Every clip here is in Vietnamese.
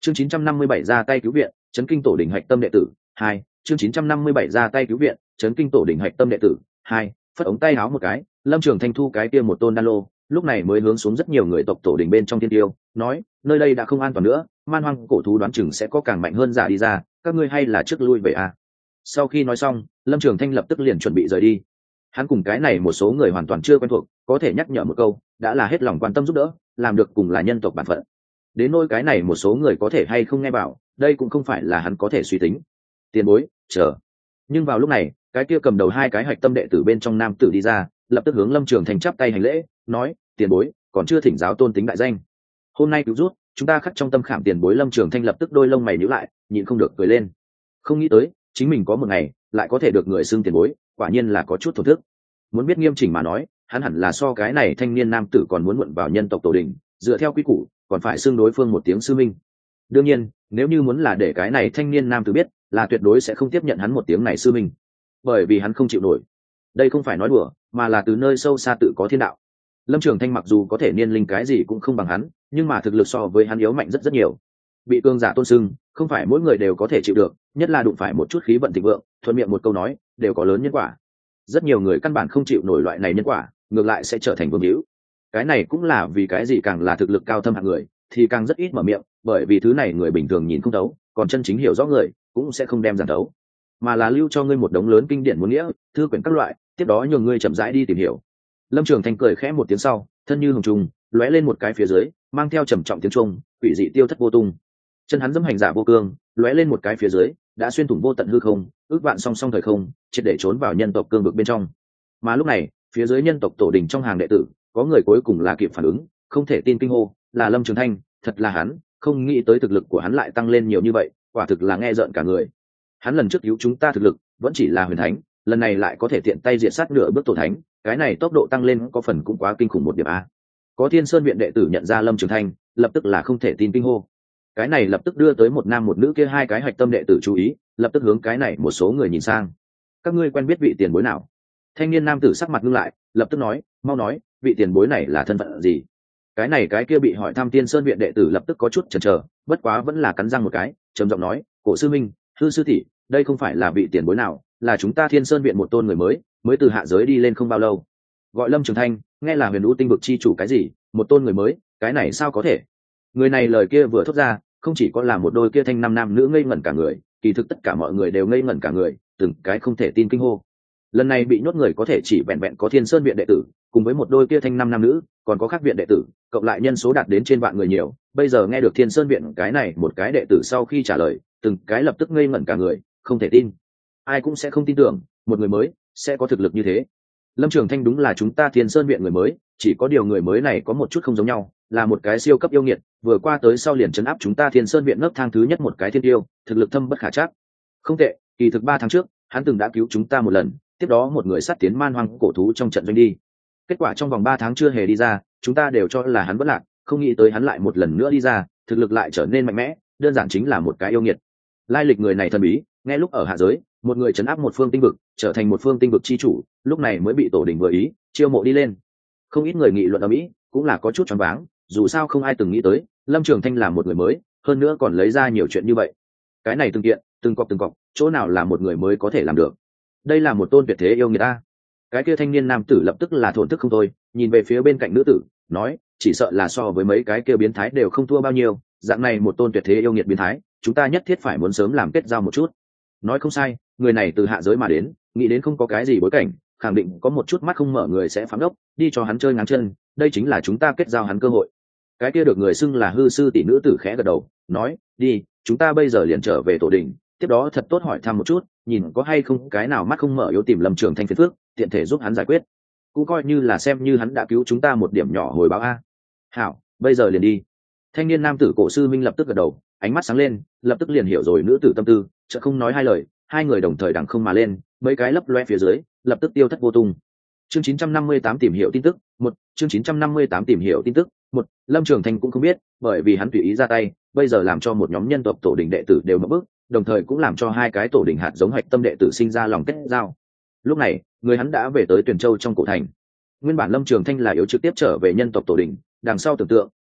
Chương 957 ra tay cứu viện, chấn kinh tổ đỉnh hạch tâm đệ tử 2. Chương 957 ra tay cứu viện, chấn kinh tổ đỉnh hạch tâm đệ tử 2. Phất ống tay áo một cái, Lâm Trường Thanh thu cái kia một tôn đan lô, lúc này mới hướng xuống rất nhiều người tộc tổ đỉnh bên trong thiên tiêu, nói, nơi đây đã không an toàn nữa, man hoang cổ thú đoán chừng sẽ có càng mạnh hơn giả đi ra, các ngươi hay là trước lui về à. Sau khi nói xong, Lâm Trường Thanh lập tức liền chuẩn bị rời đi. Hắn cùng cái này một số người hoàn toàn chưa quen thuộc, có thể nhắc nhở một câu, đã là hết lòng quan tâm giúp đỡ, làm được cùng là nhân tộc bản phận. Đến nỗi cái này một số người có thể hay không nghe bảo, đây cũng không phải là hắn có thể suy tính. Tiền bối, chờ. Nhưng vào lúc này, cái kia cầm đầu hai cái hạch tâm đệ tử bên trong nam tử đi ra, lập tức hướng Lâm Trường Thanh chắp tay hành lễ, nói, tiền bối, còn chưa thỉnh giáo tôn tính đại danh. Hôm nay cứu rút, chúng ta khắc trong tâm khảm tiền bối. Lâm Trường Thanh lập tức đôi lông mày nhíu lại, nhịn không được cười lên. Không nghĩ tới, chính mình có một ngày lại có thể được người xưng tiền bối, quả nhiên là có chút thổ thức. Muốn biết nghiêm chỉnh mà nói, hắn hẳn là so cái này thanh niên nam tử còn muốn muộn vào nhân tộc tổ đình, dựa theo quy củ, còn phải xưng đối phương một tiếng sư minh. Đương nhiên, nếu như muốn là để cái này thanh niên nam tử biết, là tuyệt đối sẽ không tiếp nhận hắn một tiếng này sư minh, bởi vì hắn không chịu nổi. Đây không phải nói đùa, mà là từ nơi sâu xa tự có thiên đạo. Lâm Trường Thanh mặc dù có thể niên linh cái gì cũng không bằng hắn, nhưng mà thực lực so với hắn yếu mạnh rất rất nhiều. Bị cường giả tôn sưng, không phải mỗi người đều có thể chịu được, nhất là đụng phải một chút khí vận thịnh vượng, thuận miệng một câu nói, đều có lớn nhân quả. Rất nhiều người căn bản không chịu nổi loại này nhân quả, ngược lại sẽ trở thành vương hữu. Cái này cũng là vì cái gì càng là thực lực cao thâm hạng người, thì càng rất ít mở miệng, bởi vì thứ này người bình thường nhìn không thấu, còn chân chính hiểu rõ người, cũng sẽ không đem giảng thấu, mà là lưu cho ngươi một đống lớn kinh điển muôn nghĩa, thư quyển các loại, tiếp đó nhường ngươi chậm rãi đi tìm hiểu. Lâm Trường Thanh cười khẽ một tiếng sau, thân như hồng trùng, lóe lên một cái phía dưới, mang theo trầm trọng tiếng trung, quỷ dị tiêu thất vô tung. Chân hắn dẫm hành giả vô cương, lóe lên một cái phía dưới, đã xuyên thủng vô tận hư không, ước vạn song song thời không, triệt để trốn vào nhân tộc cương vực bên trong. Mà lúc này, phía dưới nhân tộc tổ đình trong hàng đệ tử, có người cuối cùng là kịp phản ứng, không thể tin kinh hô, là Lâm Trường Thanh, thật là hắn, không nghĩ tới thực lực của hắn lại tăng lên nhiều như vậy, quả thực là nghe rợn cả người. Hắn lần trước cứu chúng ta thực lực vẫn chỉ là huyền thánh, lần này lại có thể tiện tay diệt sát nửa bước tổ thánh, cái này tốc độ tăng lên có phần cũng quá kinh khủng một điểm a. Có Thiên Sơn viện đệ tử nhận ra Lâm Trường Thanh, lập tức là không thể tin kinh hô. Cái này lập tức đưa tới một nam một nữ kia hai cái hạch tâm đệ tử chú ý, lập tức hướng cái này một số người nhìn sang. Các ngươi quen biết vị tiền bối nào? Thanh niên nam tử sắc mặt ngưng lại, lập tức nói, mau nói, vị tiền bối này là thân phận gì? Cái này cái kia bị hỏi thăm Thiên Sơn viện đệ tử lập tức có chút chần chờ, bất quá vẫn là cắn răng một cái, trầm giọng nói, cổ sư minh, hư sư tỷ, đây không phải là vị tiền bối nào, là chúng ta Thiên Sơn viện một tôn người mới từ hạ giới đi lên không bao lâu, gọi Lâm Trường Thanh, nghe là huyền vũ tinh vực chi chủ cái gì, một tôn người mới, cái này sao có thể? Người này lời kia vừa thốt ra, không chỉ có là một đôi kia thanh năm nam nữ ngây ngẩn cả người, kỳ thực tất cả mọi người đều ngây ngẩn cả người, từng cái không thể tin kinh hô. Lần này bị nhốt người có thể chỉ vẹn vẹn có Thiên Sơn viện đệ tử, cùng với một đôi kia thanh năm nam nữ, còn có khác viện đệ tử, cộng lại nhân số đạt đến trên vạn người nhiều. Bây giờ nghe được Thiên Sơn viện cái này một cái đệ tử sau khi trả lời, từng cái lập tức ngây ngẩn cả người, không thể tin. Ai cũng sẽ không tin tưởng, một người mới sẽ có thực lực như thế. Lâm Trường Thanh đúng là chúng ta Thiên Sơn viện người mới, chỉ có điều người mới này có một chút không giống nhau, là một cái siêu cấp yêu nghiệt, vừa qua tới sau liền trấn áp chúng ta Thiên Sơn viện nấc thang thứ nhất một cái thiên tiêu, thực lực thâm bất khả trắc. Không tệ, kỳ thực 3 tháng trước, hắn từng đã cứu chúng ta một lần, tiếp đó một người sát tiến man hoang cổ thú trong trận doanh đi. Kết quả trong vòng 3 tháng chưa hề đi ra, chúng ta đều cho là hắn vẫn lạc, không nghĩ tới hắn lại một lần nữa đi ra, thực lực lại trở nên mạnh mẽ, đơn giản chính là một cái yêu nghiệt. Lai lịch người này thần bí, nghe lúc ở hạ giới, một người trấn áp một phương tinh vực, trở thành một phương tinh vực chi chủ, lúc này mới bị tổ đình vừa ý, chiêu mộ đi lên. Không ít người nghị luận ở Mỹ, cũng là có chút choáng váng, dù sao không ai từng nghĩ tới, Lâm Trường Thanh là một người mới, hơn nữa còn lấy ra nhiều chuyện như vậy. Cái này từng kiện, từng cọc, chỗ nào là một người mới có thể làm được? Đây là một tôn tuyệt thế yêu người ta. Cái kia thanh niên nam tử lập tức là thổn thức không thôi, nhìn về phía bên cạnh nữ tử, nói, chỉ sợ là so với mấy cái kia biến thái đều không thua bao nhiêu, dạng này một tôn tuyệt thế yêu nghiệt biến thái, chúng ta nhất thiết phải muốn sớm làm kết giao một chút. Nói không sai, người này từ hạ giới mà đến, nghĩ đến không có cái gì bối cảnh, khẳng định có một chút mắt không mở người sẽ phám đốc, đi cho hắn chơi ngáng chân, đây chính là chúng ta kết giao hắn cơ hội. Cái kia được người xưng là hư sư tỷ nữ tử khẽ gật đầu, nói, đi, chúng ta bây giờ liền trở về tổ đình, tiếp đó thật tốt hỏi thăm một chút, nhìn có hay không cái nào mắt không mở yếu tìm Lâm Trường Thanh phiền phước, tiện thể giúp hắn giải quyết, cũng coi như là xem như hắn đã cứu chúng ta một điểm nhỏ hồi báo a. Hảo, bây giờ liền đi. Thanh niên nam tử cổ sư minh lập tức gật đầu, ánh mắt sáng lên, lập tức liền hiểu rồi nữ tử tâm tư, chợt không nói hai lời, hai người đồng thời đằng không mà lên, mấy cái lấp loe phía dưới, lập tức tiêu thất vô tung. Chương 958 tìm hiểu tin tức, 1, chương 958 tìm hiểu tin tức, 1, Lâm Trường Thanh cũng không biết, bởi vì hắn tùy ý ra tay, bây giờ làm cho một nhóm nhân tộc tổ đình đệ tử đều ngộp bức, đồng thời cũng làm cho hai cái tổ đình hạt giống hạch tâm đệ tử sinh ra lòng kết giao. Lúc này, người hắn đã về tới Tuyền Châu trong cổ thành. Nguyên bản Lâm Trường Thanh là yếu trực tiếp trở về nhân tộc tổ đình, đằng sau tưởng tượng,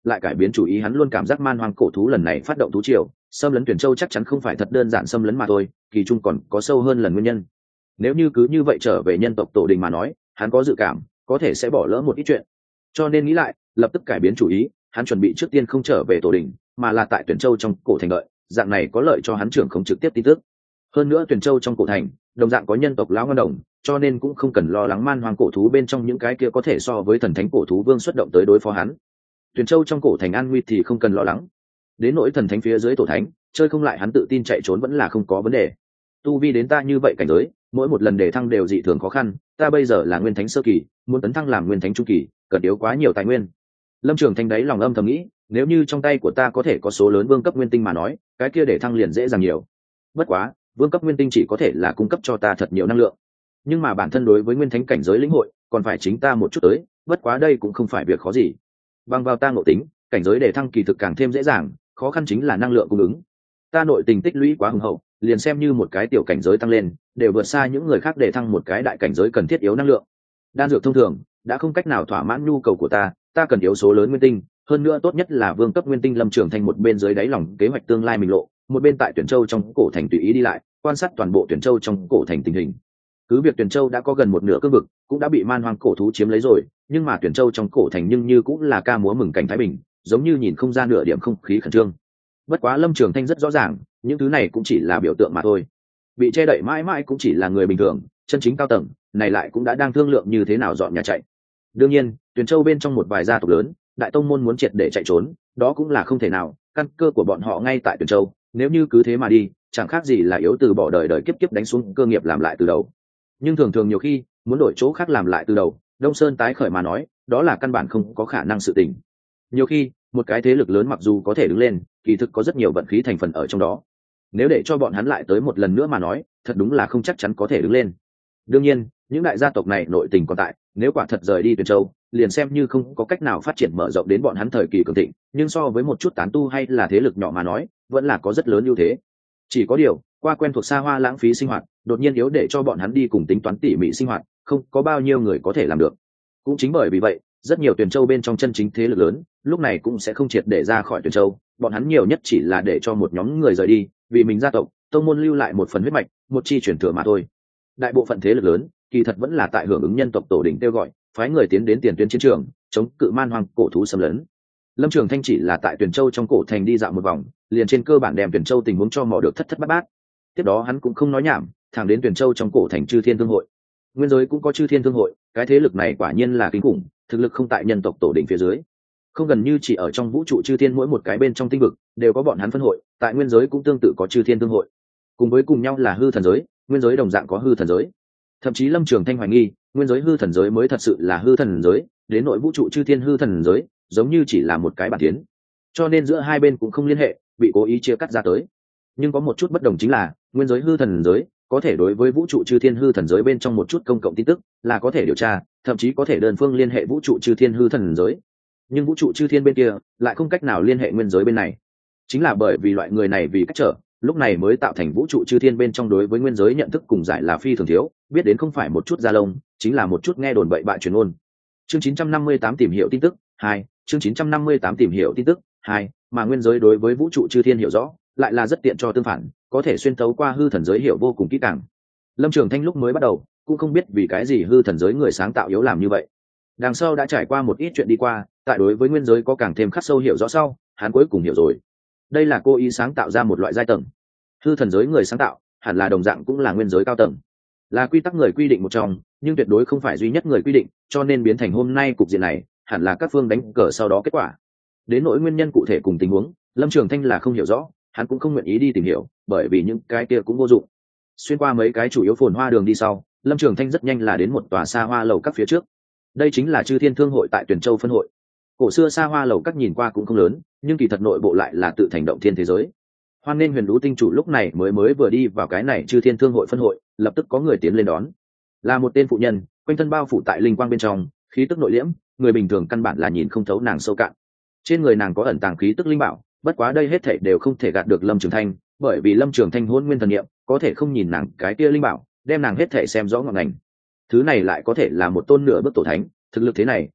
lại cải biến chủ ý. Hắn luôn cảm giác man hoang cổ thú lần này phát động thú triều xâm lấn Tuyển Châu chắc chắn không phải thật đơn giản xâm lấn mà thôi, kỳ trung còn có sâu hơn lần nguyên nhân. Nếu như cứ như vậy trở về nhân tộc tổ đình mà nói, hắn có dự cảm có thể sẽ bỏ lỡ một ít chuyện, cho nên nghĩ lại lập tức cải biến chủ ý. Hắn chuẩn bị trước tiên không trở về tổ đình mà là tại Tuyển Châu trong cổ thành đợi, dạng này có lợi cho hắn trưởng không trực tiếp tin tức. Hơn nữa Tuyển Châu trong cổ thành đồng dạng có nhân tộc lão ngân đồng, cho nên cũng không cần lo lắng man hoang cổ thú bên trong những cái kia có thể so với thần thánh cổ thú vương xuất động tới đối phó hắn. Tuyển Châu trong cổ thành an nguy thì không cần lo lắng, đến nỗi thần thánh phía dưới tổ thánh chơi không lại hắn tự tin chạy trốn vẫn là không có vấn đề. Tu vi đến ta như vậy cảnh giới, mỗi một lần đề thăng đều dị thường khó khăn, ta bây giờ là nguyên thánh sơ kỳ, muốn tấn thăng làm nguyên thánh trung kỳ cần yếu quá nhiều tài nguyên. Lâm Trường Thanh đáy lòng âm thầm nghĩ, nếu như trong tay của ta có thể có số lớn vương cấp nguyên tinh mà nói, cái kia để thăng liền dễ dàng nhiều. Bất quá vương cấp nguyên tinh chỉ có thể là cung cấp cho ta thật nhiều năng lượng, nhưng mà bản thân đối với nguyên thánh cảnh giới lĩnh hội còn phải chính ta một chút tới, bất quá đây cũng không phải việc khó gì. Bằng vào ta ngộ tính, cảnh giới để thăng kỳ thực càng thêm dễ dàng, khó khăn chính là năng lượng cung ứng. Ta nội tình tích lũy quá hùng hậu, liền xem như một cái tiểu cảnh giới tăng lên đều vượt xa những người khác để thăng một cái đại cảnh giới cần thiết yếu năng lượng. Đan dược thông thường đã không cách nào thỏa mãn nhu cầu của ta cần yếu số lớn nguyên tinh, hơn nữa tốt nhất là vương cấp nguyên tinh. Lâm Trường Thanh một bên dưới đáy lòng kế hoạch tương lai mình lộ, một bên tại Tuyển Châu trong cổ thành tùy ý đi lại, quan sát toàn bộ Tuyển Châu trong cổ thành tình hình. Cứ việc Tuyển Châu đã có gần một nửa cương vực cũng đã bị man hoang cổ thú chiếm lấy rồi, nhưng mà Tuyển Châu trong cổ thành nhưng như cũng là ca múa mừng cảnh thái bình, giống như nhìn không ra nửa điểm không khí khẩn trương. Bất quá Lâm Trường Thanh rất rõ ràng, những thứ này cũng chỉ là biểu tượng mà thôi, bị che đậy mãi mãi cũng chỉ là người bình thường, chân chính cao tầng này lại cũng đã đang thương lượng như thế nào dọn nhà chạy. Đương nhiên Tuyển Châu bên trong một vài gia tộc lớn đại tông môn muốn triệt để chạy trốn đó cũng là không thể nào, căn cơ của bọn họ ngay tại Tuyển Châu, nếu như cứ thế mà đi chẳng khác gì là yếu từ bỏ đời đời kiếp kiếp đánh xuống cơ nghiệp làm lại từ đầu. Nhưng thường thường nhiều khi muốn đổi chỗ khác làm lại từ đầu, Đông Sơn tái khởi mà nói, đó là căn bản không có khả năng sự tình. Nhiều khi một cái thế lực lớn mặc dù có thể đứng lên, kỳ thực có rất nhiều vận khí thành phần ở trong đó, nếu để cho bọn hắn lại tới một lần nữa mà nói, thật đúng là không chắc chắn có thể đứng lên. Đương nhiên những đại gia tộc này nội tình còn tại, nếu quả thật rời đi Tuyển Châu liền xem như không có cách nào phát triển mở rộng đến bọn hắn thời kỳ cường thịnh, nhưng so với một chút tán tu hay là thế lực nhỏ mà nói vẫn là có rất lớn ưu thế. Chỉ có điều qua quen thuộc xa hoa lãng phí sinh hoạt, đột nhiên yếu để cho bọn hắn đi cùng tính toán tỉ mỉ sinh hoạt, không có bao nhiêu người có thể làm được. Cũng chính bởi vì vậy rất nhiều Tuyển Châu bên trong chân chính thế lực lớn lúc này cũng sẽ không triệt để ra khỏi Tuyển Châu, bọn hắn nhiều nhất chỉ là để cho một nhóm người rời đi, vì mình gia tộc tông môn lưu lại một phần huyết mạch, một chi truyền thừa mà thôi. Đại bộ phận thế lực lớn kỳ thật vẫn là tại hưởng ứng nhân tộc tổ đình kêu gọi, phái người tiến đến tiền tuyến chiến trường chống cự man hoang cổ thú xâm lấn. Lâm Trường Thanh chỉ là tại Tuyển Châu trong cổ thành đi dạo một vòng, liền trên cơ bản đem Tuyển Châu tình huống cho mò được thất thất bát bát. Tiếp đó hắn cũng không nói nhảm, thẳng đến Tuyển Châu trong cổ thành Chư Thiên Thương hội. Nguyên giới cũng có Chư Thiên Thương hội, cái thế lực này quả nhiên là kinh khủng, thực lực không tại nhân tộc tổ đình phía dưới, không gần như chỉ ở trong vũ trụ chư thiên mỗi một cái bên trong tinh vực đều có bọn hắn phân hội, tại nguyên giới cũng tương tự có Chư Thiên Thương hội, cùng với cùng nhau là hư thần giới, nguyên giới đồng dạng có hư thần giới. Thậm chí Lâm Trường Thanh hoài nghi nguyên giới hư thần giới mới thật sự là hư thần giới, đến nội vũ trụ chư thiên hư thần giới giống như chỉ là một cái bản tiến, cho nên giữa hai bên cũng không liên hệ, bị cố ý chia cắt ra tới. Nhưng có một chút bất đồng chính là nguyên giới hư thần giới có thể đối với vũ trụ chư thiên hư thần giới bên trong một chút công cộng tin tức là có thể điều tra, thậm chí có thể đơn phương liên hệ vũ trụ chư thiên hư thần giới, nhưng vũ trụ chư thiên bên kia lại không cách nào liên hệ nguyên giới bên này. Chính là bởi vì loại người này vì cách trở, lúc này mới tạo thành vũ trụ chư thiên bên trong đối với nguyên giới nhận thức cùng giải là phi thường thiếu, biết đến không phải một chút da lông, chính là một chút nghe đồn bậy bạ truyền ngôn. Chương 958 tìm hiểu tin tức 2, chương 958 tìm hiểu tin tức 2, mà nguyên giới đối với vũ trụ chư thiên hiểu rõ, lại là rất tiện cho tương phản, có thể xuyên thấu qua hư thần giới hiểu vô cùng kỹ càng. Lâm Trường Thanh lúc mới bắt đầu cũng không biết vì cái gì hư thần giới người sáng tạo yếu làm như vậy. Đằng sau đã trải qua một ít chuyện đi qua, tại đối với nguyên giới có càng thêm khắc sâu hiểu rõ sau, hắn cuối cùng hiểu rồi. Đây là cô ý sáng tạo ra một loại giai tầng. Hư thần giới người sáng tạo hẳn là đồng dạng cũng là nguyên giới cao tầng, là quy tắc người quy định một trong, nhưng tuyệt đối không phải duy nhất người quy định, cho nên biến thành hôm nay cục diện này hẳn là các phương đánh cờ sau đó kết quả. Đến nỗi nguyên nhân cụ thể cùng tình huống, Lâm Trường Thanh là không hiểu rõ, hắn cũng không nguyện ý đi tìm hiểu, bởi vì những cái kia cũng vô dụng. Xuyên qua mấy cái chủ yếu phồn hoa đường đi sau, Lâm Trường Thanh rất nhanh là đến một tòa xa hoa lầu các phía trước. Đây chính là Chư Thiên Thương hội tại Tuyển Châu phân hội. Cổ xưa xa hoa lầu các nhìn qua cũng không lớn, nhưng kỳ thật nội bộ lại là tự thành động thiên thế giới. Hoan nên Huyền Lũ tinh chủ lúc này mới vừa đi vào cái này Chư Thiên Thương hội phân hội, lập tức có người tiến lên đón. Là một tên phụ nhân, quanh thân bao phủ tại linh quang bên trong, khí tức nội liễm, người bình thường căn bản là nhìn không thấu nàng sâu cạn. Trên người nàng có ẩn tàng khí tức linh bảo, bất quá đây hết thảy đều không thể gạt được Lâm Trường Thanh, bởi vì Lâm Trường Thanh hôn nguyên thần niệm, có thể không nhìn nàng cái kia linh bảo, đem nàng hết thảy xem rõ ngọn ngành. Thứ này lại có thể là một tôn nửa bước tổ thánh, thực lực thế này,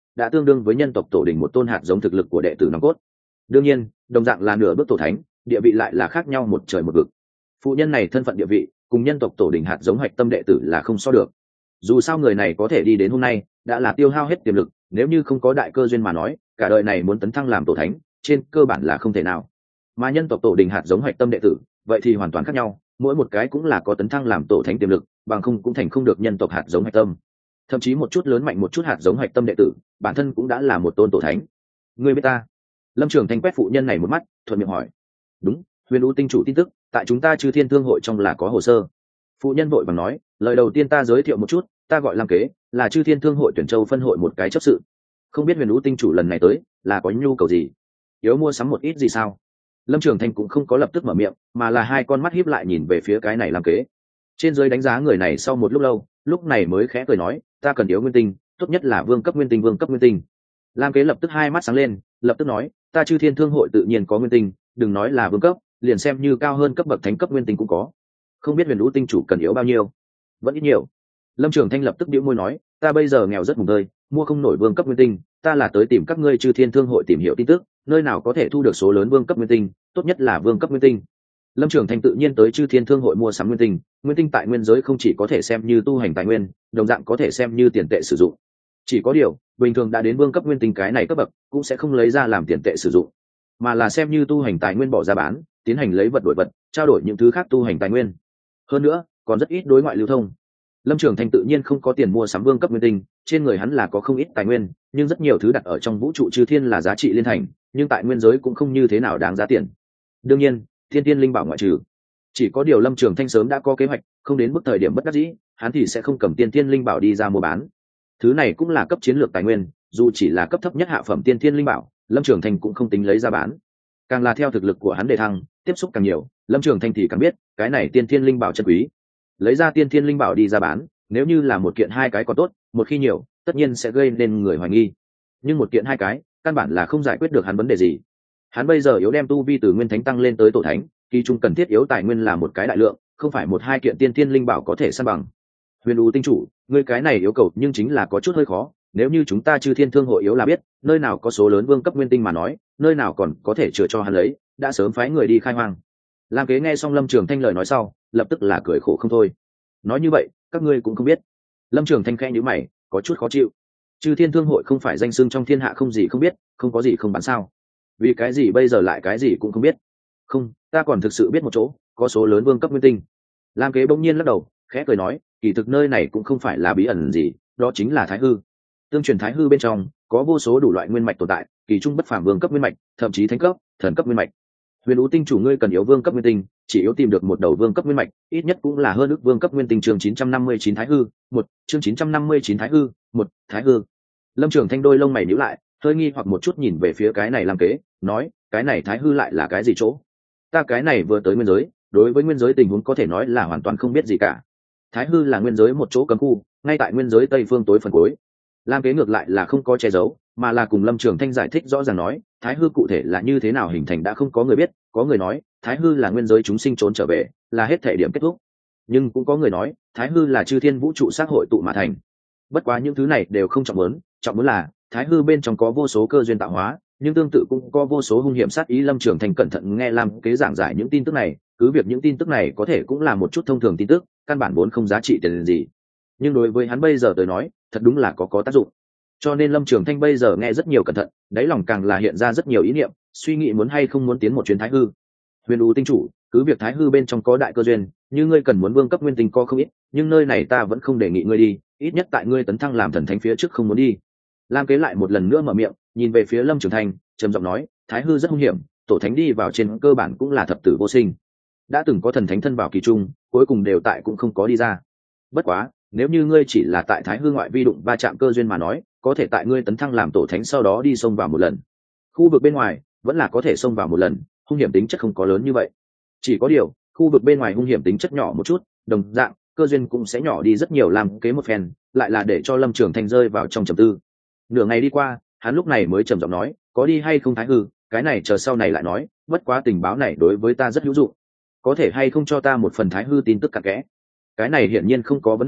đã tương đương với nhân tộc tổ đình một tôn hạt giống thực lực của đệ tử nòng cốt. Đương nhiên đồng dạng là nửa bước tổ thánh, địa vị lại là khác nhau một trời một vực. Phụ nhân này thân phận địa vị cùng nhân tộc tổ đình hạt giống hạch tâm đệ tử là không so được. Dù sao người này có thể đi đến hôm nay đã là tiêu hao hết tiềm lực, nếu như không có đại cơ duyên mà nói, cả đời này muốn tấn thăng làm tổ thánh trên cơ bản là không thể nào. Mà nhân tộc tổ đình hạt giống hạch tâm đệ tử vậy thì hoàn toàn khác nhau, mỗi một cái cũng là có tấn thăng làm tổ thánh tiềm lực, bằng không cũng thành không được nhân tộc hạt giống hạch tâm. Thậm chí một chút lớn mạnh một chút hạt giống hạch tâm đệ tử bản thân cũng đã là một tôn tổ thánh. Ngươi biết ta? Lâm Trường Thanh quét phụ nhân này một mắt, thuận miệng hỏi. Đúng, Huyền U tinh chủ tin tức tại chúng ta Chư Thiên Thương hội trong là có hồ sơ. Phụ nhân vội vàng nói, lời đầu tiên ta giới thiệu một chút, ta gọi Lam Kế, là Chư Thiên Thương hội Tuyển Châu phân hội một cái chấp sự. Không biết Huyền U tinh chủ lần này tới là có nhu cầu gì, yếu mua sắm một ít gì sao? Lâm Trường Thanh cũng không có lập tức mở miệng, mà là hai con mắt híp lại nhìn về phía cái này Lam Kế. Trên dưới đánh giá người này sau một lúc lâu, lúc này mới khẽ cười nói, ta cần yếu nguyên tinh, tốt nhất là vương cấp nguyên tinh, vương cấp nguyên tinh. Lam Kế lập tức hai mắt sáng lên, lập tức nói, ta Chư Thiên Thương hội tự nhiên có nguyên tinh, đừng nói là vương cấp, liền xem như cao hơn cấp bậc thánh cấp nguyên tinh cũng có. Không biết Huyền Vũ tinh chủ cần yếu bao nhiêu? Vẫn ít nhiều. Lâm Trường Thanh lập tức bĩu môi nói, ta bây giờ nghèo rất mùng tơi, mua không nổi vương cấp nguyên tinh, ta là tới tìm các ngươi Chư Thiên Thương hội tìm hiểu tin tức, nơi nào có thể thu được số lớn vương cấp nguyên tinh, tốt nhất là vương cấp nguyên tinh. Lâm Trường Thanh tự nhiên tới Chư Thiên Thương hội mua sắm nguyên tinh, nguyên tinh tại nguyên giới không chỉ có thể xem như tu hành tài nguyên, đồng dạng có thể xem như tiền tệ sử dụng. Chỉ có điều, bình thường đã đến vương cấp nguyên tinh cái này cấp bậc, cũng sẽ không lấy ra làm tiền tệ sử dụng, mà là xem như tu hành tài nguyên bỏ ra bán, tiến hành lấy vật đổi vật, trao đổi những thứ khác tu hành tài nguyên. Hơn nữa, còn rất ít đối ngoại lưu thông. Lâm Trường Thanh tự nhiên không có tiền mua sắm vương cấp nguyên tinh, trên người hắn là có không ít tài nguyên, nhưng rất nhiều thứ đặt ở trong vũ trụ chư thiên là giá trị liên thành, nhưng tại nguyên giới cũng không như thế nào đáng giá tiền. Đương nhiên, thiên tiên linh bảo ngoại trừ. Chỉ có điều Lâm Trường Thanh sớm đã có kế hoạch, không đến mức thời điểm bất đắc dĩ, hắn thì sẽ không cầm tiên tiên linh bảo đi ra mua bán. Thứ này cũng là cấp chiến lược tài nguyên, dù chỉ là cấp thấp nhất hạ phẩm tiên tiên linh bảo, Lâm Trường Thanh cũng không tính lấy ra bán. Càng là theo thực lực của hắn đề thăng, tiếp xúc càng nhiều, Lâm Trường Thanh thì càng biết, cái này tiên tiên linh bảo chân quý. Lấy ra tiên tiên linh bảo đi ra bán, nếu như là một kiện hai cái còn tốt, một khi nhiều, tất nhiên sẽ gây nên người hoài nghi. Nhưng một kiện hai cái, căn bản là không giải quyết được hắn vấn đề gì. Hắn bây giờ yếu đem tu vi từ nguyên thánh tăng lên tới tổ thánh, kỳ trung cần thiết yếu tài nguyên là một cái đại lượng, không phải một hai kiện tiên tiên linh bảo có thể san bằng. Huyền U tinh chủ, ngươi cái này yêu cầu nhưng chính là có chút hơi khó, nếu như chúng ta Chư Thiên Thương hội yếu là biết, nơi nào có số lớn vương cấp nguyên tinh mà nói, nơi nào còn có thể chừa cho hắn lấy, đã sớm phái người đi khai hoang. Lam Kế nghe xong Lâm Trường Thanh lời nói sau, lập tức là cười khổ không thôi. Nói như vậy, các ngươi cũng không biết. Lâm Trường Thanh khẽ nhíu mày, có chút khó chịu. Chư Thiên Thương hội không phải danh xưng trong thiên hạ không gì không biết, không có gì không bán sao? Vì cái gì bây giờ lại cái gì cũng không biết? Không, ta còn thực sự biết một chỗ, có số lớn vương cấp nguyên tinh. Lam Kế bỗng nhiên lắc đầu, khẽ cười nói, kỳ thực nơi này cũng không phải là bí ẩn gì, đó chính là Thái Hư. Tương truyền Thái Hư bên trong có vô số đủ loại nguyên mạch tồn tại, kỳ trung bất phàm vương cấp nguyên mạch, thậm chí thánh cấp, thần cấp nguyên mạch. Huyền Vũ tinh chủ ngươi cần yếu vương cấp nguyên tinh, chỉ yếu tìm được một đầu vương cấp nguyên mạch, ít nhất cũng là hơn ước vương cấp nguyên tinh. Chương 959 Thái Hư, một chương 959 Thái Hư, một Thái Hư. Lâm Trường Thanh đôi lông mày nhíu lại, hơi nghi hoặc một chút nhìn về phía cái này Lam Kế, nói, cái này Thái Hư lại là cái gì chỗ? Ta cái này vừa tới nguyên giới, đối với nguyên giới tình huống có thể nói là hoàn toàn không biết gì cả. Thái Hư là nguyên giới một chỗ cấm khu, ngay tại nguyên giới tây phương tối phần cuối. Lam Kế ngược lại là không có che giấu, mà là cùng Lâm Trường Thanh giải thích rõ ràng nói, Thái Hư cụ thể là như thế nào hình thành đã không có người biết, có người nói, Thái Hư là nguyên giới chúng sinh trốn trở về, là hết thể điểm kết thúc. Nhưng cũng có người nói, Thái Hư là chư thiên vũ trụ xã hội tụ mà thành. Bất quá những thứ này đều không trọng muốn là Thái Hư bên trong có vô số cơ duyên tạo hóa, nhưng tương tự cũng có vô số hung hiểm sát ý. Lâm Trường Thanh cẩn thận nghe Lam Kế giảng giải những tin tức này, cứ việc những tin tức này có thể cũng là một chút thông thường tin tức, căn bản vốn không giá trị tiền gì, nhưng đối với hắn bây giờ tới nói, thật đúng là có tác dụng. Cho nên Lâm Trường Thanh bây giờ nghe rất nhiều cẩn thận, đáy lòng càng là hiện ra rất nhiều ý niệm, suy nghĩ muốn hay không muốn tiến một chuyến Thái Hư. Huyền U tinh chủ, cứ việc Thái Hư bên trong có đại cơ duyên, như ngươi cần muốn vương cấp nguyên tinh có không ít, nhưng nơi này ta vẫn không đề nghị ngươi đi, ít nhất tại ngươi tấn thăng làm thần thánh phía trước không muốn đi. Lam Kế lại một lần nữa mở miệng, nhìn về phía Lâm Trường Thanh, trầm giọng nói, Thái Hư rất hung hiểm, tổ thánh đi vào trên cơ bản cũng là thập tử vô sinh. Đã từng có thần thánh thân vào kỳ trung, cuối cùng đều tại cũng không có đi ra. Bất quá, nếu như ngươi chỉ là tại Thái Hư ngoại vi đụng va chạm cơ duyên mà nói, có thể tại ngươi tấn thăng làm tổ thánh sau đó đi xông vào một lần. Khu vực bên ngoài vẫn là có thể xông vào một lần, hung hiểm tính chất không có lớn như vậy. Chỉ có điều, khu vực bên ngoài hung hiểm tính chất nhỏ một chút, đồng dạng cơ duyên cũng sẽ nhỏ đi rất nhiều. Làm kế một phen, lại là để cho Lâm Trường Thanh rơi vào trong trầm tư. Nửa ngày đi qua, hắn lúc này mới trầm giọng nói, có đi hay không Thái Hư, cái này chờ sau này lại nói, bất quá tình báo này đối với ta rất hữu dụng, có thể hay không cho ta một phần Thái Hư tin tức cặn kẽ? Cái này hiển nhiên không có vấn đề,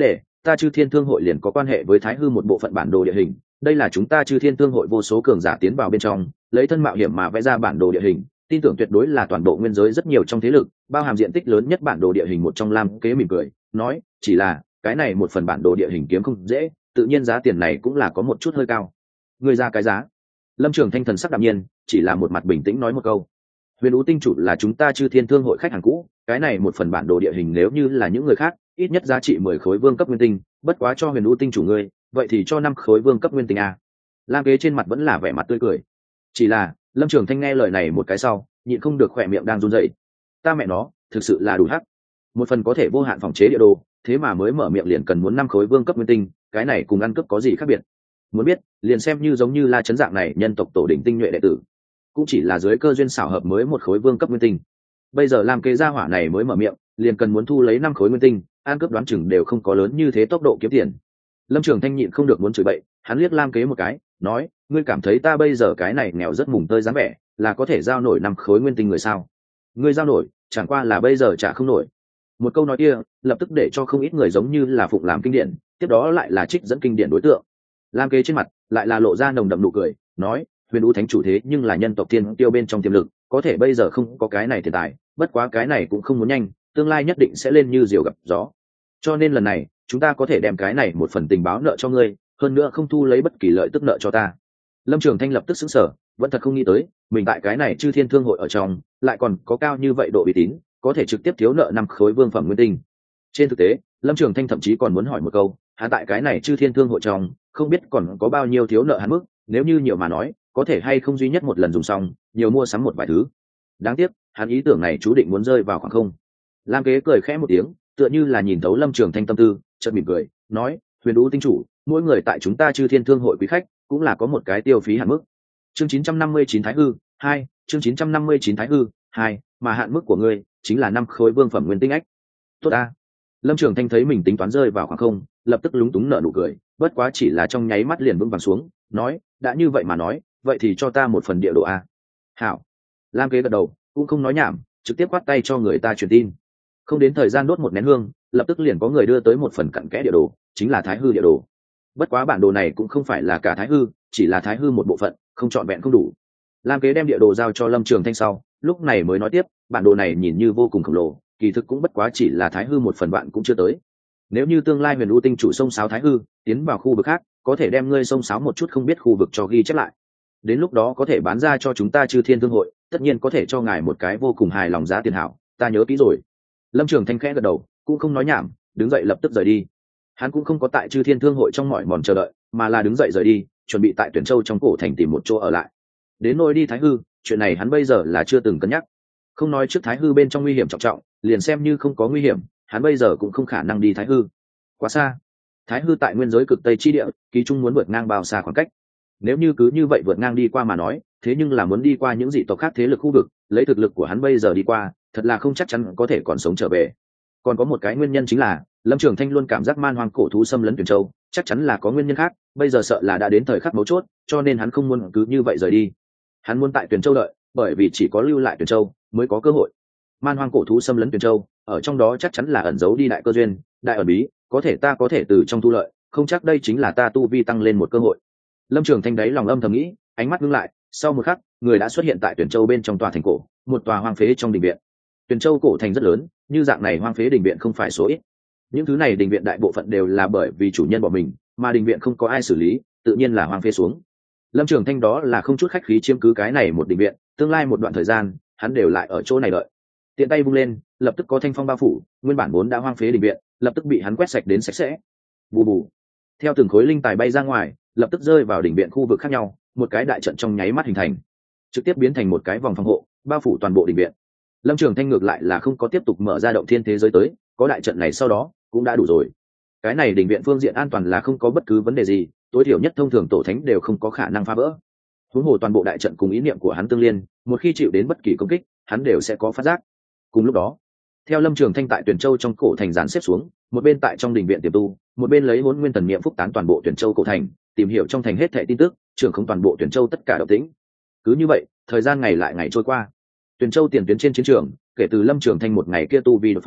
ta Chư Thiên Thương hội liền có quan hệ với Thái Hư một bộ phận bản đồ địa hình. Đây là chúng ta Chư Thiên Thương hội vô số cường giả tiến vào bên trong, lấy thân mạo hiểm mà vẽ ra bản đồ địa hình, tin tưởng tuyệt đối là toàn bộ nguyên giới rất nhiều trong thế lực, bao hàm diện tích lớn nhất bản đồ địa hình một trong. Lam Kế mỉm cười nói, chỉ là cái này một phần bản đồ địa hình kiếm không dễ, tự nhiên giá tiền này cũng là có một chút hơi cao. Người ra cái giá? Lâm Trường Thanh thần sắc đạm nhiên, chỉ là một mặt bình tĩnh nói một câu. Huyền Vũ tinh chủ là chúng ta Chư Thiên Thương hội khách hàng cũ, cái này một phần bản đồ địa hình nếu như là những người khác, ít nhất giá trị 10 khối vương cấp nguyên tinh, bất quá cho Huyền Vũ tinh chủ ngươi, vậy thì cho 5 khối vương cấp nguyên tinh a. Lam Kế trên mặt vẫn là vẻ mặt tươi cười. Chỉ là, Lâm Trường Thanh nghe lời này một cái sau, nhịn không được khỏe miệng đang run rẩy. Ta mẹ nó, thực sự là đủ hắc. Một phần có thể vô hạn phòng chế địa đồ, thế mà mới mở miệng liền cần muốn 5 khối vương cấp nguyên tinh, cái này cùng ăn cướp có gì khác biệt? Muốn biết, liền xem như giống như La Chấn dạng này nhân tộc tổ đỉnh tinh nhuệ đệ tử, cũng chỉ là dưới cơ duyên xảo hợp mới 1 khối vương cấp nguyên tinh. Bây giờ Lam Kế gia hỏa này mới mở miệng, liền cần muốn thu lấy 5 khối nguyên tinh, ăn cướp đoán chừng đều không có lớn như thế tốc độ kiếm tiền. Lâm Trường Thanh nhịn không được muốn chửi bậy, hắn liếc Lam Kế một cái, nói, ngươi cảm thấy ta bây giờ cái này nghèo rất mùng tơi dáng vẻ, là có thể giao nổi 5 khối nguyên tinh người sao? Ngươi giao nổi, chẳng qua là bây giờ trả không nổi. Một câu nói kia, lập tức để cho không ít người giống như là phụng làm kinh điển, tiếp đó lại là trích dẫn kinh điển đối tượng. Lam Kế trên mặt lại là lộ ra nồng đậm nụ cười, nói, Huyền Vũ thánh chủ thế nhưng là nhân tộc thiên tiêu bên trong tiềm lực, có thể bây giờ không có cái này tiền tài, bất quá cái này cũng không muốn nhanh, tương lai nhất định sẽ lên như diều gặp gió. Cho nên lần này, chúng ta có thể đem cái này một phần tình báo nợ cho ngươi, hơn nữa không thu lấy bất kỳ lợi tức nợ cho ta. Lâm Trường Thanh lập tức sững sờ, vẫn thật không nghĩ tới, mình tại cái này Chư Thiên Thương hội ở trong, lại còn có cao như vậy độ uy tín, có thể trực tiếp thiếu nợ 5 khối vương phẩm nguyên tinh. Trên thực tế, Lâm Trường Thanh thậm chí còn muốn hỏi một câu, hắn tại cái này Chư Thiên Thương hội trong, không biết còn có bao nhiêu thiếu nợ hắn mức, nếu như nhiều mà nói, có thể hay không duy nhất một lần dùng xong, nhiều mua sắm một vài thứ. Đáng tiếc, hắn ý tưởng này chú định muốn rơi vào khoảng không. Lam Kế cười khẽ một tiếng, tựa như là nhìn thấu Lâm Trường Thanh tâm tư, chợt mỉm cười, nói, Huyền Vũ tinh chủ, mỗi người tại chúng ta Chư Thiên Thương hội quý khách, cũng là có một cái tiêu phí hạn mức. Chương 959 Thái Hư 2, chương 959 Thái Hư 2, mà hạn mức của ngươi chính là 5 khối vương phẩm nguyên tinh ách. Tốt a. Lâm Trường Thanh thấy mình tính toán rơi vào khoảng không, lập tức lúng túng nở nụ cười, bất quá chỉ là trong nháy mắt liền vững vàng xuống, nói, đã như vậy mà nói, vậy thì cho ta một phần địa đồ a. Hảo. Lam Kế gật đầu, cũng không nói nhảm, trực tiếp quát tay cho người ta truyền tin. Không đến thời gian đốt một nén hương, lập tức liền có người đưa tới một phần cặn kẽ địa đồ, chính là Thái Hư địa đồ. Bất quá bản đồ này cũng không phải là cả Thái Hư, chỉ là Thái Hư một bộ phận, không trọn vẹn không đủ. Lam Kế đem địa đồ giao cho Lâm Trường Thanh sau, lúc này mới nói tiếp, bản đồ này nhìn như vô cùng khổng lồ, kỳ thực cũng bất quá chỉ là Thái Hư một phần vạn cũng chưa tới. Nếu như tương lai Huyền Vũ tinh chủ xông xáo Thái Hư, tiến vào khu vực khác, có thể đem ngươi xông xáo một chút không biết khu vực cho ghi chép lại. Đến lúc đó có thể bán ra cho chúng ta Chư Thiên Thương hội, tất nhiên có thể cho ngài một cái vô cùng hài lòng giá tiền hảo, ta nhớ kỹ rồi. Lâm Trường Thanh khẽ gật đầu, cũng không nói nhảm, đứng dậy lập tức rời đi. Hắn cũng không có tại Chư Thiên Thương hội trong mỏi mòn chờ đợi, mà là đứng dậy rời đi, chuẩn bị tại Tuyển Châu trong cổ thành tìm một chỗ ở lại. Đến nỗi đi Thái Hư, chuyện này hắn bây giờ là chưa từng cân nhắc. Không nói trước Thái Hư bên trong nguy hiểm trọng trọng, liền xem như không có nguy hiểm, hắn bây giờ cũng không khả năng đi Thái Hư. Quá xa. Thái Hư tại nguyên giới cực tây chi địa, ký trung muốn vượt ngang bao xa khoảng cách. Nếu như cứ như vậy vượt ngang đi qua mà nói, thế nhưng là muốn đi qua những dị tộc khác thế lực khu vực, lấy thực lực của hắn bây giờ đi qua, thật là không chắc chắn có thể còn sống trở về. Còn có một cái nguyên nhân chính là, Lâm Trường Thanh luôn cảm giác man hoang cổ thú xâm lấn Tuyển Châu, chắc chắn là có nguyên nhân khác, bây giờ sợ là đã đến thời khắc mấu chốt, cho nên hắn không muốn cứ như vậy rời đi. Hắn muốn tại Tuyển Châu đợi, bởi vì chỉ có lưu lại Tuyển Châu mới có cơ hội. Man hoang cổ thú xâm lấn Tuyển Châu, ở trong đó chắc chắn là ẩn giấu đi đại cơ duyên, đại ẩn bí, có thể ta có thể từ trong thu lợi, không chắc đây chính là ta tu vi tăng lên một cơ hội. Lâm Trường Thanh đáy lòng âm thầm nghĩ, ánh mắt ngưng lại, sau một khắc, người đã xuất hiện tại Tuyển Châu bên trong tòa thành cổ, một tòa hoang phế trong đình viện. Tuyển Châu cổ thành rất lớn, như dạng này hoang phế đình viện không phải số ít. Những thứ này đình viện đại bộ phận đều là bởi vì chủ nhân bỏ mình, mà đình viện không có ai xử lý, tự nhiên là hoang phế xuống. Lâm Trường Thanh đó là không chút khách khí chiếm cứ cái này một đình viện, tương lai một đoạn thời gian, hắn đều lại ở chỗ này đợi. Tiện tay vung lên, lập tức có thanh phong bao phủ, nguyên bản vốn đã hoang phế đình viện, lập tức bị hắn quét sạch đến sạch sẽ. Bù bù. Theo từng khối linh tài bay ra ngoài, lập tức rơi vào đỉnh viện khu vực khác nhau, một cái đại trận trong nháy mắt hình thành, trực tiếp biến thành một cái vòng phòng hộ, bao phủ toàn bộ đỉnh viện. Lâm Trường Thanh ngược lại là không có tiếp tục mở ra động thiên thế giới tới, có đại trận này sau đó cũng đã đủ rồi. Cái này đỉnh viện phương diện an toàn là không có bất cứ vấn đề gì, tối thiểu nhất thông thường tổ thánh đều không có khả năng phá vỡ. Huống hồ toàn bộ đại trận cùng ý niệm của hắn tương liên, một khi chịu đến bất kỳ công kích, hắn đều sẽ có phát giác. Cùng lúc đó, theo Lâm Trường Thanh tại Tuyển Châu trong cổ thành dàn xếp xuống, một bên tại trong đình viện tiềm tu, một bên lấy Hỗn Nguyên Thần Niệm phúc tán toàn bộ Tuyển Châu cổ thành, tìm hiểu trong thành hết thảy tin tức, trưởng không toàn bộ Tuyển Châu tất cả động tĩnh. Cứ như vậy, thời gian ngày lại ngày trôi qua. Tuyển Châu tiền tuyến trên chiến trường, kể từ Lâm Trường Thanh một ngày kia tu vi đột phá,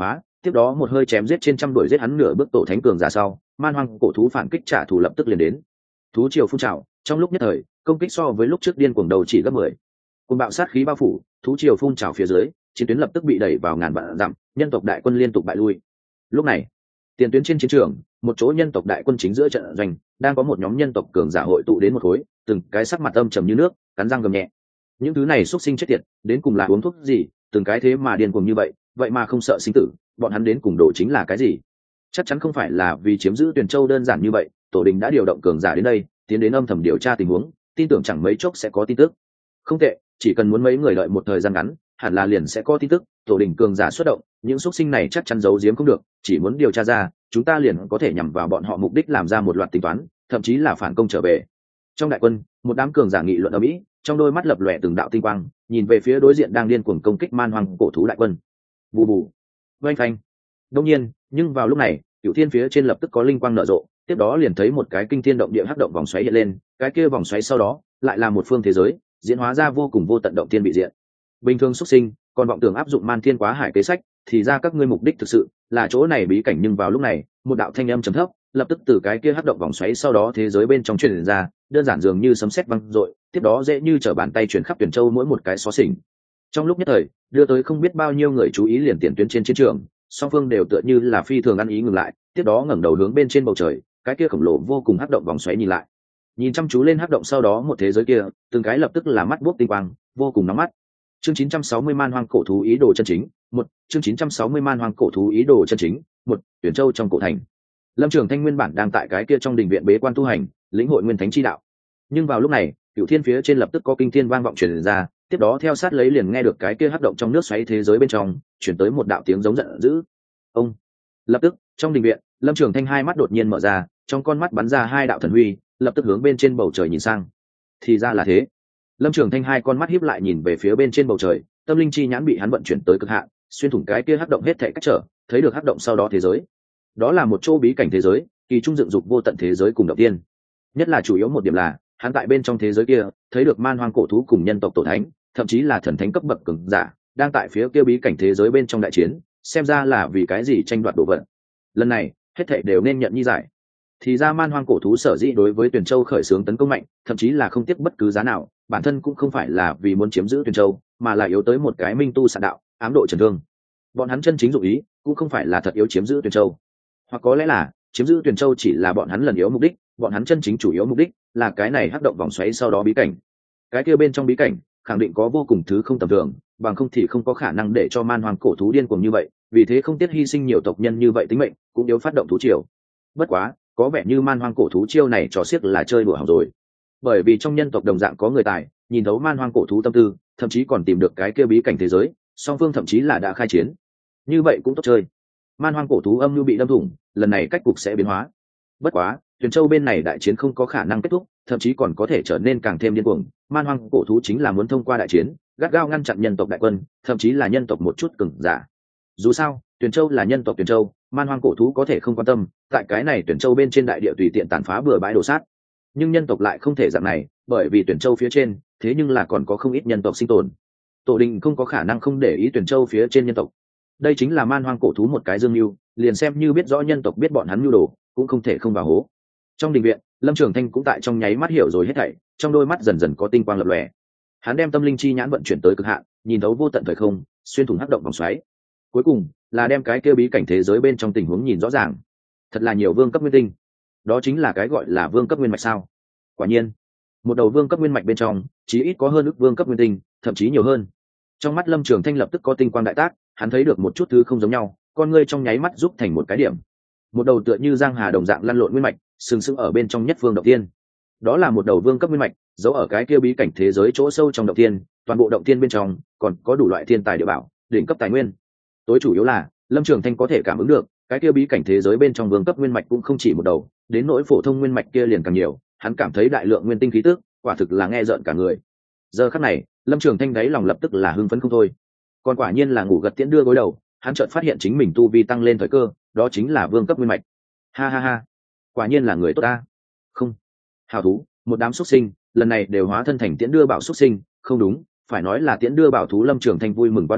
tiếp đó một hơi chém giết trên trăm đuổi giết hắn nửa bước tổ thánh cường giả sau, man hoang cổ thú phản kích trả thù lập tức liền đến. Thú triều phun trào, trong lúc nhất thời công kích so với lúc trước điên cuồng đầu chỉ gấp 10. Cùng bạo sát khí bao phủ, thú triều phun trào phía dưới, chiến tuyến lập tức bị đẩy vào ngàn vạn dặm, nhân tộc đại quân liên tục bại lui. Lúc này, tiền tuyến trên chiến trường, một chỗ nhân tộc đại quân chính giữa trận doanh, đang có một nhóm nhân tộc cường giả hội tụ đến một khối, từng cái sắc mặt âm trầm như nước, cắn răng gầm nhẹ. Những thứ này xuất sinh chết tiệt, đến cùng là uống thuốc gì, từng cái thế mà điên cuồng như vậy, vậy mà không sợ sinh tử, bọn hắn đến cùng đồ chính là cái gì? Chắc chắn không phải là vì chiếm giữ Tuyền Châu đơn giản như vậy, tổ đình đã điều động cường giả đến đây, tiến đến âm thầm điều tra tình huống, tin tưởng chẳng mấy chốc sẽ có tin tức. Không tệ, chỉ cần muốn mấy người đợi một thời gian ngắn, hẳn là liền sẽ có tin tức, tổ đình cường giả xuất động, những xuất sinh này chắc chắn giấu giếm không được, chỉ muốn điều tra ra, chúng ta liền có thể nhằm vào bọn họ mục đích làm ra một loạt tính toán, thậm chí là phản công trở về. Trong đại quân, một đám cường giả nghị luận ở mỹ, trong đôi mắt lập lòe từng đạo tinh quang, nhìn về phía đối diện đang điên cuồng công kích man hoang cổ thú đại quân. Bù bù, oanh phanh. Đông nhiên, nhưng vào lúc này, Cửu Thiên phía trên lập tức có linh quang nở rộ, tiếp đó liền thấy một cái kinh thiên động địa hắc động vòng xoáy hiện lên, cái kia vòng xoáy sau đó lại là một phương thế giới, diễn hóa ra vô cùng vô tận động thiên bị diện. Bình thường xuất sinh, còn vọng tưởng áp dụng man thiên quá hải kế sách, thì ra các ngươi mục đích thực sự là chỗ này bí cảnh, nhưng vào lúc này, một đạo thanh âm trầm thấp lập tức từ cái kia hắc động vòng xoáy sau đó thế giới bên trong truyền ra, đơn giản dường như sấm sét vang dội, tiếp đó dễ như trở bàn tay truyền khắp Tuyển Châu mỗi một cái xó xỉnh. Trong lúc nhất thời, đưa tới không biết bao nhiêu người chú ý liền tiền tuyến trên chiến trường, song phương đều tựa như là phi thường ăn ý ngừng lại, tiếp đó ngẩng đầu hướng bên trên bầu trời, cái kia khổng lồ vô cùng hắc động vòng xoáy nhìn lại. Nhìn chăm chú lên hắc động sau đó một thế giới kia, từng cái lập tức là mắt buốc tinh quang, vô cùng nóng mắt. Chương 960 man hoang cổ thú ý đồ chân chính, một chương 960 man hoang cổ thú ý đồ chân chính, một Tuyển Châu trong cổ thành. Lâm Trường Thanh nguyên bản đang tại cái kia trong đình viện bế quan tu hành, lĩnh hội nguyên thánh chi đạo. Nhưng vào lúc này, Cửu Thiên phía trên lập tức có kinh thiên vang vọng truyền ra, tiếp đó theo sát lấy liền nghe được cái kia hắc động trong nước xoáy thế giới bên trong chuyển tới một đạo tiếng giống giận dữ. Ông. Lập tức, trong đình viện, Lâm Trường Thanh hai mắt đột nhiên mở ra, trong con mắt bắn ra hai đạo thần huy, lập tức hướng bên trên bầu trời nhìn sang. Thì ra là thế. Lâm Trường Thanh hai con mắt híp lại nhìn về phía bên trên bầu trời, tâm linh chi nhãn bị hắn vận chuyển tới cực hạn, xuyên thủng cái kia hắc động hết thảy cách trở, thấy được hắc động sau đó thế giới. Đó là một chỗ bí cảnh thế giới, kỳ trung dựng dục vô tận thế giới cùng động tiên. Nhất là chủ yếu một điểm là, hắn tại bên trong thế giới kia, thấy được man hoang cổ thú cùng nhân tộc tổ thánh, thậm chí là thần thánh cấp bậc cường giả, đang tại phía kia bí cảnh thế giới bên trong đại chiến, xem ra là vì cái gì tranh đoạt đồ vật. Lần này, hết thảy đều nên nhận như giải. Thì ra man hoang cổ thú sở dĩ đối với Tuyển Châu khởi xướng tấn công mạnh, thậm chí là không tiếc bất cứ giá nào, bản thân cũng không phải là vì muốn chiếm giữ Tuyển Châu, mà là yếu tới một cái minh tu sạn đạo, ám độ trần thương. Bọn hắn chân chính dụng ý, cũng không phải là thật yếu chiếm giữ Tuyển Châu, hoặc có lẽ là chiếm giữ Tuyển Châu chỉ là bọn hắn lần yếu mục đích, bọn hắn chân chính chủ yếu mục đích là cái này hắc động vòng xoáy sau đó bí cảnh. Cái kia bên trong bí cảnh khẳng định có vô cùng thứ không tầm thường, bằng không thì không có khả năng để cho man hoang cổ thú điên cuồng như vậy, vì thế không tiếc hy sinh nhiều tộc nhân như vậy tính mệnh, cũng yếu phát động thú triều. Bất quá, có vẻ như man hoang cổ thú chiêu này trò xiếc là chơi đùa hỏng rồi, bởi vì trong nhân tộc đồng dạng có người tài nhìn thấu man hoang cổ thú tâm tư, thậm chí còn tìm được cái kia bí cảnh thế giới, song phương thậm chí là đã khai chiến. Như vậy cũng tốt chơi. Man hoang cổ thú âm mưu bị đâm thủng, lần này cách cục sẽ biến hóa. Bất quá, Tuyển Châu bên này đại chiến không có khả năng kết thúc, thậm chí còn có thể trở nên càng thêm điên cuồng. Man hoang cổ thú chính là muốn thông qua đại chiến, gắt gao ngăn chặn nhân tộc đại quân, thậm chí là nhân tộc một chút cường giả. Dù sao, Tuyển Châu là nhân tộc Tuyển Châu, man hoang cổ thú có thể không quan tâm, tại cái này Tuyển Châu bên trên đại địa tùy tiện tàn phá bừa bãi đổ sát. Nhưng nhân tộc lại không thể dạng này, bởi vì Tuyển Châu phía trên, thế nhưng là còn có không ít nhân tộc sinh tồn. Tổ đình không có khả năng không để ý Tuyển Châu phía trên nhân tộc. Đây chính là man hoang cổ thú một cái dương mưu, liền xem như biết rõ nhân tộc biết bọn hắn mưu đồ, cũng không thể không vào hố. Trong đình viện, Lâm Trường Thanh cũng tại trong nháy mắt hiểu rồi hết thảy, trong đôi mắt dần dần có tinh quang lập lòe. Hắn đem tâm linh chi nhãn vận chuyển tới cực hạn, nhìn thấu vô tận thời không, xuyên thủng hắc động vòng xoáy. Cuối cùng là đem cái kia bí cảnh thế giới bên trong tình huống nhìn rõ ràng. Thật là nhiều vương cấp nguyên tinh. Đó chính là cái gọi là vương cấp nguyên mạch sao? Quả nhiên, một đầu vương cấp nguyên mạch bên trong, chí ít có hơn ức vương cấp nguyên tinh, thậm chí nhiều hơn. Trong mắt Lâm Trường Thanh lập tức có tinh quang đại tác, hắn thấy được một chút thứ không giống nhau, con ngươi trong nháy mắt giúp thành một cái điểm. Một đầu tựa như giang hà đồng dạng lăn lộn nguyên mạch, sừng sững ở bên trong nhất phương động tiên. Đó là một đầu vương cấp nguyên mạch, giấu ở cái kia bí cảnh thế giới chỗ sâu trong động tiên, toàn bộ động tiên bên trong còn có đủ loại thiên tài địa bảo, đỉnh cấp tài nguyên. Tối chủ yếu là, Lâm Trường Thanh có thể cảm ứng được, cái kia bí cảnh thế giới bên trong vương cấp nguyên mạch cũng không chỉ một đầu, đến nỗi phổ thông nguyên mạch kia liền càng nhiều, hắn cảm thấy đại lượng nguyên tinh khí tức, quả thực là nghe rợn cả người. Giờ khắc này, Lâm Trường Thanh đáy lòng lập tức là hưng phấn không thôi. Còn quả nhiên là ngủ gật tiễn đưa gối đầu, hắn chợt phát hiện chính mình tu vi tăng lên thời cơ, đó chính là vương cấp nguyên mạch. Ha ha ha, quả nhiên là người tốt ta. Không, hào thú, một đám xuất sinh, lần này đều hóa thân thành tiễn đưa bảo xuất sinh, không đúng, phải nói là tiễn đưa bảo thú. Lâm Trường Thanh vui mừng quá đỗi,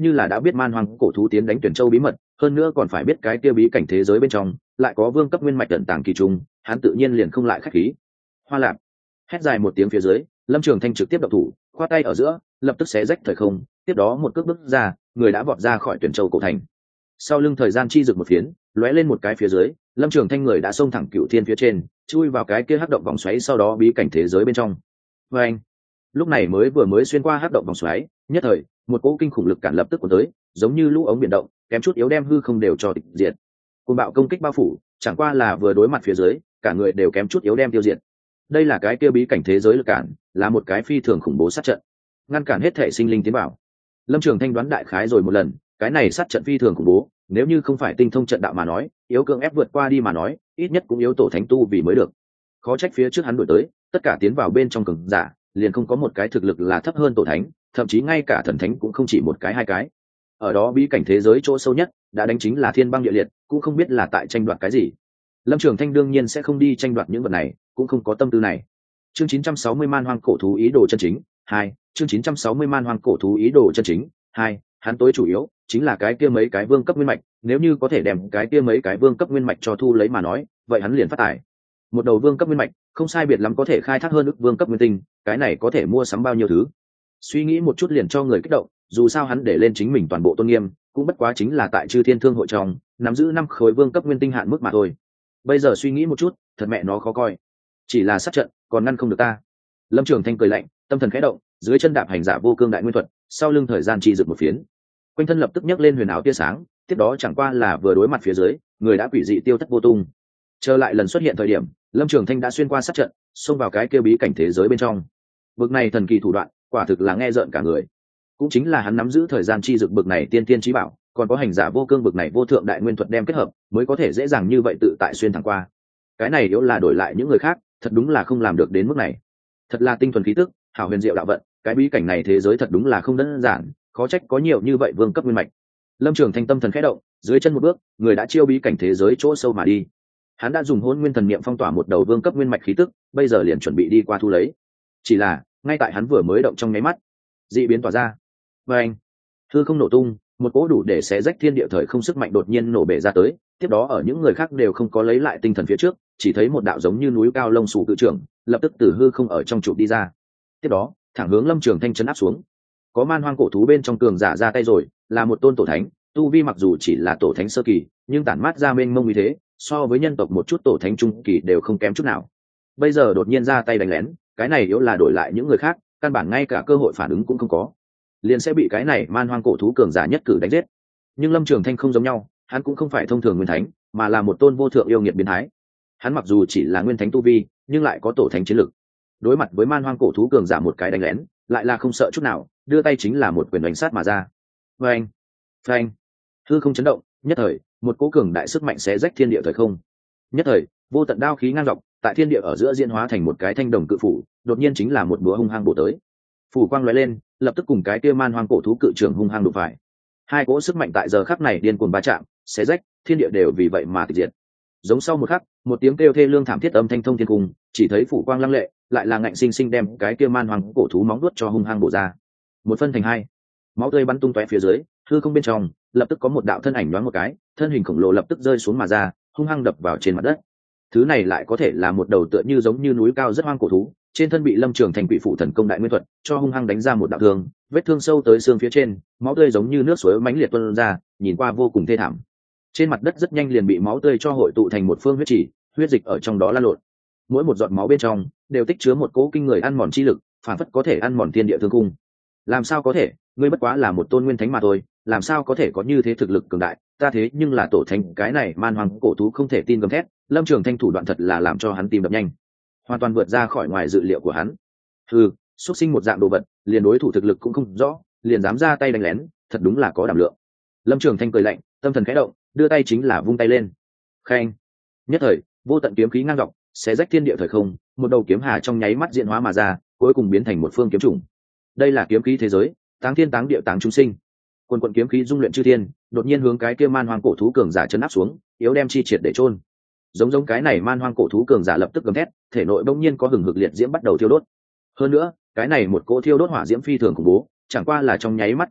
như là đã biết man hoang cổ thú tiến đánh tuyển châu bí mật, hơn nữa còn phải biết cái kia bí cảnh thế giới bên trong lại có vương cấp nguyên mạch tận tàng kỳ trùng, hắn tự nhiên liền không lại khách khí. Hoa lạp, hét dài một tiếng phía dưới, Lâm Trường Thanh trực tiếp động thủ, khoa tay ở giữa, lập tức xé rách thời không, tiếp đó một cước bước ra, người đã vọt ra khỏi tuyển châu cổ thành. Sau lưng thời gian chi rực một phiến, lóe lên một cái phía dưới, Lâm Trường Thanh người đã xông thẳng cựu thiên phía trên, chui vào cái kia hắc động vòng xoáy, sau đó bí cảnh thế giới bên trong. Và anh, lúc này vừa mới xuyên qua hắc động vòng xoáy, nhất thời một cỗ kinh khủng lực cản lập tức cuốn tới, giống như lũ ống biển động, kém chút yếu đem hư không đều cho tịch diệt. Côn bạo công kích bao phủ, chẳng qua là vừa đối mặt phía dưới, cả người đều kém chút yếu đem tiêu diệt. Đây là cái kia bí cảnh thế giới lực cản, là một cái phi thường khủng bố sát trận, ngăn cản hết thể sinh linh tiến vào. Lâm Trường Thanh đoán đại khái rồi một lần, cái này sát trận phi thường khủng bố, nếu như không phải tinh thông trận đạo mà nói, yếu cưỡng ép vượt qua đi mà nói, ít nhất cũng yếu tổ thánh tu vì mới được. Khó trách phía trước hắn đuổi tới, tất cả tiến vào bên trong cường giả, liền không có một cái thực lực là thấp hơn tổ thánh, thậm chí ngay cả thần thánh cũng không chỉ một cái hai cái. Ở đó bí cảnh thế giới chỗ sâu nhất, đã đánh chính là thiên băng địa liệt, cũng không biết là tại tranh đoạt cái gì. Lâm Trường Thanh đương nhiên sẽ không đi tranh đoạt những vật này, cũng không có tâm tư này. Chương 960 man hoang cổ thú ý đồ chân chính 2, chương 960 man hoang cổ thú ý đồ chân chính 2, hắn tối chủ yếu chính là cái kia mấy cái vương cấp nguyên mạch, nếu như có thể đem cái kia mấy cái vương cấp nguyên mạch cho thu lấy mà nói, vậy hắn liền phát tài. Một đầu vương cấp nguyên mạch, không sai biệt lắm có thể khai thác hơn ức vương cấp nguyên tinh, cái này có thể mua sắm bao nhiêu thứ. Suy nghĩ một chút liền cho người kích động, dù sao hắn để lên chính mình toàn bộ tôn nghiêm, cũng bất quá chính là tại Chư Thiên Thương hội trong, nắm giữ 5 khối vương cấp nguyên tinh hạn mức mà thôi. Bây giờ suy nghĩ một chút, thật mẹ nó khó coi. Chỉ là sát trận, còn ngăn không được ta. Lâm Trường Thanh cười lạnh, tâm thần khẽ động, dưới chân đạp hành giả vô cương đại nguyên thuật, sau lưng thời gian chi dựng một phiến, quanh thân lập tức nhấc lên huyền ảo tia sáng, tiếp đó chẳng qua là vừa đối mặt phía dưới, người đã quỷ dị tiêu thất vô tung. Trở lại lần xuất hiện thời điểm, Lâm Trường Thanh đã xuyên qua sát trận, xông vào cái kia bí cảnh thế giới bên trong. Bực này thần kỳ thủ đoạn, quả thực là nghe rợn cả người. Cũng chính là hắn nắm giữ thời gian chi dực bực này tiên tiên chí bảo, còn có hành giả vô cương bực này vô thượng đại nguyên thuật đem kết hợp, mới có thể dễ dàng như vậy tự tại xuyên thẳng qua. Cái này yếu là đổi lại những người khác, thật đúng là không làm được đến mức này. Thật là tinh thuần khí tức, hảo huyền diệu đạo vận, cái bí cảnh này thế giới thật đúng là không đơn giản, khó trách có nhiều như vậy vương cấp nguyên mạch. Lâm Trường Thanh tâm thần khẽ động, dưới chân một bước, người đã chiêu bí cảnh thế giới chỗ sâu mà đi. Hắn đã dùng hôn nguyên thần niệm phong tỏa một đầu vương cấp nguyên mạch khí tức, bây giờ liền chuẩn bị đi qua thu lấy. Chỉ là ngay tại hắn vừa mới động trong nháy mắt, dị biến tỏa ra. Và anh, hư không nổ tung, một cỗ đủ để xé rách thiên địa thời không sức mạnh đột nhiên nổ bể ra tới. Tiếp đó ở những người khác đều không có lấy lại tinh thần phía trước, chỉ thấy một đạo giống như núi cao lông xù cự trưởng, lập tức từ hư không ở trong trụ đi ra. Tiếp đó thẳng hướng Lâm Trường Thanh chấn áp xuống. Có man hoang cổ thú bên trong cường giả ra tay rồi, là một tôn tổ thánh, tu vi mặc dù chỉ là tổ thánh sơ kỳ, nhưng tản mát ra mênh mông uy thế, so với nhân tộc một chút tổ thánh trung kỳ đều không kém chút nào. Bây giờ đột nhiên ra tay đánh lén, cái này yếu là đổi lại những người khác, căn bản ngay cả cơ hội phản ứng cũng không có, liền sẽ bị cái này man hoang cổ thú cường giả nhất cử đánh giết. Nhưng Lâm Trường Thanh không giống nhau, hắn cũng không phải thông thường nguyên thánh, mà là một tôn vô thượng yêu nghiệt biến thái. Hắn mặc dù chỉ là nguyên thánh tu vi, nhưng lại có tổ thánh chiến lực. Đối mặt với man hoang cổ thú cường giả một cái đánh lén, lại là không sợ chút nào, đưa tay chính là một quyền đánh sát mà ra. Phanh, phanh, hư không chấn động, nhất thời một cỗ cường đại sức mạnh xé rách thiên địa thời không. Nhất thời vô tận đao khí ngang dọc, tại thiên địa ở giữa diễn hóa thành một cái thanh đồng cự phủ, đột nhiên chính là một búa hung hăng bổ tới. Phủ quang lóe lên, lập tức cùng cái kia man hoang cổ thú cự trưởng hung hăng đụng phải. Hai cỗ sức mạnh tại giờ khắc này điên cuồng va chạm, xé rách, thiên địa đều vì vậy mà tịch diệt. Giống sau một khắc, một tiếng kêu thê lương thảm thiết âm thanh thông thiên cung, chỉ thấy phủ quang lăng lệ, lại là ngạnh sinh sinh đem cái kia man hoang cổ thú móng vuốt cho hung hăng bổ ra. Một phân thành hai, máu tươi bắn tung tóe phía dưới, hư không bên trong lập tức có một đạo thân ảnh nhoáng một cái, thân hình khổng lồ lập tức rơi xuống mà ra, hung hăng đập vào trên mặt đất. Thứ này lại có thể là một đầu tựa như giống như núi cao rất hoang cổ thú, trên thân bị Lâm Trường Thành quỷ phụ thần công đại nguyên thuật cho hung hăng đánh ra một đạo thương, vết thương sâu tới xương phía trên, máu tươi giống như nước suối mãnh liệt tuôn ra, nhìn qua vô cùng thê thảm. Trên mặt đất rất nhanh liền bị máu tươi cho hội tụ thành một phương huyết chỉ, huyết dịch ở trong đó lan lộn. Mỗi một giọt máu bên trong đều tích chứa một cỗ kinh người ăn mòn chi lực, phản phất có thể ăn mòn thiên địa thương cung. Làm sao có thể, ngươi bất quá là một tôn nguyên thánh mà thôi, làm sao có thể có như thế thực lực cường đại, ta thế nhưng là tổ thánh, cái này man hoang cổ thú không thể tin gầm thét. Lâm Trường Thanh thủ đoạn thật là làm cho hắn tim đập nhanh, hoàn toàn vượt ra khỏi ngoài dự liệu của hắn. Xuất sinh một dạng đồ vật, liền đối thủ thực lực cũng không rõ, liền dám ra tay đánh lén, thật đúng là có đảm lượng. Lâm Trường Thanh cười lạnh, tâm thần khẽ động, đưa tay chính là vung tay lên. Khen, nhất thời vô tận kiếm khí ngang dọc, xé rách thiên địa thời không, một đầu kiếm hà trong nháy mắt diễn hóa mà ra, cuối cùng biến thành một phương kiếm trùng. Đây là kiếm khí thế giới, táng thiên táng địa táng chúng sinh. Quần quần kiếm khí dung luyện chư thiên, đột nhiên hướng cái kia man hoang cổ thú cường giả chấn áp xuống, yếu đem chi triệt để chôn. Giống cái này man hoang cổ thú cường giả lập tức gầm thét, thể nội bỗng nhiên có hừng hực liệt diễm bắt đầu thiêu đốt. Hơn nữa, cái này một cỗ thiêu đốt hỏa diễm phi thường khủng bố, chẳng qua là trong nháy mắt công phu,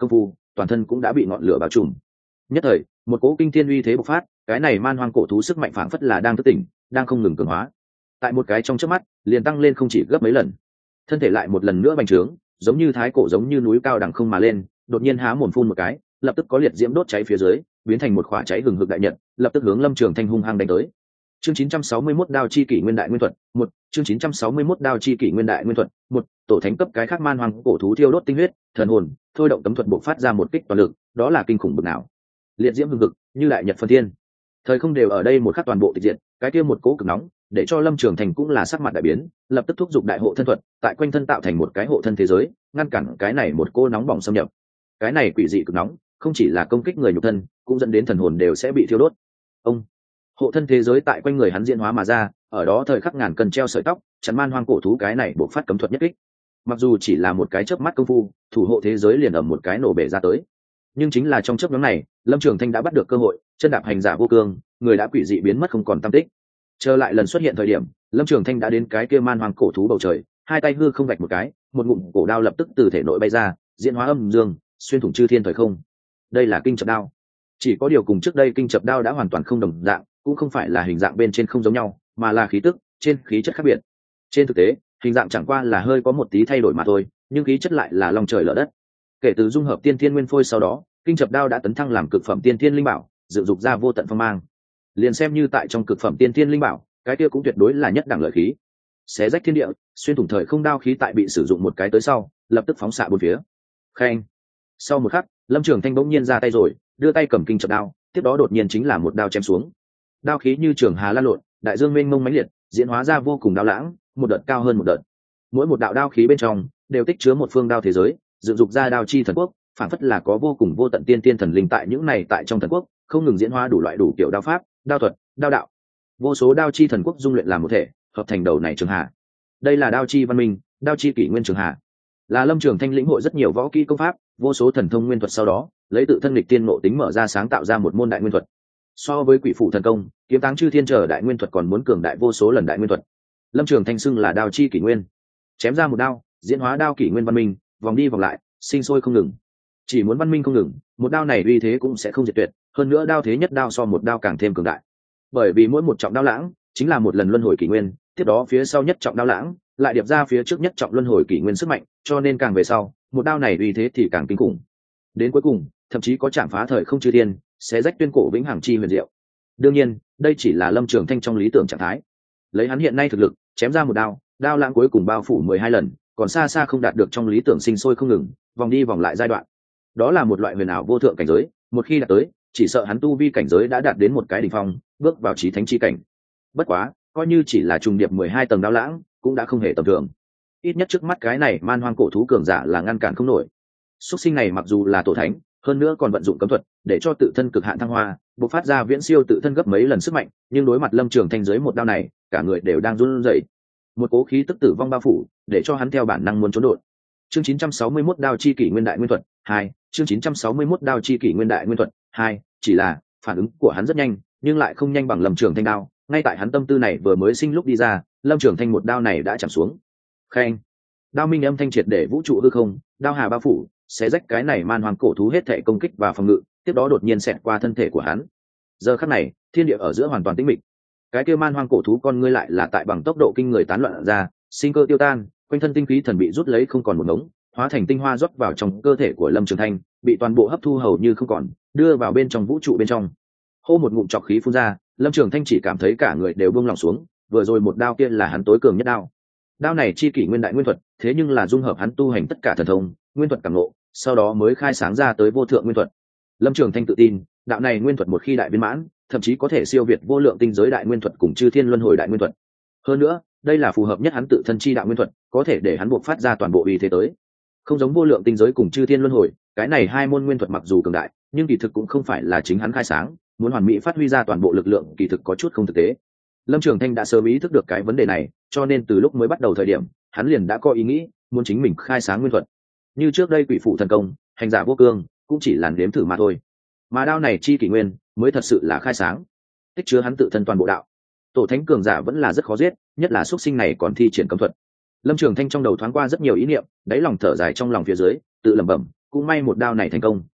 toàn thân cũng đã bị ngọn lửa bao trùm. Nhất thời một cỗ kinh thiên uy thế bộc phát, cái này man hoang cổ thú sức mạnh phảng phất là đang thức tỉnh, đang không ngừng cường hóa, tại một cái trong chớp mắt liền tăng lên không chỉ gấp mấy lần, thân thể lại một lần nữa bành trướng, giống như thái cổ, giống như núi cao đằng không mà lên, đột nhiên há mồm phun một cái, lập tức có liệt diễm đốt cháy phía dưới, biến thành một khỏa cháy hừng hực đại nhật, lập tức hướng Lâm Trường Thanh hung hăng đánh tới. Chương 961 đao chi kỷ nguyên đại nguyên thuật, 1, chương 961 đao chi kỷ nguyên đại nguyên thuật, 1, tổ thánh cấp cái khác man hoang cổ thú thiêu đốt tinh huyết, thần hồn, thôi động cấm thuật bộc phát ra một kích toàn lực, đó là kinh khủng bực nào. Liệt diễm hừng hực, như đại nhật phân thiên. Thời không đều ở đây một khắc toàn bộ tịch diệt, cái kia một cỗ cực nóng, để cho Lâm Trường Thành cũng là sắc mặt đại biến, lập tức thúc giục đại hộ thân thuật, tại quanh thân tạo thành một cái hộ thân thế giới, ngăn cản cái này một cô nóng bỏng xâm nhập. Cái này quỷ dị cực nóng, không chỉ là công kích người nhục thân, cũng dẫn đến thần hồn đều sẽ bị thiêu đốt. Ông hộ thân thế giới tại quanh người hắn diễn hóa mà ra, ở đó thời khắc ngàn cân treo sợi tóc, chắn man hoang cổ thú cái này bộc phát cấm thuật nhất kích. Mặc dù chỉ là một cái chớp mắt công phu, thủ hộ thế giới liền ầm một cái nổ bể ra tới. Nhưng chính là trong chớp nhoáng này, Lâm Trường Thanh đã bắt được cơ hội, chân đạp hành giả vô cương, người đã quỷ dị biến mất không còn tăm tích. Trở lại lần xuất hiện thời điểm, Lâm Trường Thanh đã đến cái kia man hoang cổ thú bầu trời, hai tay hư không vạch một cái, một ngụm cổ đao lập tức từ thể nội bay ra, diễn hóa âm dương, xuyên thủng chư thiên thời không. Đây là kinh chập đao. Chỉ có điều cùng trước đây kinh chập đao đã hoàn toàn không đồng dạng, cũng không phải là hình dạng bên trên không giống nhau, mà là khí tức, trên khí chất khác biệt. Trên thực tế, hình dạng chẳng qua là hơi có một tí thay đổi mà thôi, nhưng khí chất lại là lòng trời lở đất. Kể từ dung hợp tiên thiên nguyên phôi sau đó, kinh chập đao đã tấn thăng làm cực phẩm tiên thiên linh bảo, dựng dục ra vô tận phong mang. Liền xem như tại trong cực phẩm tiên thiên linh bảo, cái kia cũng tuyệt đối là nhất đẳng lợi khí. Xé rách thiên địa, xuyên thủng thời không đao khí tại bị sử dụng một cái tới sau, lập tức phóng xạ bốn phía. Khen. Sau một khắc, Lâm Trường Thanh bỗng nhiên ra tay rồi, đưa tay cầm kinh chập đao, tiếp đó đột nhiên chính là một đao chém xuống. Đao khí như trường hà lan lộn, đại dương mênh mông mãnh liệt, diễn hóa ra vô cùng đao lãng, một đợt cao hơn một đợt. Mỗi một đạo đao khí bên trong đều tích chứa một phương đao thế giới, dựng dục ra đao chi thần quốc, phản phất là có vô cùng vô tận tiên tiên thần linh tại những này tại trong thần quốc, không ngừng diễn hóa đủ loại đủ kiểu đao pháp, đao thuật, đao đạo. Vô số đao chi thần quốc dung luyện làm một thể, hợp thành đầu này trường hà. Đây là đao chi văn minh, đao chi kỷ nguyên trường hà. Là Lâm Trường Thanh lĩnh hội rất nhiều võ kỹ công pháp, vô số thần thông nguyên thuật, sau đó lấy tự thân lịch tiên ngộ tính mở ra sáng tạo ra một môn đại nguyên thuật. So với quỷ phủ thần công, kiếm táng chư thiên trở đại nguyên thuật còn muốn cường đại vô số lần đại nguyên thuật. Lâm Trường Thanh xưng là đao chi kỷ nguyên. Chém ra một đao, diễn hóa đao kỷ nguyên văn minh, vòng đi vòng lại, sinh sôi không ngừng. Chỉ muốn văn minh không ngừng, một đao này uy thế cũng sẽ không diệt tuyệt, hơn nữa đao thế nhất đao so một đao càng thêm cường đại. Bởi vì mỗi một trọng đao lãng chính là một lần luân hồi kỷ nguyên, tiếp đó phía sau nhất trọng đao lãng lại điệp ra phía trước nhất trọng luân hồi kỷ nguyên sức mạnh, cho nên càng về sau, một đao này uy thế thì càng kinh khủng. Đến cuối cùng, thậm chí có chạm phá thời không chư thiên, xé rách tuyên cổ vĩnh hằng chi huyền diệu. Đương nhiên, đây chỉ là Lâm Trường Thanh trong lý tưởng trạng thái. Lấy hắn hiện nay thực lực, chém ra một đao, đao lãng cuối cùng bao phủ 12 lần, còn xa xa không đạt được trong lý tưởng sinh sôi không ngừng, vòng đi vòng lại giai đoạn. Đó là một loại huyền ảo vô thượng cảnh giới, một khi đạt tới, chỉ sợ hắn tu vi cảnh giới đã đạt đến một cái đỉnh phong, bước vào chí thánh chi cảnh. Bất quá, coi như chỉ là trùng điệp 12 tầng đao lãng, cũng đã không hề tầm thường. Ít nhất trước mắt cái này man hoang cổ thú cường giả là ngăn cản không nổi. Súc sinh này mặc dù là tổ thánh, hơn nữa còn vận dụng cấm thuật để cho tự thân cực hạn thăng hoa, bộc phát ra viễn siêu tự thân gấp mấy lần sức mạnh, nhưng đối mặt Lâm Trường Thanh dưới một đao này, cả người đều đang run rẩy. Một cố khí tức tử vong bao phủ, để cho hắn theo bản năng muốn trốn đột. Chương 961 đao chi kỷ nguyên đại nguyên thuật 2, chương 961 đao chi kỷ nguyên đại nguyên thuật 2, chỉ là phản ứng của hắn rất nhanh, nhưng lại không nhanh bằng Lâm Trường Thanh đao. Ngay tại hắn tâm tư này vừa mới sinh lúc đi ra, Lâm Trường Thanh một đao này đã chạm xuống. Khen. Đao minh âm thanh triệt để vũ trụ hư không, đao hà bao phủ, xé rách cái này man hoang cổ thú hết thể công kích và phòng ngự, tiếp đó đột nhiên xẹt qua thân thể của hắn. Giờ khắc này, thiên địa ở giữa hoàn toàn tĩnh mịch. Cái kia man hoang cổ thú con ngươi lại là tại bằng tốc độ kinh người tán loạn ra, sinh cơ tiêu tan, quanh thân tinh khí thần bị rút lấy không còn một ngống, hóa thành tinh hoa rót vào trong cơ thể của Lâm Trường Thanh, bị toàn bộ hấp thu hầu như không còn, đưa vào bên trong vũ trụ bên trong. Hô một ngụm trọc khí phun ra, Lâm Trường Thanh chỉ cảm thấy cả người đều buông lỏng xuống, vừa rồi một đao kia là hắn tối cường nhất đao. Đao này chi kỷ nguyên đại nguyên thuật, thế nhưng là dung hợp hắn tu hành tất cả thần thông, nguyên thuật cảm ngộ, sau đó mới khai sáng ra tới vô thượng nguyên thuật. Lâm Trường Thanh tự tin, đạo này nguyên thuật một khi đại viên mãn, thậm chí có thể siêu việt vô lượng tinh giới đại nguyên thuật cùng chư thiên luân hồi đại nguyên thuật. Hơn nữa, đây là phù hợp nhất hắn tự thân chi đạo nguyên thuật, có thể để hắn buộc phát ra toàn bộ uy thế tới. Không giống vô lượng tinh giới cùng chư thiên luân hồi, cái này hai môn nguyên thuật mặc dù cường đại, nhưng kỳ thực cũng không phải là chính hắn khai sáng, muốn hoàn mỹ phát huy ra toàn bộ lực lượng kỳ thực có chút không thực tế. Lâm Trường Thanh đã sớm ý thức được cái vấn đề này, cho nên từ lúc mới bắt đầu thời điểm, hắn liền đã có ý nghĩ muốn chính mình khai sáng nguyên thuật. Như trước đây quỷ phụ thần công, hành giả vô cương cũng chỉ là nếm thử mà thôi, mà đao này chi kỷ nguyên mới thật sự là khai sáng, tích chứa hắn tự thân toàn bộ đạo. Tổ thánh cường giả vẫn là rất khó giết, nhất là xuất sinh này còn thi triển cấm thuật. Lâm Trường Thanh trong đầu thoáng qua rất nhiều ý niệm, đáy lòng thở dài trong lòng phía dưới, tự lẩm bẩm, cũng may một đao này thành công.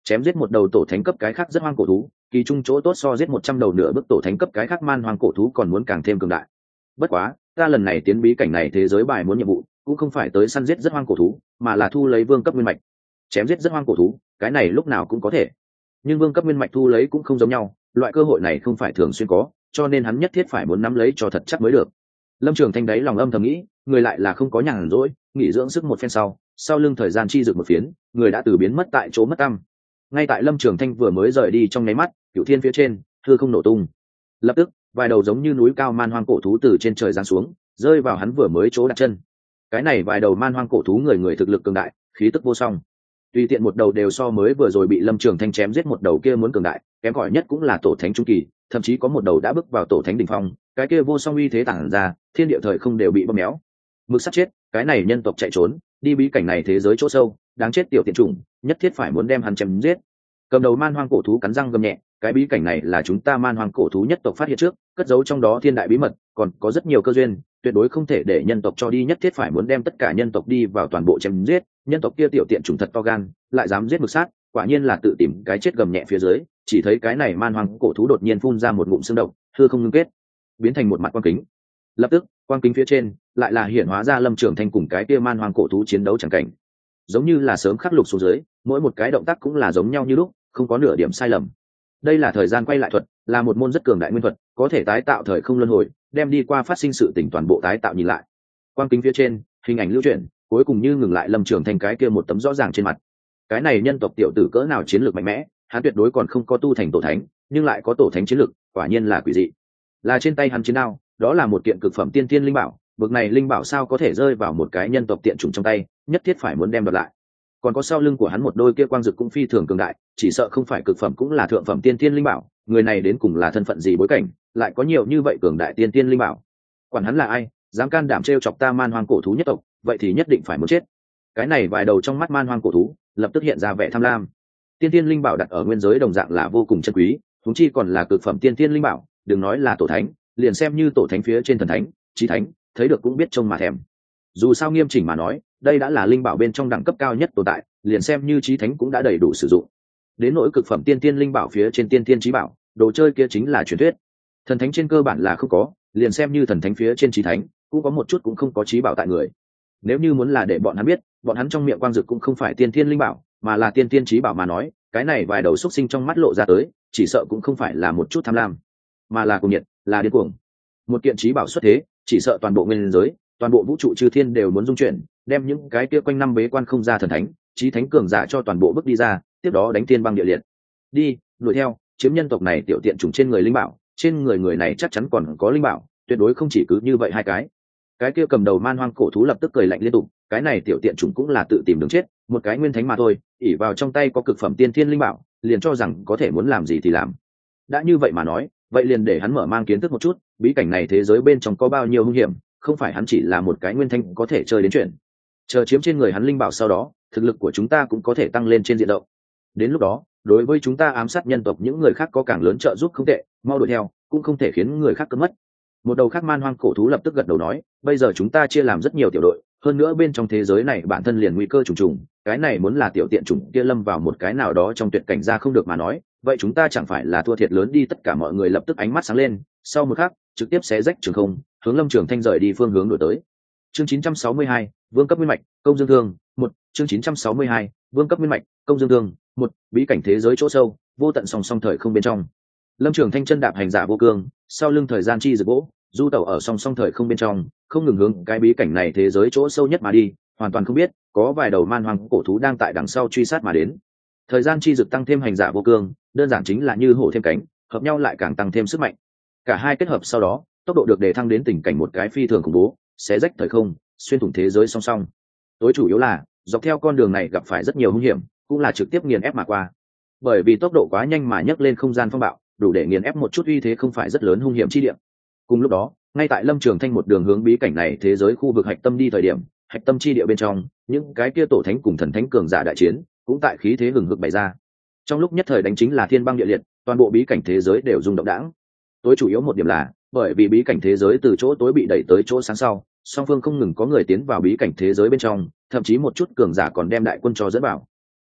chém giết một đầu tổ thánh cấp cái khác rất hoang cổ thú, kỳ trung chỗ tốt so giết 100 đầu nửa bước tổ thánh cấp cái khác man hoang cổ thú còn muốn càng thêm cường đại. Bất quá ta lần này tiến bí cảnh này thế giới bài muốn nhiệm vụ cũng không phải tới săn giết rất hoang cổ thú, mà là thu lấy vương cấp nguyên mạch. Chém giết rất hoang cổ thú cái này lúc nào cũng có thể, nhưng vương cấp nguyên mạch thu lấy cũng không giống nhau, loại cơ hội này không phải thường xuyên có, cho nên hắn nhất thiết phải muốn nắm lấy cho thật chắc mới được. Lâm Trường Thanh đáy lòng âm thầm nghĩ, người lại là không có nhàn rỗi, nghỉ dưỡng sức một phen sau lưng thời gian chi rực một phiến, người đã từ biến mất tại chỗ mất tăm. Ngay tại Lâm Trường Thanh vừa mới rời đi trong nháy mắt, cửu thiên phía trên hư không nổ tung, lập tức vài đầu giống như núi cao man hoang cổ thú từ trên trời giáng xuống, rơi vào hắn vừa mới chỗ đặt chân. Cái này vài đầu man hoang cổ thú người thực lực cường đại, khí tức vô song, tùy tiện một đầu đều so mới vừa rồi bị Lâm Trường Thanh chém giết một đầu kia muốn cường đại, kém cỏi nhất cũng là tổ thánh trung kỳ, thậm chí có một đầu đã bước vào tổ thánh đỉnh phong, cái kia vô song uy thế tản ra, thiên địa thời không đều bị bóp méo. Mực sắt chết, cái này nhân tộc chạy trốn, đi bí cảnh này thế giới chỗ sâu, đáng chết tiểu tiện chủng, nhất thiết phải muốn đem hắn chém giết. Cầm đầu man hoang cổ thú cắn răng gầm nhẹ, cái bí cảnh này là chúng ta man hoang cổ thú nhất tộc phát hiện trước, cất giấu trong đó thiên đại bí mật, còn có rất nhiều cơ duyên, tuyệt đối không thể để nhân tộc cho đi, nhất thiết phải muốn đem tất cả nhân tộc đi vào toàn bộ chém giết. Nhân tộc kia tiểu tiện chủng thật to gan, lại dám giết mực sát, quả nhiên là tự tìm cái chết. Gầm nhẹ phía dưới, chỉ thấy cái này man hoang cổ thú đột nhiên phun ra một ngụm xương độc, hư không ngưng kết, biến thành một mặt quang kính. Lập tức quang kính phía trên lại là hiển hóa ra Lâm Trường Thanh cùng cái kia man hoang cổ thú chiến đấu chẳng cảnh, giống như là sớm khắc lục xuống dưới, mỗi một cái động tác cũng là giống nhau như lúc, không có nửa điểm sai lầm. Đây là thời gian quay lại thuật, là một môn rất cường đại nguyên thuật, có thể tái tạo thời không luân hồi, đem đi qua phát sinh sự tình toàn bộ tái tạo nhìn lại. Quang kính phía trên hình ảnh lưu chuyển, cuối cùng như ngừng lại Lâm Trường Thanh cái kia một tấm rõ ràng trên mặt. Cái này nhân tộc tiểu tử cỡ nào chiến lược mạnh mẽ, hắn tuyệt đối còn không có tu thành tổ thánh, nhưng lại có tổ thánh chiến lược, quả nhiên là quỷ dị. Là trên tay hắn chiến đao, đó là một kiện cực phẩm tiên tiên linh bảo, bực này linh bảo sao có thể rơi vào một cái nhân tộc tiện chủng trong tay, nhất thiết phải muốn đem đoạt lại. Còn có sau lưng của hắn một đôi kia quang dực cũng phi thường cường đại, chỉ sợ không phải cực phẩm cũng là thượng phẩm tiên tiên linh bảo, người này đến cùng là thân phận gì bối cảnh, lại có nhiều như vậy cường đại tiên tiên linh bảo. Quản hắn là ai, dám can đảm trêu chọc ta man hoang cổ thú nhất tộc, vậy thì nhất định phải muốn chết. Cái này vài đầu trong mắt man hoang cổ thú lập tức hiện ra vẻ tham lam. Tiên tiên linh bảo đặt ở nguyên giới đồng dạng là vô cùng chân quý, huống chi còn là cực phẩm tiên tiên linh bảo, đừng nói là tổ thánh, liền xem như tổ thánh phía trên thần thánh, chí thánh, thấy được cũng biết trông mà thèm. Dù sao nghiêm chỉnh mà nói, đây đã là linh bảo bên trong đẳng cấp cao nhất tồn tại, liền xem như chí thánh cũng đã đầy đủ sử dụng. Đến nỗi cực phẩm tiên tiên linh bảo phía trên tiên tiên chí bảo, đồ chơi kia chính là truyền thuyết. Thần thánh trên cơ bản là không có, liền xem như thần thánh phía trên chí thánh, cũng có một chút cũng không có chí bảo tại người. Nếu như muốn là để bọn hắn biết, bọn hắn trong miệng quang dực cũng không phải tiên tiên linh bảo, mà là tiên tiên chí bảo mà nói, cái này vài đầu xúc sinh trong mắt lộ ra tới, chỉ sợ cũng không phải là một chút tham lam, mà là cuồng nhiệt, là điên cuồng. Một kiện chí bảo xuất thế, chỉ sợ toàn bộ nguyên giới, toàn bộ vũ trụ chư thiên đều muốn dung chuyển, đem những cái kia quanh năm bế quan không ra thần thánh, chí thánh cường giả cho toàn bộ bước đi ra, tiếp đó đánh thiên băng địa liệt. Đi, đuổi theo, chiếm nhân tộc này tiểu tiện chủng trên người linh bảo, trên người người này chắc chắn còn có linh bảo, tuyệt đối không chỉ cứ như vậy hai cái. Cái kia cầm đầu man hoang cổ thú lập tức cười lạnh liên tục, cái này tiểu tiện chủng cũng là tự tìm đường chết, một cái nguyên thánh mà thôi, ỷ vào trong tay có cực phẩm tiên thiên linh bảo, liền cho rằng có thể muốn làm gì thì làm. Đã như vậy mà nói, vậy liền để hắn mở mang kiến thức một chút, bí cảnh này thế giới bên trong có bao nhiêu hung hiểm, không phải hắn chỉ là một cái nguyên thánh có thể chơi đến chuyện. Chờ chiếm trên người hắn linh bảo sau đó, thực lực của chúng ta cũng có thể tăng lên trên diện rộng. Đến lúc đó, đối với chúng ta ám sát nhân tộc những người khác có càng lớn trợ giúp không tệ, mau đuổi theo, cũng không thể khiến người khác cướp mất. Một đầu khác man hoang cổ thú lập tức gật đầu nói, bây giờ chúng ta chia làm rất nhiều tiểu đội, hơn nữa bên trong thế giới này bản thân liền nguy cơ trùng trùng, cái này muốn là tiểu tiện chủng kia lâm vào một cái nào đó trong tuyệt cảnh ra không được mà nói, vậy chúng ta chẳng phải là thua thiệt lớn đi. Tất cả mọi người lập tức ánh mắt sáng lên, sau một khắc trực tiếp xé rách trường không, hướng Lâm Trường Thanh rời đi phương hướng đổi tới. Chương 962, vương cấp nguyên mạch, công dương thương, 1, chương 962, vương cấp nguyên mạch, công dương thương, 1, bí cảnh thế giới chỗ sâu, vô tận song song thời không bên trong. Lâm Trường Thanh chân đạp hành giả vô cương, sau lưng thời gian chi rực gỗ, du tẩu ở song song thời không bên trong, không ngừng hướng cái bí cảnh này thế giới chỗ sâu nhất mà đi, hoàn toàn không biết có vài đầu man hoang cổ thú đang tại đằng sau truy sát mà đến. Thời gian chi dực tăng thêm hành giả vô cương, đơn giản chính là như hổ thêm cánh, hợp nhau lại càng tăng thêm sức mạnh. Cả hai kết hợp sau đó, tốc độ được đề thăng đến tình cảnh một cái phi thường khủng bố, xé rách thời không, xuyên thủng thế giới song song. Tối chủ yếu là dọc theo con đường này gặp phải rất nhiều hung hiểm, cũng là trực tiếp nghiền ép mà qua. Bởi vì tốc độ quá nhanh mà nhấc lên không gian phong bạo, đủ để nghiền ép một chút uy thế không phải rất lớn hung hiểm chi địa. Cùng lúc đó, ngay tại Lâm Trường Thanh một đường hướng bí cảnh này thế giới khu vực hạch tâm đi thời điểm, hạch tâm chi địa bên trong, những cái kia tổ thánh cùng thần thánh cường giả đại chiến, cũng tại khí thế hừng hực bày ra. Trong lúc nhất thời đánh chính là thiên băng địa liệt, toàn bộ bí cảnh thế giới đều rung động đãng. Tối chủ yếu một điểm là, bởi vì bí cảnh thế giới từ chỗ tối bị đẩy tới chỗ sáng sau, song phương không ngừng có người tiến vào bí cảnh thế giới bên trong, thậm chí một chút cường giả còn đem đại quân cho dẫn vào.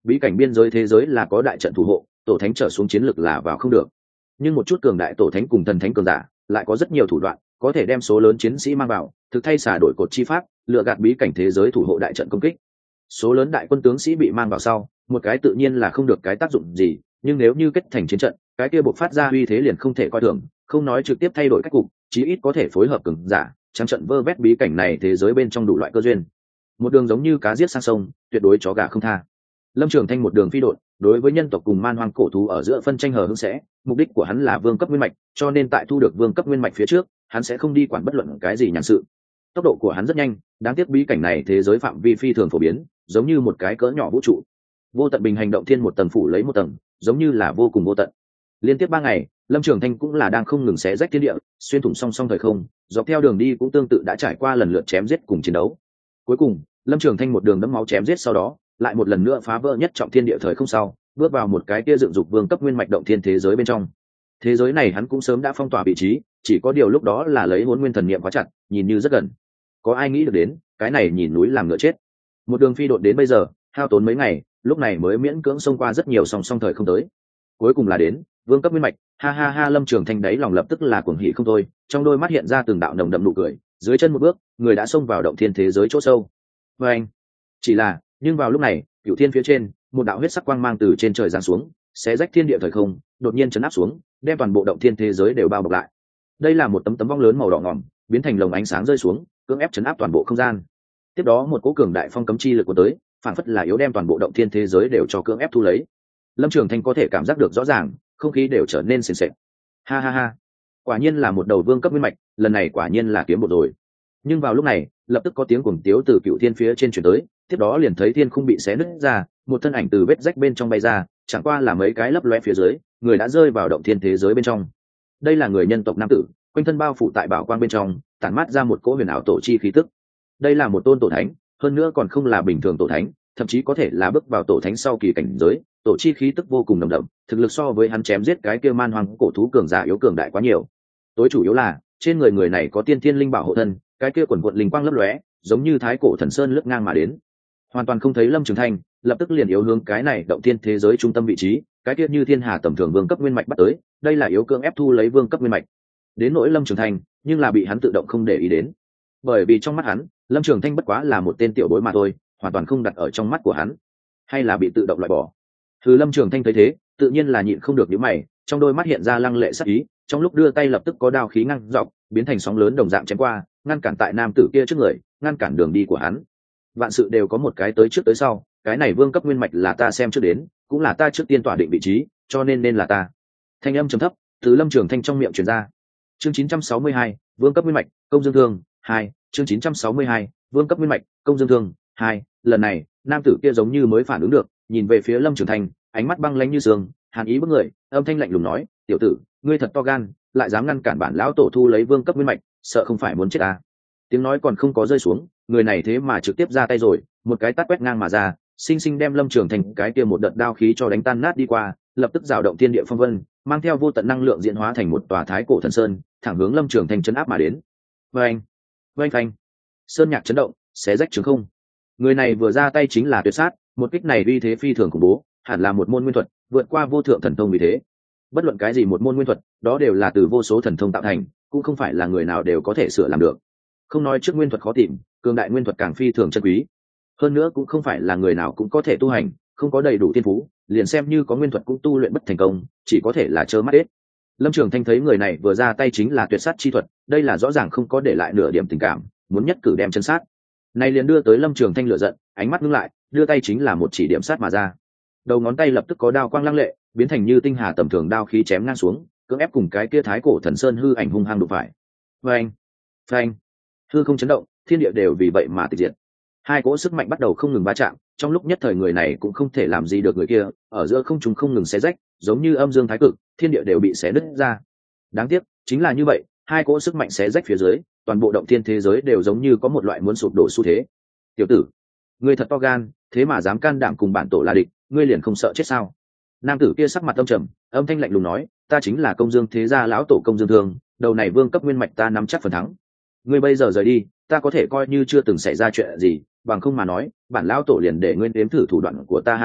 bí cảnh biên giới thế giới là có đại trận thủ hộ, tổ thánh trở xuống chiến lực là vào không được, nhưng một chút cường đại tổ thánh cùng thần thánh cường giả lại có rất nhiều thủ đoạn có thể đem số lớn chiến sĩ mang vào, thực thay xả đổi cột chi pháp, lựa gạt bí cảnh thế giới thủ hộ đại trận công kích. Số lớn đại quân tướng sĩ bị mang vào sau, một cái tự nhiên là không được cái tác dụng gì, nhưng nếu như kết thành chiến trận, cái kia bộc phát ra uy thế liền không thể coi thường, không nói trực tiếp thay đổi cách cục, chí ít có thể phối hợp cường giả trắng trận vơ vét bí cảnh này thế giới bên trong đủ loại cơ duyên. Một đường giống như cá giết sang sông, tuyệt đối chó gà không tha. Lâm Trường Thanh một đường phi độn, đối với nhân tộc cùng man hoang cổ thú ở giữa phân tranh hờ hững sẽ, mục đích của hắn là vương cấp nguyên mạch, cho nên tại thu được vương cấp nguyên mạch phía trước, hắn sẽ không đi quản bất luận cái gì nhàn sự. Tốc độ của hắn rất nhanh, đáng tiếc bí cảnh này thế giới phạm vi phi thường phổ biến, giống như một cái cỡ nhỏ vũ trụ. Vô tận bình hành động thiên một tầng phủ lấy một tầng, giống như là vô cùng vô tận. Liên tiếp 3 ngày, Lâm Trường Thanh cũng là đang không ngừng xé rách thiên địa, xuyên thủng song song thời không, dọc theo đường đi cũng tương tự đã trải qua lần lượt chém giết cùng chiến đấu. Cuối cùng, Lâm Trường Thanh một đường đẫm máu chém giết sau đó, lại một lần nữa phá vỡ nhất trọng thiên địa thời không sau, bước vào một cái kia dựng dục vương cấp nguyên mạch động thiên thế giới bên trong. Thế giới này hắn cũng sớm đã phong tỏa vị trí, chỉ có điều lúc đó là lấy Hỗn Nguyên thần niệm quá chặt, nhìn như rất gần. Có ai nghĩ được đến, cái này nhìn núi làm ngựa chết. Một đường phi độn đến bây giờ, hao tốn mấy ngày, lúc này mới miễn cưỡng xông qua rất nhiều song song thời không tới. Cuối cùng là đến vương cấp nguyên mạch, ha ha ha. Lâm Trường Thanh đáy lòng lập tức là cuồng hỉ không thôi, trong đôi mắt hiện ra từng đạo nồng đậm nụ cười, dưới chân một bước, người đã xông vào động thiên thế giới chỗ sâu. Và anh, chỉ là, nhưng vào lúc này, cửu thiên phía trên, một đạo huyết sắc quang mang từ trên trời giáng xuống, xé rách thiên địa thời không, đột nhiên chấn áp xuống, đem toàn bộ động thiên thế giới đều bao bọc lại. Đây là một tấm vong lớn màu đỏ ngòm, biến thành lồng ánh sáng rơi xuống, cưỡng ép chấn áp toàn bộ không gian. Tiếp đó một cỗ cường đại phong cấm chi lực của tới, phản phất là yếu đem toàn bộ động thiên thế giới đều cho cưỡng ép thu lấy. Lâm Trường Thanh có thể cảm giác được rõ ràng, không khí đều trở nên sền sệt. Ha ha ha, quả nhiên là một đầu vương cấp nguyên mạch, lần này quả nhiên là kiếm một rồi. Nhưng vào lúc này, lập tức có tiếng cuồng tiếu từ cựu thiên phía trên truyền tới, tiếp đó liền thấy thiên khung bị xé nứt ra, một thân ảnh từ vết rách bên trong bay ra, chẳng qua là mấy cái lấp loe phía dưới, người đã rơi vào động thiên thế giới bên trong. Đây là người nhân tộc nam tử, quanh thân bao phủ tại bảo quang bên trong, tản mát ra một cỗ huyền ảo tổ chi khí tức. Đây là một tôn tổ thánh, hơn nữa còn không là bình thường tổ thánh, thậm chí có thể là bước vào tổ thánh sau kỳ cảnh giới, tổ chi khí tức vô cùng nồng đậm, thực lực so với hắn chém giết cái kia man hoang cổ thú cường giả yếu cường đại quá nhiều. Tối chủ yếu là trên người này có tiên thiên linh bảo hộ thân, cái kia quần quật linh quang lấp lóe, giống như thái cổ thần sơn lướt ngang mà đến, hoàn toàn không thấy Lâm Trường Thanh, lập tức liền yếu hướng cái này động thiên thế giới trung tâm vị trí, cái kia như thiên hà tầm thường vương cấp nguyên mạch bắt tới, đây là yếu cưỡng ép thu lấy vương cấp nguyên mạch. Đến nỗi Lâm Trường Thanh, nhưng là bị hắn tự động không để ý đến, bởi vì trong mắt hắn, Lâm Trường Thanh bất quá là một tên tiểu bối mà thôi, hoàn toàn không đặt ở trong mắt của hắn, hay là bị tự động loại bỏ. Lâm Trường Thanh thấy thế, tự nhiên là nhịn không được nhíu mày, trong đôi mắt hiện ra lăng lệ sắc ý, trong lúc đưa tay lập tức có đao khí ngăn dọc, biến thành sóng lớn đồng dạng chém qua, ngăn cản tại nam tử kia trước người, ngăn cản đường đi của hắn. Vạn sự đều có một cái tới trước tới sau, cái này vương cấp nguyên mạch là ta xem trước đến, cũng là ta trước tiên tỏa định vị trí, cho nên là ta. Thanh âm trầm thấp từ Lâm Trường Thanh trong miệng truyền ra. Chương 962, vương cấp nguyên mạch, công dương thương 2, chương 962, vương cấp nguyên mạch, công dương thương 2. Lần này, nam tử kia giống như mới phản ứng được, nhìn về phía Lâm Trường Thanh, ánh mắt băng lãnh như sương, hàn ý bức người, âm thanh lạnh lùng nói, tiểu tử, ngươi thật to gan, lại dám ngăn cản bản lão tổ thu lấy vương cấp nguyên mạch, sợ không phải muốn chết à? Tiếng nói còn không có rơi xuống, người này thế mà trực tiếp ra tay rồi, một cái tát quét ngang mà ra, sinh sinh đem Lâm Trường Thanh cái kia một đợt đao khí cho đánh tan nát đi qua, lập tức rào động thiên địa phong vân, mang theo vô tận năng lượng diễn hóa thành một tòa thái cổ thần sơn, thẳng hướng Lâm Trường Thanh chấn áp mà đến. Vâng, vâng phanh, sơn nhạc chấn động, xé rách trường không. Người này vừa ra tay chính là tuyệt sát, một kích này uy thế phi thường khủng bố, hẳn là một môn nguyên thuật, vượt qua vô thượng thần thông vì thế. Bất luận cái gì một môn nguyên thuật, đó đều là từ vô số thần thông tạo thành, cũng không phải là người nào đều có thể sửa làm được. Không nói trước nguyên thuật khó tìm, cường đại nguyên thuật càng phi thường chân quý. Hơn nữa cũng không phải là người nào cũng có thể tu hành, không có đầy đủ thiên phú, liền xem như có nguyên thuật cũng tu luyện bất thành công, chỉ có thể là trơ mắt hết. Lâm Trường Thanh thấy người này vừa ra tay chính là tuyệt sát chi thuật, đây là rõ ràng không có để lại nửa điểm tình cảm, muốn nhất cử đem chân sát. Này liền đưa tới Lâm Trường Thanh lửa giận, ánh mắt ngưng lại, đưa tay chính là một chỉ điểm sát mà ra. Đầu ngón tay lập tức có đao quang lăng lệ, biến thành như tinh hà tầm thường đao khí chém ngang xuống, cưỡng ép cùng cái kia thái cổ thần sơn hư ảnh hung hăng đụng phải. Phanh, phanh, hư không chấn động, thiên địa đều vì vậy mà tịch diệt. Hai cỗ sức mạnh bắt đầu không ngừng va chạm, trong lúc nhất thời người này cũng không thể làm gì được người kia, ở giữa không trung không ngừng xé rách, giống như âm dương thái cực, thiên địa đều bị xé nứt ra. Đáng tiếc, chính là như vậy, hai cỗ sức mạnh xé rách phía dưới, toàn bộ động thiên thế giới đều giống như có một loại muốn sụp đổ xu thế. Tiểu tử, ngươi thật to gan, thế mà dám can đảm cùng bản tổ là địch, ngươi liền không sợ chết sao? Nam tử kia sắc mặt âm trầm, âm thanh lạnh lùng nói, ta chính là Công Dương thế gia lão tổ Công Dương Thương, đầu này vương cấp nguyên mạch ta nắm chắc phần thắng. Ngươi bây giờ rời đi, ta có thể coi như chưa từng xảy ra chuyện gì, bằng không mà nói, bản lão tổ liền để ngươi đếm thử thủ đoạn của ta, ha ha,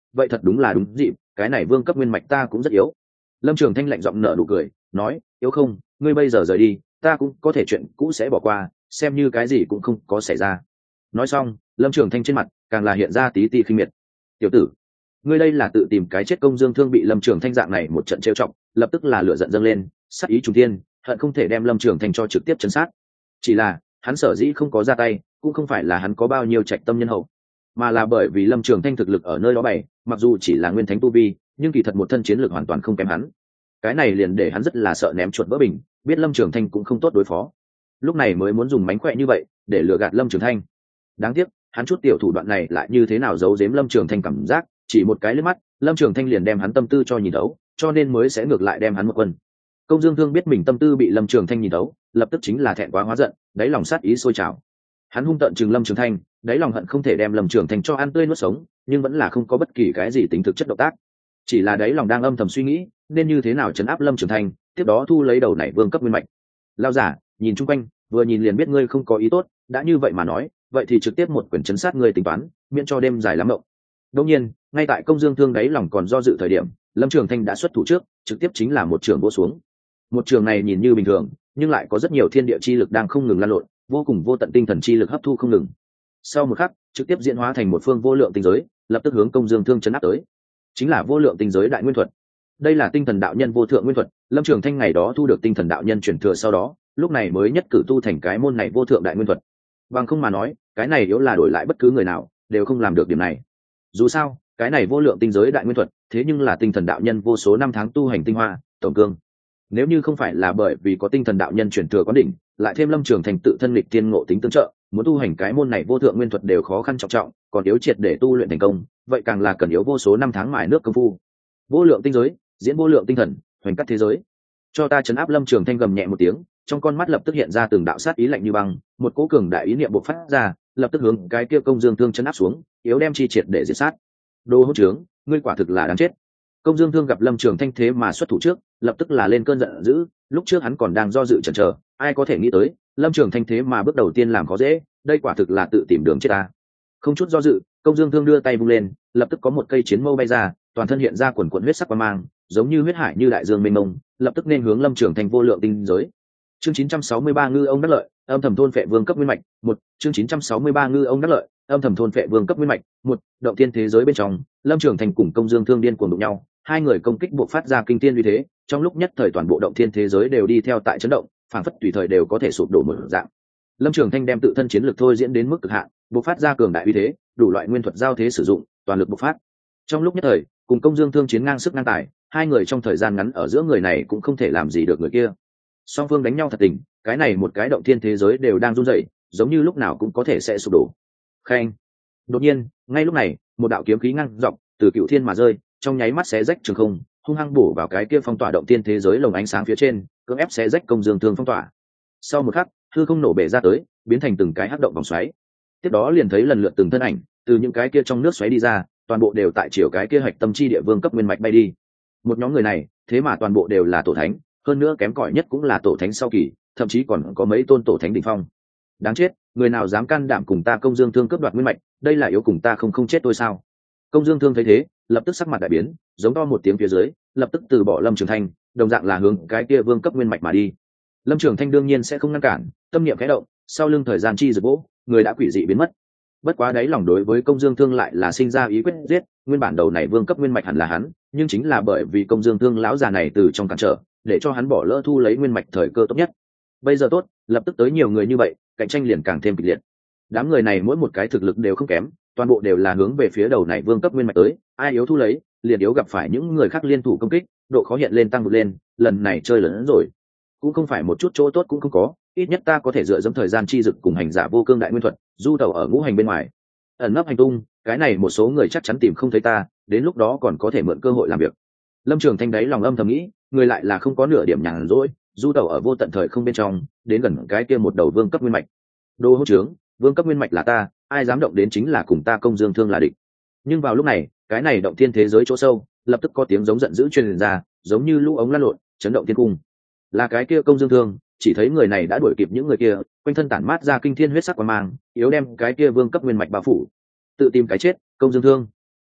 vậy thật đúng là đúng dịp, cái này vương cấp nguyên mạch ta cũng rất yếu. Lâm Trường Thanh lạnh giọng nở nụ cười nói, yếu không, ngươi bây giờ rời đi ta cũng có thể chuyện cũ sẽ bỏ qua, xem như cái gì cũng không có xảy ra. Nói xong Lâm Trường Thanh trên mặt càng là hiện ra tí khinh miệt. Tiểu tử, ngươi đây là tự tìm cái chết. Công Dương Thương bị Lâm Trường Thanh dạng này một trận trêu chọc, lập tức là lửa giận dâng lên, sát ý trùng thiên, hận không thể đem Lâm Trường Thanh cho trực tiếp chấn sát. Chỉ là hắn sở dĩ không có ra tay cũng không phải là hắn có bao nhiêu trạch tâm nhân hậu, mà là bởi vì Lâm Trường Thanh thực lực ở nơi đó bày, mặc dù chỉ là nguyên thánh tu vi nhưng kỳ thật một thân chiến lược hoàn toàn không kém hắn. Cái này liền để hắn rất là sợ ném chuột vỡ bình, biết Lâm Trường Thanh cũng không tốt đối phó, lúc này mới muốn dùng mánh khỏe như vậy để lừa gạt Lâm Trường Thanh. Đáng tiếc hắn chút tiểu thủ đoạn này lại như thế nào giấu giếm Lâm Trường Thanh cảm giác, chỉ một cái liếc mắt Lâm Trường Thanh liền đem hắn tâm tư cho nhìn thấu, cho nên mới sẽ ngược lại đem hắn một quân. Công Dương Thương biết mình tâm tư bị Lâm Trường Thanh nhìn thấu, lập tức chính là thẹn quá hóa giận, đáy lòng sát ý sôi trào. Hắn hung tợn chừng Lâm Trường Thanh, đáy lòng hận không thể đem Lâm Trường Thanh cho ăn tươi nuốt sống, nhưng vẫn là không có bất kỳ cái gì tính thực chất động tác. Chỉ là đáy lòng đang âm thầm suy nghĩ nên như thế nào trấn áp Lâm Trường Thanh, tiếp đó thu lấy đầu này vương cấp nguyên mạch. Lao giả nhìn chung quanh, vừa nhìn liền biết ngươi không có ý tốt, đã như vậy mà nói, vậy thì trực tiếp một quyền chấn sát ngươi tính toán, miễn cho đêm dài lắm mộng. Đương nhiên, ngay tại Công Dương Thương đáy lòng còn do dự thời điểm, Lâm Trường Thanh đã xuất thủ trước, trực tiếp chính là một trường vỗ xuống. Một trường này nhìn như bình thường, nhưng lại có rất nhiều thiên địa chi lực đang không ngừng lan lộn, vô cùng vô tận tinh thần chi lực hấp thu không ngừng. Sau một khắc, trực tiếp diễn hóa thành một phương vô lượng tinh giới, lập tức hướng Công Dương Thương chấn áp tới. Chính là vô lượng tinh giới đại nguyên thuật. Đây là tinh thần đạo nhân vô thượng nguyên thuật, Lâm Trường Thanh ngày đó thu được tinh thần đạo nhân truyền thừa sau đó, lúc này mới nhất cử tu thành cái môn này vô thượng đại nguyên thuật. Bằng không mà nói, cái này yếu là đổi lại bất cứ người nào đều không làm được điểm này. Dù sao, cái này vô lượng tinh giới đại nguyên thuật, thế nhưng là tinh thần đạo nhân vô số năm tháng tu hành tinh hoa, tổng cương. Nếu như không phải là bởi vì có tinh thần đạo nhân truyền thừa quán đỉnh, lại thêm Lâm Trường Thanh tự thân lịch tiên ngộ tính tương trợ, muốn tu hành cái môn này vô thượng nguyên thuật đều khó khăn trọng trọng, còn yếu triệt để tu luyện thành công, vậy càng là cần yếu vô số năm tháng mài nước công phu. Vô lượng tinh giới, diễn vô lượng tinh thần, hoành cắt thế giới. Cho ta trấn áp. Lâm Trường Thanh gầm nhẹ một tiếng, trong con mắt lập tức hiện ra từng đạo sát ý lạnh như băng, một cỗ cường đại ý niệm bộc phát ra, lập tức hướng cái kia Công Dương Thương trấn áp xuống, yếu đem chi triệt để diệt sát. Đồ hỗn trướng, ngươi quả thực là đáng chết. Công Dương Thương gặp Lâm Trường Thanh thế mà xuất thủ trước, lập tức là lên cơn giận dữ, lúc trước hắn còn đang do dự chần chờ, ai có thể nghĩ tới, Lâm Trường Thanh thế mà bước đầu tiên làm khó dễ, đây quả thực là tự tìm đường chết ta. Không chút do dự, Công Dương Thương đưa tay vung lên, lập tức có một cây chiến mâu bay ra, toàn thân hiện ra quần quần huyết sắc quang mang, giống như huyết hải như đại dương mênh mông, lập tức nên hướng Lâm Trường Thanh vô lượng tinh giới. Chương 963 ngư ông đắc lợi, âm thầm thôn phệ vương cấp nguyên mạch, một. Chương 963 ngư ông đắc lợi, âm thầm thôn phệ vương cấp nguyên mạch, một. Động thiên thế giới bên trong, Lâm Trường Thanh cùng Công Dương Thương điên cuồng đụng nhau, hai người công kích bộc phát ra kinh thiên uy thế, trong lúc nhất thời toàn bộ động thiên thế giới đều đi theo tại chấn động, phảng phất tùy thời đều có thể sụp đổ một dạng. Lâm Trường Thanh đem tự thân chiến lực thôi diễn đến mức cực hạn, bộc phát ra cường đại uy thế, đủ loại nguyên thuật giao thế sử dụng, toàn lực bộc phát. Trong lúc nhất thời, cùng Công Dương Thương chiến ngang sức ngang tài, hai người trong thời gian ngắn ở giữa người này cũng không thể làm gì được người kia. Song phương đánh nhau thật tình, cái này một cái động thiên thế giới đều đang run rẩy, giống như lúc nào cũng có thể sẽ sụp đổ. Khen. Đột nhiên, ngay lúc này, một đạo kiếm khí ngang dọc từ cựu thiên mà rơi, trong nháy mắt xé rách trường không, hung hăng bổ vào cái kia phong tỏa động thiên thế giới lồng ánh sáng phía trên, cưỡng ép xé rách Công Dương Thương phong tỏa. Sau một khắc, hư không nổ bể ra tới, biến thành từng cái hắc động vòng xoáy. Tiếp đó liền thấy lần lượt từng thân ảnh từ những cái kia trong nước xoáy đi ra, toàn bộ đều tại chiều cái kia hạch tâm chi địa vương cấp nguyên mạch bay đi. Một nhóm người này, thế mà toàn bộ đều là tổ thánh, hơn nữa kém cỏi nhất cũng là tổ thánh sau kỳ, thậm chí còn có mấy tôn tổ thánh đỉnh phong. Đáng chết, người nào dám can đảm cùng ta Công Dương Thương cướp đoạt nguyên mạch, đây là yếu cùng ta không chết tôi sao? Công Dương Thương thấy thế, lập tức sắc mặt đại biến, giống to một tiếng phía dưới, lập tức từ bỏ Lâm Trường Thanh, đồng dạng là hướng cái kia vương cấp nguyên mạch mà đi. Lâm Trường Thanh đương nhiên sẽ không ngăn cản, tâm niệm khẽ động, sau lưng thời gian chi rực bỗ, người đã quỷ dị biến mất. Bất quá đáy lòng đối với Công Dương Thương lại là sinh ra ý quyết giết, nguyên bản đầu này vương cấp nguyên mạch hẳn là hắn, nhưng chính là bởi vì Công Dương Thương lão già này từ trong cản trở, để cho hắn bỏ lỡ thu lấy nguyên mạch thời cơ tốt nhất. Bây giờ tốt, lập tức tới nhiều người như vậy, cạnh tranh liền càng thêm kịch liệt. Đám người này mỗi một cái thực lực đều không kém, toàn bộ đều là hướng về phía đầu này vương cấp nguyên mạch tới, ai yếu thu lấy, liền yếu gặp phải những người khác liên thủ công kích, độ khó hiện lên tăng vượt lên, lần này chơi lớn hơn rồi. Cũng không phải một chút chỗ tốt cũng không có, ít nhất ta có thể dựa dẫm thời gian chi dực cùng hành giả vô cương đại nguyên thuật, du tẩu ở ngũ hành bên ngoài, ẩn nấp hành tung, cái này một số người chắc chắn tìm không thấy ta, đến lúc đó còn có thể mượn cơ hội làm việc. Lâm Trường Thanh đáy lòng âm thầm nghĩ, người lại là không có nửa điểm nhàn rỗi, du tẩu ở vô tận thời không bên trong, đến gần cái kia một đầu vương cấp nguyên mạch. Đồ hỗn trướng, vương cấp nguyên mạch là ta, ai dám động đến chính là cùng ta Công Dương Thương là địch. Nhưng vào lúc này, cái này động thiên thế giới chỗ sâu, lập tức có tiếng giống giận dữ truyền ra, giống như lũ ống lăn lộn, chấn động thiên cung. Là cái kia Công Dương Thương, chỉ thấy người này đã đuổi kịp những người kia, quanh thân tản mát ra kinh thiên huyết sắc quang mang, yếu đem cái kia vương cấp nguyên mạch bao phủ. Tự tìm cái chết, Công Dương Thương.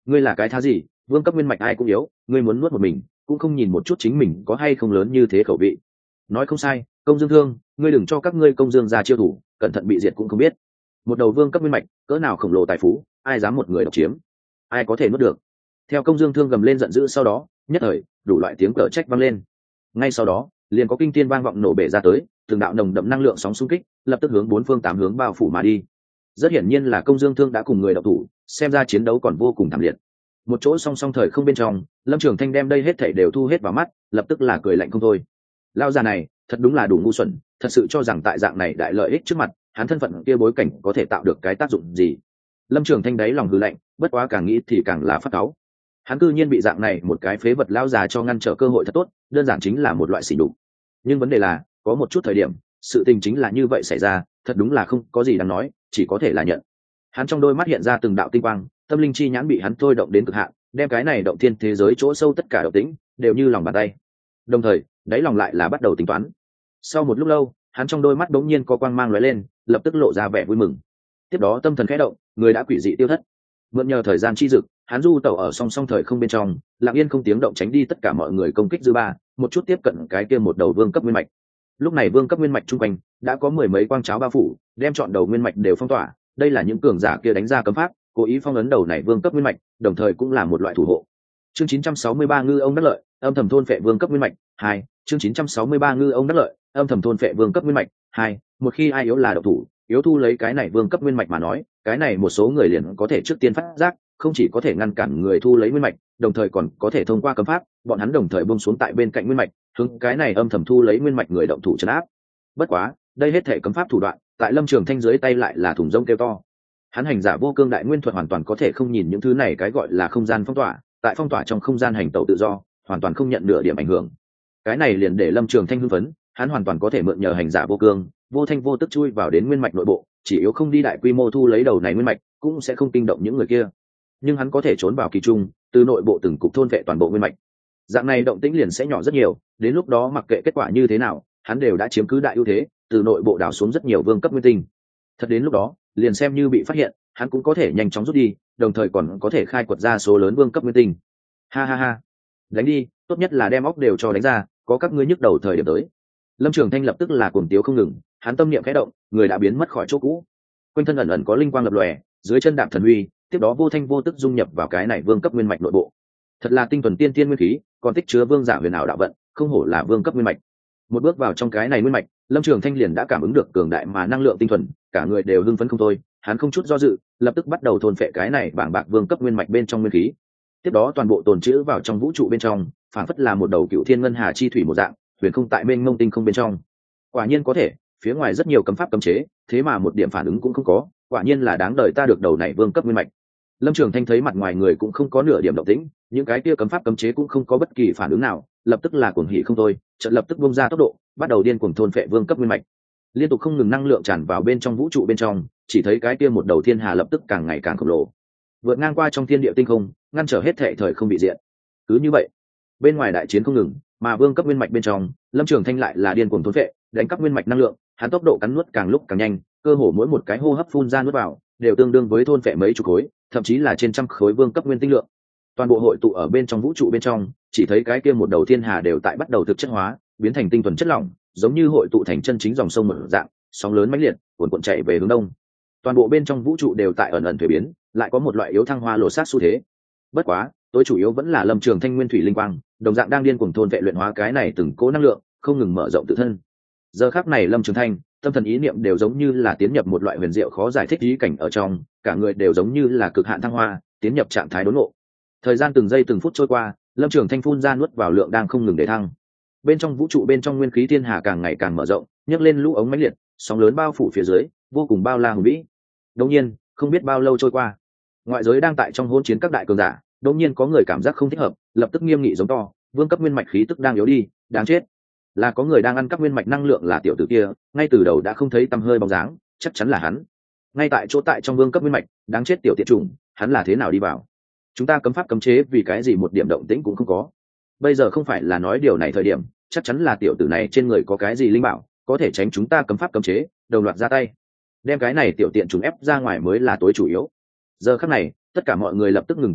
ngươi là cái thá gì, vương cấp nguyên mạch ai cũng yếu, ngươi muốn nuốt một mình cũng không nhìn một chút chính mình có hay không lớn như thế khẩu vị. Nói không sai, công dương thương, ngươi đừng cho các ngươi công dương ra chiêu thủ, cẩn thận bị diệt cũng không biết. Một đầu vương cấp nguyên mạch cỡ nào khổng lồ tài phú, ai dám một người độc chiếm, ai có thể nuốt được. Theo công dương thương gầm lên giận dữ, sau đó nhất thời đủ loại tiếng cờ trách vang lên. Ngay sau đó liền có kinh thiên vang vọng nổ bể ra tới, từng đạo nồng đậm năng lượng sóng xung kích lập tức hướng bốn phương tám hướng bao phủ mà đi. Rất hiển nhiên là công dương thương đã cùng người độc thủ, xem ra chiến đấu còn vô cùng thảm liệt. Một chỗ song song thời không bên trong, Lâm Trường Thanh đem đây hết thảy đều thu hết vào mắt, lập tức là cười lạnh không thôi. Lao già này thật đúng là đủ ngu xuẩn, thật sự cho rằng tại dạng này đại lợi ích trước mặt, hắn thân phận kia bối cảnh có thể tạo được cái tác dụng gì. Lâm Trường Thanh đáy lòng hừ lạnh, bất quá càng nghĩ thì càng là phát cáu. Hắn cư nhiên bị dạng này một cái phế vật lão già cho ngăn trở cơ hội thật tốt, đơn giản chính là một loại sỉ nhục. Nhưng vấn đề là, có một chút thời điểm, sự tình chính là như vậy xảy ra, thật đúng là không có gì đáng nói, chỉ có thể là nhận. Hắn trong đôi mắt hiện ra từng đạo tinh quang, tâm linh chi nhãn bị hắn thôi động đến cực hạn, đem cái này động thiên thế giới chỗ sâu tất cả động tĩnh đều như lòng bàn tay. Đồng thời, đáy lòng lại là bắt đầu tính toán. Sau một lúc lâu, hắn trong đôi mắt đống nhiên có quang mang lóe lên, lập tức lộ ra vẻ vui mừng. Tiếp đó tâm thần khẽ động, người đã quỷ dị tiêu thất. Mượn nhờ thời gian chi dực, hắn du tẩu ở song song thời không bên trong, lặng yên không tiếng động tránh đi tất cả mọi người công kích dư ba, một chút tiếp cận cái kia một đầu vương cấp nguyên mạch. Lúc này vương cấp nguyên mạch trung quanh đã có mười mấy quang cháo bao phủ, đem chọn đầu nguyên mạch đều phong tỏa. Đây là những cường giả kia đánh ra cấm pháp, cố ý phong ấn đầu này vương cấp nguyên mạch, đồng thời cũng là một loại thủ hộ. Chương 963 ngư ông đắc lợi, âm thầm thôn phệ vương cấp nguyên mạch 2. Chương 963 ngư ông đắc lợi, âm thầm thôn phệ vương cấp nguyên mạch 2. Một khi ai yếu là độc thủ, yếu thu lấy cái này vương cấp nguyên mạch mà nói, cái này một số người liền có thể trước tiên phát giác, không chỉ có thể ngăn cản người thu lấy nguyên mạch, đồng thời còn có thể thông qua cấm pháp, bọn hắn đồng thời buông xuống tại bên cạnh nguyên mạch, hướng cái này âm thầm thu lấy nguyên mạch người động thủ trấn áp. Bất quá, đây hết thể cấm pháp thủ đoạn, tại Lâm Trường Thanh dưới tay lại là thùng rông kêu to. Hắn hành giả vô cương đại nguyên thuật hoàn toàn có thể không nhìn những thứ này cái gọi là không gian phong tỏa, tại phong tỏa trong không gian hành tẩu tự do, hoàn toàn không nhận nửa điểm ảnh hưởng. Cái này liền để Lâm Trường Thanh hưng phấn, hắn hoàn toàn có thể mượn nhờ hành giả vô cương, vô thanh vô tức chui vào đến nguyên mạch nội bộ, chỉ yếu không đi đại quy mô thu lấy đầu này nguyên mạch, cũng sẽ không kinh động những người kia. Nhưng hắn có thể trốn vào kỳ trung, từ nội bộ từng cục thôn vệ toàn bộ nguyên mạch. Dạng này động tĩnh liền sẽ nhỏ rất nhiều, đến lúc đó mặc kệ kết quả như thế nào, hắn đều đã chiếm cứ đại ưu thế, từ nội bộ đào xuống rất nhiều vương cấp nguyên tinh. Thật đến lúc đó, liền xem như bị phát hiện, hắn cũng có thể nhanh chóng rút đi, đồng thời còn có thể khai quật ra số lớn vương cấp nguyên tinh. Ha ha ha, đánh đi, tốt nhất là đem óc đều cho đánh ra, có các ngươi nhức đầu thời điểm tới. Lâm Trường Thanh lập tức là cuồng tiếu không ngừng, hắn tâm niệm khẽ động, người đã biến mất khỏi chỗ cũ, quanh thân ẩn ẩn có linh quang lập lòe, dưới chân đạp thần uy, tiếp đó vô thanh vô tức dung nhập vào cái này vương cấp nguyên mạch nội bộ. Thật là tinh thuần tiên tiên nguyên khí, còn tích chứa vương giả huyền ảo đạo vận, không hổ là vương cấp nguyên mạch. Một bước vào trong cái này nguyên mạch, Lâm Trường Thanh liền đã cảm ứng được cường đại mà năng lượng tinh thuần, cả người đều hưng phấn không thôi, hắn không chút do dự, lập tức bắt đầu thôn phệ cái này bảng bạc vương cấp nguyên mạch bên trong nguyên khí. Tiếp đó toàn bộ tồn trữ vào trong vũ trụ bên trong, phản phất là một đầu cựu thiên ngân hà chi thủy một dạng, huyền không tại mênh mông tinh không bên trong. Quả nhiên có thể, phía ngoài rất nhiều cấm pháp cấm chế, thế mà một điểm phản ứng cũng không có, quả nhiên là đáng đời ta được đầu này vương cấp nguyên mạch. Lâm Trường Thanh thấy mặt ngoài người cũng không có nửa điểm động tĩnh, những cái kia cấm pháp cấm chế cũng không có bất kỳ phản ứng nào, lập tức là cuồng hỉ không thôi, chợt lập tức bung ra tốc độ, bắt đầu điên cuồng thôn phệ vương cấp nguyên mạch. Liên tục không ngừng năng lượng tràn vào bên trong vũ trụ bên trong, chỉ thấy cái kia một đầu thiên hà lập tức càng ngày càng khổng lồ, vượt ngang qua trong thiên địa tinh không, ngăn trở hết thảy thời không bị diện. Cứ như vậy, bên ngoài đại chiến không ngừng, mà vương cấp nguyên mạch bên trong, Lâm Trường Thanh lại là điên cuồng thôn phệ, đánh cắp nguyên mạch năng lượng, hắn tốc độ cắn nuốt càng lúc càng nhanh, cơ hồ mỗi một cái hô hấp phun ra nuốt vào, đều tương đương với thôn phệ mấy chục khối, thậm chí là trên trăm khối vương cấp nguyên tinh lượng. Toàn bộ hội tụ ở bên trong vũ trụ bên trong, chỉ thấy cái kia một đầu thiên hà đều tại bắt đầu thực chất hóa, biến thành tinh thuần chất lỏng, giống như hội tụ thành chân chính dòng sông mở dạng, sóng lớn mãnh liệt, cuồn cuộn chạy về hướng đông. Toàn bộ bên trong vũ trụ đều tại ẩn ẩn thuế biến, lại có một loại yếu thăng hoa lộ sát xu thế. Bất quá, tối chủ yếu vẫn là Lâm Trường Thanh nguyên thủy linh quang, đồng dạng đang điên cuồng thôn vệ luyện hóa cái này từng cố năng lượng, không ngừng mở rộng tự thân. Giờ khắc này Lâm Trường Thanh, tâm thần ý niệm đều giống như là tiến nhập một loại huyền diệu khó giải thích ý cảnh ở trong, cả người đều giống như là cực hạn thăng hoa, tiến nhập trạng thái đốn ngộ. Thời gian từng giây từng phút trôi qua, Lâm Trường Thanh phun ra nuốt vào lượng đang không ngừng để thăng. Bên trong vũ trụ bên trong nguyên khí thiên hà càng ngày càng mở rộng, nhấc lên lũ ống mãnh liệt, sóng lớn bao phủ phía dưới, vô cùng bao la hùng vĩ. Đột nhiên, không biết bao lâu trôi qua, ngoại giới đang tại trong hỗn chiến các đại cường giả, đột nhiên có người cảm giác không thích hợp, lập tức nghiêm nghị giống to, vương cấp nguyên mạch khí tức đang yếu đi, đáng chết. Là có người đang ăn cắp nguyên mạch năng lượng, là tiểu tử kia, ngay từ đầu đã không thấy tăm hơi bóng dáng, chắc chắn là hắn. Ngay tại chỗ tại trong vương cấp nguyên mạch, đáng chết tiểu tiện chủng, hắn là thế nào đi vào? Chúng ta cấm pháp cấm chế vì cái gì một điểm động tĩnh cũng không có. Bây giờ không phải là nói điều này thời điểm, chắc chắn là tiểu tử này trên người có cái gì linh bảo, có thể tránh chúng ta cấm pháp cấm chế, đồng loạt ra tay, đem cái này tiểu tiện chúng ép ra ngoài mới là tối chủ yếu. Giờ khắc này, tất cả mọi người lập tức ngừng chiến đấu,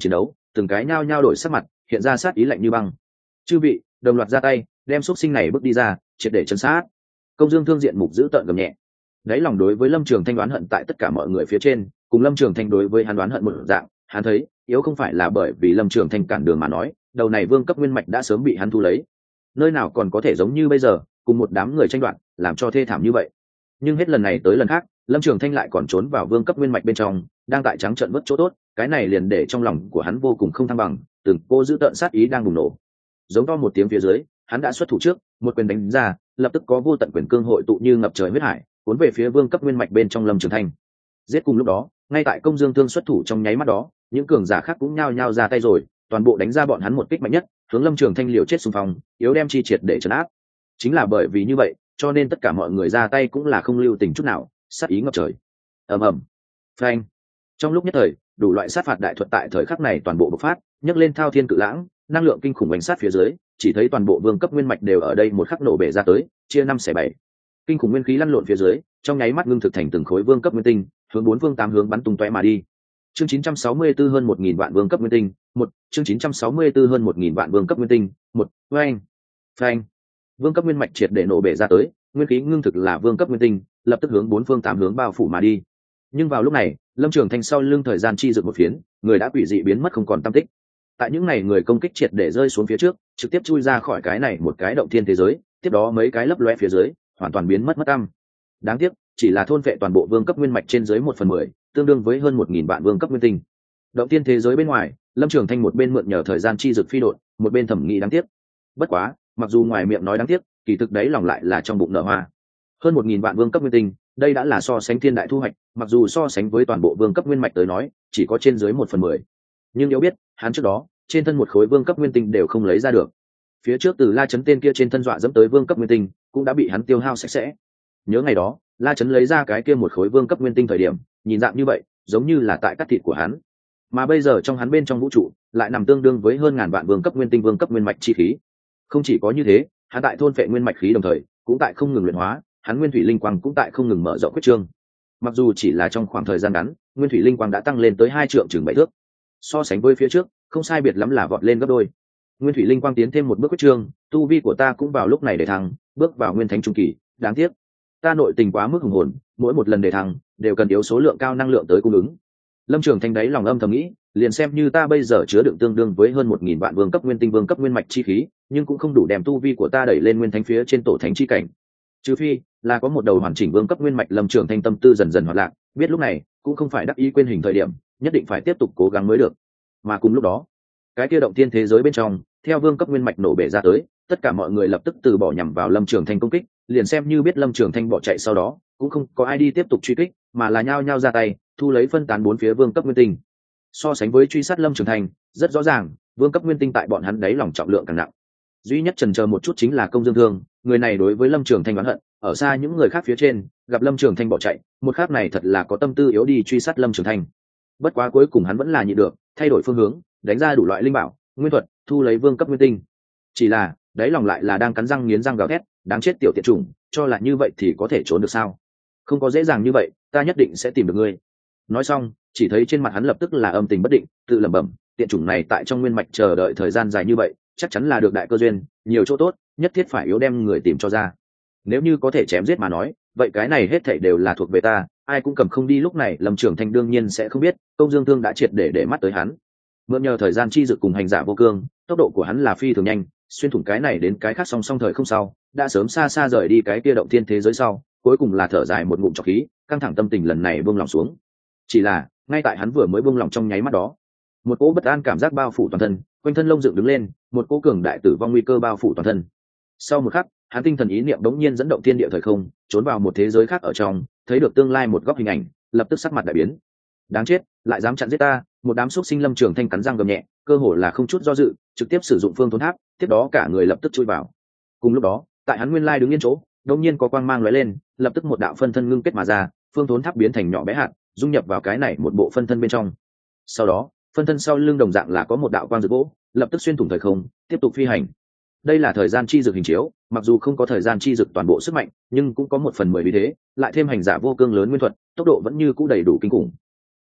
từng cái nhao nhao đổi sắc mặt, hiện ra sát ý lạnh như băng. Chư vị đồng loạt ra tay, đem xúc sinh này bước đi ra, triệt để chấn sát. Công Dương Thương diện mục giữ tợn gầm nhẹ, đáy lòng đối với Lâm Trường Thanh đoán hận tại tất cả mọi người phía trên, cùng Lâm Trường Thanh đối với hắn đoán hận một dạng. Hắn thấy yếu không phải là bởi vì Lâm Trường Thanh cản đường mà nói, đầu này vương cấp nguyên mạch đã sớm bị hắn thu lấy, nơi nào còn có thể giống như bây giờ cùng một đám người tranh đoạt, làm cho thê thảm như vậy. Nhưng hết lần này tới lần khác, Lâm Trường Thanh lại còn trốn vào vương cấp nguyên mạch bên trong, đang tại trắng trợn vớt chỗ tốt, cái này liền để trong lòng của hắn vô cùng không thăng bằng, từng cô giữ tợn sát ý đang bùng nổ. Giống to một tiếng phía dưới, hắn đã xuất thủ trước, một quyền đánh ra, lập tức có vô tận quyền cương hội tụ như ngập trời huyết hải, cuốn về phía vương cấp nguyên mạch bên trong Lâm Trường Thanh. Giết cùng lúc đó, ngay tại Công Dương Thương xuất thủ trong nháy mắt đó, những cường giả khác cũng nhao nhao ra tay rồi, toàn bộ đánh ra bọn hắn một kích mạnh nhất, hướng Lâm Trường Thanh liều chết xung phong, yếu đem chi triệt để trấn áp. Chính là bởi vì như vậy, cho nên tất cả mọi người ra tay cũng là không lưu tình chút nào, sát ý ngập trời. Ầm ầm, phanh. Trong lúc nhất thời, đủ loại sát phạt đại thuật tại thời khắc này toàn bộ bộc phát, nhấc lên thao thiên cự lãng, năng lượng kinh khủng bành sát phía dưới, chỉ thấy toàn bộ vương cấp nguyên mạch đều ở đây một khắc nổ bể ra tới, chia 5/7. Kinh khủng nguyên khí lăn lộn phía dưới, trong nháy mắt ngưng thực thành từng khối vương cấp nguyên tinh, hướng bốn phương tám hướng bắn tung tóe mà đi. Chương 964 hơn 1000 vạn vương cấp nguyên tinh, 1, chương 964 hơn 1000 vạn vương cấp nguyên tinh, 1, oeng. Phanh. Vương cấp nguyên mạch triệt để nổ bể ra tới, nguyên khí ngưng thực là vương cấp nguyên tinh, lập tức hướng bốn phương tám hướng bao phủ mà đi. Nhưng vào lúc này, Lâm Trường Thanh sau lưng thời gian chi rực một phiến, người đã quỷ dị biến mất không còn tăm tích. Tại những này người công kích triệt để rơi xuống phía trước, trực tiếp chui ra khỏi cái này một cái động thiên thế giới, tiếp đó mấy cái lấp loe phía dưới, hoàn toàn biến mất tăm. Đáng tiếc, chỉ là thôn phệ toàn bộ vương cấp nguyên mạch trên dưới 1/10, tương đương với hơn 1000 vạn vương cấp nguyên tinh. Động thiên thế giới bên ngoài, Lâm Trường Thanh một bên mượn nhờ thời gian chi dực phi độn, một bên thẩm nghĩ đáng tiếc. Bất quá, mặc dù ngoài miệng nói đáng tiếc, kỳ thực đấy lòng lại là trong bụng nở hoa. Hơn 1000 vạn vương cấp nguyên tinh, đây đã là so sánh thiên đại thu hoạch, mặc dù so sánh với toàn bộ vương cấp nguyên mạch tới nói, chỉ có trên dưới 1/10. Nhưng nếu biết, hắn trước đó, trên thân một khối vương cấp nguyên tinh đều không lấy ra được. Phía trước từ La Chấn tên kia trên thân dọa dẫm tới vương cấp nguyên tinh, cũng đã bị hắn tiêu hao sạch sẽ. Nhớ ngày đó, La Chấn lấy ra cái kia một khối vương cấp nguyên tinh thời điểm, nhìn dạng như vậy, giống như là tại cắt thịt của hắn. Mà bây giờ trong hắn bên trong vũ trụ, lại nằm tương đương với hơn ngàn vạn vương cấp nguyên tinh vương cấp nguyên mạch chi khí. Không chỉ có như thế, hắn tại thôn phệ nguyên mạch khí đồng thời, cũng tại không ngừng luyện hóa, hắn nguyên thủy linh quang cũng tại không ngừng mở rộng quyết trương. Mặc dù chỉ là trong khoảng thời gian ngắn, nguyên thủy linh quang đã tăng lên tới 2 trượng chừng 7 thước. So sánh với phía trước, không sai biệt lắm là vọt lên gấp đôi. Nguyên thủy linh quang tiến thêm một bước quyết trương, tu vi của ta cũng vào lúc này để thăng, bước vào nguyên thánh trung kỳ. Đáng tiếc, ta nội tình quá mức hùng hồn, mỗi một lần để thăng đều cần yếu số lượng cao năng lượng tới cung ứng. Lâm Trường Thanh đáy lòng âm thầm nghĩ, liền xem như ta bây giờ chứa đựng tương đương với hơn 1000 vạn vương cấp nguyên tinh vương cấp nguyên mạch chi khí, nhưng cũng không đủ đem tu vi của ta đẩy lên nguyên thánh phía trên tổ thánh chi cảnh. Trừ phi là có một đầu hoàn chỉnh vương cấp nguyên mạch. Lâm Trường Thanh tâm tư dần dần hoạt lạc, biết lúc này cũng không phải đắc ý quên hình thời điểm, nhất định phải tiếp tục cố gắng mới được. Mà cùng lúc đó, cái kia động thiên thế giới bên trong, theo vương cấp nguyên mạch nổ bể ra tới, tất cả mọi người lập tức từ bỏ nhằm vào Lâm Trường Thanh công kích, liền xem như biết Lâm Trường Thanh bỏ chạy sau đó, cũng không có ai đi tiếp tục truy kích, mà là nhao nhao ra tay, thu lấy phân tán bốn phía vương cấp nguyên tinh. So sánh với truy sát Lâm Trường Thanh, rất rõ ràng, vương cấp nguyên tinh tại bọn hắn đáy lòng trọng lượng càng nặng. Duy nhất chần chờ một chút chính là Công Dương Thương, người này đối với Lâm Trường Thanh oán hận, ở xa những người khác phía trên, gặp Lâm Trường Thanh bỏ chạy, một khắc này thật là có tâm tư yếu đi truy sát Lâm Trường Thanh. Bất quá cuối cùng hắn vẫn là nhịn được, thay đổi phương hướng, đánh ra đủ loại linh bảo, nguyên thuật, thu lấy vương cấp nguyên tinh. Chỉ là, đáy lòng lại là đang cắn răng nghiến răng gào thét, đáng chết tiểu tiện chủng, cho là như vậy thì có thể trốn được sao? Không có dễ dàng như vậy, ta nhất định sẽ tìm được ngươi. Nói xong, chỉ thấy trên mặt hắn lập tức là âm tình bất định, tự lẩm bẩm, tiện chủng này tại trong nguyên mạch chờ đợi thời gian dài như vậy, chắc chắn là được đại cơ duyên, nhiều chỗ tốt, nhất thiết phải yếu đem người tìm cho ra. Nếu như có thể chém giết mà nói, vậy cái này hết thảy đều là thuộc về ta, ai cũng cầm không đi. Lúc này Lâm Trường Thanh đương nhiên sẽ không biết, Công Dương Thương đã triệt để mắt tới hắn. Mượn nhờ thời gian chi dực cùng hành giả vô cương, tốc độ của hắn là phi thường nhanh, xuyên thủng cái này đến cái khác song song thời không sau, đã sớm xa xa rời đi cái kia động thiên thế giới sau, cuối cùng là thở dài một ngụm trọc khí, căng thẳng tâm tình lần này buông lòng xuống. Chỉ là, ngay tại hắn vừa mới buông lòng trong nháy mắt đó, một cỗ bất an cảm giác bao phủ toàn thân, quanh thân lông dựng đứng lên, một cỗ cường đại tử vong nguy cơ bao phủ toàn thân. Sau một khắc, hắn tinh thần ý niệm đống nhiên dẫn động thiên địa thời không, trốn vào một thế giới khác ở trong, thấy được tương lai một góc hình ảnh, lập tức sắc mặt đại biến. Đáng chết, lại dám chặn giết ta! Một đám xúc sinh. Lâm Trường Thanh cắn răng gầm nhẹ, cơ hồ là không chút do dự, trực tiếp sử dụng phương thốn tháp, tiếp đó cả người lập tức chui vào. Cùng lúc đó, tại hắn nguyên lai đứng yên chỗ, đột nhiên có quang mang lóe lên, lập tức một đạo phân thân ngưng kết mà ra, phương thốn tháp biến thành nhỏ bé hạt, dung nhập vào cái này một bộ phân thân bên trong. Sau đó, phân thân sau lưng đồng dạng là có một đạo quang dược gỗ, lập tức xuyên thủng thời không, tiếp tục phi hành. Đây là thời gian chi dược hình chiếu, mặc dù không có thời gian chi dược toàn bộ sức mạnh, nhưng cũng có 1/10 vì thế, lại thêm hành giả vô cương lớn nguyên thuật, tốc độ vẫn như cũ đầy đủ kinh khủng.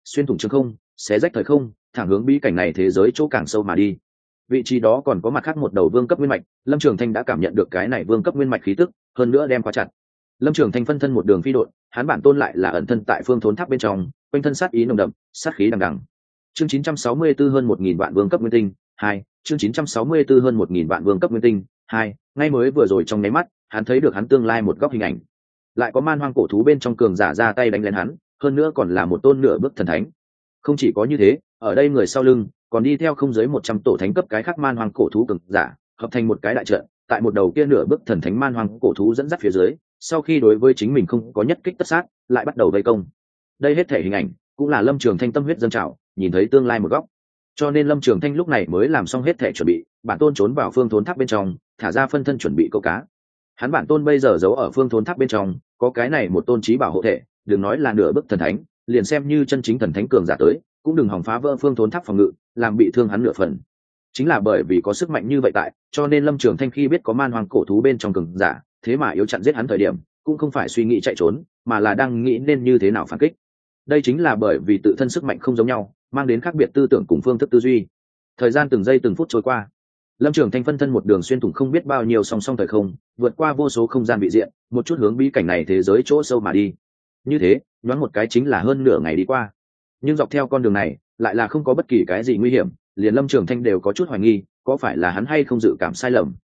xuyên thủng trường không, xé rách thời không, thẳng hướng bí cảnh này thế giới chỗ càng sâu mà đi. Vị trí đó còn có mặt khác một đầu vương cấp nguyên mạch, Lâm Trường Thanh đã cảm nhận được cái này vương cấp nguyên mạch khí tức, hơn nữa đem khóa chặt. Lâm Trường Thanh phân thân một đường phi độn, hắn bản tôn lại là ẩn thân tại phương thốn tháp bên trong, quanh thân sát ý nồng đậm, sát khí đằng đằng. Chương 964 hơn 1000 vạn vương cấp nguyên tinh, 2, chương 964 hơn 1000 vạn vương cấp nguyên tinh, 2, ngay mới vừa rồi trong nháy mắt, hắn thấy được hắn tương lai một góc hình ảnh. Lại có man hoang cổ thú bên trong cường giả ra tay đánh lên hắn, hơn nữa còn là một tôn nửa bước thần thánh. Không chỉ có như thế, ở đây người sau lưng còn đi theo không dưới 100 tổ thánh cấp cái khác man hoang cổ thú cường giả, hợp thành một cái đại trận, tại một đầu kia nửa bước thần thánh man hoang cổ thú dẫn dắt phía dưới, sau khi đối với chính mình không có nhất kích tất sát, lại bắt đầu vây công. Đây hết thể hình ảnh cũng là Lâm Trường Thanh tâm huyết dâng trào, nhìn thấy tương lai một góc. Cho nên Lâm Trường Thanh lúc này mới làm xong hết thể chuẩn bị, bản tôn trốn vào phương thốn tháp bên trong, thả ra phân thân chuẩn bị câu cá. Hắn bản tôn bây giờ giấu ở phương thốn tháp bên trong, có cái này một tôn trí bảo hộ thể, đừng nói là nửa bước thần thánh, liền xem như chân chính thần thánh cường giả tới, cũng đừng hòng phá vỡ phương thốn tháp phòng ngự, làm bị thương hắn nửa phần. Chính là bởi vì có sức mạnh như vậy tại, cho nên Lâm Trường Thanh khi biết có man hoang cổ thú bên trong cường giả, thế mà yếu chặn giết hắn thời điểm, cũng không phải suy nghĩ chạy trốn, mà là đang nghĩ nên như thế nào phản kích. Đây chính là bởi vì tự thân sức mạnh không giống nhau, mang đến khác biệt tư tưởng cùng phương thức tư duy. Thời gian từng giây từng phút trôi qua, Lâm Trường Thanh phân thân một đường xuyên thủng không biết bao nhiêu song song thời không, vượt qua vô số không gian vị diện, một chút hướng bí cảnh này thế giới chỗ sâu mà đi. Như thế, nhoáng một cái chính là hơn nửa ngày đi qua. Nhưng dọc theo con đường này, lại là không có bất kỳ cái gì nguy hiểm, liền Lâm Trường Thanh đều có chút hoài nghi, có phải là hắn hay không dự cảm sai lầm.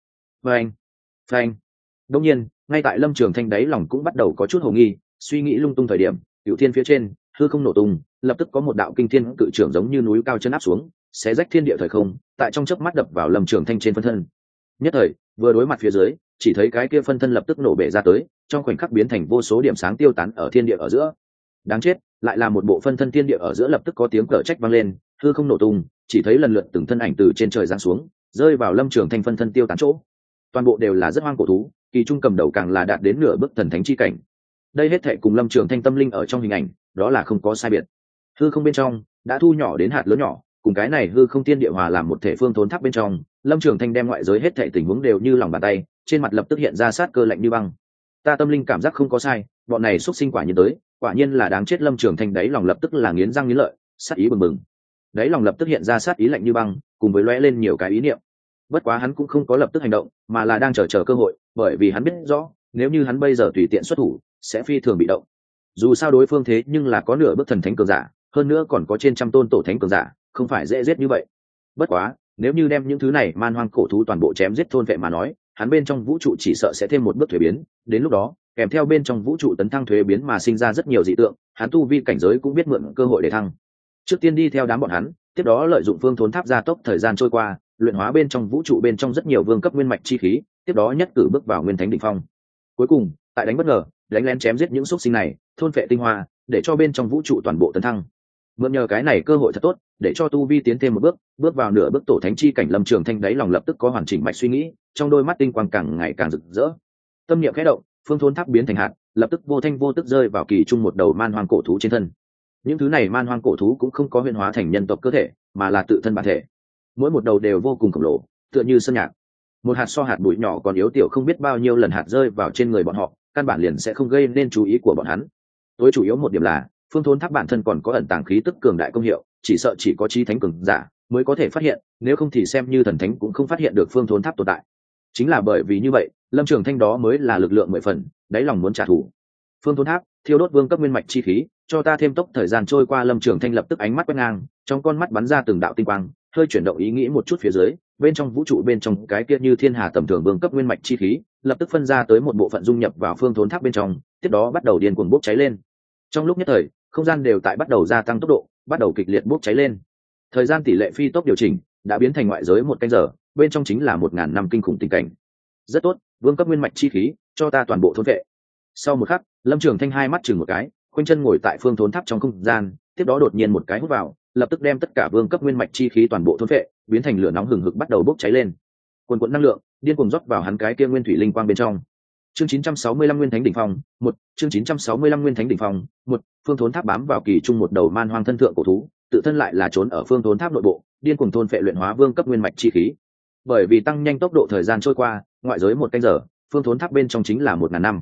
Phanh. Đương nhiên, ngay tại Lâm Trường Thanh đáy lòng cũng bắt đầu có chút hồ nghi, suy nghĩ lung tung thời điểm, Cửu Thiên phía trên, hư không nổ tung, lập tức có một đạo kinh thiên cự trưởng giống như núi cao chân áp xuống, xé rách thiên địa thời không, tại trong chớp mắt đập vào Lâm Trường Thanh trên phân thân. Nhất thời, vừa đối mặt phía dưới, chỉ thấy cái kia phân thân lập tức nổ bể ra tới, trong khoảnh khắc biến thành vô số điểm sáng tiêu tán ở thiên địa ở giữa. Đáng chết, lại là một bộ phân thân thiên địa ở giữa lập tức có tiếng cở trách vang lên, hư không nổ tung, chỉ thấy lần lượt từng thân ảnh từ trên trời giáng xuống, rơi vào Lâm Trường Thanh phân thân tiêu tán chỗ. Toàn bộ đều là rất hoang cổ thú, kỳ trung cầm đầu càng là đạt đến nửa bước thần thánh chi cảnh. Đây hết thảy cùng Lâm Trường Thanh tâm linh ở trong hình ảnh, đó là không có sai biệt. Hư không bên trong đã thu nhỏ đến hạt lớn nhỏ, cùng cái này hư không thiên địa hòa làm một thể phương thốn tháp bên trong, Lâm Trường Thanh đem ngoại giới hết thảy tình huống đều như lòng bàn tay, trên mặt lập tức hiện ra sát cơ lạnh như băng. Ta tâm linh cảm giác không có sai, bọn này xuất sinh quả nhiên tới, quả nhiên là đáng chết. Lâm Trường Thanh đáy lòng lập tức là nghiến răng nghiến lợi, sát ý bừng bừng. Đáy lòng lập tức hiện ra sát ý lạnh như băng, cùng với lóe lên nhiều cái ý niệm. Bất quá hắn cũng không có lập tức hành động, mà là đang chờ cơ hội, bởi vì hắn biết rõ, nếu như hắn bây giờ tùy tiện xuất thủ, sẽ phi thường bị động. Dù sao đối phương thế nhưng là có nửa bước thần thánh cường giả, hơn nữa còn có trên trăm tôn tổ thánh cường giả, không phải dễ giết như vậy. Bất quá, nếu như đem những thứ này man hoang cổ thú toàn bộ chém giết thôn vệ mà nói, hắn bên trong vũ trụ chỉ sợ sẽ thêm một bước thuế biến, đến lúc đó, kèm theo bên trong vũ trụ tấn thăng thuế biến mà sinh ra rất nhiều dị tượng, hắn tu vi cảnh giới cũng biết mượn cơ hội để thăng. Trước tiên đi theo đám bọn hắn, tiếp đó lợi dụng phương thốn tháp gia tốc thời gian trôi qua, luyện hóa bên trong vũ trụ bên trong rất nhiều vương cấp nguyên mạch chi khí, tiếp đó nhất cử bước vào nguyên thánh đỉnh phong. Cuối cùng, tại đánh bất ngờ, đánh lén chém giết những xúc sinh này, thôn phệ tinh hoa, để cho bên trong vũ trụ toàn bộ tấn thăng. Mượn nhờ cái này cơ hội thật tốt, để cho tu vi tiến thêm một bước, bước vào nửa bước tổ thánh chi cảnh. Lâm Trường Thanh đáy lòng lập tức có hoàn chỉnh mạch suy nghĩ, trong đôi mắt tinh quang càng ngày càng rực rỡ. Tâm niệm khẽ động, phương thốn tháp biến thành hạt, lập tức vô thanh vô tức rơi vào kỳ trung một đầu man hoang cổ thú trên thân. Những thứ này man hoang cổ thú cũng không có huyễn hóa thành nhân tộc cơ thể, mà là tự thân bản thể. Mỗi một đầu đều vô cùng khổng lồ, tựa như sơn nhạc. Một hạt so hạt bụi nhỏ còn yếu tiểu không biết bao nhiêu lần hạt rơi vào trên người bọn họ, căn bản liền sẽ không gây nên chú ý của bọn hắn. Tối chủ yếu một điểm là, phương thốn tháp bản thân còn có ẩn tàng khí tức cường đại công hiệu, chỉ sợ chỉ có chí thánh cường giả mới có thể phát hiện, nếu không thì xem như thần thánh cũng không phát hiện được phương thốn tháp tồn tại. Chính là bởi vì như vậy, Lâm Trường Thanh đó mới là lực lượng 10 phần, đáy lòng muốn trả thù. Phương thốn tháp, thiêu đốt vương cấp nguyên mạch chi khí, cho ta thêm tốc. Thời gian trôi qua, Lâm Trường Thanh lập tức ánh mắt quét ngang, trong con mắt bắn ra từng đạo tinh quang, hơi chuyển động ý nghĩ một chút phía dưới, bên trong vũ trụ bên trong cái kia như thiên hà tầm thường vương cấp nguyên mạch chi khí, lập tức phân ra tới một bộ phận dung nhập vào phương thốn tháp bên trong, tiếp đó bắt đầu điên cuồng bốc cháy lên. Trong lúc nhất thời, không gian đều tại bắt đầu gia tăng tốc độ, bắt đầu kịch liệt bốc cháy lên. Thời gian tỷ lệ phi tốc điều chỉnh đã biến thành ngoại giới 1 canh giờ, bên trong chính là 1000 năm kinh khủng tình cảnh. Rất tốt, vương cấp nguyên mạch chi khí, cho ta toàn bộ thôn vệ. Sau một khắc, Lâm Trường Thanh hai mắt chừng một cái, khoanh chân ngồi tại phương thốn tháp trong không gian, tiếp đó đột nhiên một cái hút vào, lập tức đem tất cả vương cấp nguyên mạch chi khí toàn bộ thôn vệ, biến thành lửa nóng hừng hực bắt đầu bốc cháy lên. Cuồn cuộn năng lượng điên cuồng rót vào hắn cái kia nguyên thủy linh quang bên trong. Chương 965 Nguyên Thánh đỉnh phong, 1, chương 965 Nguyên Thánh đỉnh phong, 1, phương thốn tháp bám vào kỳ trung một đầu man hoang thân thượng cổ thú, tự thân lại là trốn ở phương thốn tháp nội bộ, điên cuồng thôn phệ luyện hóa vương cấp nguyên mạch chi khí. Bởi vì tăng nhanh tốc độ thời gian trôi qua, ngoại giới 1 canh giờ, phương thốn tháp bên trong chính là 1000 năm.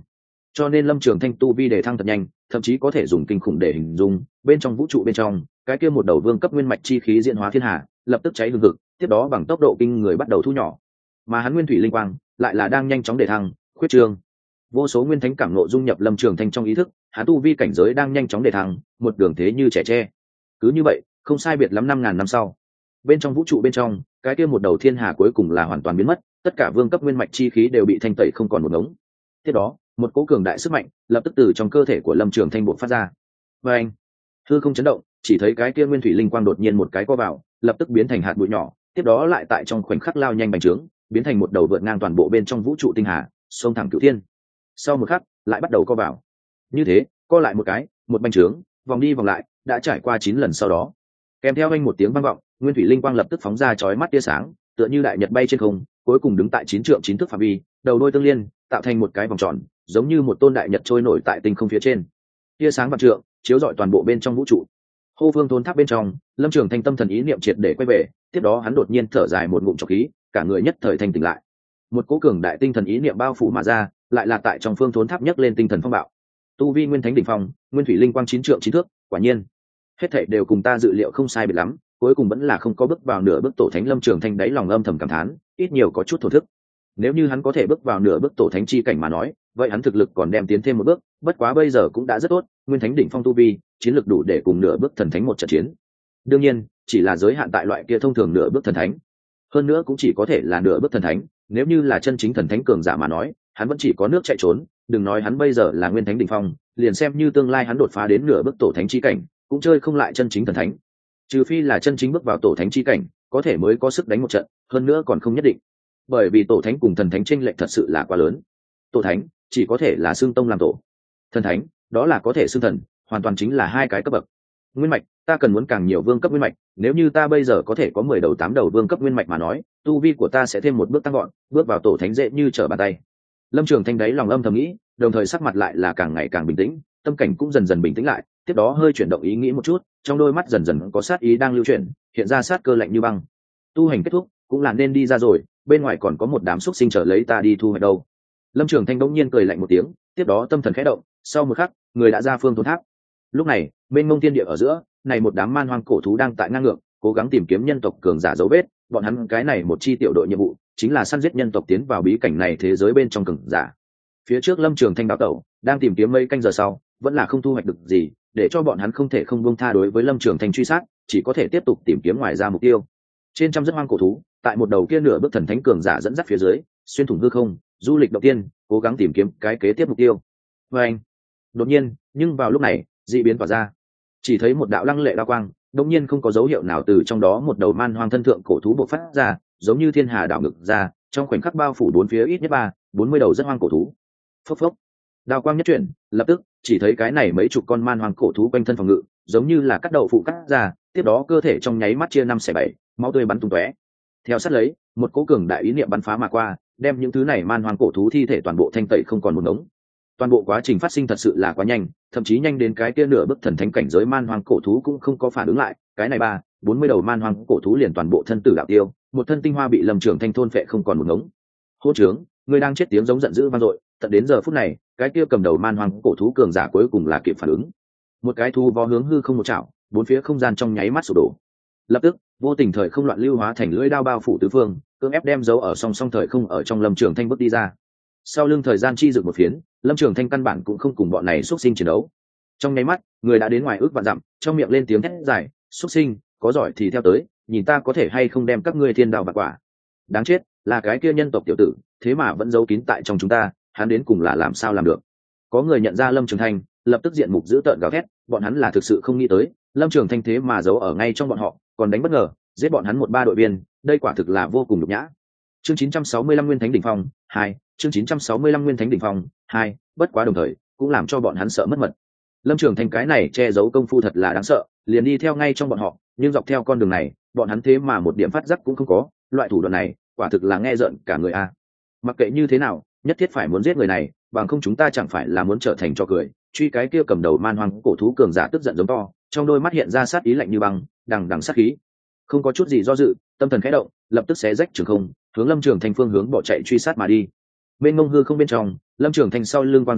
cho nên Lâm Trường Thanh tu vi đề thăng thật nhanh, thậm chí có thể dùng kinh khủng để hình dung. Bên trong vũ trụ bên trong, cái kia một đầu vương cấp nguyên mạch chi khí diễn hóa thiên hà, lập tức cháy hừng hực, tiếp đó bằng tốc độ kinh người bắt đầu thu nhỏ. Mà hắn nguyên thủy linh quang lại là đang nhanh chóng đề thăng, khuyết trương. Vô số nguyên thánh cảm ngộ dung nhập Lâm Trường Thanh trong ý thức, hắn tu vi cảnh giới đang nhanh chóng đề thăng, một đường thế như trẻ tre. Cứ như vậy, không sai biệt lắm 5.000 năm sau, bên trong vũ trụ bên trong, cái kia một đầu thiên hà cuối cùng là hoàn toàn biến mất, tất cả vương cấp nguyên mạch chi khí đều bị thanh tẩy không còn một ngống. Tiếp đó, một cỗ cường đại sức mạnh lập tức từ trong cơ thể của Lâm Trường Thanh bộc phát ra. Và anh, hư không chấn động, chỉ thấy cái kia nguyên thủy linh quang đột nhiên một cái co vào, lập tức biến thành hạt bụi nhỏ, tiếp đó lại tại trong khoảnh khắc lao nhanh bành trướng, biến thành một đầu vượt ngang toàn bộ bên trong vũ trụ tinh hà, xông thẳng cửu thiên. Sau một khắc, lại bắt đầu co vào. Như thế, co lại một cái, một bành trướng, vòng đi vòng lại, đã trải qua 9 lần sau đó. Kèm theo anh một tiếng vang vọng, nguyên thủy linh quang lập tức phóng ra chói mắt tia sáng, tựa như đại nhật bay trên không, cuối cùng đứng tại 9 trượng 9 thước phạm vi, đầu đuôi tương liên, tạo thành một cái vòng tròn, giống như một tôn đại nhật trôi nổi tại tinh không phía trên. Tia sáng vạn trượng, chiếu rọi toàn bộ bên trong vũ trụ. Hô Phương Thôn Tháp bên trong, Lâm Trường Thanh tâm thần ý niệm triệt để quay về, tiếp đó hắn đột nhiên thở dài một ngụm trọc khí, cả người nhất thời thanh tỉnh lại. Một cỗ cường đại tinh thần ý niệm bao phủ mà ra, lại là tại trong Phương Thôn Tháp nhấc lên tinh thần phong bạo. Tu vi nguyên thánh đỉnh phong, nguyên thủy linh quang 9 trượng 9 thước, quả nhiên, hết thảy đều cùng ta dự liệu không sai biệt lắm, cuối cùng vẫn là không có bước vào nửa bước tổ thánh. Lâm Trường Thanh đáy lòng âm thầm cảm thán, ít nhiều có chút thổ thức. Nếu như hắn có thể bước vào nửa bước tổ thánh chi cảnh mà nói, vậy hắn thực lực còn đem tiến thêm một bước, bất quá bây giờ cũng đã rất tốt, nguyên thánh đỉnh phong tu vi, chiến lực đủ để cùng nửa bước thần thánh một trận chiến. Đương nhiên, chỉ là giới hạn tại loại kia thông thường nửa bước thần thánh. Hơn nữa cũng chỉ có thể là nửa bước thần thánh, nếu như là chân chính thần thánh cường giả mà nói, hắn vẫn chỉ có nước chạy trốn, đừng nói hắn bây giờ là nguyên thánh đỉnh phong, liền xem như tương lai hắn đột phá đến nửa bước tổ thánh chi cảnh, cũng chơi không lại chân chính thần thánh. Trừ phi là chân chính bước vào tổ thánh chi cảnh, có thể mới có sức đánh một trận, hơn nữa còn không nhất định. Bởi vì tổ thánh cùng thần thánh chênh lệch thật sự là quá lớn. Tổ thánh chỉ có thể là xưng tông làm tổ, thần thánh đó là có thể xưng thần, hoàn toàn chính là hai cái cấp bậc. Nguyên mạch, ta cần muốn càng nhiều vương cấp nguyên mạch, nếu như ta bây giờ có thể có 10 đầu 8 đầu vương cấp nguyên mạch mà nói, tu vi của ta sẽ thêm một bước tăng gọn, bước vào tổ thánh dễ như trở bàn tay. Lâm Trường Thanh đáy lòng âm thầm nghĩ, đồng thời sắc mặt lại là càng ngày càng bình tĩnh, tâm cảnh cũng dần dần bình tĩnh lại, tiếp đó hơi chuyển động ý nghĩ một chút, trong đôi mắt dần dần có sát ý đang lưu chuyển, hiện ra sát cơ lạnh như băng. Tu hành kết thúc, cũng là nên đi ra rồi, bên ngoài còn có một đám xúc sinh chờ lấy ta đi thu hoạch đâu. Lâm Trường Thanh bỗng nhiên cười lạnh một tiếng, tiếp đó tâm thần khẽ động, sau một khắc, người đã ra Phương Thôn Tháp. Lúc này, bên ngông thiên địa ở giữa, này một đám man hoang cổ thú đang tại ngang ngược, cố gắng tìm kiếm nhân tộc cường giả dấu vết, bọn hắn cái này một chi tiểu đội nhiệm vụ, chính là săn giết nhân tộc tiến vào bí cảnh này thế giới bên trong cường giả. Phía trước Lâm Trường Thanh đào tẩu, đang tìm kiếm mấy canh giờ sau, vẫn là không thu hoạch được gì, để cho bọn hắn không thể không buông tha đối với Lâm Trường Thanh truy sát, chỉ có thể tiếp tục tìm kiếm ngoài ra mục tiêu. Trên trăm rất hoang cổ thú, tại một đầu kia nửa bước thần thánh cường giả dẫn dắt phía dưới, xuyên thủng hư không, du lịch đầu tiên, cố gắng tìm kiếm cái kế tiếp mục tiêu. Và anh, đột nhiên, nhưng vào lúc này, dị biến tỏa ra, chỉ thấy một đạo lăng lệ đao quang, đột nhiên không có dấu hiệu nào từ trong đó một đầu man hoang thân thượng cổ thú bộc phát ra, giống như thiên hà đảo ngược ra, trong khoảnh khắc bao phủ bốn phía ít nhất 40 đầu rất hoang cổ thú. Phốc phốc, đao quang nhất chuyển, lập tức chỉ thấy cái này mấy chục con man hoang cổ thú quanh thân phòng ngự, giống như là cắt đậu phụ cắt ra, tiếp đó cơ thể trong nháy mắt chia 5/7, máu tươi bắn tung tóe. Theo sát lấy, một cỗ cường đại ý niệm bắn phá mà qua, đem những thứ này man hoang cổ thú thi thể toàn bộ thanh tẩy không còn một ngống. Toàn bộ quá trình phát sinh thật sự là quá nhanh, thậm chí nhanh đến cái kia nửa bước thần thánh cảnh giới man hoang cổ thú cũng không có phản ứng lại, cái này 40 đầu man hoang cổ thú liền toàn bộ thân tử đạo tiêu, một thân tinh hoa bị Lâm Trường Thanh thôn phệ không còn một ngống. Hô trướng, người đang chết, tiếng giống giận dữ vang dội, tận đến giờ phút này, cái kia cầm đầu man hoang cổ thú cường giả cuối cùng là kịp phản ứng. Một cái thu vó hướng hư không một chảo, bốn phía không gian trong nháy mắt sụp đổ. Lập tức, vô tình thời không loạn lưu hóa thành lưỡi đao bao phủ tứ phương, cưỡng ép đem dấu ở song song thời không ở trong Lâm Trường Thanh bước đi ra. Sau lưng thời gian chi dựng một phiến, Lâm Trường Thanh căn bản cũng không cùng bọn này xuất sinh chiến đấu. Trong nháy mắt, người đã đến ngoài ước vạn dặm, trong miệng lên tiếng thét dài, xuất sinh, có giỏi thì theo tới, nhìn ta có thể hay không đem các ngươi thiên đạo bạc quả. Đáng chết, là cái kia nhân tộc tiểu tử, thế mà vẫn giấu kín tại trong chúng ta, hắn đến cùng là làm sao làm được. Có người nhận ra Lâm Trường Thanh, lập tức diện mục dữ tợn gào thét, bọn hắn là thực sự không nghĩ tới, Lâm Trường Thanh thế mà giấu ở ngay trong bọn họ, còn đánh bất ngờ, giết bọn hắn 1-3 đội viên, đây quả thực là vô cùng nhục nhã. Chương 965 Nguyên Thánh đỉnh phong 2, chương 965 Nguyên Thánh đỉnh phong 2, bất quá đồng thời, cũng làm cho bọn hắn sợ mất mật. Lâm Trường Thanh cái này che giấu công phu thật là đáng sợ, liền đi theo ngay trong bọn họ, nhưng dọc theo con đường này, bọn hắn thế mà một điểm phát giác cũng không có, loại thủ đoạn này, quả thực là nghe rợn cả người a. Mặc kệ như thế nào, nhất thiết phải muốn giết người này, bằng không chúng ta chẳng phải là muốn trở thành trò cười. Truy cái kia cầm đầu man hoang cổ thú cường giả tức giận giống to, trong đôi mắt hiện ra sát ý lạnh như băng, đằng đằng sát khí. Không có chút gì do dự, tâm thần khẽ động, lập tức xé rách trường không, hướng Lâm Trường Thanh phương hướng bỏ chạy truy sát mà đi. Bên mông hư không bên trong, Lâm Trường Thanh sau lưng quang rực vỗ,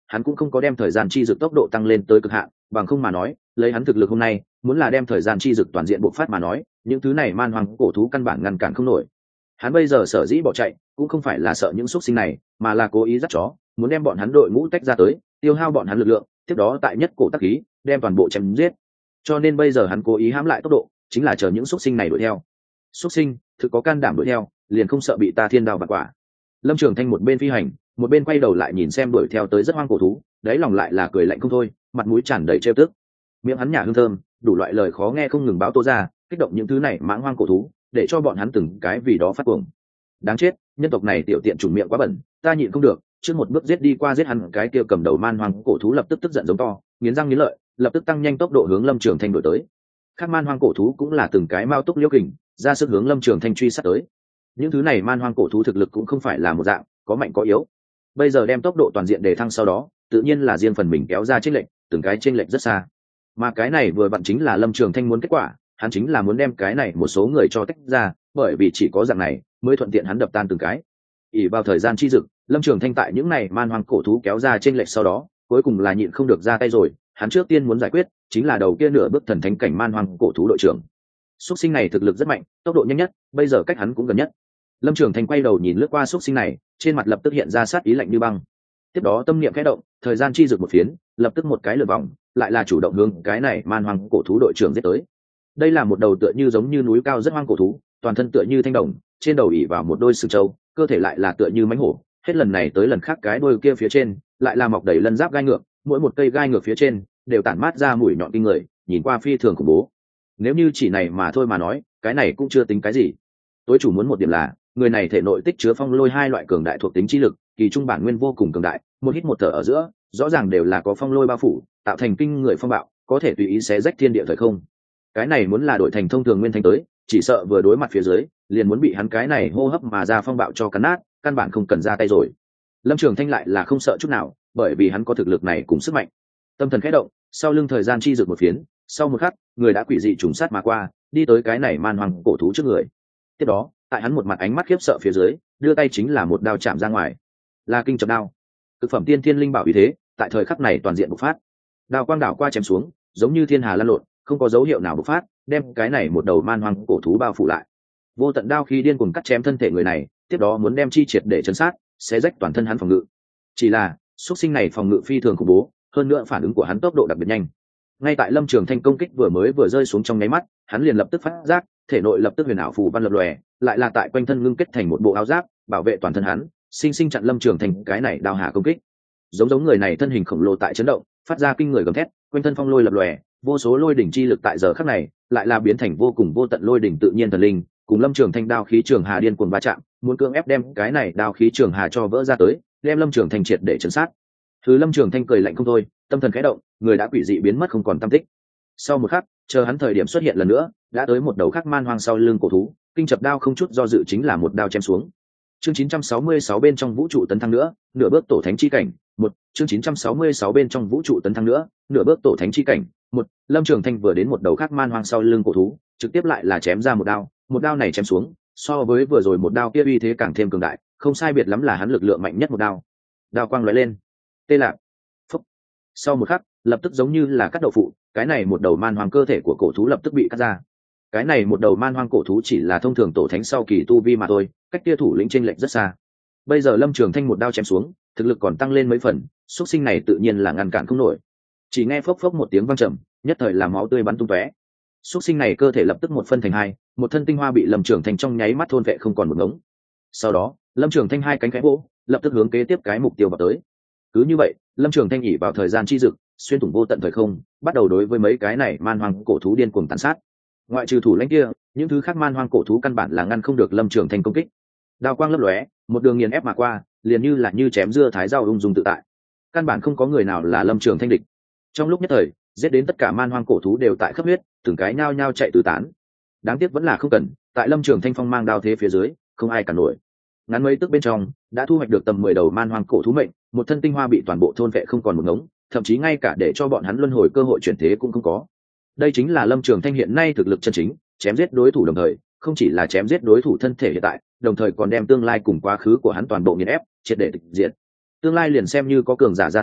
hắn cũng không có đem thời gian chi dực tốc độ tăng lên tới cực hạn, bằng không mà nói lấy hắn thực lực hôm nay muốn là đem thời gian chi dực toàn diện bộc phát mà nói những thứ này man hoang cổ thú căn bản ngăn cản không nổi. Hắn bây giờ sở dĩ bỏ chạy cũng không phải là sợ những xuất sinh này, mà là cố ý dắt chó, muốn đem bọn hắn đội ngũ tách ra tới, tiêu hao bọn hắn lực lượng, tiếp đó tại nhất cổ tắc khí đem toàn bộ chém giết. Cho nên bây giờ hắn cố ý hãm lại tốc độ, chính là chờ những xuất sinh này đuổi theo. Xuất sinh thực có can đảm đuổi theo, liền không sợ bị ta thiên đao vặt quả. Lâm Trường Thanh một bên phi hành, một bên quay đầu lại nhìn xem đuổi theo tới rất hoang cổ thú, đáy lòng lại là cười lạnh không thôi, mặt mũi tràn đầy trêu tức. Miệng hắn nhả hương thơm, đủ loại lời khó nghe không ngừng báo tố ra, kích động những thứ này mãng hoang cổ thú, để cho bọn hắn từng cái vì đó phát cuồng. Đáng chết, nhân tộc này tiểu tiện chủng miệng quá bẩn, ta nhịn không được, trước một bước giết đi qua giết hắn cái kia cầm đầu man hoang cổ thú lập tức tức giận giống to, nghiến răng nghiến lợi, lập tức tăng nhanh tốc độ hướng Lâm Trường Thanh đuổi tới. Các man hoang cổ thú cũng là từng cái mao túc liễu kình, ra sức hướng Lâm Trường Thanh truy sát tới. Những thứ này man hoang cổ thú thực lực cũng không phải là một dạng, có mạnh có yếu. Bây giờ đem tốc độ toàn diện đề thăng sau đó, tự nhiên là riêng phần mình kéo ra chênh lệch, từng cái chênh lệch rất xa. Mà cái này vừa vặn chính là Lâm Trường Thanh muốn kết quả, hắn chính là muốn đem cái này một số người cho tách ra, bởi vì chỉ có dạng này mới thuận tiện hắn đập tan từng cái. ỷ vào thời gian chi dực, Lâm Trường Thanh tại những này man hoang cổ thú kéo ra chênh lệch sau đó, cuối cùng là nhịn không được ra tay rồi, hắn trước tiên muốn giải quyết chính là đầu kia nửa bước thần thánh cảnh man hoang cổ thú đội trưởng. Xuất sinh này thực lực rất mạnh, tốc độ nhanh nhất, bây giờ cách hắn cũng gần nhất. Lâm Trường Thanh quay đầu nhìn lướt qua xuất sinh này, trên mặt lập tức hiện ra sát ý lạnh như băng. Tiếp đó tâm niệm khẽ động, thời gian chi dực một phiến, lập tức một cái lượn vòng, lại là chủ động hướng cái này man hoang cổ thú đội trưởng giết tới. Đây là một đầu tựa như giống như núi cao rất hoang cổ thú, toàn thân tựa như thanh đồng, trên đầu ỉ vào một đôi sừng trâu, cơ thể lại là tựa như mãnh hổ, hết lần này tới lần khác cái đuôi kia phía trên lại là mọc đầy lân giáp gai ngược, mỗi một cây gai ngược phía trên đều tản mát ra mùi nhọn kinh người, nhìn qua phi thường khủng bố. Nếu như chỉ này mà thôi mà nói, cái này cũng chưa tính cái gì. Tối chủ muốn một điểm là, người này thể nội tích chứa phong lôi hai loại cường đại thuộc tính chi lực, kỳ trung bản nguyên vô cùng cường đại, một hít một thở ở giữa, rõ ràng đều là có phong lôi bao phủ, tạo thành kinh người phong bạo, có thể tùy ý xé rách thiên địa thời không. Cái này muốn là đổi thành thông thường nguyên thanh tới, chỉ sợ vừa đối mặt phía dưới, liền muốn bị hắn cái này hô hấp mà ra phong bạo cho cắn nát, căn bản không cần ra tay rồi. Lâm Trường Thanh lại là không sợ chút nào, bởi vì hắn có thực lực này cùng sức mạnh. Tâm thần khẽ động, sau lưng thời gian chi rực một phiến, sau một khắc, người đã quỷ dị trùng sát mà qua, đi tới cái này man hoang cổ thú trước người. Tiếp đó, tại hắn một mặt ánh mắt khiếp sợ phía dưới, đưa tay chính là một đao chạm ra ngoài. Là kinh chập đao. Thực phẩm tiên thiên linh bảo uy thế, tại thời khắc này toàn diện bộc phát. Đao quang đảo qua chém xuống, giống như thiên hà lăn lộn, không có dấu hiệu nào bộc phát, đem cái này một đầu man hoang cổ thú bao phủ lại. Vô tận đao khí điên cuồng cắt chém thân thể người này, tiếp đó muốn đem chi triệt để chấn sát, xé rách toàn thân hắn phòng ngự. Chỉ là, xuất sinh này phòng ngự phi thường khủng bố, hơn nữa phản ứng của hắn tốc độ đặc biệt nhanh. Ngay tại Lâm Trường Thanh công kích vừa rơi xuống trong nháy mắt, hắn liền lập tức phát giác, thể nội lập tức huyền ảo phù văn lập lòe, lại là tại quanh thân ngưng kết thành một bộ áo giáp, bảo vệ toàn thân hắn, sinh sinh chặn Lâm Trường Thanh cái này đao hạ công kích. Giống người này thân hình khổng lồ tại chấn động, phát ra kinh người gầm thét, quanh thân phong lôi lập lòe, vô số lôi đỉnh chi lực tại giờ khắc này, lại là biến thành vô cùng vô tận lôi đỉnh tự nhiên thần linh, cùng Lâm Trường Thanh đao khí trường hà điên cuồng va chạm, muốn cưỡng ép đem cái này đao khí trường hà cho vỡ ra tới, đem Lâm Trường Thanh triệt để chấn sát. Thứ Lâm Trường Thanh cười lạnh không thôi, tâm thần khẽ động, người đã quỷ dị biến mất không còn tăm tích. Sau một khắc, chờ hắn thời điểm xuất hiện lần nữa, đã tới một đầu khắc man hoang sau lưng cổ thú, kinh chập đao không chút do dự chính là một đao chém xuống. Chương 966 bên trong vũ trụ tấn thăng nữa, nửa bước tổ thánh chi cảnh, một chương 966 bên trong vũ trụ tấn thăng nữa, nửa bước tổ thánh chi cảnh, một Lâm Trường Thanh vừa đến một đầu khắc man hoang sau lưng cổ thú, trực tiếp lại là chém ra một đao này chém xuống, so với vừa rồi một đao kia uy thế càng thêm cường đại, không sai biệt lắm là hắn lực lượng mạnh nhất một đao. Đao quang lóe lên, tê lạc, phúc. Sau một khắc, lập tức giống như là cắt đậu phụ, cái này một đầu man hoang cơ thể của cổ thú lập tức bị cắt ra. Cái này một đầu man hoang cổ thú chỉ là thông thường tổ thánh sau kỳ tu vi mà thôi, cách kia thủ lĩnh chênh lệch rất xa. Bây giờ Lâm Trường Thanh một đao chém xuống, thực lực còn tăng lên mấy phần, xuất sinh này tự nhiên là ngăn cản không nổi. Chỉ nghe phốc phốc một tiếng vang trầm, nhất thời làm máu tươi bắn tung tóe. Xuất sinh này cơ thể lập tức một phân thành hai, một thân tinh hoa bị Lâm Trường Thanh trong nháy mắt thôn vệ không còn một ngống. Sau đó, Lâm Trường Thanh hai cánh khẽ vỗ, lập tức hướng kế tiếp cái mục tiêu vào tới. Cứ như vậy, Lâm Trường Thanh ỷ vào thời gian chi dực, xuyên thủng vô tận thời không, bắt đầu đối với mấy cái này man hoang cổ thú điên cuồng tàn sát. Ngoại trừ thủ lãnh kia, những thứ khác man hoang cổ thú căn bản là ngăn không được Lâm Trường Thanh công kích. Đao quang lấp lóe, một đường nghiền ép mà qua, liền như chém dưa thái rau ung dung tự tại. Căn bản không có người nào là Lâm Trường Thanh địch. Trong lúc nhất thời, giết đến tất cả man hoang cổ thú đều tại khắp huyết, từng cái nhao nhao chạy tứ tán. Đáng tiếc vẫn là không cần, tại Lâm Trường Thanh phong mang đao thế phía dưới, không ai cản nổi. Ngắn mấy tức bên trong, đã thu hoạch được tầm 10 đầu man hoang cổ thú mệnh, một thân tinh hoa bị toàn bộ thôn vệ không còn một ngống, thậm chí ngay cả để cho bọn hắn luân hồi cơ hội chuyển thế cũng không có. Đây chính là Lâm Trường Thanh hiện nay thực lực chân chính, chém giết đối thủ đồng thời, không chỉ là chém giết đối thủ thân thể hiện tại, đồng thời còn đem tương lai cùng quá khứ của hắn toàn bộ nghiền ép, triệt để tịch diệt. Tương lai liền xem như có cường giả ra tay,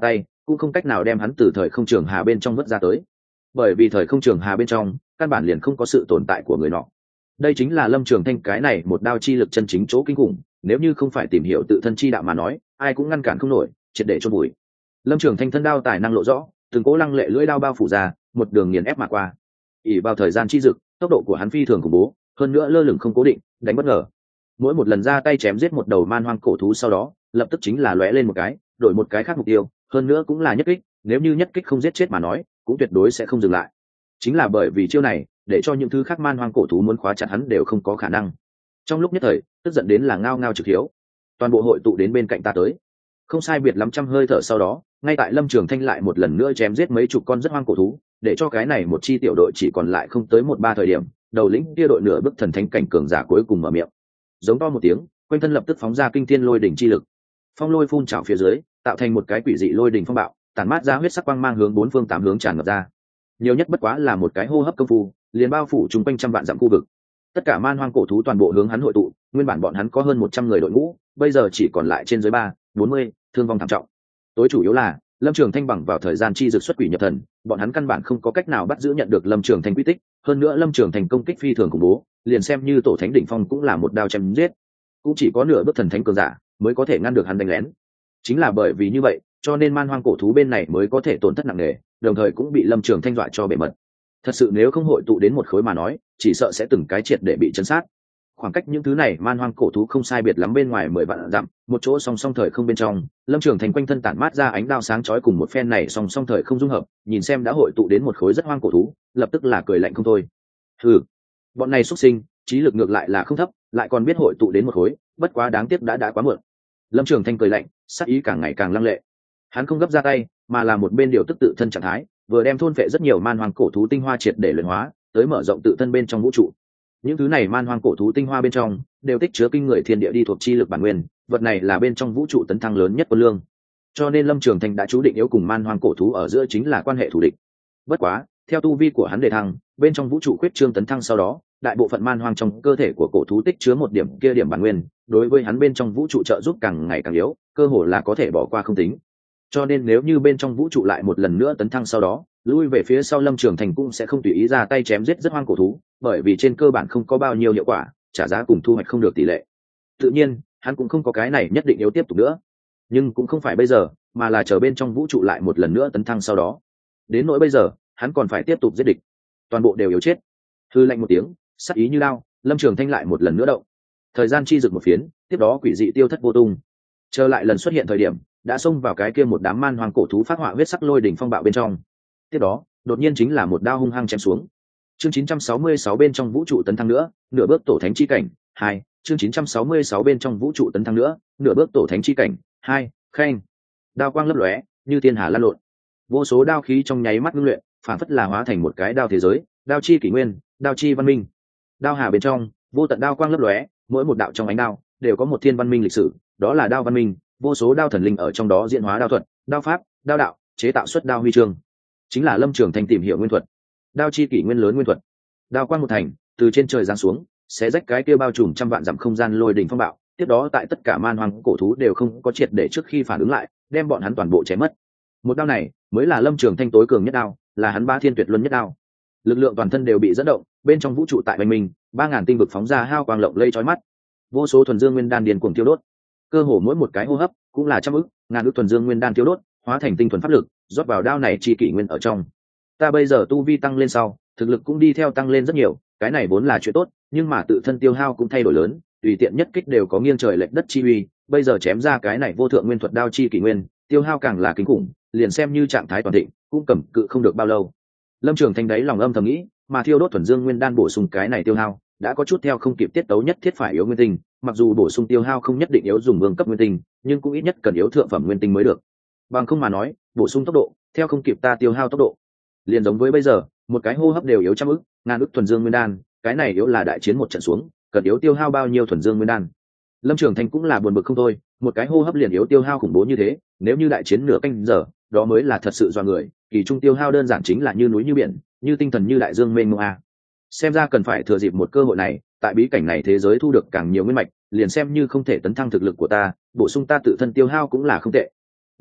cũng không cách nào đem hắn từ thời không trường hà bên trong vứt ra tới, bởi vì thời không trường hà bên trong căn bản liền không có sự tồn tại của người nọ. Đây chính là Lâm Trường Thanh cái này một đao chi lực chân chính chỗ kinh khủng, nếu như không phải tìm hiểu tự thân chi đạo mà nói, ai cũng ngăn cản không nổi, triệt để chôn vùi. Lâm Trường Thanh thân đao tài năng lộ rõ, từng cỗ lăng lệ lưỡi đao bao phủ ra, một đường nghiền ép mà qua. ỷ vào thời gian chi dực, tốc độ của hắn phi thường khủng bố, hơn nữa lơ lửng không cố định, đánh bất ngờ. Mỗi một lần ra tay chém giết một đầu man hoang cổ thú sau đó, lập tức chính là lóe lên một cái, đổi một cái khác mục tiêu, hơn nữa cũng là nhất kích, nếu như nhất kích không giết chết mà nói, cũng tuyệt đối sẽ không dừng lại. Chính là bởi vì chiêu này, để cho những thứ khác man hoang cổ thú muốn khóa chặt hắn đều không có khả năng. Trong lúc nhất thời, tức giận đến là ngao ngao trực hiếu. Toàn bộ hội tụ đến bên cạnh ta tới. Không sai biệt lắm trăm hơi thở sau đó, ngay tại Lâm Trường Thanh lại một lần nữa chém giết mấy chục con rất hoang cổ thú, để cho cái này một chi tiểu đội chỉ còn lại không tới 1-3 thời điểm, đầu lĩnh kia đội nửa bước thần thánh cảnh cường giả cuối cùng mở miệng. Giống to một tiếng, quanh thân lập tức phóng ra kinh thiên lôi đỉnh chi lực. Phong lôi phun trào phía dưới, tạo thành một cái quỷ dị lôi đỉnh phong bạo, tản mát ra huyết sắc quang mang hướng bốn phương tám hướng tràn ngập ra. Nhiều nhất bất quá là một cái hô hấp công phu, liền bao phủ chung quanh trăm vạn dặm khu vực. Tất cả man hoang cổ thú toàn bộ hướng hắn hội tụ, nguyên bản bọn hắn có hơn 100 người đội ngũ, bây giờ chỉ còn lại trên dưới 30-40, thương vong thảm trọng. Tối chủ yếu là Lâm Trường Thanh bằng vào thời gian chi dược xuất quỷ nhập thần, bọn hắn căn bản không có cách nào bắt giữ nhận được Lâm Trường Thanh quy tích, hơn nữa Lâm Trường Thanh công kích phi thường khủng bố, liền xem như tổ thánh đỉnh phong cũng là một đao chém giết, cũng chỉ có nửa bước thần thánh cường giả mới có thể ngăn được hắn đánh lén. Chính là bởi vì như vậy, cho nên man hoang cổ thú bên này mới có thể tổn thất nặng nề, đồng thời cũng bị Lâm Trường Thanh dọa cho bể mật. Thật sự nếu không hội tụ đến một khối mà nói, chỉ sợ sẽ từng cái triệt để bị chấn sát. Khoảng cách những thứ này man hoang cổ thú không sai biệt lắm bên ngoài 10 vạn dặm, một chỗ song song thời không bên trong, Lâm Trường Thanh quanh thân tản mát ra ánh đao sáng chói cùng một phen này song song thời không dung hợp, nhìn xem đã hội tụ đến một khối rất hoang cổ thú, lập tức là cười lạnh không thôi. Hừ, bọn này xuất sinh, trí lực ngược lại là không thấp, lại còn biết hội tụ đến một khối, bất quá đáng tiếc đã quá muộn. Lâm Trường Thanh cười lạnh, sắc ý càng ngày càng lăng lệ. Hắn không gấp ra tay, mà là một bên điều tức tự thân trạng thái, vừa đem thôn phệ rất nhiều man hoang cổ thú tinh hoa triệt để luyện hóa, tới mở rộng tự thân bên trong vũ trụ. Những thứ này man hoang cổ thú tinh hoa bên trong đều tích chứa kinh người thiên địa đi thuộc chi lực bản nguyên, vật này là bên trong vũ trụ tấn thăng lớn nhất quân lương. Cho nên Lâm Trường Thanh đã chú định yếu cùng man hoang cổ thú ở giữa chính là quan hệ thù địch. Bất quá, theo tu vi của hắn đề thăng, bên trong vũ trụ khuyết trương tấn thăng sau đó, đại bộ phận man hoang trong cơ thể của cổ thú tích chứa một điểm kia điểm bản nguyên, đối với hắn bên trong vũ trụ trợ giúp càng ngày càng yếu, cơ hồ là có thể bỏ qua không tính. Cho nên nếu như bên trong vũ trụ lại một lần nữa tấn thăng sau đó, lui về phía sau Lâm Trường Thành cũng sẽ không tùy ý ra tay chém giết rất hoang cổ thú, bởi vì trên cơ bản không có bao nhiêu hiệu quả, trả giá cùng thu hoạch không được tỷ lệ. Tự nhiên, hắn cũng không có cái này nhất định yếu tiếp tục nữa, nhưng cũng không phải bây giờ, mà là chờ bên trong vũ trụ lại một lần nữa tấn thăng sau đó. Đến nỗi bây giờ, hắn còn phải tiếp tục giết địch, toàn bộ đều yếu chết. Hư lạnh một tiếng, sắc ý như lao, Lâm Trường Thanh lại một lần nữa động. Thời gian chi rực một phiến, tiếp đó quỷ dị tiêu thất vô tung. Trở lại lần xuất hiện thời điểm, đã xông vào cái kia một đám man hoang cổ thú phát họa huyết sắc lôi đỉnh phong bạo bên trong. Tiếp đó, đột nhiên chính là một đao hung hăng chém xuống. Chương 966 bên trong vũ trụ tấn thăng nữa, nửa bước tổ thánh chi cảnh 2. Chương 966 bên trong vũ trụ tấn thăng nữa, nửa bước tổ thánh chi cảnh 2. Khen. Đao quang lấp lóe, như thiên hà lan lộn. Vô số đao khí trong nháy mắt ngưng luyện, phản phất là hóa thành một cái đao thế giới, đao chi kỷ nguyên, đao chi văn minh. Đao hà bên trong, vô tận đao quang lấp lóe, mỗi một đạo trong ánh đao đều có một thiên văn minh lịch sử, đó là đao văn minh, vô số đao thần linh ở trong đó diễn hóa đao thuật, đao pháp, đao đạo, chế tạo xuất đao huy chương. Chính là Lâm Trường Thanh tìm hiểu nguyên thuật. Đao chi kỷ nguyên lớn nguyên thuật. Đao quang một thành, từ trên trời giáng xuống, sẽ rách cái kia bao trùm trăm vạn dặm không gian lôi đỉnh phong bạo, tiếp đó tại tất cả man hoang cổ thú đều không có triệt để trước khi phản ứng lại, đem bọn hắn toàn bộ chém mất. Một đao này mới là Lâm Trường Thanh tối cường nhất đao, là hắn ba thiên tuyệt luân nhất đao. Lực lượng toàn thân đều bị dẫn động, bên trong vũ trụ tại bên mình, 3000 tinh vực phóng ra hao quang lộng lây chói mắt. Vô số thuần dương nguyên đan điền cuồng tiêu đốt, cơ hồ mỗi một cái hô hấp cũng là trăm ức, ngàn ức thuần dương nguyên đan tiêu đốt, hóa thành tinh thuần pháp lực, rót vào đao này chi kỷ nguyên ở trong. Ta bây giờ tu vi tăng lên sau, thực lực cũng đi theo tăng lên rất nhiều, cái này vốn là chuyện tốt, nhưng mà tự thân tiêu hao cũng thay đổi lớn, tùy tiện nhất kích đều có nghiêng trời lệch đất chi uy, bây giờ chém ra cái này vô thượng nguyên thuật đao chi kỷ nguyên, tiêu hao càng là kinh khủng, liền xem như trạng thái toàn thịnh, cũng cầm cự không được bao lâu. Lâm Trường Thanh đáy lòng âm thầm nghĩ, mà thiêu đốt thuần dương nguyên đan bổ sung cái này tiêu hao, đã có chút theo không kịp tiết tấu nhất thiết phải yếu nguyên tinh, mặc dù bổ sung tiêu hao không nhất định yếu dùng vương cấp nguyên tinh, nhưng cũng ít nhất cần yếu thượng phẩm nguyên tinh mới được. Bằng không mà nói, bổ sung tốc độ theo không kịp ta tiêu hao tốc độ. Liền giống với bây giờ, một cái hô hấp đều yếu trăm ức, ngàn ức thuần dương nguyên đan, cái này yếu là đại chiến một trận xuống, cần yếu tiêu hao bao nhiêu thuần dương nguyên đan. Lâm Trường Thanh cũng là buồn bực không thôi, một cái hô hấp liền yếu tiêu hao khủng bố như thế, nếu như đại chiến nửa canh giờ, đó mới là thật sự do người, kỳ trung tiêu hao đơn giản chính là như núi như biển, như tinh thần như đại dương mênh mông a. Xem ra cần phải thừa dịp một cơ hội này, tại bí cảnh này thế giới thu được càng nhiều nguyên mạch, liền xem như không thể tấn thăng thực lực của ta, bổ sung ta tự thân tiêu hao cũng là không tệ.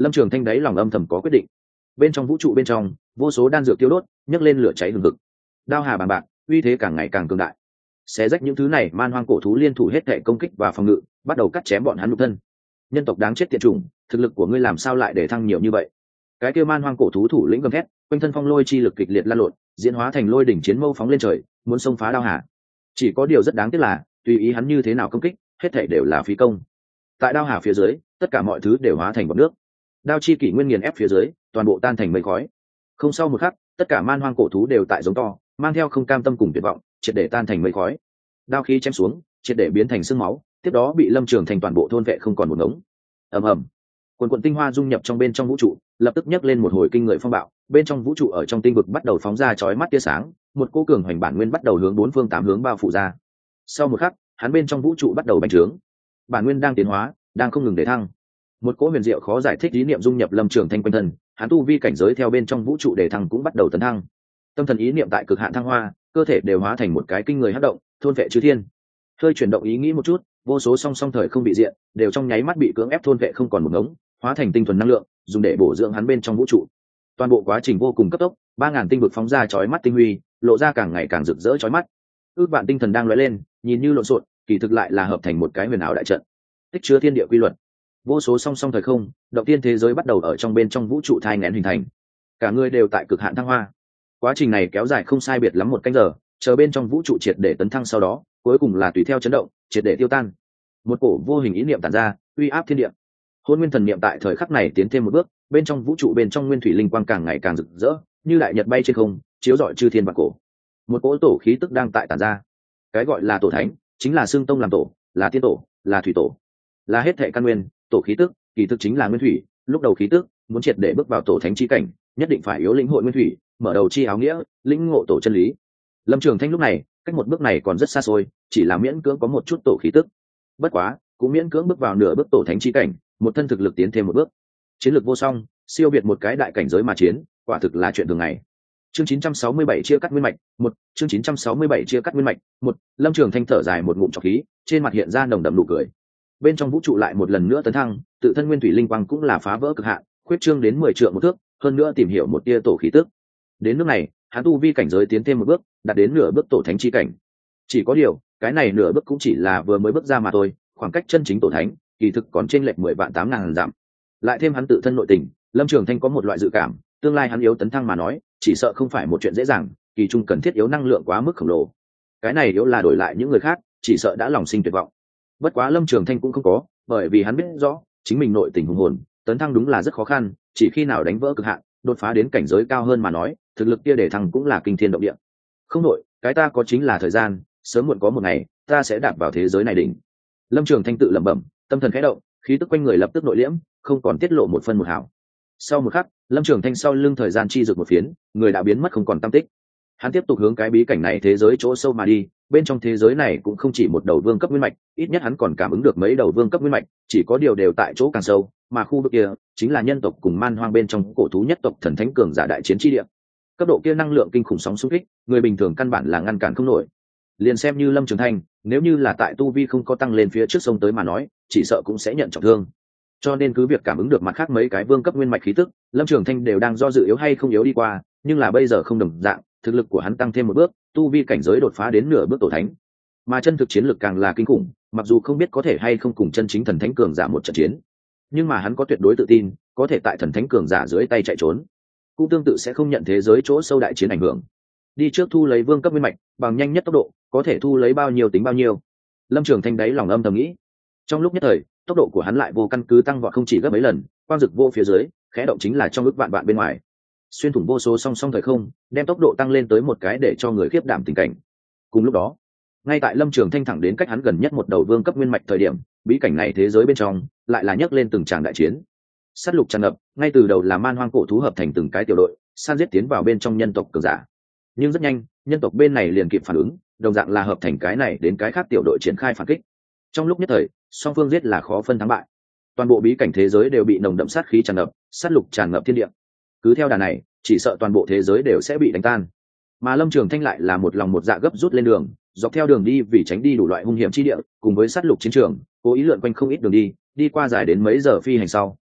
Lâm Trường Thanh đáy lòng âm thầm có quyết định. Bên trong vũ trụ bên trong, vô số đan dược tiêu đốt, nhấc lên lửa cháy hừng hực. Đao hà bằng bạc, uy thế càng ngày càng cường đại. Xé rách những thứ này, man hoang cổ thú liên thủ hết thảy công kích và phòng ngự, bắt đầu cắt chém bọn hắn nhục thân. Nhân tộc đáng chết tiệt chủng, thực lực của ngươi làm sao lại để thăng nhiều như vậy? Cái kia man hoang cổ thú thủ lĩnh gầm thét, quanh thân phong lôi chi lực kịch liệt lan lộn, diễn hóa thành lôi đỉnh chiến mâu phóng lên trời, muốn xông phá đao hà. Chỉ có điều rất đáng tiếc là, tùy ý hắn như thế nào công kích, hết thảy đều là phí công. Tại đao hà phía dưới, tất cả mọi thứ đều hóa thành bọt nước. Đao chi kỷ nguyên nghiền ép phía dưới, toàn bộ tan thành mây khói. Không sau một khắc, tất cả man hoang cổ thú đều tại giống to, mang theo không cam tâm cùng tuyệt vọng, triệt để tan thành mây khói. Đao khí chém xuống, triệt để biến thành sương máu, tiếp đó bị Lâm Trường Thành toàn bộ thôn vệ không còn một ngống. Ầm ầm, quần quần tinh hoa dung nhập trong bên trong vũ trụ, lập tức nhấc lên một hồi kinh người phong bạo. Bên trong vũ trụ ở trong tinh vực bắt đầu phóng ra chói mắt tia sáng, một cỗ cường hoành bản nguyên bắt đầu hướng bốn phương tám hướng bao phủ ra. Sau một khắc, hắn bên trong vũ trụ bắt đầu bành trướng, bản nguyên đang tiến hóa, đang không ngừng để thăng. Một cỗ huyền diệu khó giải thích ý niệm dung nhập Lâm Trường Thanh quanh thân, hắn tu vi cảnh giới theo bên trong vũ trụ để thăng cũng bắt đầu tấn thăng. Tâm thần ý niệm tại cực hạn thăng hoa, cơ thể đều hóa thành một cái kinh người hấp động, thôn vệ chư thiên. Hơi chuyển động ý nghĩ một chút, vô số song song thời không bị diện, đều trong nháy mắt bị cưỡng ép thôn vệ không còn một ngống, hóa thành tinh thuần năng lượng, dùng để bổ dưỡng hắn bên trong vũ trụ. Toàn bộ quá trình vô cùng cấp tốc, 3000 tinh vực phóng ra chói mắt tinh huy, lộ ra càng ngày càng rực rỡ chói mắt. Ước vạn tinh thần đang lóe lên, nhìn như lộn xộn, kỳ thực lại là hợp thành một cái huyền ảo đại trận, tích chứa thiên địa quy luật. Vô số song song thời không, động tiên thế giới bắt đầu ở trong bên trong vũ trụ thai nghén hình thành. Cả người đều tại cực hạn thăng hoa. Quá trình này kéo dài không sai biệt lắm 1 canh giờ, chờ bên trong vũ trụ triệt để tấn thăng sau đó, cuối cùng là tùy theo chấn động, triệt để tiêu tan. Một cổ vô hình ý niệm tản ra, uy áp thiên địa. Hôn nguyên thần niệm tại thời khắc này tiến thêm một bước, bên trong vũ trụ bên trong nguyên thủy linh quang càng ngày càng rực rỡ, như đại nhật bay trên không, chiếu rọi chư thiên vạn cổ. Một cỗ tổ khí tức đang tại tản ra. Cái gọi là tổ thánh, chính là xương tông làm tổ, là tiên tổ, là thủy tổ, là hết thệ căn nguyên. Tổ khí tức kỳ thực chính là nguyên thủy. Lúc đầu khí tức muốn triệt để bước vào tổ thánh chi cảnh, nhất định phải yếu lĩnh hội nguyên thủy, mở đầu chi áo nghĩa, lĩnh ngộ tổ chân lý. Lâm Trường Thanh lúc này cách một bước này còn rất xa xôi, chỉ là miễn cưỡng có một chút tổ khí tức. Bất quá cũng miễn cưỡng bước vào nửa bước tổ thánh chi cảnh, một thân thực lực tiến thêm một bước, chiến lược vô song, siêu việt một cái đại cảnh giới mà chiến, quả thực là chuyện thường ngày. Chương 967 chia cắt nguyên mạch, một chương 967 chia cắt nguyên mạch, một Lâm Trường Thanh thở dài một ngụm trọc khí, trên mặt hiện ra nồng đậm nụ cười. Bên trong vũ trụ lại một lần nữa tấn thăng, tự thân nguyên thủy linh quang cũng là phá vỡ cực hạn, khuyết trương đến 10 trượng một thước, hơn nữa tìm hiểu một tia tổ khí tức. Đến nước này, hắn tu vi cảnh giới tiến thêm một bước, đạt đến nửa bước tổ thánh chi cảnh. Chỉ có điều, cái này nửa bước cũng chỉ là vừa mới bước ra mà thôi, khoảng cách chân chính tổ thánh, kỳ thực còn trên lệch 10.800.000 dặm. Lại thêm hắn tự thân nội tình, Lâm Trường Thanh có một loại dự cảm, tương lai hắn yếu tấn thăng mà nói, chỉ sợ không phải một chuyện dễ dàng, kỳ trung cần thiết yếu năng lượng quá mức khổng lồ. Cái này yếu là đổi lại những người khác, chỉ sợ đã lòng sinh tuyệt vọng. Bất quá Lâm Trường Thanh cũng không có, bởi vì hắn biết rõ, chính mình nội tình hùng hồn, tấn thăng đúng là rất khó khăn, chỉ khi nào đánh vỡ cực hạn, đột phá đến cảnh giới cao hơn mà nói, thực lực kia để thăng cũng là kinh thiên động địa. Không nội, cái ta có chính là thời gian, sớm muộn có một ngày, ta sẽ đạp vào thế giới này đỉnh. Lâm Trường Thanh tự lẩm bẩm, tâm thần khẽ động, khí tức quanh người lập tức nội liễm, không còn tiết lộ một phân một hào. Sau một khắc, Lâm Trường Thanh sau lưng thời gian chi rực một phiến, người đã biến mất không còn tăm tích. Hắn tiếp tục hướng cái bí cảnh này thế giới chỗ sâu mà đi, bên trong thế giới này cũng không chỉ một đầu vương cấp nguyên mạch, ít nhất hắn còn cảm ứng được mấy đầu vương cấp nguyên mạch, chỉ có điều đều tại chỗ càng sâu, mà khu vực kia chính là nhân tộc cùng man hoang bên trong cổ thú nhất tộc thần thánh cường giả đại chiến chi địa. Cấp độ kia năng lượng kinh khủng sóng xung kích, người bình thường căn bản là ngăn cản không nổi. Liền xem như Lâm Trường Thanh, nếu như là tại tu vi không có tăng lên phía trước sông tới mà nói, chỉ sợ cũng sẽ nhận trọng thương. Cho nên cứ việc cảm ứng được mặt khác mấy cái vương cấp nguyên mạch khí tức, Lâm Trường Thanh đều đang do dự yếu hay không yếu đi qua, nhưng là bây giờ không đồng dạng, thực lực của hắn tăng thêm một bước, tu vi cảnh giới đột phá đến nửa bước tổ thánh, mà chân thực chiến lực càng là kinh khủng. Mặc dù không biết có thể hay không cùng chân chính thần thánh cường giả một trận chiến, nhưng mà hắn có tuyệt đối tự tin, có thể tại thần thánh cường giả dưới tay chạy trốn, cũng tương tự sẽ không nhận thế giới chỗ sâu đại chiến ảnh hưởng. Đi trước thu lấy vương cấp nguyên mạch, bằng nhanh nhất tốc độ, có thể thu lấy bao nhiêu tính bao nhiêu. Lâm Trường Thanh đáy lòng âm thầm nghĩ. Trong lúc nhất thời, tốc độ của hắn lại vô căn cứ tăng vọt không chỉ gấp mấy lần, quang dực vô phía dưới, khẽ động chính là trong ước vạn bên ngoài, xuyên thủng vô số song song thời không, đem tốc độ tăng lên tới một cái để cho người khiếp đảm tình cảnh. Cùng lúc đó, ngay tại Lâm Trường Thanh thẳng đến cách hắn gần nhất một đầu vương cấp nguyên mạch thời điểm, bí cảnh này thế giới bên trong lại là nhấc lên từng tràng đại chiến. Sát lục tràn ngập, ngay từ đầu là man hoang cổ thú hợp thành từng cái tiểu đội, san giết tiến vào bên trong nhân tộc cường giả. Nhưng rất nhanh, nhân tộc bên này liền kịp phản ứng, đồng dạng là hợp thành cái này đến cái khác tiểu đội triển khai phản kích. Trong lúc nhất thời, song phương giết là khó phân thắng bại. Toàn bộ bí cảnh thế giới đều bị nồng đậm sát khí tràn ngập, sát lục tràn ngập thiên địa. Cứ theo đà này, chỉ sợ toàn bộ thế giới đều sẽ bị đánh tan. Mà Lâm Trường Thanh lại là một lòng một dạ gấp rút lên đường, dọc theo đường đi vì tránh đi đủ loại hung hiểm chi địa, cùng với sát lục chiến trường, cố ý lượn quanh không ít đường đi, đi qua dài đến mấy giờ phi hành sau,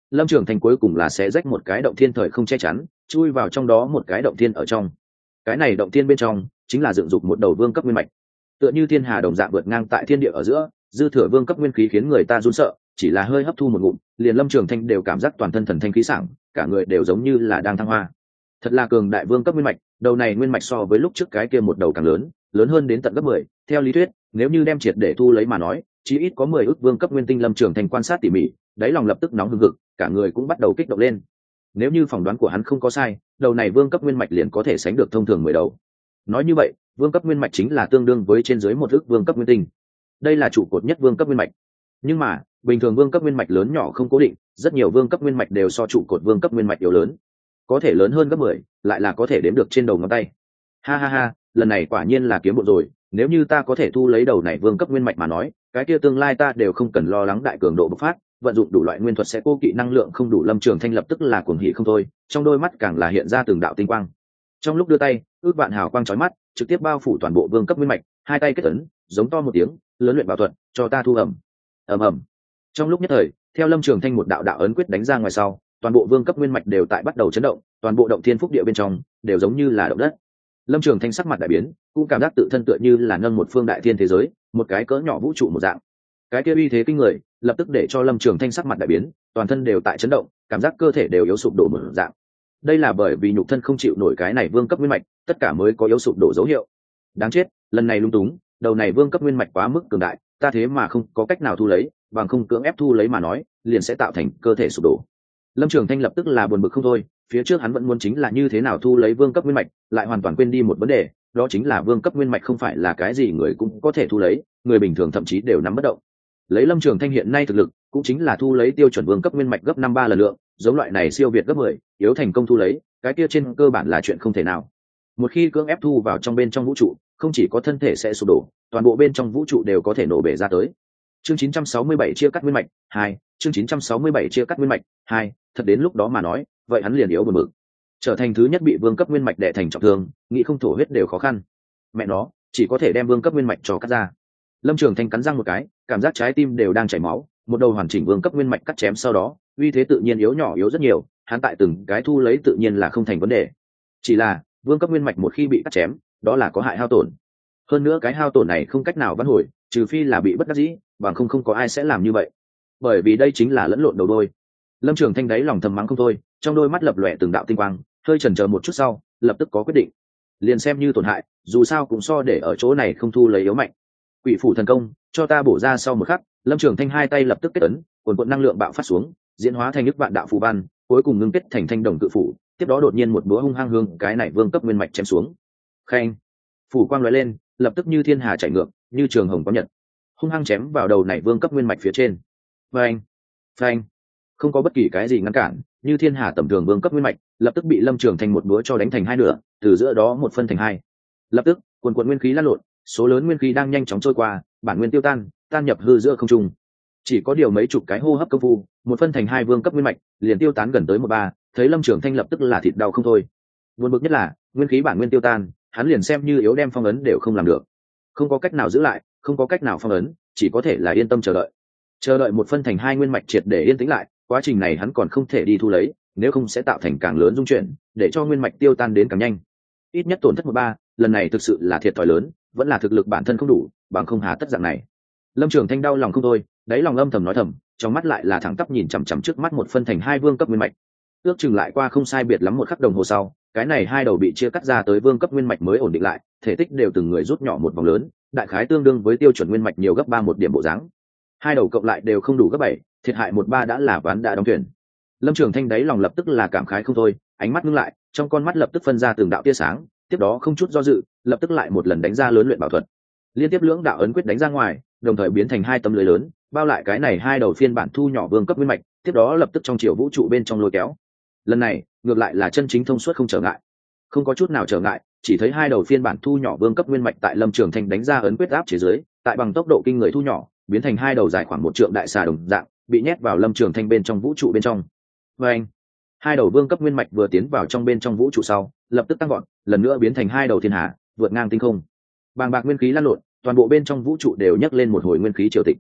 Lâm Trường Thanh cuối cùng là sẽ rách một cái động thiên thời không che chắn, chui vào trong đó một cái động thiên ở trong. Cái này động thiên bên trong chính là dựng dục một đầu vương cấp nguyên mạch, tựa như thiên hà đồng dạng vượt ngang tại thiên địa ở giữa, dư thừa vương cấp nguyên khí khiến người ta run sợ, chỉ là hơi hấp thu một ngụm, liền Lâm Trường Thanh đều cảm giác toàn thân thần thanh khí sảng, cả người đều giống như là đang thăng hoa. Thật là cường đại vương cấp nguyên mạch, đầu này nguyên mạch so với lúc trước cái kia một đầu càng lớn, lớn hơn đến tận gấp 10. Theo lý thuyết, nếu như đem triệt để thu lấy mà nói, chí ít có 10 ức vương cấp nguyên tinh. Lâm Trường Thanh quan sát tỉ mỉ, đáy lòng lập tức nóng hừng hực, cả người cũng bắt đầu kích động lên. Nếu như phỏng đoán của hắn không có sai, đầu này vương cấp nguyên mạch liền có thể sánh được thông thường 10 đầu. Nói như vậy, vương cấp nguyên mạch chính là tương đương với trên dưới 1 ức vương cấp nguyên tinh. Đây là trụ cột nhất vương cấp nguyên mạch. Nhưng mà, bình thường vương cấp nguyên mạch lớn nhỏ không cố định, rất nhiều vương cấp nguyên mạch đều so trụ cột vương cấp nguyên mạch yếu lớn, có thể lớn hơn gấp 10, lại là có thể đếm được trên đầu ngón tay. Ha ha ha, lần này quả nhiên là kiếm bộ rồi, nếu như ta có thể thu lấy đầu này vương cấp nguyên mạch mà nói, cái kia tương lai ta đều không cần lo lắng đại cường độ bộc phát, vận dụng đủ loại nguyên thuật sẽ cô kỵ năng lượng không đủ. Lâm Trường Thanh lập tức là cuồng hỉ không thôi, trong đôi mắt càng là hiện ra từng đạo tinh quang. Trong lúc đưa tay, ước vạn hào quang chói mắt, trực tiếp bao phủ toàn bộ vương cấp nguyên mạch, hai tay kết ấn, giống to một tiếng, lớn luyện bảo thuật, cho ta thu ẩm. Ầm ầm. Trong lúc nhất thời, theo Lâm Trường Thanh một đạo đạo ấn quyết đánh ra ngoài sau, toàn bộ vương cấp nguyên mạch đều tại bắt đầu chấn động, toàn bộ động thiên phúc địa bên trong đều giống như là động đất. Lâm Trường Thanh sắc mặt đại biến, cũng cảm giác tự thân tựa như là nâng một phương đại thiên thế giới, một cái cỡ nhỏ vũ trụ một dạng. Cái kia uy thế kinh người, lập tức để cho Lâm Trường Thanh sắc mặt đại biến, toàn thân đều tại chấn động, cảm giác cơ thể đều yếu sụp đổ một dạng. Đây là bởi vì nhục thân không chịu nổi cái này vương cấp nguyên mạch, tất cả mới có yếu sụp đổ dấu hiệu. Đáng chết, lần này lung túng, đầu này vương cấp nguyên mạch quá mức cường đại, ta thế mà không có cách nào thu lấy, bằng không cưỡng ép thu lấy mà nói, liền sẽ tạo thành cơ thể sụp đổ. Lâm Trường Thanh lập tức là buồn bực không thôi, phía trước hắn vẫn muốn chính là như thế nào thu lấy vương cấp nguyên mạch, lại hoàn toàn quên đi một vấn đề, đó chính là vương cấp nguyên mạch không phải là cái gì người cũng có thể thu lấy, người bình thường thậm chí đều nắm bất động. Lấy Lâm Trường Thanh hiện nay thực lực, cũng chính là thu lấy tiêu chuẩn vương cấp nguyên mạch gấp 5-3 lần lượng, giống loại này siêu việt gấp 10, yếu thành công thu lấy, cái kia trên cơ bản là chuyện không thể nào. Một khi cưỡng ép thu vào trong bên trong vũ trụ, không chỉ có thân thể sẽ sụp đổ, toàn bộ bên trong vũ trụ đều có thể nổ bể ra tới. Chương 967 chia cắt nguyên mạch 2, chương 967 chia cắt nguyên mạch 2, thật đến lúc đó mà nói, vậy hắn liền yếu buồn bực. Trở thành thứ nhất bị vương cấp nguyên mạch đè thành trọng thương, nghĩ không thổ huyết đều khó khăn. Mẹ nó, chỉ có thể đem vương cấp nguyên mạch cho cắt ra. Lâm Trường Thanh cắn răng một cái, cảm giác trái tim đều đang chảy máu, một đầu hoàn chỉnh vương cấp nguyên mạch cắt chém sau đó, uy thế tự nhiên yếu nhỏ yếu rất nhiều, hắn tại từng cái thu lấy tự nhiên là không thành vấn đề. Chỉ là, vương cấp nguyên mạch một khi bị cắt chém, đó là có hại hao tổn. Hơn nữa cái hao tổn này không cách nào vãn hồi, trừ phi là bị bất đắc dĩ, bằng không có ai sẽ làm như vậy. Bởi vì đây chính là lẫn lộn đầu đôi. Lâm Trường Thanh đáy lòng thầm mắng không thôi, trong đôi mắt lập lòe từng đạo tinh quang, hơi chần chờ một chút sau, lập tức có quyết định. Liền xem như tổn hại, dù sao cũng so để ở chỗ này không thu lấy yếu mạnh. Quỷ phủ thần công, cho ta bổ ra sau một khắc, Lâm Trường Thanh hai tay lập tức kết ấn, cuồn cuộn năng lượng bạo phát xuống, diễn hóa thành nước vạn đạo phù văn, cuối cùng ngưng kết thành thanh đồng cự phủ, tiếp đó đột nhiên một búa hung hăng hướng cái này vương cấp nguyên mạch chém xuống. Khen, phủ quang lóe lên, lập tức như thiên hà chảy ngược, như trường hồng có nhật, hung hăng chém vào đầu này vương cấp nguyên mạch phía trên. Phanh, phanh, không có bất kỳ cái gì ngăn cản, như thiên hà tầm thường vương cấp nguyên mạch, lập tức bị Lâm Trường Thanh một búa cho đánh thành hai nửa, từ giữa đó một phân thành hai. Lập tức, cuồn cuộn nguyên khí lan lộn, số lớn nguyên khí đang nhanh chóng trôi qua, bản nguyên tiêu tan, tan nhập hư giữa không trung. Chỉ có điều mấy chục cái hô hấp công phu, một phân thành hai vương cấp nguyên mạch, liền tiêu tán gần tới 1/3, thấy Lâm Trường Thanh lập tức là thịt đau không thôi. Buồn bực nhất là, nguyên khí bản nguyên tiêu tan, hắn liền xem như yếu đem phong ấn đều không làm được. Không có cách nào giữ lại, không có cách nào phong ấn, chỉ có thể là yên tâm chờ đợi. Chờ đợi một phân thành hai nguyên mạch triệt để yên tĩnh lại, quá trình này hắn còn không thể đi thu lấy, nếu không sẽ tạo thành càng lớn dung chuyển, để cho nguyên mạch tiêu tan đến càng nhanh. Ít nhất tổn thất 1/3, lần này thực sự là thiệt thòi lớn, vẫn là thực lực bản thân không đủ, bằng không hà tất dạng này. Lâm Trường Thanh đau lòng không thôi, đáy lòng âm thầm nói thầm, trong mắt lại là thẳng tắp nhìn chằm chằm trước mắt một phân thành hai vương cấp nguyên mạch. Ước chừng lại qua không sai biệt lắm một khắc đồng hồ sau, cái này hai đầu bị chia cắt ra tới vương cấp nguyên mạch mới ổn định lại, thể tích đều từng người rút nhỏ một vòng lớn, đại khái tương đương với tiêu chuẩn nguyên mạch nhiều gấp 3 một điểm bộ dáng. Hai đầu cộng lại đều không đủ gấp 7, thiệt hại 1/3 đã là ván đã đóng thuyền. Lâm Trường Thanh đáy lòng lập tức là cảm khái không thôi, ánh mắt ngưng lại, trong con mắt lập tức phân ra từng đạo tia sáng, tiếp đó không chút do dự, lập tức lại một lần đánh ra lớn luyện bảo thuật. Liên tiếp lưỡng đạo ấn quyết đánh ra ngoài, đồng thời biến thành hai tấm lưới lớn, bao lại cái này hai đầu phiên bản thu nhỏ vương cấp nguyên mạch, tiếp đó lập tức trong chiều vũ trụ bên trong lôi kéo. Lần này, ngược lại là chân chính thông suốt không trở ngại. Không có chút nào trở ngại, chỉ thấy hai đầu phiên bản thu nhỏ vương cấp nguyên mạch tại Lâm Trường Thanh đánh ra ấn quyết áp chế dưới, tại bằng tốc độ kinh người thu nhỏ, biến thành hai đầu dài khoảng 1 trượng đại xà đồng dạng, bị nhét vào Lâm Trường Thanh bên trong vũ trụ bên trong. Và anh, hai đầu vương cấp nguyên mạch vừa tiến vào trong bên trong vũ trụ sau, lập tức tăng gọn, lần nữa biến thành hai đầu thiên hà, vượt ngang tinh không. Bàng bạc nguyên khí lan lộn, toàn bộ bên trong vũ trụ đều nhấc lên một hồi nguyên khí triều tịch.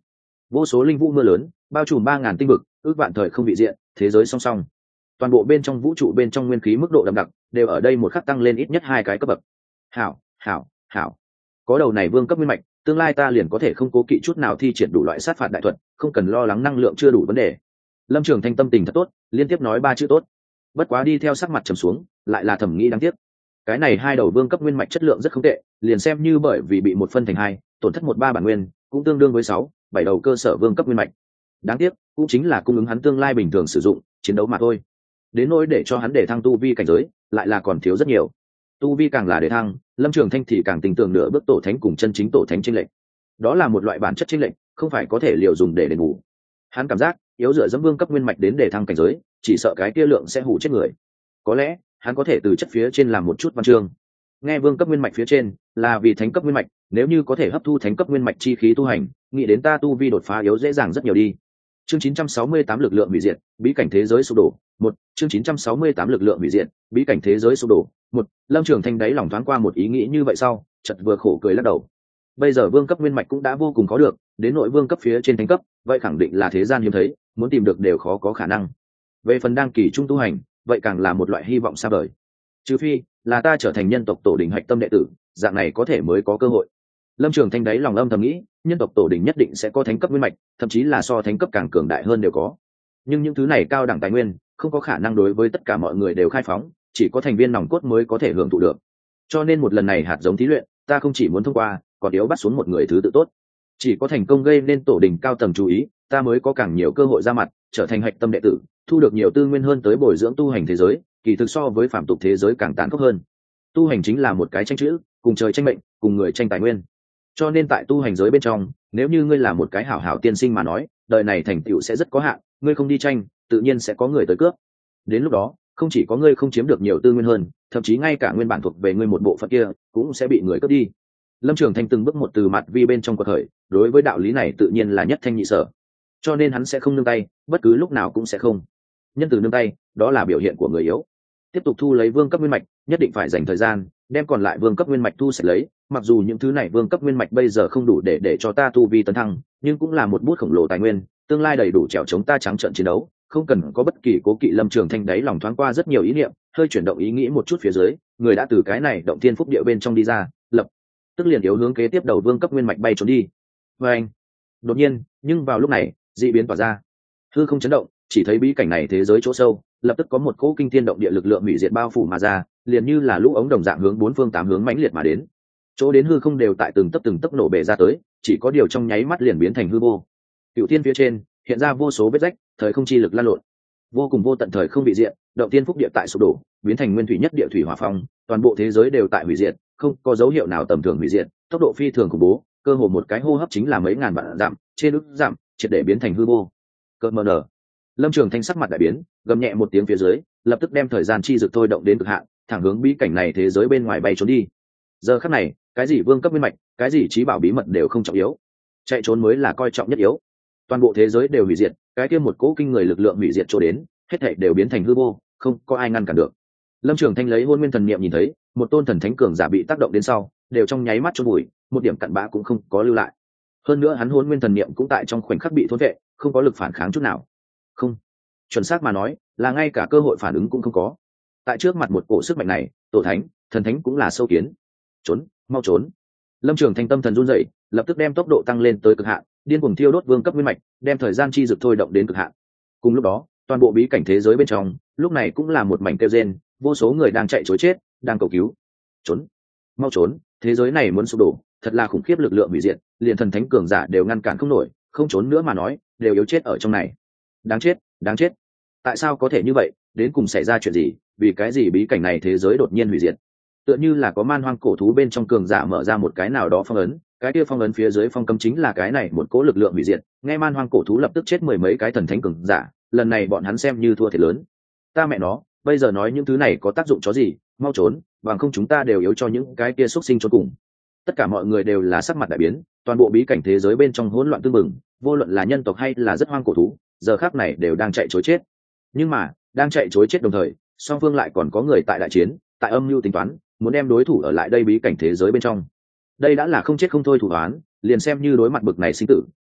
vô số linh vũ mưa lớn bao trùm 3.000 tinh vực, ước vạn thời không vị diện, thế giới song song. Toàn bộ bên trong vũ trụ bên trong nguyên khí mức độ đậm đặc đều ở đây một khắc tăng lên ít nhất 2 cái cấp bậc. Hảo, hảo, hảo. Có đầu này vương cấp nguyên mạch, tương lai ta liền có thể không cố kỵ chút nào thi triển đủ loại sát phạt đại thuật, không cần lo lắng năng lượng chưa đủ vấn đề. Lâm Trường Thanh tâm tình thật tốt, liên tiếp nói 3 chữ tốt. Bất quá đi theo sắc mặt trầm xuống, lại là thẩm nghĩ đáng tiếc. Cái này 2 đầu vương cấp nguyên mạch chất lượng rất không tệ, liền xem như bởi vì bị một phân thành 2, tổn thất 1/3 bản nguyên, cũng tương đương với 6, 7 đầu cơ sở vương cấp nguyên mạch. Đáng tiếc, cũng chính là cung ứng hắn tương lai bình thường sử dụng, chiến đấu mà thôi. Đến nỗi để cho hắn để thăng tu vi cảnh giới, lại là còn thiếu rất nhiều. Tu vi càng là để thăng, Lâm Trường Thanh thì càng tin tưởng nửa bước tổ thánh cùng chân chính tổ thánh chênh lệch. Đó là một loại bản chất chênh lệch, không phải có thể liều dùng để đền bù. Hắn cảm giác, yếu dựa dẫm vương cấp nguyên mạch đến để thăng cảnh giới, chỉ sợ cái kia lượng sẽ hủ chết người. Có lẽ, hắn có thể từ chất phía trên làm một chút văn chương. Nghe vương cấp nguyên mạch phía trên, là vì thánh cấp nguyên mạch, nếu như có thể hấp thu thánh cấp nguyên mạch chi khí tu hành, nghĩ đến ta tu vi đột phá yếu dễ dàng rất nhiều đi. Chương 968 lực lượng hủy diệt, bí cảnh thế giới sụp đổ. 1, chương 968 lực lượng hủy diệt, bí cảnh thế giới sụp đổ. 1, Lâm Trường Thanh đáy lòng thoáng qua một ý nghĩ như vậy sau, chợt vừa khổ cười lắc đầu. Bây giờ vương cấp nguyên mạch cũng đã vô cùng có được, đến nội vương cấp phía trên thánh cấp, vậy khẳng định là thế gian hiếm thấy, muốn tìm được đều khó có khả năng. Về phần đăng kỳ trung tu hành, vậy càng là một loại hy vọng xa vời. Trừ phi là ta trở thành nhân tộc tổ đình hạch tâm đệ tử, dạng này có thể mới có cơ hội. Lâm Trường Thanh đáy lòng âm thầm nghĩ, nhân tộc tổ đình nhất định sẽ có thánh cấp nguyên mạch, thậm chí là so thánh cấp càng cường đại hơn đều có. Nhưng những thứ này cao đẳng tài nguyên, không có khả năng đối với tất cả mọi người đều khai phóng, chỉ có thành viên nòng cốt mới có thể hưởng thụ được. Cho nên một lần này hạt giống thí luyện, ta không chỉ muốn thông qua, còn yếu bắt xuống một người thứ tự tốt. Chỉ có thành công gây nên tổ đình cao tầng chú ý, ta mới có càng nhiều cơ hội ra mặt, trở thành hạch tâm đệ tử, thu được nhiều tư nguyên hơn tới bồi dưỡng tu hành thế giới, kỳ thực so với phạm tục thế giới càng tàn khốc hơn. Tu hành chính là một cái tranh chữ, cùng trời tranh mệnh, cùng người tranh tài nguyên. Cho nên tại tu hành giới bên trong, nếu như ngươi là một cái hảo hảo tiên sinh mà nói, đời này thành tựu sẽ rất có hạn, ngươi không đi tranh, tự nhiên sẽ có người tới cướp. Đến lúc đó, không chỉ có ngươi không chiếm được nhiều tư nguyên hơn, thậm chí ngay cả nguyên bản thuộc về ngươi một bộ phận kia cũng sẽ bị người cướp đi. Lâm Trường Thanh từng bước một từ mặt vi bên trong cuộc khởi, đối với đạo lý này tự nhiên là nhất thanh nhị sở. Cho nên hắn sẽ không nương tay, bất cứ lúc nào cũng sẽ không. Nhân từ nương tay, đó là biểu hiện của người yếu. Tiếp tục thu lấy vương cấp nguyên mạch, nhất định phải dành thời gian, đem còn lại vương cấp nguyên mạch thu sạch lấy. Mặc dù những thứ này vương cấp nguyên mạch bây giờ không đủ để cho ta tu vi tấn thăng, nhưng cũng là một bút khổng lồ tài nguyên, tương lai đầy đủ trèo chống ta trắng trợn chiến đấu, không cần có bất kỳ cố kỵ. Lâm Trường Thanh đáy lòng thoáng qua rất nhiều ý niệm, hơi chuyển động ý nghĩ một chút phía dưới, người đã từ cái này động thiên phúc địa bên trong đi ra, lập tức liền yếu hướng kế tiếp đầu vương cấp nguyên mạch bay trốn đi. Và anh, đột nhiên, nhưng vào lúc này, dị biến tỏa ra, hư không chấn động, chỉ thấy bí cảnh này thế giới chỗ sâu, lập tức có một cỗ kinh thiên động địa lực lượng hủy diệt bao phủ mà ra, liền như là lũ ống đồng dạng hướng 4 phương 8 hướng mãnh liệt mà đến. Chỗ đến hư không đều tại từng tấc nổ bể ra tới, chỉ có điều trong nháy mắt liền biến thành hư vô. Cựu thiên phía trên hiện ra vô số vết rách, thời không chi lực lan lộn, vô cùng vô tận thời không bị diệt, động thiên phúc địa tại sụp đổ, biến thành nguyên thủy nhất địa thủy hỏa phong, toàn bộ thế giới đều tại hủy diệt, không có dấu hiệu nào tầm thường hủy diệt, tốc độ phi thường khủng bố, cơ hồ một cái hô hấp chính là mấy ngàn vạn dặm, trên ức dặm, triệt để biến thành hư vô. Cơn mờ nở. Lâm Trường Thanh sắc mặt đại biến, gầm nhẹ một tiếng phía dưới, lập tức đem thời gian chi dực thôi động đến cực hạn, thẳng hướng bí cảnh này thế giới bên ngoài bay trốn đi. Giờ khắc này, cái gì vương cấp nguyên mạch, cái gì trí bảo bí mật đều không trọng yếu, chạy trốn mới là coi trọng nhất yếu. Toàn bộ thế giới đều hủy diệt, cái kia một cỗ kinh người lực lượng hủy diệt chỗ đến, hết thảy đều biến thành hư vô, không có ai ngăn cản được. Lâm Trường Thanh lấy hôn nguyên thần niệm nhìn thấy, một tôn thần thánh cường giả bị tác động đến sau, đều trong nháy mắt chôn vùi, một điểm cặn bã cũng không có lưu lại. Hơn nữa hắn hôn nguyên thần niệm cũng tại trong khoảnh khắc bị thôn vệ, không có lực phản kháng chút nào. Không, chuẩn xác mà nói, là ngay cả cơ hội phản ứng cũng không có. Tại trước mặt một cổ sức mạnh này, tổ thánh, thần thánh cũng là sâu kiến. Trốn, mau trốn. Lâm Trường Thanh tâm thần run rẩy, lập tức đem tốc độ tăng lên tới cực hạn, điên cuồng thiêu đốt vương cấp nguyên mạch, đem thời gian chi dực thôi động đến cực hạn. Cùng lúc đó, toàn bộ bí cảnh thế giới bên trong, lúc này cũng là một mảnh kêu rên, vô số người đang chạy trối chết, đang cầu cứu. Trốn, mau trốn, thế giới này muốn sụp đổ, thật là khủng khiếp lực lượng hủy diệt, liền thần thánh cường giả đều ngăn cản không nổi, không trốn nữa mà nói, đều yếu chết ở trong này. Đáng chết, đáng chết. Tại sao có thể như vậy, đến cùng xảy ra chuyện gì, vì cái gì bí cảnh này thế giới đột nhiên hủy diệt? Tựa như là có man hoang cổ thú bên trong cường giả mở ra một cái nào đó phong ấn, cái kia phong ấn phía dưới phong cấm chính là cái này một cỗ lực lượng hủy diệt, nghe man hoang cổ thú lập tức chết mười mấy cái thần thánh cường giả, lần này bọn hắn xem như thua thiệt lớn. Ta mẹ nó, bây giờ nói những thứ này có tác dụng chó gì, mau trốn, bằng không chúng ta đều yếu cho những cái kia xuất sinh cho cùng. Tất cả mọi người đều là sắc mặt đại biến, toàn bộ bí cảnh thế giới bên trong hỗn loạn tương mừng, vô luận là nhân tộc hay là rất hoang cổ thú, giờ khắc này đều đang chạy trối chết. Nhưng mà, đang chạy trối chết đồng thời, song phương lại còn có người tại đại chiến, tại âm mưu tính toán, muốn đem đối thủ ở lại đây bí cảnh thế giới bên trong. Đây đã là không chết không thôi thủ đoán, liền xem như đối mặt bực này sinh tử,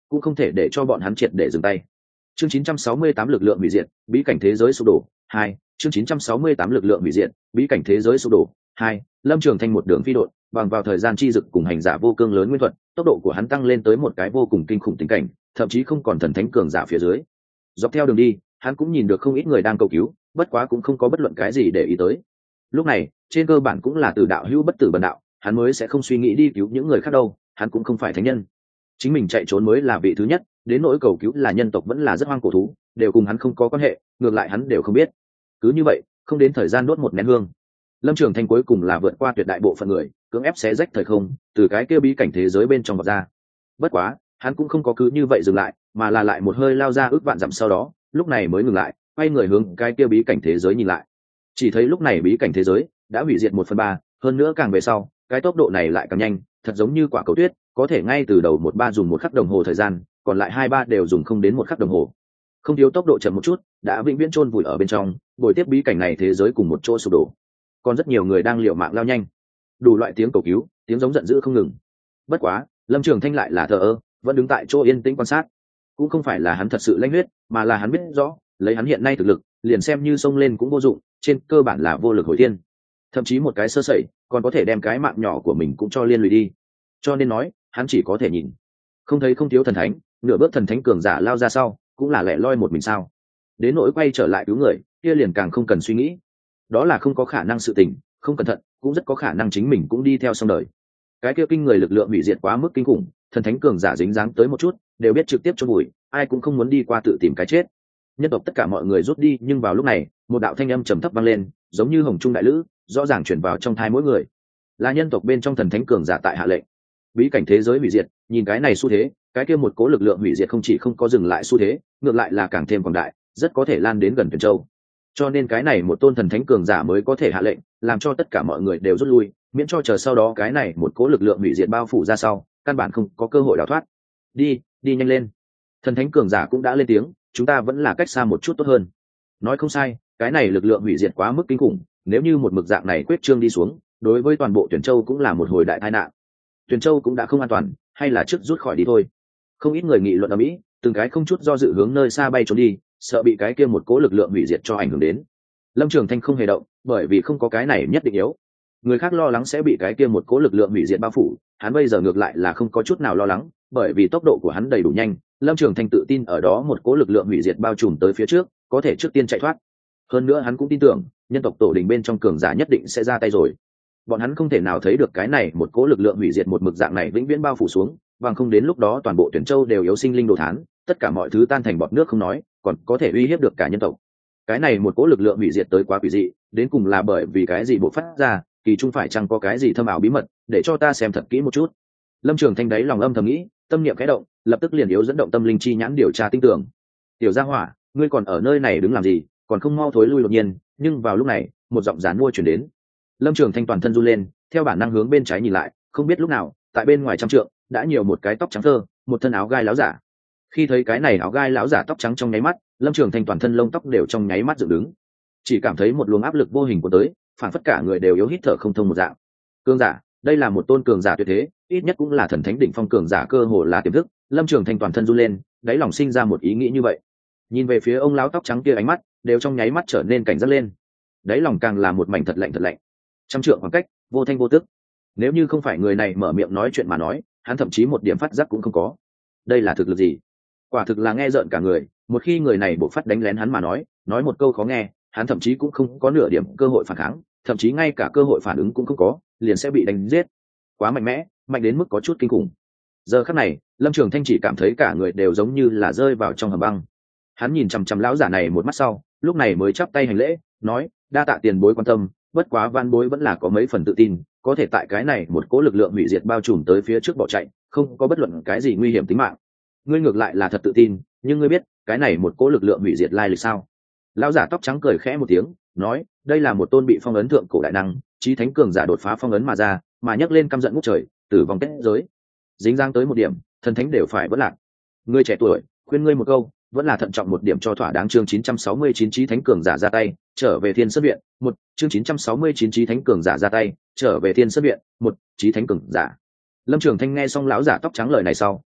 cũng không thể để cho bọn hắn triệt để dừng tay. Chương 968 lực lượng hủy diệt, bí cảnh thế giới sụp đổ 2. Chương 968 lực lượng hủy diệt, bí cảnh thế giới sụp đổ 2. Lâm Trường Thanh một đường phi độn, bằng vào thời gian chi dực cùng hành giả vô cương lớn nguyên thuật, tốc độ của hắn tăng lên tới một cái vô cùng kinh khủng tình cảnh, thậm chí không còn thần thánh cường giả phía dưới. Dọc theo đường đi, hắn cũng nhìn được không ít người đang cầu cứu, bất quá cũng không có bất luận cái gì để ý tới. Lúc này, trên cơ bản cũng là từ đạo hữu bất tử bần đạo, hắn mới sẽ không suy nghĩ đi cứu những người khác đâu, hắn cũng không phải thánh nhân. Chính mình chạy trốn mới là vị thứ nhất, đến nỗi cầu cứu là nhân tộc vẫn là rất hoang cổ thú, đều cùng hắn không có quan hệ, ngược lại hắn đều không biết. Cứ như vậy, không đến thời gian đốt một nén hương, Lâm Trường Thanh cuối cùng là vượt qua tuyệt đại bộ phận người, cưỡng ép xé rách thời không, từ cái kia bí cảnh thế giới bên trong vọt ra. Bất quá, hắn cũng không có cứ như vậy dừng lại, mà là lại một hơi lao ra ước vạn dặm sau đó, lúc này mới ngừng lại, quay người hướng cái kia bí cảnh thế giới nhìn lại. Chỉ thấy lúc này bí cảnh thế giới đã hủy diệt 1/3, hơn nữa càng về sau, cái tốc độ này lại càng nhanh, thật giống như quả cầu tuyết, có thể ngay từ đầu 1/3 dùng 1 khắc đồng hồ thời gian, còn lại 2/3 đều dùng không đến 1 khắc đồng hồ. Không thiếu tốc độ chậm một chút, đã vĩnh viễn chôn vùi ở bên trong, bồi tiếp bí cảnh này thế giới cùng một chỗ sụp đổ. Còn rất nhiều người đang liều mạng lao nhanh, đủ loại tiếng cầu cứu, tiếng giống giận dữ không ngừng. Bất quá, Lâm Trường Thanh lại là thờ ơ, vẫn đứng tại chỗ yên tĩnh quan sát. Cũng không phải là hắn thật sự lãnh huyết, mà là hắn biết rõ, lấy hắn hiện nay thực lực, liền xem như xông lên cũng vô dụng, trên cơ bản là vô lực hồi thiên. Thậm chí một cái sơ sẩy, còn có thể đem cái mạng nhỏ của mình cũng cho liên lụy đi. Cho nên nói, hắn chỉ có thể nhìn. Không thấy không thiếu thần thánh, nửa bước thần thánh cường giả lao ra sau, cũng là lẻ loi một mình sao? Đến nỗi quay trở lại cứu người, kia liền càng không cần suy nghĩ. Đó là không có khả năng sự tình, không cẩn thận, cũng rất có khả năng chính mình cũng đi theo xong đời. Cái kia kinh người lực lượng hủy diệt quá mức kinh khủng, thần thánh cường giả dính dáng tới một chút, đều biết trực tiếp chôn vùi, ai cũng không muốn đi qua tự tìm cái chết. Nhân tộc tất cả mọi người rút đi, nhưng vào lúc này, một đạo thanh âm trầm thấp vang lên, giống như hồng trung đại lữ, rõ ràng truyền vào trong tai mỗi người. Là nhân tộc bên trong thần thánh cường giả tại hạ lệnh. Bí cảnh thế giới hủy diệt, nhìn cái này xu thế, cái kia một cố lực lượng hủy diệt không chỉ không có dừng lại xu thế, ngược lại là càng thêm quảng đại, rất có thể lan đến gần Tuyền Châu. Cho nên cái này một tôn thần thánh cường giả mới có thể hạ lệnh, làm cho tất cả mọi người đều rút lui, miễn cho chờ sau đó cái này một cố lực lượng hủy diệt bao phủ ra sau, căn bản không có cơ hội đào thoát. Đi nhanh lên. Thần thánh cường giả cũng đã lên tiếng, chúng ta vẫn là cách xa một chút tốt hơn. Nói không sai, cái này lực lượng hủy diệt quá mức kinh khủng, nếu như một mực dạng này quyết trương đi xuống, đối với toàn bộ Tuyển Châu cũng là một hồi đại tai nạn. Tuyển Châu cũng đã không an toàn, hay là trước rút khỏi đi thôi. Không ít người nghị luận ở mỹ, từng cái không chút do dự hướng nơi xa bay trốn đi, sợ bị cái kia một cố lực lượng hủy diệt cho ảnh hưởng đến. Lâm Trường Thanh không hề động, bởi vì không có cái này nhất định yếu. Người khác lo lắng sẽ bị cái kia một cố lực lượng hủy diệt bao phủ, hắn bây giờ ngược lại là không có chút nào lo lắng, bởi vì tốc độ của hắn đầy đủ nhanh. Lâm Trường Thanh tự tin ở đó một cố lực lượng hủy diệt bao trùm tới phía trước, có thể trước tiên chạy thoát. Hơn nữa hắn cũng tin tưởng, nhân tộc tổ đình bên trong cường giả nhất định sẽ ra tay rồi. Bọn hắn không thể nào thấy được cái này một cố lực lượng hủy diệt một mực dạng này vĩnh viễn bao phủ xuống, bằng không đến lúc đó toàn bộ Tuyển Châu đều yếu sinh linh đồ thán, tất cả mọi thứ tan thành bọt nước không nói, còn có thể uy hiếp được cả nhân tộc. Cái này một cố lực lượng hủy diệt tới quá quỷ dị, đến cùng là bởi vì cái gì bộc phát ra, kỳ trung phải chăng có cái gì thâm ảo bí mật, để cho ta xem thật kỹ một chút. Lâm Trường Thanh đáy lòng âm thầm nghĩ, tâm niệm khẽ động, lập tức liền yếu dẫn động tâm linh chi nhãn điều tra tinh tường. Tiểu Gia Hỏa, ngươi còn ở nơi này đứng làm gì, còn không mau thối lui đột nhiên, nhưng vào lúc này, một giọng giàn mua truyền đến. Lâm Trường Thanh toàn thân run lên, theo bản năng hướng bên trái nhìn lại, không biết lúc nào, tại bên ngoài trăm trượng, đã nhiều một cái tóc trắng thơ, một thân áo gai láo giả. Khi thấy cái này áo gai láo giả tóc trắng trong nháy mắt, Lâm Trường Thanh toàn thân lông tóc đều trong nháy mắt dựng đứng, chỉ cảm thấy một luồng áp lực vô hình của tới, phản phất cả người đều yếu hít thở không thông một dạng. Cường giả, đây là một tôn cường giả tuyệt thế, ít nhất cũng là thần thánh đỉnh phong cường giả, cơ hồ là tiềm thức. Lâm Trường Thanh toàn thân run lên, đáy lòng sinh ra một ý nghĩ như vậy. Nhìn về phía ông lão tóc trắng kia, ánh mắt đều trong nháy mắt trở nên cảnh giác lên. Đáy lòng càng là một mảnh thật lạnh thật lạnh. Trăm trượng khoảng cách, vô thanh vô tức. Nếu như không phải người này mở miệng nói chuyện mà nói, hắn thậm chí một điểm phát giác cũng không có. Đây là thực lực gì? Quả thực là nghe rợn cả người. Một khi người này bộc phát đánh lén hắn mà nói một câu khó nghe, hắn thậm chí cũng không có nửa điểm cơ hội phản kháng, thậm chí ngay cả cơ hội phản ứng cũng không có, liền sẽ bị đánh giết. Quá mạnh mẽ, mạnh đến mức có chút kinh khủng. Giờ khắc này, Lâm Trường Thanh chỉ cảm thấy cả người đều giống như là rơi vào trong hầm băng. Hắn nhìn chằm chằm lão giả này một mắt sau, lúc này mới chắp tay hành lễ, nói: đa tạ tiền bối quan tâm, bất quá van bối vẫn là có mấy phần tự tin, có thể tại cái này một cỗ lực lượng hủy diệt bao trùm tới phía trước bỏ chạy, không có bất luận cái gì nguy hiểm tính mạng. Ngươi ngược lại là thật tự tin, nhưng ngươi biết cái này một cỗ lực lượng hủy diệt lai lịch sao? Lão giả tóc trắng cười khẽ một tiếng, nói: đây là một tôn bị phong ấn thượng cổ đại năng, chí thánh cường giả đột phá phong ấn mà ra, mà nhấc lên căm giận ngút trời, tử vong kết giới. Dính dáng tới một điểm, thần thánh đều phải vỡ lạc. Ngươi trẻ tuổi, khuyên ngươi một câu, vẫn là thận trọng một điểm cho thỏa đáng. Chương 969 chí thánh cường giả ra tay, trở về Thiên Sơn viện. Một chương 969 chí thánh cường giả ra tay, trở về Thiên Sơn viện. Một chí thánh cường giả. Lâm Trường Thanh nghe xong lão giả tóc trắng lời này sau,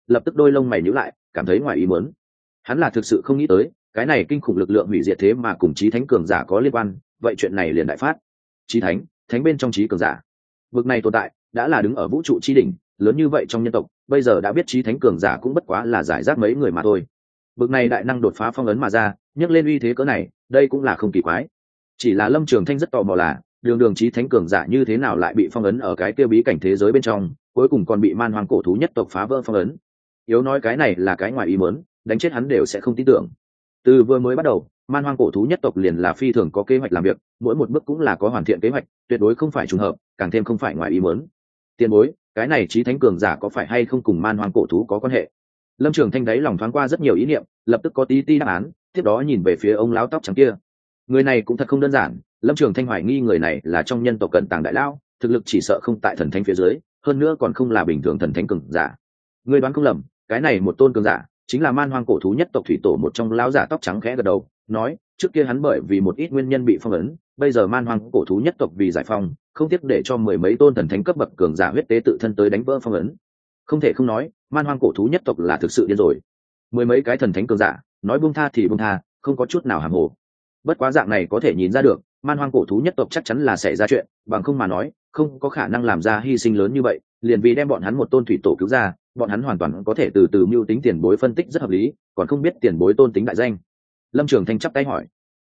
lập tức đôi lông mày nhíu lại, cảm thấy ngoài ý muốn. Hắn là thực sự không nghĩ tới, cái này kinh khủng lực lượng hủy diệt thế mà cùng chí thánh cường giả có liên quan, vậy chuyện này liền đại phát. Chí thánh, thánh bên trong chí cường giả. Vực này tồn tại, đã là đứng ở vũ trụ chi đỉnh, lớn như vậy trong nhân tộc, bây giờ đã biết chí thánh cường giả cũng bất quá là giải rác mấy người mà thôi. Vực này đại năng đột phá phong ấn mà ra, nhấc lên uy thế cỡ này, đây cũng là không kỳ quái. Chỉ là Lâm Trường Thanh rất tò mò là, đường chí thánh cường giả như thế nào lại bị phong ấn ở cái kia bí cảnh thế giới bên trong, cuối cùng còn bị man hoang cổ thú nhất tộc phá vỡ phong ấn. Yếu nói cái này là cái ngoài ý muốn, đánh chết hắn đều sẽ không tin tưởng. Từ vừa mới bắt đầu, man hoang cổ thú nhất tộc liền là phi thường có kế hoạch làm việc, mỗi một bước cũng là có hoàn thiện kế hoạch, tuyệt đối không phải trùng hợp, càng thêm không phải ngoài ý muốn. Tiền bối, cái này chí thánh cường giả có phải hay không cùng man hoang cổ thú có quan hệ? Lâm Trường Thanh đáy lòng thoáng qua rất nhiều ý niệm, lập tức có tí đáp án, tiếp đó nhìn về phía ông lão tóc trắng kia. Người này cũng thật không đơn giản, Lâm Trường Thanh hoài nghi người này là trong nhân tộc cận tàng đại lão, thực lực chỉ sợ không tại thần thánh phía dưới, hơn nữa còn không là bình thường thần thánh cường giả. Ngươi đoán không lầm, cái này một tôn cường giả chính là man hoang cổ thú nhất tộc thủy tổ một trong lão giả tóc trắng khẽ gật đầu, nói, trước kia hắn bởi vì một ít nguyên nhân bị phong ấn, bây giờ man hoang cổ thú nhất tộc vì giải phong, không tiếc để cho mười mấy tôn thần thánh cấp bậc cường giả huyết tế tự thân tới đánh vỡ phong ấn. Không thể không nói, man hoang cổ thú nhất tộc là thực sự điên rồi. Mười mấy cái thần thánh cường giả, nói buông tha thì buông tha, không có chút nào hàm hồ. Bất quá dạng này có thể nhìn ra được, man hoang cổ thú nhất tộc chắc chắn là xảy ra chuyện, bằng không mà nói, không có khả năng làm ra hy sinh lớn như vậy, liền vì đem bọn hắn một tôn thủy tổ cứu ra, bọn hắn hoàn toàn có thể từ từ mưu tính tiền bối phân tích rất hợp lý, còn không biết tiền bối tôn tính đại danh. Lâm Trường Thanh chắp tay hỏi,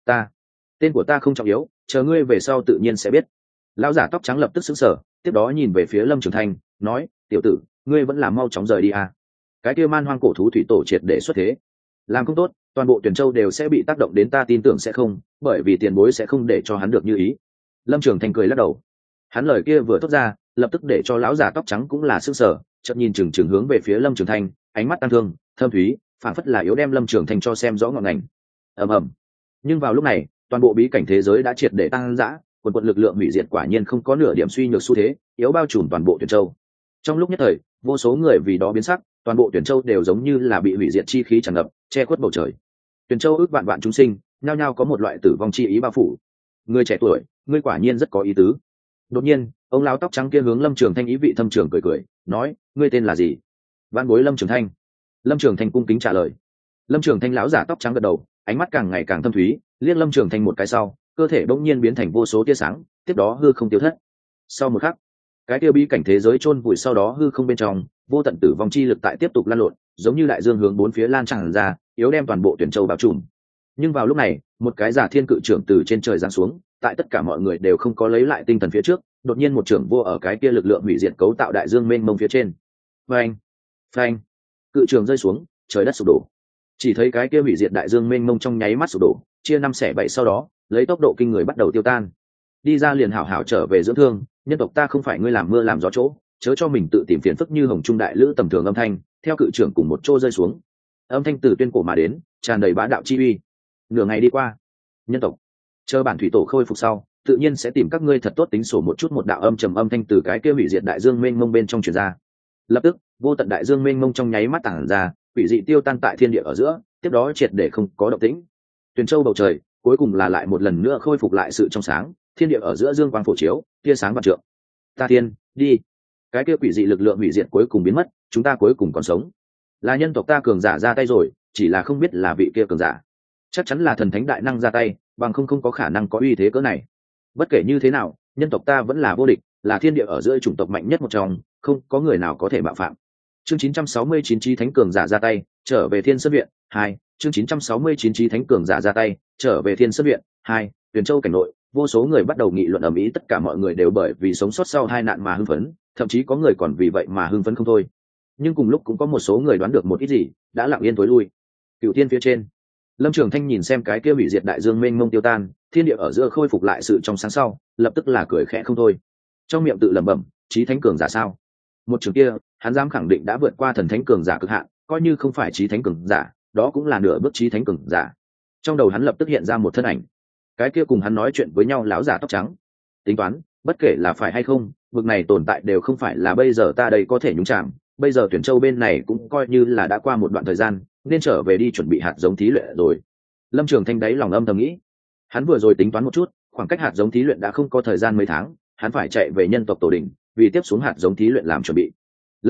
tên của ta không trọng yếu, chờ ngươi về sau tự nhiên sẽ biết. Lão giả tóc trắng lập tức sững sờ, tiếp đó nhìn về phía Lâm Trường Thanh, nói, tiểu tử, ngươi vẫn là mau chóng rời đi à? Cái kia man hoang cổ thú thủy tổ triệt để xuất thế, làm không tốt, toàn bộ Tuyển Châu đều sẽ bị tác động đến, ta tin tưởng sẽ không, bởi vì tiền bối sẽ không để cho hắn được như ý. Lâm Trường Thanh cười lắc đầu. Hắn lời kia vừa thốt ra, lập tức để cho lão giả tóc trắng cũng là sững sờ, chợt nhìn chừng hướng về phía Lâm Trường Thanh, ánh mắt tăng thương, thâm thúy, phảng phất là yếu đem Lâm Trường Thanh cho xem rõ ngọn ngành. Ầm ầm. Nhưng vào lúc này, toàn bộ bí cảnh thế giới đã triệt để tăng dã, quần lực lượng hủy diệt quả nhiên không có nửa điểm suy nhược xu thế, yếu bao trùm toàn bộ Tuyển Châu. Trong lúc nhất thời, vô số người vì đó biến sắc, toàn bộ Tuyển Châu đều giống như là bị hủy diệt chi khí tràn ngập, che khuất bầu trời. Tuyển Châu ước vạn vạn chúng sinh, nhao nhao có một loại tử vong chi ý bao phủ. Người trẻ tuổi, ngươi quả nhiên rất có ý tứ. Đột nhiên, ông lão tóc trắng kia hướng Lâm Trường Thanh ý vị thâm trường cười, nói, ngươi tên là gì? Vạn bối Lâm Trường Thanh. Lâm Trường Thanh cung kính trả lời. Lâm Trường Thanh lão giả tóc trắng gật đầu, ánh mắt càng ngày càng thâm thúy, liếc Lâm Trường Thanh một cái sau, cơ thể bỗng nhiên biến thành vô số tia sáng, tiếp đó hư không tiêu thất. Sau một khắc, cái tiêu bí cảnh thế giới chôn vùi, sau đó hư không bên trong, vô tận tử vong chi lực tại tiếp tục lan lộn, giống như đại dương hướng bốn phía lan tràn ra, yếu đem toàn bộ Tuyển Châu bao trùm. Nhưng vào lúc này, một cái giả thiên cự trưởng từ trên trời giáng xuống, tại tất cả mọi người đều không có lấy lại tinh thần phía trước, đột nhiên một trưởng vô ở cái kia lực lượng hủy diệt cấu tạo đại dương mênh mông phía trên. Phanh, phanh, cự trưởng rơi xuống, trời đất sụp đổ. Chỉ thấy cái kia hủy diệt đại dương mênh mông trong nháy mắt sụp đổ, chia năm xẻ bảy, sau đó lấy tốc độ kinh người bắt đầu tiêu tan. Đi ra liền hảo hảo trở về dưỡng thương, nhân tộc ta không phải ngươi làm mưa làm gió chỗ, chớ cho mình tự tìm phiền phức. Như hồng trung đại lữ tầm thường âm thanh theo cự trưởng cùng một chỗ rơi xuống, âm thanh từ tuyên cổ mà đến, tràn đầy bá đạo chi uy. Nửa ngày đi qua, nhân tộc chờ bản thủy tổ khôi phục sau, tự nhiên sẽ tìm các ngươi thật tốt tính sổ một chút. Một đạo âm trầm âm thanh từ cái kia hủy diệt đại dương mênh mông bên trong truyền ra. Lập tức, vô tận đại dương mênh mông trong nháy mắt tản ra, quỷ dị tiêu tan tại thiên địa ở giữa, tiếp đó triệt để không có động tĩnh. Tuyền Châu bầu trời cuối cùng là lại một lần nữa khôi phục lại sự trong sáng, thiên địa ở giữa dương quang phổ chiếu, tia sáng vạn trượng. Ta tiên, đi. Cái kia quỷ dị lực lượng hủy diệt cuối cùng biến mất, chúng ta cuối cùng còn sống. Là nhân tộc ta cường giả ra tay rồi, chỉ là không biết là vị kia cường giả. Chắc chắn là thần thánh đại năng ra tay, bằng không có khả năng có uy thế cỡ này. Bất kể như thế nào, nhân tộc ta vẫn là vô địch, là thiên địa ở giữa chủng tộc mạnh nhất một trong, không có người nào có thể mạo phạm. Chương 969 chí thánh cường giả ra tay, trở về Thiên Sơn viện 2. Chương 969 chí thánh cường giả ra tay, trở về Thiên Sơn viện 2. Tuyền Châu cảnh nội, vô số người bắt đầu nghị luận ầm ĩ, tất cả mọi người đều bởi vì sống sót sau hai nạn mà hưng phấn, thậm chí có người còn vì vậy mà hưng phấn không thôi. Nhưng cùng lúc cũng có một số người đoán được một ít gì, đã lặng yên tối lui. Cửu Thiên phía trên, Lâm Trường Thanh nhìn xem cái kia hủy diệt đại dương mênh mông tiêu tan, thiên địa ở giữa khôi phục lại sự trong sáng sau, lập tức là cười khẽ không thôi. Trong miệng tự lẩm bẩm, chí thánh cường giả sao? Một trường kia, hắn dám khẳng định đã vượt qua thần thánh cường giả cực hạn, coi như không phải chí thánh cường giả, đó cũng là nửa bước chí thánh cường giả. Trong đầu hắn lập tức hiện ra một thân ảnh, cái kia cùng hắn nói chuyện với nhau lão giả tóc trắng. Tính toán, bất kể là phải hay không, vực này tồn tại đều không phải là bây giờ ta đây có thể nhúng chạm. Bây giờ Tuyển Châu bên này cũng coi như là đã qua một đoạn thời gian, nên trở về đi chuẩn bị hạt giống thí luyện rồi. Lâm Trường Thanh đáy lòng âm thầm nghĩ. Hắn vừa rồi tính toán một chút, khoảng cách hạt giống thí luyện đã không có thời gian mấy tháng, hắn phải chạy về nhân tộc tổ đình, vì tiếp xuống hạt giống thí luyện làm chuẩn bị. Lần này,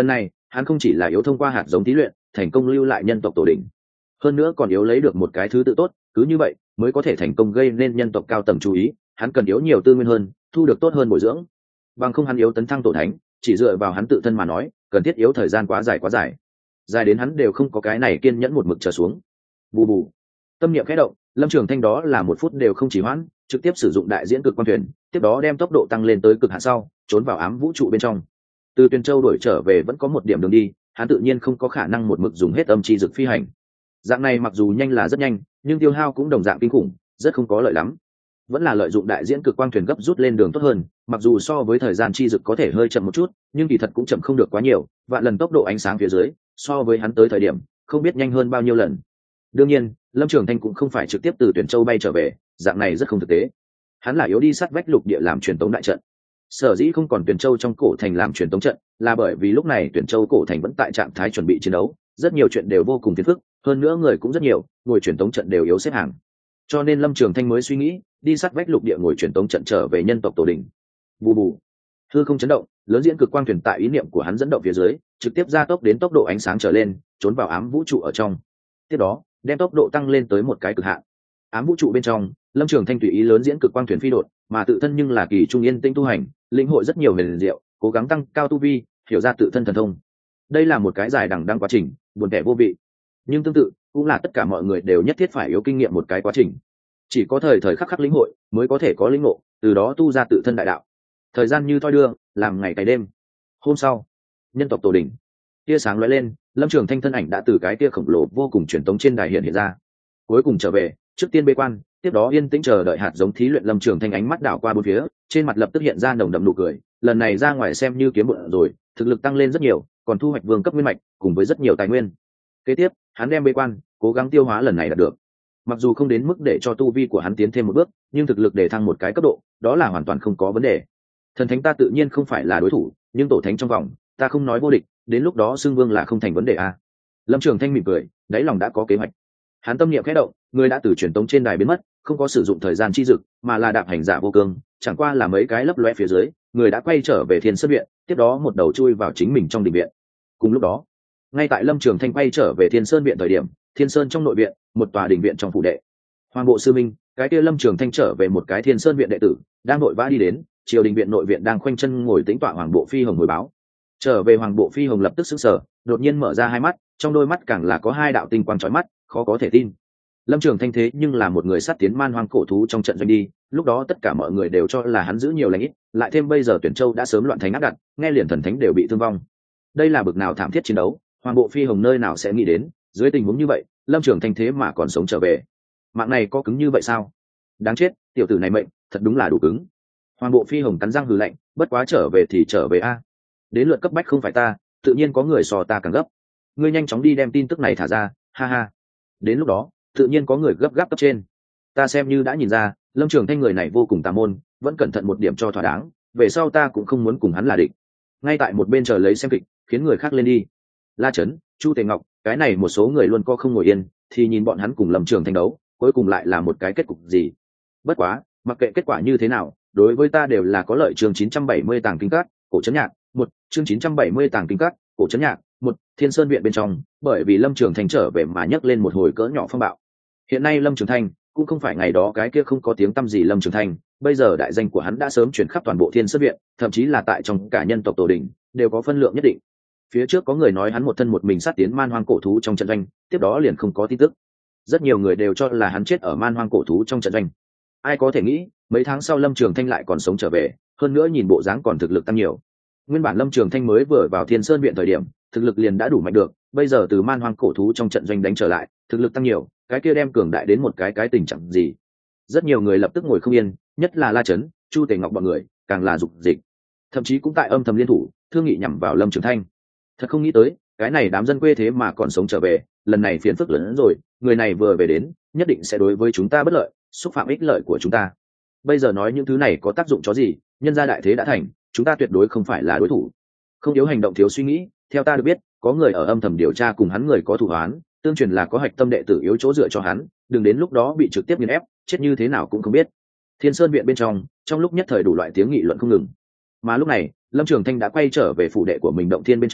hắn không chỉ là yếu thông qua hạt giống thí luyện thành công lưu lại nhân tộc tổ đỉnh, hơn nữa còn yếu lấy được một cái thứ tự tốt, cứ như vậy mới có thể thành công gây nên nhân tộc cao tầng chú ý. Hắn cần yếu nhiều tư nguyên hơn, thu được tốt hơn bồi dưỡng, bằng không hắn yếu tấn thăng tổ thánh chỉ dựa vào hắn tự thân mà nói cần thiết yếu thời gian quá dài, dài đến hắn đều không có cái này kiên nhẫn một mực trở xuống. Bù bù, tâm niệm khẽ động, Lâm Trường Thanh đó là một phút đều không chỉ hoãn, trực tiếp sử dụng đại diễn cực quan thuyền, tiếp đó đem tốc độ tăng lên tới cực hạn sau trốn vào ám vũ trụ bên trong. Từ Tuyền Châu đổi trở về vẫn có một điểm đường đi, hắn tự nhiên không có khả năng một mực dùng hết âm chi dực phi hành. Dạng này mặc dù nhanh là rất nhanh, nhưng tiêu hao cũng đồng dạng kinh khủng, rất không có lợi lắm. Vẫn là lợi dụng đại diễn cực quang thuyền gấp rút lên đường tốt hơn, mặc dù so với thời gian chi dực có thể hơi chậm một chút, nhưng kỳ thật cũng chậm không được quá nhiều, vạn lần tốc độ ánh sáng phía dưới, so với hắn tới thời điểm, không biết nhanh hơn bao nhiêu lần. Đương nhiên, Lâm Trường Thanh cũng không phải trực tiếp từ Tuyển Châu bay trở về, dạng này rất không thực tế. Hắn là yếu đi sát vách lục địa làm truyền tống đại trận. Sở dĩ không còn Tuyển Châu trong cổ thành làm truyền tống trận, là bởi vì lúc này Tuyển Châu cổ thành vẫn tại trạng thái chuẩn bị chiến đấu, rất nhiều chuyện đều vô cùng phiền phức, hơn nữa người cũng rất nhiều, ngồi truyền tống trận đều yếu xếp hàng. Cho nên Lâm Trường Thanh mới suy nghĩ đi sát vách lục địa ngồi truyền tống trận trở về nhân tộc tổ đình. Bù bù, hư không chấn động, lớn diễn cực quang thuyền tại ý niệm của hắn dẫn động phía dưới, trực tiếp gia tốc đến tốc độ ánh sáng trở lên, trốn vào ám vũ trụ ở trong. Tiếp đó, đem tốc độ tăng lên tới một cái cực hạn. Ám vũ trụ bên trong, Lâm Trường Thanh tùy ý lớn diễn cực quang thuyền phi đột, mà tự thân nhưng là kỳ trung yên tinh tu hành, lĩnh hội rất nhiều huyền diệu, cố gắng tăng cao tu vi, hiểu ra tự thân thần thông. Đây là một cái dài đằng đẵng quá trình, buồn tẻ vô vị, nhưng tương tự cũng là tất cả mọi người đều nhất thiết phải yếu kinh nghiệm một cái quá trình. Chỉ có thời thời khắc khắc lĩnh hội mới có thể có lĩnh ngộ, từ đó tu ra tự thân đại đạo. Thời gian như thoi đưa, làm ngày cày đêm. Hôm sau, nhân tộc tổ đỉnh, tia sáng lóe lên, Lâm Trường Thanh thân ảnh đã từ cái tia khổng lồ vô cùng truyền tống trên đài hiện ra. Cuối cùng trở về, trước tiên bế quan, tiếp đó yên tĩnh chờ đợi hạt giống thí luyện. Lâm Trường Thanh ánh mắt đảo qua bốn phía, trên mặt lập tức hiện ra nồng đậm nụ cười. Lần này ra ngoài xem như kiếm bộn rồi, thực lực tăng lên rất nhiều, còn thu hoạch vương cấp nguyên mạch cùng với rất nhiều tài nguyên. Kế tiếp, hắn đem bế quan, cố gắng tiêu hóa lần này đạt được. Mặc dù không đến mức để cho tu vi của hắn tiến thêm một bước, nhưng thực lực để thăng một cái cấp độ, đó là hoàn toàn không có vấn đề. Thần thánh ta tự nhiên không phải là đối thủ, nhưng tổ thánh trong vòng, ta không nói vô địch, đến lúc đó xưng vương là không thành vấn đề a. Lâm Trường Thanh mỉm cười, đáy lòng đã có kế hoạch. Hắn tâm niệm khẽ động, người đã từ truyền tống trên đài biến mất, không có sử dụng thời gian chi dực, mà là đạp hành giả vô cương, chẳng qua là mấy cái lấp loe phía dưới, người đã quay trở về Thiên Sơn viện, tiếp đó một đầu chui vào chính mình trong đình viện. Cùng lúc đó, ngay tại Lâm Trường Thanh quay trở về Thiên Sơn viện thời điểm, Thiên Sơn trong nội viện, một tòa đình viện trong phủ đệ. Hoàng bộ sư minh, cái kia Lâm Trường Thanh trở về một cái Thiên Sơn viện đệ tử, đang vội vã đi đến, triều đình viện nội viện đang khoanh chân ngồi tĩnh tọa Hoàng bộ Phi Hồng hồi báo. Trở về Hoàng bộ Phi Hồng lập tức sững sờ, đột nhiên mở ra hai mắt, trong đôi mắt càng là có hai đạo tinh quang chói mắt, khó có thể tin. Lâm Trường Thanh thế nhưng là một người sát tiến man hoang cổ thú trong trận doanh đi, lúc đó tất cả mọi người đều cho là hắn giữ nhiều lành ít, lại thêm bây giờ Tuyển Châu đã sớm loạn thành áp đặt, nghe liền thần thánh đều bị thương vong. Đây là bực nào thảm thiết chiến đấu, Hoàng bộ Phi Hồng nơi nào sẽ nghĩ đến, dưới tình huống như vậy, Lâm Trường Thanh thế mà còn sống trở về. Mạng này có cứng như vậy sao? Đáng chết, tiểu tử này mệnh thật đúng là đủ cứng. Hoàng bộ Phi Hồng cắn răng hừ lạnh, bất quá trở về thì trở về a. Đến lượt cấp bách không phải ta, tự nhiên có người so ta càng gấp. Ngươi nhanh chóng đi đem tin tức này thả ra, ha ha. Đến lúc đó, tự nhiên có người gấp gáp cấp trên. Ta xem như đã nhìn ra, Lâm Trường Thanh người này vô cùng tà môn, vẫn cẩn thận một điểm cho thỏa đáng, về sau ta cũng không muốn cùng hắn là địch. Ngay tại một bên chờ lấy xem kịch, khiến người khác lên đi. La Chấn, Chu Tề Ngọc, cái này một số người luôn co không ngồi yên, thì nhìn bọn hắn cùng Lâm Trường Thanh đấu, cuối cùng lại là một cái kết cục gì. Bất quá, mặc kệ kết quả như thế nào, đối với ta đều là có lợi. Chương 970 tàng kinh các, cổ trấn nhạc, một chương 970 tàng kinh các, cổ trấn nhạc, một Thiên Sơn viện bên trong, bởi vì Lâm Trường Thanh trở về mà nhấc lên một hồi cỡ nhỏ phong bạo. Hiện nay Lâm Trường Thanh cũng không phải ngày đó cái kia không có tiếng tăm gì Lâm Trường Thanh, bây giờ đại danh của hắn đã sớm chuyển khắp toàn bộ Thiên Sơn viện, thậm chí là tại trong cả nhân tộc tổ đình đều có phân lượng nhất định. Phía trước có người nói hắn một thân một mình sát tiến man hoang cổ thú trong trận doanh, tiếp đó liền không có tin tức. Rất nhiều người đều cho là hắn chết ở man hoang cổ thú trong trận doanh. Ai có thể nghĩ, mấy tháng sau Lâm Trường Thanh lại còn sống trở về, hơn nữa nhìn bộ dáng còn thực lực tăng nhiều. Nguyên bản Lâm Trường Thanh mới vừa vào Thiên Sơn viện thời điểm, thực lực liền đã đủ mạnh được, bây giờ từ man hoang cổ thú trong trận doanh đánh trở lại, thực lực tăng nhiều, cái kia đem cường đại đến một cái tình trạng gì. Rất nhiều người lập tức ngồi không yên, nhất là La Chấn, Chu Tề Ngọc bọn người, càng là dục dịch. Thậm chí cũng tại âm thầm liên thủ, thương nghị nhằm vào Lâm Trường Thanh. Thật không nghĩ tới, cái này đám dân quê thế mà còn sống trở về, lần này phiền phức lớn hơn rồi, người này vừa về đến, nhất định sẽ đối với chúng ta bất lợi, xúc phạm ích lợi của chúng ta. Bây giờ nói những thứ này có tác dụng chó gì, nhân gia đại thế đã thành, chúng ta tuyệt đối không phải là đối thủ. Không yếu hành động thiếu suy nghĩ, theo ta được biết, có người ở âm thầm điều tra cùng hắn người có thủ án, tương truyền là có hạch tâm đệ tử yếu chỗ dựa cho hắn, đừng đến lúc đó bị trực tiếp nghiền ép, chết như thế nào cũng không biết. Thiên Sơn viện bên trong lúc nhất thời đủ loại tiếng nghị luận không ngừng. Mà lúc này, Lâm Trường Thanh đã quay trở về phủ đệ của mình Động Thiên bên trong,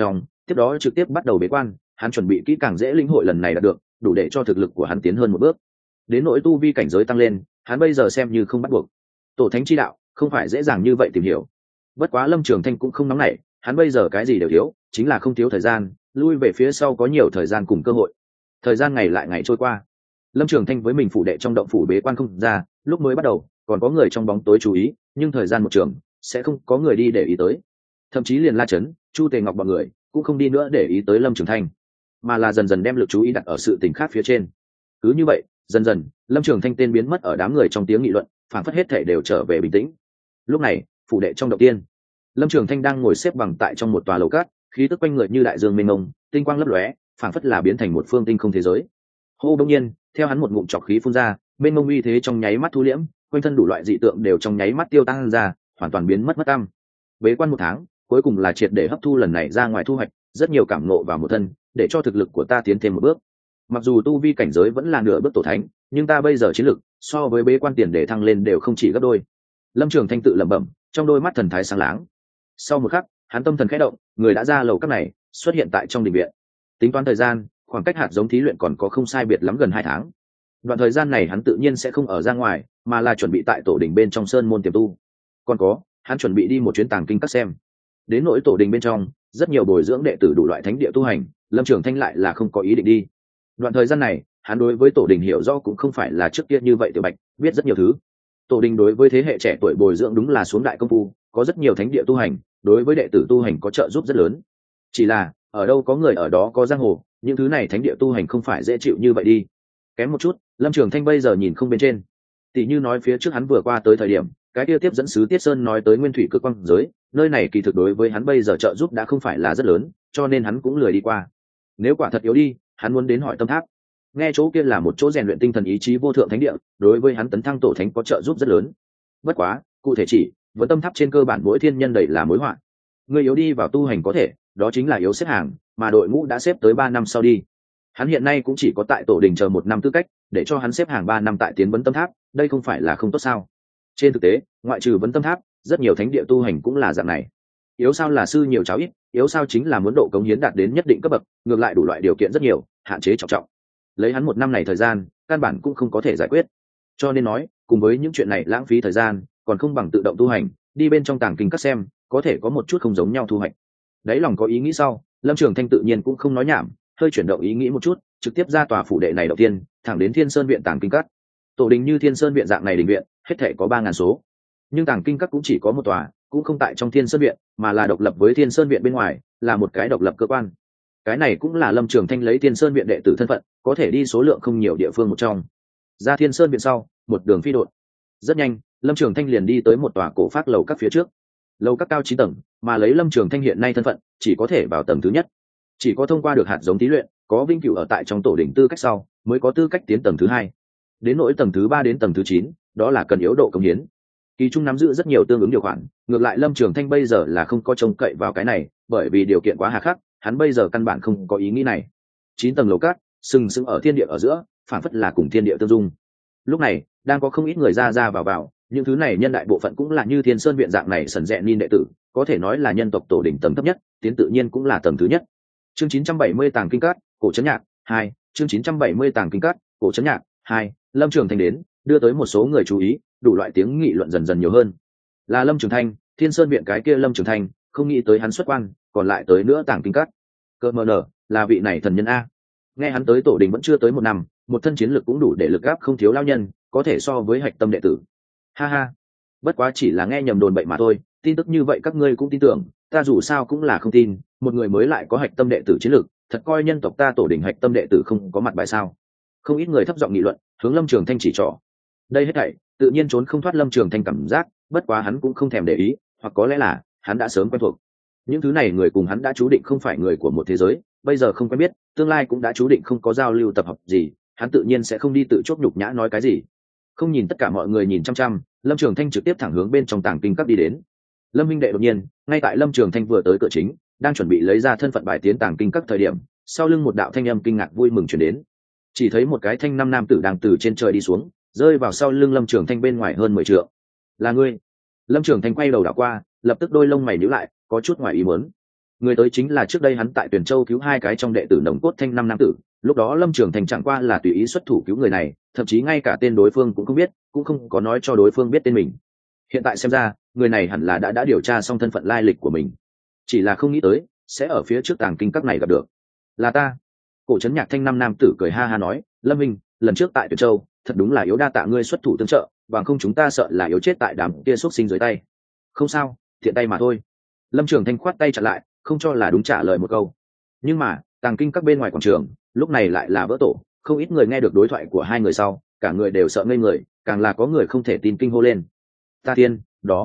tiếp đó trực tiếp bắt đầu bế quan. Hắn chuẩn bị kỹ càng dễ lĩnh hội lần này đạt được, đủ để cho thực lực của hắn tiến hơn một bước. Đến nỗi tu vi cảnh giới tăng lên, hắn bây giờ xem như không bắt buộc. Tổ thánh chi đạo không phải dễ dàng như vậy tìm hiểu. Bất quá Lâm Trường Thanh cũng không nóng nảy, hắn bây giờ cái gì đều thiếu, chính là không thiếu thời gian, lui về phía sau có nhiều thời gian cùng cơ hội. Thời gian ngày lại ngày trôi qua, Lâm Trường Thanh với mình phủ đệ trong động phủ bế quan không ra, lúc mới bắt đầu còn có người trong bóng tối chú ý, nhưng thời gian một trường sẽ không có người đi để ý tới. Thậm chí liền La Chấn, Chu Tề Ngọc bọn người cũng không đi nữa để ý tới Lâm Trường Thanh, mà là dần dần đem lực chú ý đặt ở sự tình khác phía trên. Cứ như vậy, dần dần, Lâm Trường Thanh tên biến mất ở đám người trong tiếng nghị luận, phản phất hết thể đều trở về bình tĩnh. Lúc này, phủ đệ trong động tiên, Lâm Trường Thanh đang ngồi xếp bằng tại trong một tòa lầu cát, khí tức quanh người như đại dương mênh mông, tinh quang lấp lóe, phản phất là biến thành một phương tinh không thế giới. Hô đông nhiên, theo hắn một ngụm trọc khí phun ra, mênh mông uy thế trong nháy mắt thu liễm, quanh thân đủ loại dị tượng đều trong nháy mắt tiêu tan ra, hoàn toàn biến mất tăm. Bế quan một tháng, cuối cùng là triệt để hấp thu lần này ra ngoài thu hoạch, rất nhiều cảm ngộ vào một thân, để cho thực lực của ta tiến thêm một bước. Mặc dù tu vi cảnh giới vẫn là nửa bước tổ thánh, nhưng ta bây giờ chiến lực so với bế quan tiền để thăng lên đều không chỉ gấp đôi. Lâm Trường Thanh tự lẩm bẩm, trong đôi mắt thần thái sáng láng. Sau một khắc, hắn tâm thần khẽ động, người đã ra lầu các này, xuất hiện tại trong đình viện. Tính toán thời gian, khoảng cách hạt giống thí luyện còn có không sai biệt lắm gần 2 tháng. Đoạn thời gian này hắn tự nhiên sẽ không ở ra ngoài, mà là chuẩn bị tại tổ đình bên trong sơn môn tiềm tu. Còn có, hắn chuẩn bị đi một chuyến tàng kinh các xem. Đến nỗi tổ đình bên trong, rất nhiều bồi dưỡng đệ tử đủ loại thánh địa tu hành, Lâm Trường Thanh lại là không có ý định đi. Đoạn thời gian này, hắn đối với tổ đình hiểu rõ cũng không phải là trước kia như vậy Tiểu Bạch, biết rất nhiều thứ. Tổ đình đối với thế hệ trẻ tuổi bồi dưỡng đúng là xuống đại công phu, có rất nhiều thánh địa tu hành, đối với đệ tử tu hành có trợ giúp rất lớn. Chỉ là, ở đâu có người ở đó có giang hồ, những thứ này thánh địa tu hành không phải dễ chịu như vậy đi. Kém một chút, Lâm Trường Thanh bây giờ nhìn không bên trên. Tỷ như nói phía trước hắn vừa qua tới thời điểm, cái kia tiếp dẫn sứ Tiết Sơn nói tới nguyên thủy cực quang giới, nơi này kỳ thực đối với hắn bây giờ trợ giúp đã không phải là rất lớn, cho nên hắn cũng lười đi qua. Nếu quả thật yếu đi, hắn muốn đến hỏi tâm tháp. Nghe chỗ kia là một chỗ rèn luyện tinh thần ý chí vô thượng thánh địa, đối với hắn tấn thăng tổ thánh có trợ giúp rất lớn. Bất quá, cụ thể chỉ, với tâm tháp trên cơ bản mỗi thiên nhân đầy là mối họa. Người yếu đi vào tu hành có thể, đó chính là yếu xếp hàng, mà đội ngũ đã xếp tới 3 năm sau đi. Hắn hiện nay cũng chỉ có tại tổ đình chờ 1 năm tư cách, để cho hắn xếp hàng 3 năm tại tiến vấn tâm tháp, đây không phải là không tốt sao? Trên thực tế, ngoại trừ vấn tâm tháp, rất nhiều thánh địa tu hành cũng là dạng này. Yếu sao là sư nhiều cháu ít, yếu sao chính là muốn độ cống hiến đạt đến nhất định cấp bậc, ngược lại đủ loại điều kiện rất nhiều, hạn chế trọng trọng. Lấy hắn 1 năm này thời gian, căn bản cũng không có thể giải quyết. Cho nên nói, cùng với những chuyện này lãng phí thời gian, còn không bằng tự động tu hành, đi bên trong tàng kinh các xem, có thể có một chút không giống nhau thu hoạch. Đấy lòng có ý nghĩ sau, Lâm Trường Thanh tự nhiên cũng không nói nhảm, hơi chuyển động ý nghĩ một chút, trực tiếp ra tòa phủ đệ này đầu tiên, thẳng đến Thiên Sơn viện tàng kinh các. Tổ đình như Thiên Sơn viện dạng này đình viện, hết thể có 3000 số. Nhưng tàng kinh các cũng chỉ có một tòa, cũng không tại trong Thiên Sơn viện, mà là độc lập với Thiên Sơn viện bên ngoài, là một cái độc lập cơ quan. Cái này cũng là Lâm Trường Thanh lấy Thiên Sơn viện đệ tử thân phận, có thể đi số lượng không nhiều địa phương một trong. Ra Thiên Sơn viện sau, một đường phi độn. Rất nhanh, Lâm Trường Thanh liền đi tới một tòa cổ phác lầu các phía trước. Lầu các cao 9 tầng, mà lấy Lâm Trường Thanh hiện nay thân phận, chỉ có thể vào tầng thứ nhất. Chỉ có thông qua được hạt giống thí luyện, có vinh cửu ở tại trong tổ đỉnh tư cách sau, mới có tư cách tiến tầng thứ 2. Đến nỗi tầng thứ 3 đến tầng thứ 9, đó là cần yếu độ công hiến. Kỳ trung nắm giữ rất nhiều tương ứng điều khoản, ngược lại Lâm Trường Thanh bây giờ là không có trông cậy vào cái này, bởi vì điều kiện quá hà khắc, hắn bây giờ căn bản không có ý nghĩ này. 9 tầng lầu các, sừng sững ở thiên địa ở giữa, phản phất là cùng thiên địa tương dung. Lúc này, đang có không ít người ra ra vào, những thứ này nhân đại bộ phận cũng là như Thiên Sơn viện dạng này sần dẹ nin đệ tử, có thể nói là nhân tộc tổ đỉnh tầng thấp nhất, tiến tự nhiên cũng là tầng thứ nhất. Chương 970 tàng kinh các, cổ trấn nhạc 2, chương 970 tàng kinh các, cổ trấn nhạc 2, Lâm Trường Thanh đến, đưa tới một số người chú ý, đủ loại tiếng nghị luận dần dần nhiều hơn. Là Lâm Trường Thanh, Thiên Sơn viện cái kia Lâm Trường Thanh, không nghĩ tới hắn xuất quan, còn lại tới nữa tàng kinh các. Cơ mờ nở, là vị này thần nhân a. Nghe hắn tới tổ đình vẫn chưa tới 1 năm, một thân chiến lực cũng đủ để lực gáp không thiếu lao nhân, có thể so với hạch tâm đệ tử. Ha ha, bất quá chỉ là nghe nhầm đồn bậy mà thôi, tin tức như vậy các ngươi cũng tin tưởng, ta dù sao cũng là không tin, một người mới lại có hạch tâm đệ tử chiến lực, thật coi nhân tộc ta tổ đình hạch tâm đệ tử không có mặt bài sao? Không ít người thấp giọng nghị luận, hướng Lâm Trường Thanh chỉ trỏ. Đây hết thảy tự nhiên trốn không thoát Lâm Trường Thanh cảm giác, bất quá hắn cũng không thèm để ý, hoặc có lẽ là hắn đã sớm quen thuộc. Những thứ này người cùng hắn đã chú định không phải người của một thế giới, bây giờ không quen biết, tương lai cũng đã chú định không có giao lưu tập hợp gì, hắn tự nhiên sẽ không đi tự chốt nhục nhã nói cái gì. Không nhìn tất cả mọi người nhìn chăm chăm, Lâm Trường Thanh trực tiếp thẳng hướng bên trong tàng kinh các đi đến. Lâm minh đệ đột nhiên, ngay tại Lâm Trường Thanh vừa tới cửa chính, đang chuẩn bị lấy ra thân phận bài tiến tàng kinh các thời điểm, sau lưng một đạo thanh âm kinh ngạc vui mừng truyền đến. Chỉ thấy một cái thanh năm nam tử đang từ trên trời đi xuống, rơi vào sau lưng Lâm Trường Thanh bên ngoài hơn 10 trượng. Là ngươi? Lâm Trường Thanh quay đầu đảo qua, lập tức đôi lông mày nhíu lại, có chút ngoài ý muốn. Người tới chính là trước đây hắn tại Tuyền Châu cứu hai cái trong đệ tử nồng cốt thanh năm nam tử, lúc đó Lâm Trường Thành chẳng qua là tùy ý xuất thủ cứu người này, thậm chí ngay cả tên đối phương cũng không biết, cũng không có nói cho đối phương biết tên mình. Hiện tại xem ra, người này hẳn là đã điều tra xong thân phận lai lịch của mình, chỉ là không nghĩ tới sẽ ở phía trước tàng kinh các này gặp được. Là ta. Cổ Trấn Nhạc thanh năm nam tử cười ha ha nói, Lâm Minh, lần trước tại Tuyền Châu thật đúng là yếu, đa tạ ngươi xuất thủ tương trợ, bằng không chúng ta sợ là yếu chết tại đám kia xuất sinh dưới tay. Không sao, thiện tay mà thôi. Lâm Trường Thanh khoát tay chặn lại, không cho là đúng trả lời một câu. Nhưng mà tàng kinh các bên ngoài quảng trường lúc này lại là vỡ tổ, không ít người nghe được đối thoại của hai người sau, cả người đều sợ ngây người, càng là có người không thể tin kinh hô lên. Ta thiên,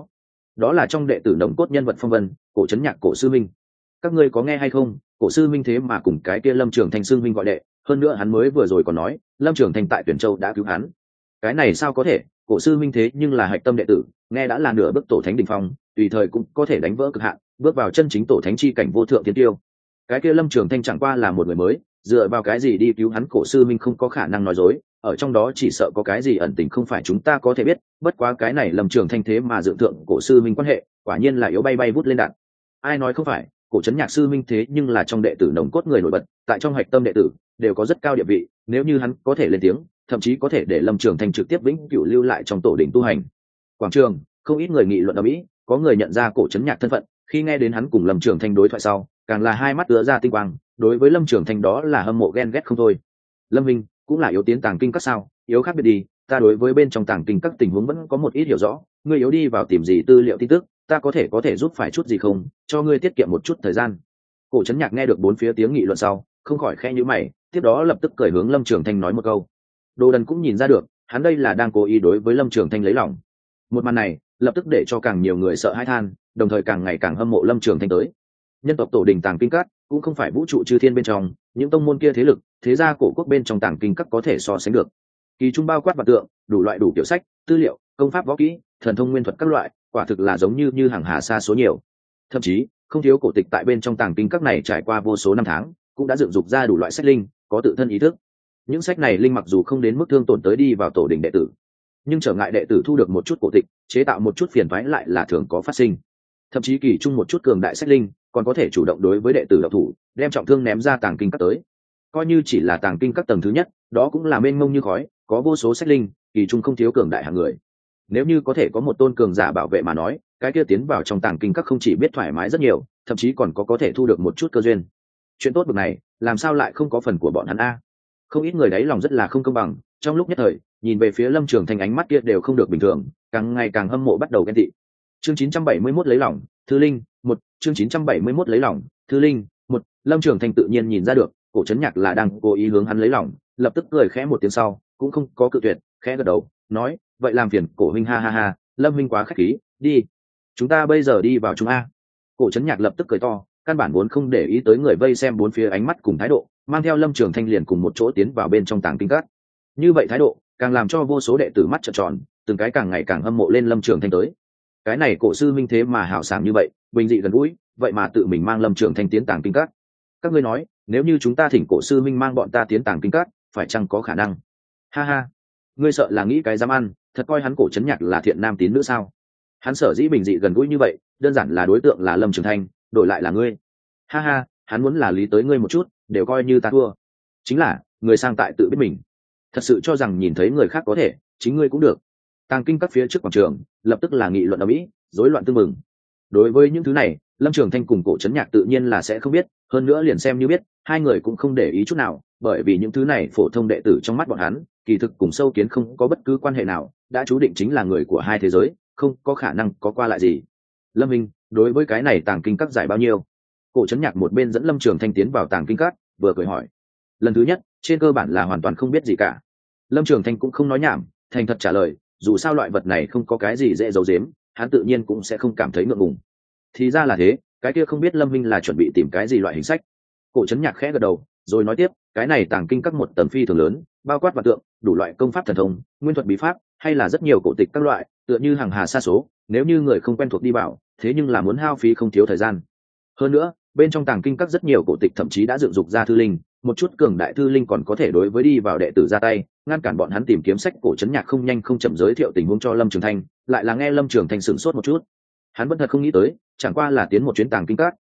đó là trong đệ tử nồng cốt nhân vật phong vân, Cổ Trấn Nhạc cổ sư minh. Các ngươi có nghe hay không, cổ sư minh thế mà cùng cái kia Lâm Trường Thanh sư minh gọi đệ, hơn nữa hắn mới vừa rồi còn nói Lâm Trường Thanh tại Tuyển Châu đã cứu hắn. Cái này sao có thể, cổ sư minh thế nhưng là hạch tâm đệ tử, nghe đã là nửa bước tổ thánh đỉnh phong, tùy thời cũng có thể đánh vỡ cực hạn, bước vào chân chính tổ thánh chi cảnh vô thượng thiên tiêu. Cái kia Lâm Trường Thanh chẳng qua là một người mới, dựa vào cái gì đi cứu hắn, cổ sư minh không có khả năng nói dối, ở trong đó chỉ sợ có cái gì ẩn tình không phải chúng ta có thể biết, bất quá cái này Lâm Trường Thanh thế mà dựng thượng cổ sư minh quan hệ, quả nhiên là yếu bay bay vút lên đạn. Ai nói không phải, cổ Trấn Nhạc sư minh thế nhưng là trong đệ tử nồng cốt người nổi bật, tại trong hạch tâm đệ tử đều có rất cao địa vị, nếu như hắn có thể lên tiếng, thậm chí có thể để Lâm Trường Thanh trực tiếp vĩnh cửu lưu lại trong tổ đỉnh tu hành. Quảng trường không ít người nghị luận ở mỹ, có người nhận ra cổ Trấn Nhạc thân phận, khi nghe đến hắn cùng Lâm Trường Thanh đối thoại sau, càng là hai mắt ứa ra tinh quang, đối với Lâm Trường Thanh đó là hâm mộ ghen ghét không thôi. Lâm Minh cũng là yếu tiến tàng kinh các sao? Yếu khác biệt đi, ta đối với bên trong tàng kinh các tình huống vẫn có một ít hiểu rõ, ngươi yếu đi vào tìm gì tư liệu tin tức, ta có thể giúp phải chút gì không, cho ngươi tiết kiệm một chút thời gian. Cổ Trấn Nhạc nghe được bốn phía tiếng nghị luận sau, không khỏi khẽ nhíu mày, tiếp đó lập tức cười hướng Lâm Trường Thanh nói một câu. Đồ Đần cũng nhìn ra được, hắn đây là đang cố ý đối với Lâm Trường Thanh lấy lòng. Một màn này lập tức để cho càng nhiều người sợ hãi than, đồng thời càng ngày càng hâm mộ Lâm Trường Thanh tới. Nhân tộc tổ đình tàng kinh các cũng không phải vũ trụ chư thiên bên trong những tông môn kia thế lực, thế gia cổ quốc bên trong tàng kinh các có thể so sánh được. Kỳ trung bao quát vật tượng, đủ loại đủ kiểu sách, tư liệu, công pháp võ kỹ, thần thông nguyên thuật các loại, quả thực là giống như hàng hà sa số nhiều. Thậm chí không thiếu cổ tịch tại bên trong tàng kinh các này trải qua vô số năm tháng, cũng đã dựng dục ra đủ loại sách linh, có tự thân ý thức. Những sách này linh mặc dù không đến mức thương tổn tới đi vào tổ đình đệ tử, nhưng trở ngại đệ tử thu được một chút cổ tịch, chế tạo một chút phiền toái lại là thường có phát sinh. Thậm chí kỳ trung một chút cường đại sách linh còn có thể chủ động đối với đệ tử độc thủ, đem trọng thương ném ra tàng kinh các tới. Coi như chỉ là tàng kinh các tầng thứ nhất, đó cũng là mênh mông như khói, có vô số sách linh, kỳ trung không thiếu cường đại hạng người. Nếu như có thể có một tôn cường giả bảo vệ mà nói, cái kia tiến vào trong tàng kinh các không chỉ biết thoải mái rất nhiều, thậm chí còn có thể thu được một chút cơ duyên. Chuyện tốt bực này, làm sao lại không có phần của bọn hắn a? Không ít người đáy lòng rất là không công bằng, trong lúc nhất thời, nhìn về phía Lâm Trường Thanh ánh mắt kia đều không được bình thường, càng ngày càng hâm mộ bắt đầu ghen tị. Chương 971 lấy lòng, Thư Linh, một chương 971 lấy lòng, Thư Linh, một Lâm Trường Thanh tự nhiên nhìn ra được, cổ Trấn Nhạc là đang cố ý hướng hắn lấy lòng, lập tức cười khẽ một tiếng sau, cũng không có cự tuyệt, khẽ gật đầu, nói, vậy làm phiền cổ huynh, ha ha ha, Lâm huynh quá khách khí, đi, chúng ta bây giờ đi vào chúng a. Cổ Trấn Nhạc lập tức cười to, căn bản vốn không để ý tới người vây xem bốn phía ánh mắt cùng thái độ, mang theo Lâm Trường Thanh liền cùng một chỗ tiến vào bên trong tàng kinh các. Như vậy thái độ càng làm cho vô số đệ tử mắt trợn tròn, từng cái càng ngày càng hâm mộ lên Lâm Trường Thanh tới. Cái này cổ sư minh thế mà hào sảng như vậy, bình dị gần gũi, vậy mà tự mình mang Lâm Trường Thanh tiến tàng kinh các. Các ngươi nói, nếu như chúng ta thỉnh cổ sư minh mang bọn ta tiến tàng kinh các, phải chăng có khả năng? Ha ha, ngươi sợ là nghĩ cái dám ăn, thật coi hắn cổ Trấn Nhạc là thiện nam tín nữ sao? Hắn sở dĩ bình dị gần gũi như vậy, đơn giản là đối tượng là Lâm Trường Thanh, đổi lại là ngươi. Ha ha, hắn muốn là lý tới ngươi một chút, đều coi như ta thua. Chính là người sang tại tự biết mình, thật sự cho rằng nhìn thấy người khác có thể, chính ngươi cũng được. Tàng kinh các phía trước quảng trường lập tức là nghị luận ở mỹ, rối loạn tương mừng. Đối với những thứ này, Lâm Trường Thanh cùng cổ Trấn Nhạc tự nhiên là sẽ không biết, hơn nữa liền xem như biết, hai người cũng không để ý chút nào, bởi vì những thứ này phổ thông đệ tử trong mắt bọn hắn, kỳ thực cùng sâu kiến không có bất cứ quan hệ nào, đã chú định chính là người của hai thế giới, không có khả năng có qua lại gì. Lâm Minh, đối với cái này tàng kinh các giải bao nhiêu? Cổ Trấn Nhạc một bên dẫn Lâm Trường Thanh tiến vào tàng kinh các, vừa cười hỏi. Lần thứ nhất, trên cơ bản là hoàn toàn không biết gì cả. Lâm Trường Thanh cũng không nói nhảm, thành thật trả lời, dù sao loại vật này không có cái gì dễ giấu giếm, hắn tự nhiên cũng sẽ không cảm thấy ngượng ngùng. Thì ra là thế, cái kia không biết Lâm Minh là chuẩn bị tìm cái gì loại hình sách. Cổ Trấn Nhạc khẽ gật đầu, rồi nói tiếp, cái này tàng kinh các một tầng phi thường lớn, bao quát vạn tượng, đủ loại công pháp thần thông, nguyên thuật bí pháp, hay là rất nhiều cổ tịch các loại, tựa như hàng hà sa số, nếu như người không quen thuộc đi vào, thế nhưng là muốn hao phí không thiếu thời gian. Hơn nữa, bên trong tàng kinh các rất nhiều cổ tịch thậm chí đã dựng dục ra thư linh, một chút cường đại thư linh còn có thể đối với đi vào đệ tử ra tay, ngăn cản bọn hắn tìm kiếm sách. Cổ Trấn Nhạc không nhanh không chậm giới thiệu tình huống cho Lâm Trường Thanh, lại là nghe Lâm Trường Thanh sửng sốt một chút. Hắn vẫn thật không nghĩ tới, chẳng qua là tiến một chuyến tàng kinh các,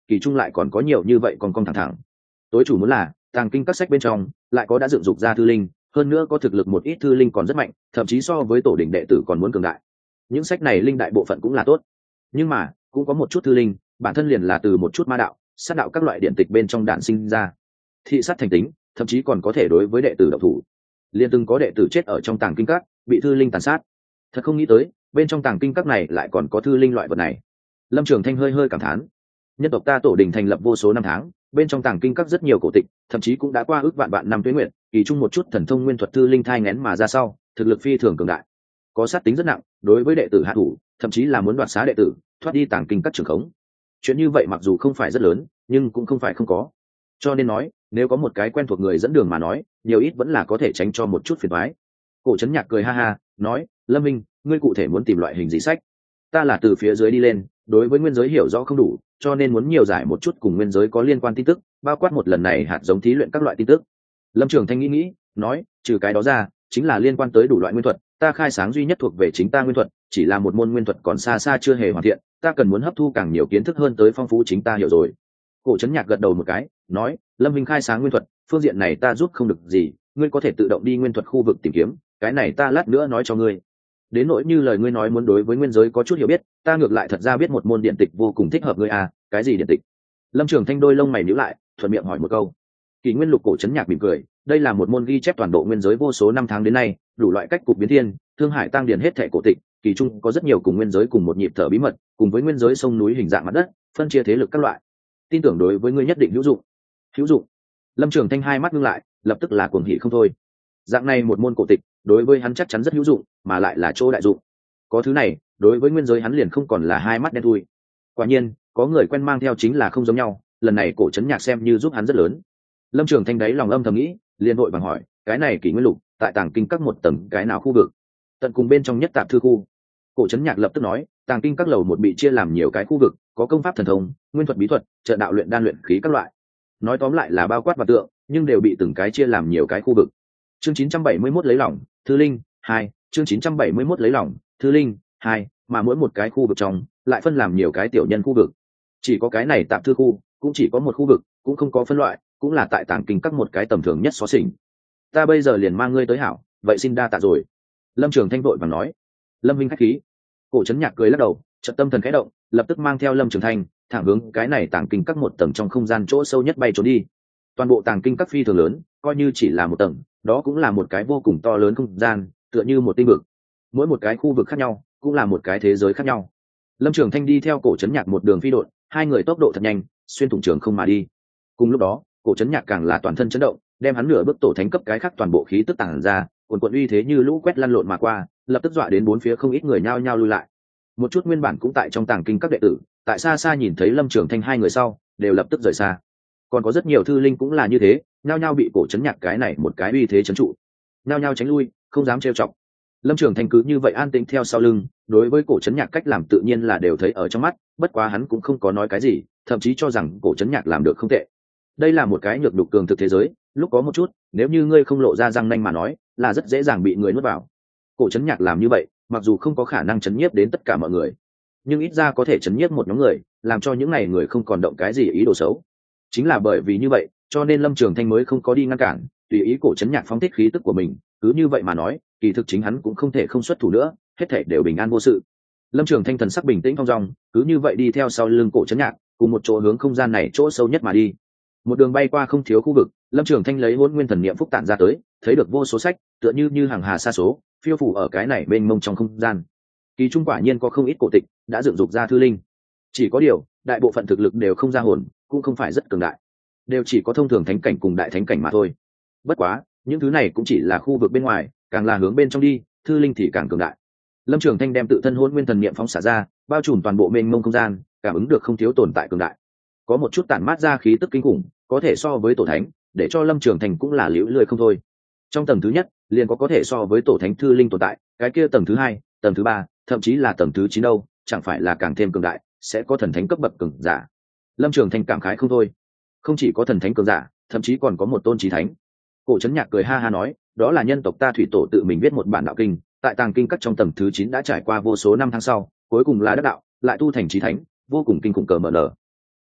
kỳ trung lại còn có nhiều như vậy còn thẳng thẳng. Tối chủ muốn là tàng kinh các sách bên trong lại có đã dựng dục ra thư linh, hơn nữa có thực lực một ít thư linh còn rất mạnh, thậm chí so với tổ đỉnh đệ tử còn muốn cường đại. Những sách này linh đại bộ phận cũng là tốt, nhưng mà cũng có một chút thư linh bản thân liền là từ một chút ma đạo, sát đạo các loại điện tịch bên trong đạn sinh ra, thị sát thành tính, thậm chí còn có thể đối với đệ tử độc thủ. Liên từng có đệ tử chết ở trong tàng kinh các, bị thư linh tàn sát. Thật không nghĩ tới, bên trong tàng kinh các này lại còn có thư linh loại vật này. Lâm Trường Thanh hơi hơi cảm thán. Nhân tộc ta tổ đình thành lập vô số năm tháng, bên trong tàng kinh các rất nhiều cổ tịch, thậm chí cũng đã qua ước vạn vạn năm tuế nguyệt, kỳ chung một chút thần thông nguyên thuật thư linh thai nghén mà ra sau, thực lực phi thường cường đại, có sát tính rất nặng, đối với đệ tử hạ thủ, thậm chí là muốn đoạt xá đệ tử, thoát đi tàng kinh các trường khống. Chuyện như vậy mặc dù không phải rất lớn, nhưng cũng không phải không có. Cho nên nói, nếu có một cái quen thuộc người dẫn đường mà nói, nhiều ít vẫn là có thể tránh cho một chút phiền toái. Cổ Trấn Nhạc cười ha ha, nói: Lâm Minh, ngươi cụ thể muốn tìm loại hình gì sách? Ta là từ phía dưới đi lên, đối với nguyên giới hiểu rõ không đủ, cho nên muốn nhiều giải một chút cùng nguyên giới có liên quan tin tức, bao quát một lần này hạt giống thí luyện các loại tin tức. Lâm Trường Thanh nghĩ, nói: trừ cái đó ra, chính là liên quan tới đủ loại nguyên thuật, ta khai sáng duy nhất thuộc về chính ta nguyên thuật, chỉ là một môn nguyên thuật còn xa xa chưa hề hoàn thiện, ta cần muốn hấp thu càng nhiều kiến thức hơn tới phong phú chính ta hiểu rồi. Cổ Trấn Nhạc gật đầu một cái, nói: Lâm Minh khai sáng nguyên thuật, phương diện này ta giúp không được gì, ngươi có thể tự động đi nguyên thuật khu vực tìm kiếm, cái này ta lát nữa nói cho ngươi. Đến nỗi như lời ngươi nói muốn đối với nguyên giới có chút hiểu biết, ta ngược lại thật ra biết một môn điện tịch vô cùng thích hợp ngươi à, cái gì điện tịch? Lâm Trường Thanh đôi lông mày nhíu lại, thuận miệng hỏi một câu. Kỷ Nguyên Lục. Cổ Trấn Nhạc mỉm cười, đây là một môn ghi chép toàn bộ nguyên giới vô số năm tháng đến nay, đủ loại cách cục biến thiên, thương hải tăng điển hết thảy cổ tịch, kỳ trung có rất nhiều cùng nguyên giới cùng một nhịp thở bí mật, cùng với nguyên giới sông núi hình dạng mặt đất, phân chia thế lực các loại. Tin tưởng đối với ngươi nhất định hữu dụng. Hữu dụng? Lâm Trường Thanh hai mắt ngưng lại, lập tức là cuồng hỉ không thôi. Dạng này một môn cổ tịch, đối với hắn chắc chắn rất hữu dụng, mà lại là chỗ đại dụng. Có thứ này, đối với nguyên giới hắn liền không còn là hai mắt đen thui. Quả nhiên, có người quen mang theo chính là không giống nhau, lần này Cổ Trấn Nhạc xem như giúp hắn rất lớn. Lâm Trường Thanh đáy lòng âm thầm nghĩ, liền vội vàng hỏi: cái này Kỷ Nguyên Lục tại tàng kinh các một tầng cái nào khu vực? Tận cùng bên trong nhất tạp thư khu. Cổ Trấn Nhạc lập tức nói: tàng kinh các lầu một bị chia làm nhiều cái khu vực, có công pháp thần thông, nguyên thuật bí thuật, trợ đạo luyện đan luyện khí các loại. Nói tóm lại là bao quát và tượng, nhưng đều bị từng cái chia làm nhiều cái khu vực. Chương 971 lấy lòng, Thư Linh 2, chương 971 lấy lòng, Thư Linh 2, mà mỗi một cái khu vực trong lại phân làm nhiều cái tiểu nhân khu vực. Chỉ có cái này tạp thư khu, cũng chỉ có một khu vực, cũng không có phân loại, cũng là tại tàng kinh các một cái tầm thường nhất xó xỉnh. Ta bây giờ liền mang ngươi tới hảo, vậy xin đa tạ rồi. Lâm Trường Thanh vội vàng nói. Lâm Minh khách khí. Cổ Trấn Nhạc cười lắc đầu, chợt tâm thần khẽ động, lập tức mang theo Lâm Trường Thanh thẳng hướng cái này tàng kinh các một tầng trong không gian chỗ sâu nhất bay trốn đi. Toàn bộ tàng kinh các phi thường lớn, coi như chỉ là một tầng, đó cũng là một cái vô cùng to lớn không gian, tựa như một tinh vực. Mỗi một cái khu vực khác nhau, cũng là một cái thế giới khác nhau. Lâm Trường Thanh đi theo Cổ Trấn Nhạc một đường phi độn, hai người tốc độ thật nhanh, xuyên thủng trường không mà đi. Cùng lúc đó, Cổ Trấn Nhạc càng là toàn thân chấn động, đem hắn nửa bước tổ thánh cấp cái khác toàn bộ khí tức tàng ra, cuồn cuộn uy thế như lũ quét lăn lộn mà qua, lập tức dọa đến bốn phía không ít người nhao nhao lui lại. Một chút nguyên bản cũng tại trong tàng kinh các đệ tử, tại xa xa nhìn thấy Lâm Trường Thanh hai người sau, đều lập tức rời xa. Còn có rất nhiều thư linh cũng là như thế, nhao nhao bị Cổ Trấn Nhạc cái này một cái uy thế trấn trụ, nhao nhao tránh lui, không dám trêu chọc. Lâm Trường Thanh cứ như vậy an tĩnh theo sau lưng, đối với Cổ Trấn Nhạc cách làm tự nhiên là đều thấy ở trong mắt, bất quá hắn cũng không có nói cái gì, thậm chí cho rằng Cổ Trấn Nhạc làm được không tệ. Đây là một cái nhược nhục cường thực thế giới, lúc có một chút, nếu như ngươi không lộ ra răng nanh mà nói, là rất dễ dàng bị người nuốt vào. Cổ Trấn Nhạc làm như vậy, mặc dù không có khả năng chấn nhiếp đến tất cả mọi người, nhưng ít ra có thể chấn nhiếp một nhóm người, làm cho những này người không còn động cái gì ý đồ xấu. Chính là bởi vì như vậy, cho nên Lâm Trường Thanh mới không có đi ngăn cản, tùy ý Cổ Trấn Nhạc phóng thích khí tức của mình, cứ như vậy mà nói, kỳ thực chính hắn cũng không thể không xuất thủ nữa, hết thảy đều bình an vô sự. Lâm Trường Thanh thần sắc bình tĩnh thong dong, cứ như vậy đi theo sau lưng Cổ Trấn Nhạc, cùng một chỗ hướng không gian này chỗ sâu nhất mà đi. Một đường bay qua không thiếu khu vực, Lâm Trường Thanh lấy Hỗn Nguyên Thần Niệm phúc tản ra tới, thấy được vô số sách, tựa như hàng hà sa số, phiêu phù ở cái này mênh mông trong không gian. Kỳ trung quả nhiên có không ít cổ tịch đã dựng dục ra thư linh, chỉ có điều, đại bộ phận thực lực đều không ra hồn, cũng không phải rất cường đại, đều chỉ có thông thường thánh cảnh cùng đại thánh cảnh mà thôi. Bất quá, những thứ này cũng chỉ là khu vực bên ngoài, càng là hướng bên trong đi, thư linh thì càng cường đại. Lâm Trường Thanh đem tự thân Hỗn Nguyên Thần Niệm phóng xả ra, bao trùm toàn bộ mênh mông không gian, cảm ứng được không thiếu tồn tại cường đại. Có một chút tản mát ra khí tức kinh khủng, có thể so với tổ thánh, để cho Lâm Trường Thành cũng là liễu lười không thôi. Trong tầng thứ nhất, liền có thể so với tổ thánh thư linh tồn tại, cái kia tầng thứ hai, tầng thứ ba, thậm chí là tầng thứ 9 đâu, chẳng phải là càng thêm cường đại, sẽ có thần thánh cấp bậc cường giả. Lâm Trường Thành cảm khái không thôi. Không chỉ có thần thánh cường giả, thậm chí còn có một tôn chí thánh. Cổ Trấn Nhạc cười ha ha nói, đó là nhân tộc ta thủy tổ tự mình viết một bản đạo kinh, tại tàng kinh các trong tầng thứ 9 đã trải qua vô số năm tháng sau, cuối cùng là đắc đạo, lại tu thành chí thánh, vô cùng kinh khủng cờ mở nở.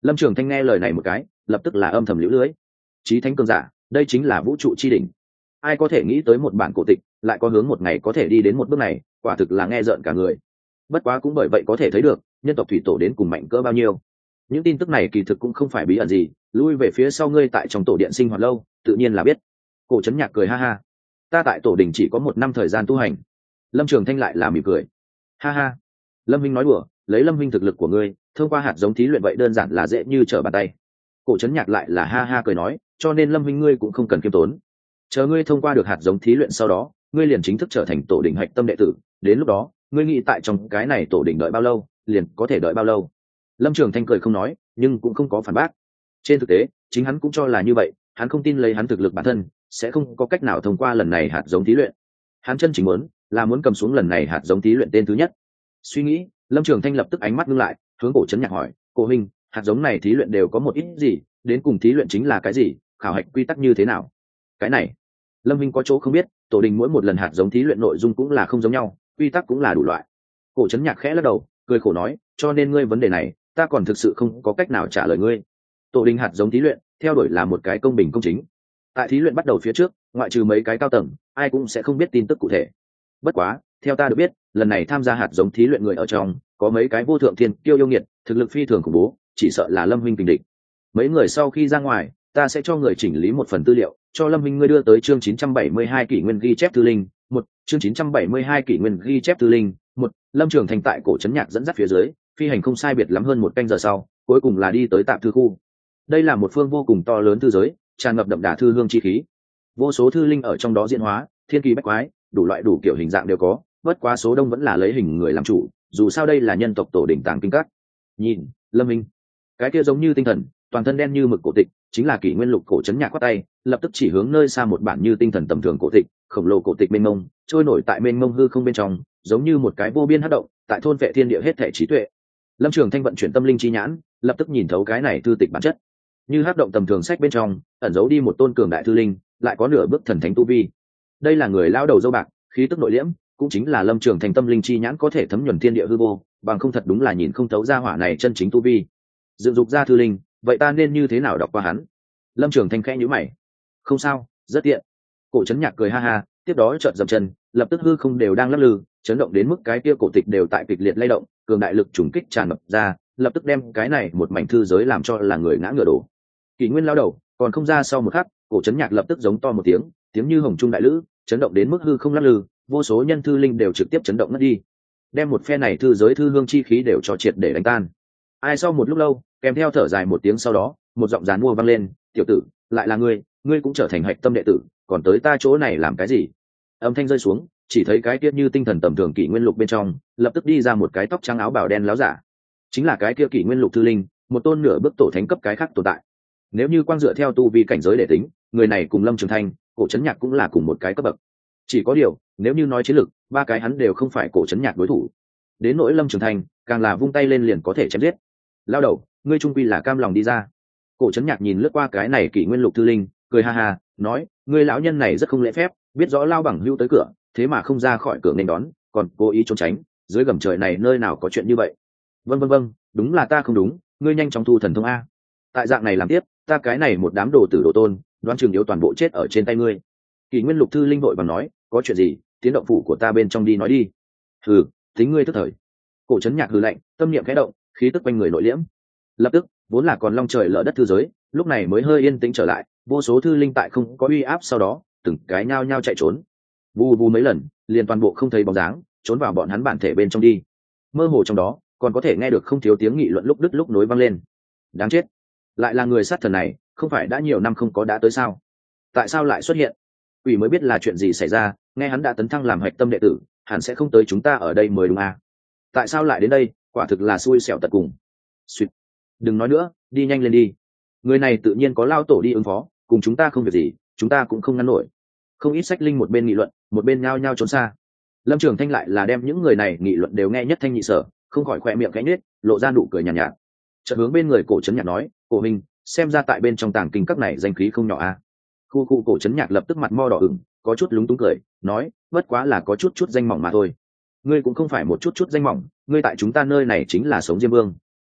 Lâm Trường Thanh nghe lời này một cái, lập tức là âm thầm liễu lưới. Chí thánh cường giả, đây chính là vũ trụ chi đỉnh. Ai có thể nghĩ tới một bản cổ tịch lại có hướng một ngày có thể đi đến một bước này, quả thực là nghe rợn cả người. Bất quá cũng bởi vậy có thể thấy được nhân tộc thủy tổ đến cùng mạnh cỡ bao nhiêu. Những tin tức này kỳ thực cũng không phải bí ẩn gì, lui về phía sau ngươi tại trong tổ điện sinh hoạt lâu tự nhiên là biết. Cổ Trấn Nhạc cười ha ha, ta tại tổ đình chỉ có 1 năm thời gian tu hành. Lâm Trường Thanh lại là mỉm cười, ha ha. Lâm Minh nói đùa, lấy Lâm Minh thực lực của ngươi thông qua hạt giống thí luyện vậy đơn giản là dễ như trở bàn tay. Cổ Trấn Nhạc lại là ha ha cười nói, cho nên Lâm Minh ngươi cũng không cần kiêm tốn, chờ ngươi thông qua được hạt giống thí luyện sau đó ngươi liền chính thức trở thành tổ đình hạch tâm đệ tử, đến lúc đó ngươi nghĩ tại trong cái này tổ đình đợi bao lâu liền có thể đợi bao lâu. Lâm Trường Thanh cười không nói, nhưng cũng không có phản bác. Trên thực tế chính hắn cũng cho là như vậy, hắn không tin lấy hắn thực lực bản thân sẽ không có cách nào thông qua lần này hạt giống thí luyện. Hắn chân chính muốn là muốn cầm xuống lần này hạt giống thí luyện tên thứ nhất. Suy nghĩ, Lâm Trường Thanh lập tức ánh mắt ngưng lại, hướng Cổ Trấn Nhạc hỏi, cổ huynh, hạt giống này thí luyện đều có một ít gì, đến cùng thí luyện chính là cái gì, khảo hạch quy tắc như thế nào? Cái này Lâm Minh có chỗ không biết, tổ đình mỗi một lần hạt giống thí luyện nội dung cũng là không giống nhau, quy tắc cũng là đủ loại. Cổ Trấn Nhạc khẽ lắc đầu, cười khổ nói, cho nên ngươi vấn đề này ta còn thực sự không có cách nào trả lời ngươi. Tổ đình hạt giống thí luyện theo đuổi là một cái công bình công chính. Tại thí luyện bắt đầu phía trước, ngoại trừ mấy cái cao tầng, ai cũng sẽ không biết tin tức cụ thể. Bất quá theo ta được biết, lần này tham gia hạt giống thí luyện người ở trong có mấy cái vô thượng thiên kiêu yêu nghiệt, thực lực phi thường khủng bố, chỉ sợ là Lâm huynh kình địch. Mấy người sau khi ra ngoài, ta sẽ cho người chỉnh lý một phần tư liệu, cho Lâm huynh ngươi đưa tới chương 972 kỷ nguyên ghi chép thư linh một, chương 972 kỷ nguyên ghi chép thư linh một. Lâm Trường Thành tại Cổ Trấn Nhạc dẫn dắt phía dưới phi hành không sai biệt lắm hơn 1 canh giờ sau, cuối cùng là đi tới tạm thư khu. Đây là một phương vô cùng to lớn thư giới, tràn ngập đậm đà thư hương chi khí, vô số thư linh ở trong đó diễn hóa, thiên kỳ bách quái, đủ loại đủ kiểu hình dạng đều có, bất quá số đông vẫn là lấy hình người làm chủ, dù sao đây là nhân tộc tổ đỉnh tàng kinh các. Nhìn Lâm Minh, cái kia giống như tinh thần, toàn thân đen như mực cổ tịch, chính là kỷ nguyên lục. Cổ Trấn Nhạc quát tay, lập tức chỉ hướng nơi xa một bản như tinh thần tầm thường cổ tịch, khổng lồ cổ tịch mênh mông, trôi nổi tại mênh mông hư không bên trong, giống như một cái vô biên hắc động, tại thôn vệ thiên địa hết thảy trí tuệ. Lâm Trường Thanh vận chuyển tâm linh chi nhãn, lập tức nhìn thấu cái này thư tịch bản chất. Như hắc động tầm thường sách bên trong, ẩn giấu đi một tôn cường đại thư linh, lại có nửa bước thần thánh tu vi. Đây là người lao đầu dâu bạc, khí tức nội liễm, cũng chính là Lâm Trường Thành tâm linh chi nhãn có thể thấm nhuần thiên địa hư vô, bằng không thật đúng là nhìn không thấu ra hỏa này chân chính tu vi. Dựng dục ra thư linh, vậy ta nên như thế nào đọc qua hắn? Lâm Trường Thanh khẽ nhíu mày. Không sao, rất tiện. Cổ Trấn Nhạc cười ha ha, tiếp đó chợt dậm chân, lập tức hư không đều đang lắc lư, chấn động đến mức cái kia cổ tịch đều tại kịch liệt lay động, cường đại lực trùng kích tràn ngập ra, lập tức đem cái này một mảnh thư giới làm cho là người ngã ngửa đổ. Kỷ nguyên lao đầu, còn không ra sau một khắc, Cổ Trấn Nhạc lập tức giống to một tiếng, tiếng như hồng trung đại lữ, chấn động đến mức hư không lắc lư, vô số nhân thư linh đều trực tiếp chấn động ngất đi, đem một phe này thư giới thư hương chi khí đều cho triệt để đánh tan. Ai sau một lúc lâu, kèm theo thở dài một tiếng sau đó, một giọng giàn mua vang lên, tiểu tử, lại là ngươi, ngươi cũng trở thành hạch tâm đệ tử, còn tới ta chỗ này làm cái gì? Âm thanh rơi xuống, chỉ thấy cái kia như tinh thần tầm thường kỷ nguyên lục bên trong, lập tức đi ra một cái tóc trắng áo bào đen láo giả, chính là cái kia kỷ nguyên lục thư linh, một tôn nửa bước tổ thánh cấp cái khác tồn tại. Nếu như quang dựa theo tu vi cảnh giới để tính, người này cùng Lâm Trường Thanh, Cổ Trấn Nhạc cũng là cùng một cái cấp bậc. Chỉ có điều, nếu như nói chiến lực, ba cái hắn đều không phải Cổ Trấn Nhạc đối thủ. Đến nỗi Lâm Trường Thanh, càng là vung tay lên liền có thể chém giết. Lao đầu, ngươi trung quy là cam lòng đi ra. Cổ Trấn Nhạc nhìn lướt qua cái này kỷ nguyên lục thư linh, cười ha ha, nói, ngươi lão nhân này rất không lễ phép, biết rõ lao bằng hữu tới cửa, thế mà không ra khỏi cửa nên đón, còn cố ý trốn tránh, dưới gầm trời này nơi nào có chuyện như vậy? Vâng, đúng là ta không đúng, ngươi nhanh chóng thu thần thông a. Tại dạng này làm tiếp, ta cái này một đám đồ tử đồ tôn, đoán chừng yếu toàn bộ chết ở trên tay ngươi. Kỷ nguyên lục thư linh vội bằng nói, có chuyện gì, tiến động phủ của ta bên trong đi nói đi. Hừ, tính ngươi tức thời. Cổ Trấn Nhạc hừ lạnh, tâm niệm khẽ động, khí tức quanh người nội liễm. Lập tức, vốn là còn long trời lở đất thư giới, lúc này mới hơi yên tĩnh trở lại, vô số thư linh tại không có uy áp sau đó, từng cái nhao nhao chạy trốn. Vù vù mấy lần, liền toàn bộ không thấy bóng dáng, trốn vào bọn hắn bản thể bên trong đi. Mơ hồ trong đó, còn có thể nghe được không thiếu tiếng nghị luận lúc đứt lúc nối vang lên. Đáng chết, lại là người sát thần này, không phải đã nhiều năm không có đã tới sao? Tại sao lại xuất hiện? Quỷ mới biết là chuyện gì xảy ra, nghe hắn đã tấn thăng làm hạch tâm đệ tử, hẳn sẽ không tới chúng ta ở đây mới đúng à? Tại sao lại đến đây? Quả thực là xui xẻo tận cùng. Xuyệt. Đừng nói nữa, đi nhanh lên đi. Người này tự nhiên có lao tổ đi ứng phó, cùng chúng ta không việc gì, chúng ta cũng không ngăn nổi. Không ít sách linh một bên nghị luận, một bên nhao nhao trốn xa. Lâm Trường Thanh lại là đem những người này nghị luận đều nghe nhất thanh nhị sở, không khỏi khỏe miệng khẽ nhếch, lộ ra nụ cười nhàn nhạt. Chợt hướng bên người Cổ Trấn Nhạc nói, cổ minh, xem ra tại bên trong tàng kinh các này danh khí không nhỏ a. Khu Cổ Trấn Nhạc lập tức mặt mo đỏ ửng, có chút lúng túng cười, nói, bất quá là có chút danh mỏng mà thôi. Ngươi cũng không phải một chút danh mỏng, ngươi tại chúng ta nơi này chính là sống diêm vương.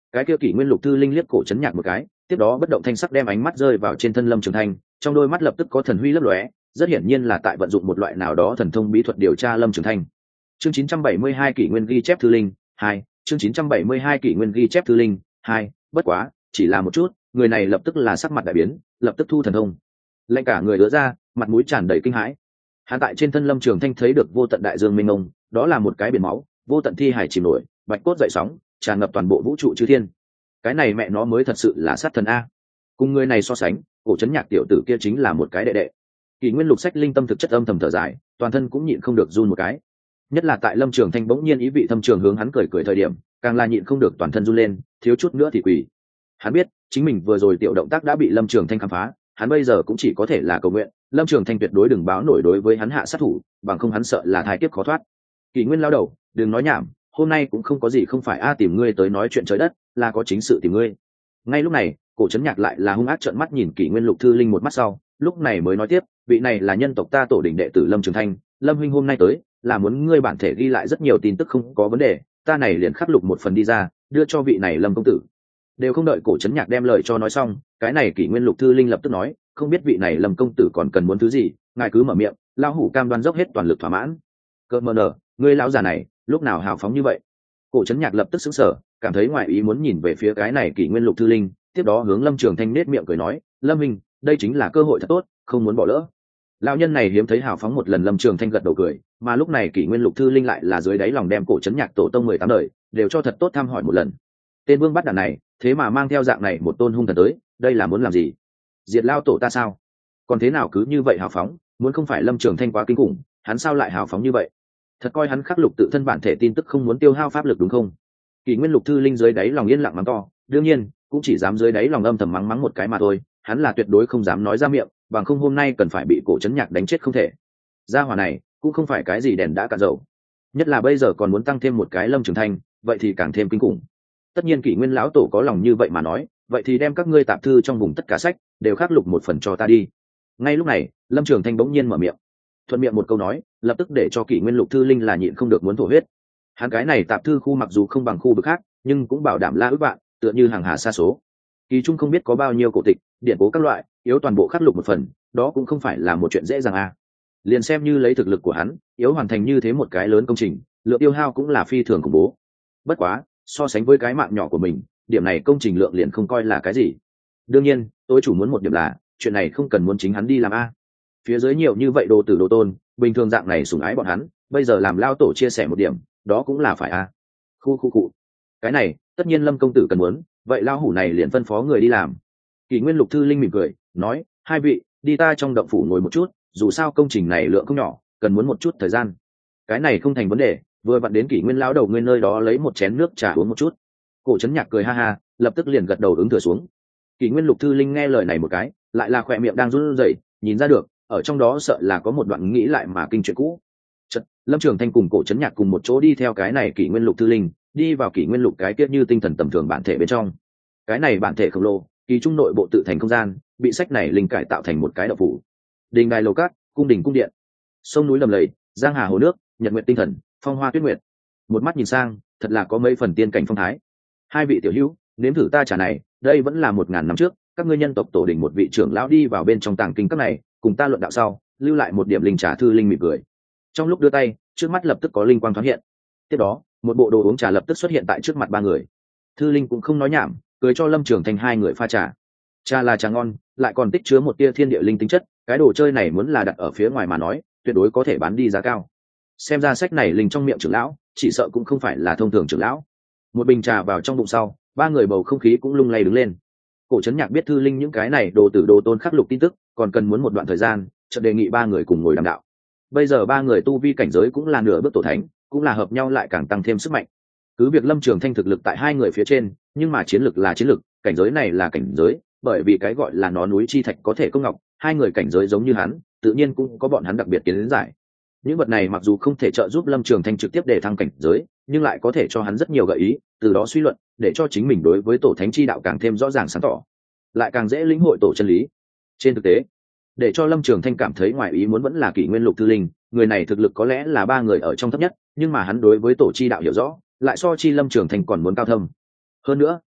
Cái kia kỷ nguyên lục thư linh liếc cổ chấn nhạc một cái, tiếp đó bất động thanh sắc đem ánh mắt rơi vào trên thân Lâm Trường Thanh, trong đôi mắt lập tức có thần huy lấp lóe, rất hiển nhiên là tại vận dụng một loại nào đó thần thông bí thuật điều tra Lâm Trường Thanh. Chương 972 kỷ nguyên ghi chép thư linh 2, chương 972 kỷ nguyên ghi chép thư linh 2, bất quá, chỉ là một chút, người này lập tức là sắc mặt đại biến, lập tức thu thần thông. Lạnh cả người đứa ra, mặt mũi tràn đầy kinh hãi. Hắn tại trên thân Lâm Trường Thanh thấy được vô tận đại dương mênh mông, đó là một cái biển máu, vô tận thi hải chìm nổi, bạch cốt dậy sóng, tràn ngập toàn bộ vũ trụ chư thiên. Cái này mẹ nó mới thật sự là sát thần a. Cùng người này so sánh, cổ trấn nhạc tiểu tử kia chính là một cái đệ đệ. Kỷ nguyên lục sách linh tâm thực chất âm thầm thở dài, toàn thân cũng nhịn không được run một cái. Nhất là tại Lâm Trường Thanh bỗng nhiên ý vị thâm trường hướng hắn cười cười thời điểm, càng là nhịn không được toàn thân run lên, thiếu chút nữa thì quỳ. Hắn biết, chính mình vừa rồi tiểu động tác đã bị Lâm Trường Thanh khám phá, hắn bây giờ cũng chỉ có thể là cầu nguyện, Lâm Trường Thanh tuyệt đối đừng báo nổi đối với hắn hạ sát thủ, bằng không hắn sợ là thai kiếp khó thoát. Kỷ nguyên lao đầu, đừng nói nhảm, hôm nay cũng không có gì không phải tìm ngươi tới nói chuyện trời đất, là có chính sự tìm ngươi. Ngay lúc này, cổ trấn nhạc lại là hung ác trợn mắt nhìn Kỷ nguyên lục thư linh một mắt sau, lúc này mới nói tiếp, vị này là nhân tộc ta tổ đỉnh đệ tử Lâm Trường Thanh, Lâm huynh hôm nay tới là muốn ngươi bản thể ghi lại rất nhiều tin tức không có vấn đề, ta này liền khắc lục một phần đi ra, đưa cho vị này Lâm công tử. Đều không đợi cổ trấn nhạc đem lời cho nói xong, cái này Kỷ nguyên lục thư linh lập tức nói, không biết vị này Lâm công tử còn cần muốn thứ gì, ngài cứ mở miệng, lão hủ cam đoan dốc hết toàn lực thỏa mãn. Cơ mờ nở, ngươi lão già này lúc nào hào phóng như vậy? Cổ trấn nhạc lập tức sững sờ, cảm thấy ngoài ý muốn nhìn về phía cái này Kỷ nguyên lục thư linh, tiếp đó hướng Lâm Trường Thanh nết miệng cười nói, Lâm minh, đây chính là cơ hội thật tốt, không muốn bỏ lỡ. Lão nhân này hiếm thấy hào phóng một lần. Lâm Trường Thanh gật đầu cười, mà lúc này Kỷ nguyên lục thư linh lại là dưới đáy lòng đem cổ trấn nhạc tổ tông 18 đời đều cho thật tốt thăm hỏi một lần. Tên vương bắt đàn này thế mà mang theo dạng này một tôn hung thần tới, đây là muốn làm gì? Diệt lao tổ ta sao? Còn thế nào cứ như vậy hào phóng, muốn không phải Lâm Trường Thanh quá kinh khủng, hắn sao lại hào phóng như vậy? Thật coi hắn khắc lục tự thân bản thể tin tức không muốn tiêu hao pháp lực đúng không? Kỷ nguyên lục thư linh dưới đáy lòng yên lặng mắng to, đương nhiên cũng chỉ dám dưới đáy lòng âm thầm mắng một cái mà thôi, hắn là tuyệt đối không dám nói ra miệng, bằng không hôm nay cần phải bị cổ trấn nhạc đánh chết không thể. Gia hỏa này cũng không phải cái gì đèn đã cạn dầu, nhất là bây giờ còn muốn tăng thêm một cái Lâm Trường Thanh, vậy thì càng thêm kinh khủng. Tất nhiên Kỷ nguyên lão tổ có lòng như vậy mà nói, vậy thì đem các ngươi tạp thư trong vùng tất cả sách đều khắc lục một phần cho ta đi. Ngay lúc này Lâm Trường Thanh bỗng nhiên mở miệng, thuận miệng một câu nói, lập tức để cho Kỷ nguyên lục thư linh là nhịn không được muốn thổ huyết. Hắn cái này tạp thư khu mặc dù không bằng khu vực khác, nhưng cũng bảo đảm la ước bạn, tựa như hàng hà sa số. Kỳ trung không biết có bao nhiêu cổ tịch, điện cố các loại, yếu toàn bộ khắc lục một phần, đó cũng không phải là một chuyện dễ dàng a. Liền xem như lấy thực lực của hắn, yếu hoàn thành như thế một cái lớn công trình, lượng tiêu hao cũng là phi thường khủng bố. Bất quá, so sánh với cái mạng nhỏ của mình, điểm này công trình lượng liền không coi là cái gì. Đương nhiên, tôi chủ muốn một điểm là, chuyện này không cần muốn chính hắn đi làm a. Phía dưới nhiều như vậy đồ tử đồ tôn, bình thường dạng này sủng ái bọn hắn, bây giờ làm lao tổ chia sẻ một điểm, đó cũng là phải a. Khu cụ. Cái này, tất nhiên Lâm công tử cần muốn, vậy lao hủ này liền phân phó người đi làm. Kỷ nguyên lục thư linh mỉm cười, nói, hai vị, đi ta trong động phủ ngồi một chút, dù sao công trình này lượng không nhỏ, cần muốn một chút thời gian. Cái này không thành vấn đề, vừa vặn đến Kỷ nguyên lão đầu nguyên nơi đó lấy một chén nước trà uống một chút. Cổ trấn nhạc cười ha ha, lập tức liền gật đầu ứng thừa xuống. Kỷ nguyên lục thư linh nghe lời này một cái, lại là khỏe miệng đang run rẩy, nhìn ra được, ở trong đó sợ là có một đoạn nghĩ lại mà kinh chuyện cũ. Chật, Lâm Trường Thanh cùng cổ trấn nhạc cùng một chỗ đi theo cái này Kỷ nguyên lục thư linh, đi vào Kỷ nguyên lục cái kia như tinh thần tầm thường bản thể bên trong. Cái này bản thể khổng lồ, kỳ trung nội bộ tự thành không gian, bị sách này linh cải tạo thành một cái động phủ. Đình đài lầu cát, cung đình cung điện, sông núi lầm lầy, giang hà hồ nước, nhật nguyệt tinh thần, phong hoa tuyết nguyệt. Một mắt nhìn sang, thật là có mấy phần tiên cảnh phong thái. Hai vị tiểu hữu, nếm thử ta trà này, đây vẫn là 1000 năm trước, các ngươi nhân tộc tổ đình một vị trưởng lão đi vào bên trong tàng kinh các này, cùng ta luận đạo sau, lưu lại một điểm linh trà thư linh mỉm cười. Trong lúc đưa tay, trước mắt lập tức có linh quang thoáng hiện. Tiếp đó, một bộ đồ uống trà lập tức xuất hiện tại trước mặt ba người. Thư linh cũng không nói nhảm, cười cho Lâm Trường Thanh hai người pha trà. Trà là trà ngon, lại còn tích chứa một tia thiên địa linh tính chất, cái đồ chơi này muốn là đặt ở phía ngoài mà nói, tuyệt đối có thể bán đi giá cao. Xem ra sách này linh trong miệng trưởng lão, chỉ sợ cũng không phải là thông thường trưởng lão. Một bình trà vào trong bụng sau, ba người bầu không khí cũng lung lay đứng lên. Cổ trấn nhạc biết thư linh những cái này đồ tử đồ tôn khắc lục tin tức, còn cần muốn một đoạn thời gian, chợt đề nghị ba người cùng ngồi đàm đạo. Bây giờ ba người tu vi cảnh giới cũng là nửa bước tổ thánh, cũng là hợp nhau lại càng tăng thêm sức mạnh. Cứ việc Lâm Trường Thanh thực lực tại hai người phía trên, nhưng mà chiến lực là chiến lực, cảnh giới này là cảnh giới, bởi vì cái gọi là nó núi chi thạch có thể công ngọc, hai người cảnh giới giống như hắn, tự nhiên cũng có bọn hắn đặc biệt kiến giải. Những vật này mặc dù không thể trợ giúp Lâm Trường Thanh trực tiếp đề thăng cảnh giới, nhưng lại có thể cho hắn rất nhiều gợi ý, từ đó suy luận, để cho chính mình đối với tổ thánh chi đạo càng thêm rõ ràng sáng tỏ, lại càng dễ lĩnh hội tổ chân lý. Trên thực tế, để cho Lâm Trường Thanh cảm thấy ngoài ý muốn vẫn là Kỷ nguyên lục thư linh, người này thực lực có lẽ là ba người ở trong thấp nhất, nhưng mà hắn đối với tổ chi đạo hiểu rõ, lại so chi Lâm Trường Thanh còn muốn cao thâm. Hơn nữa,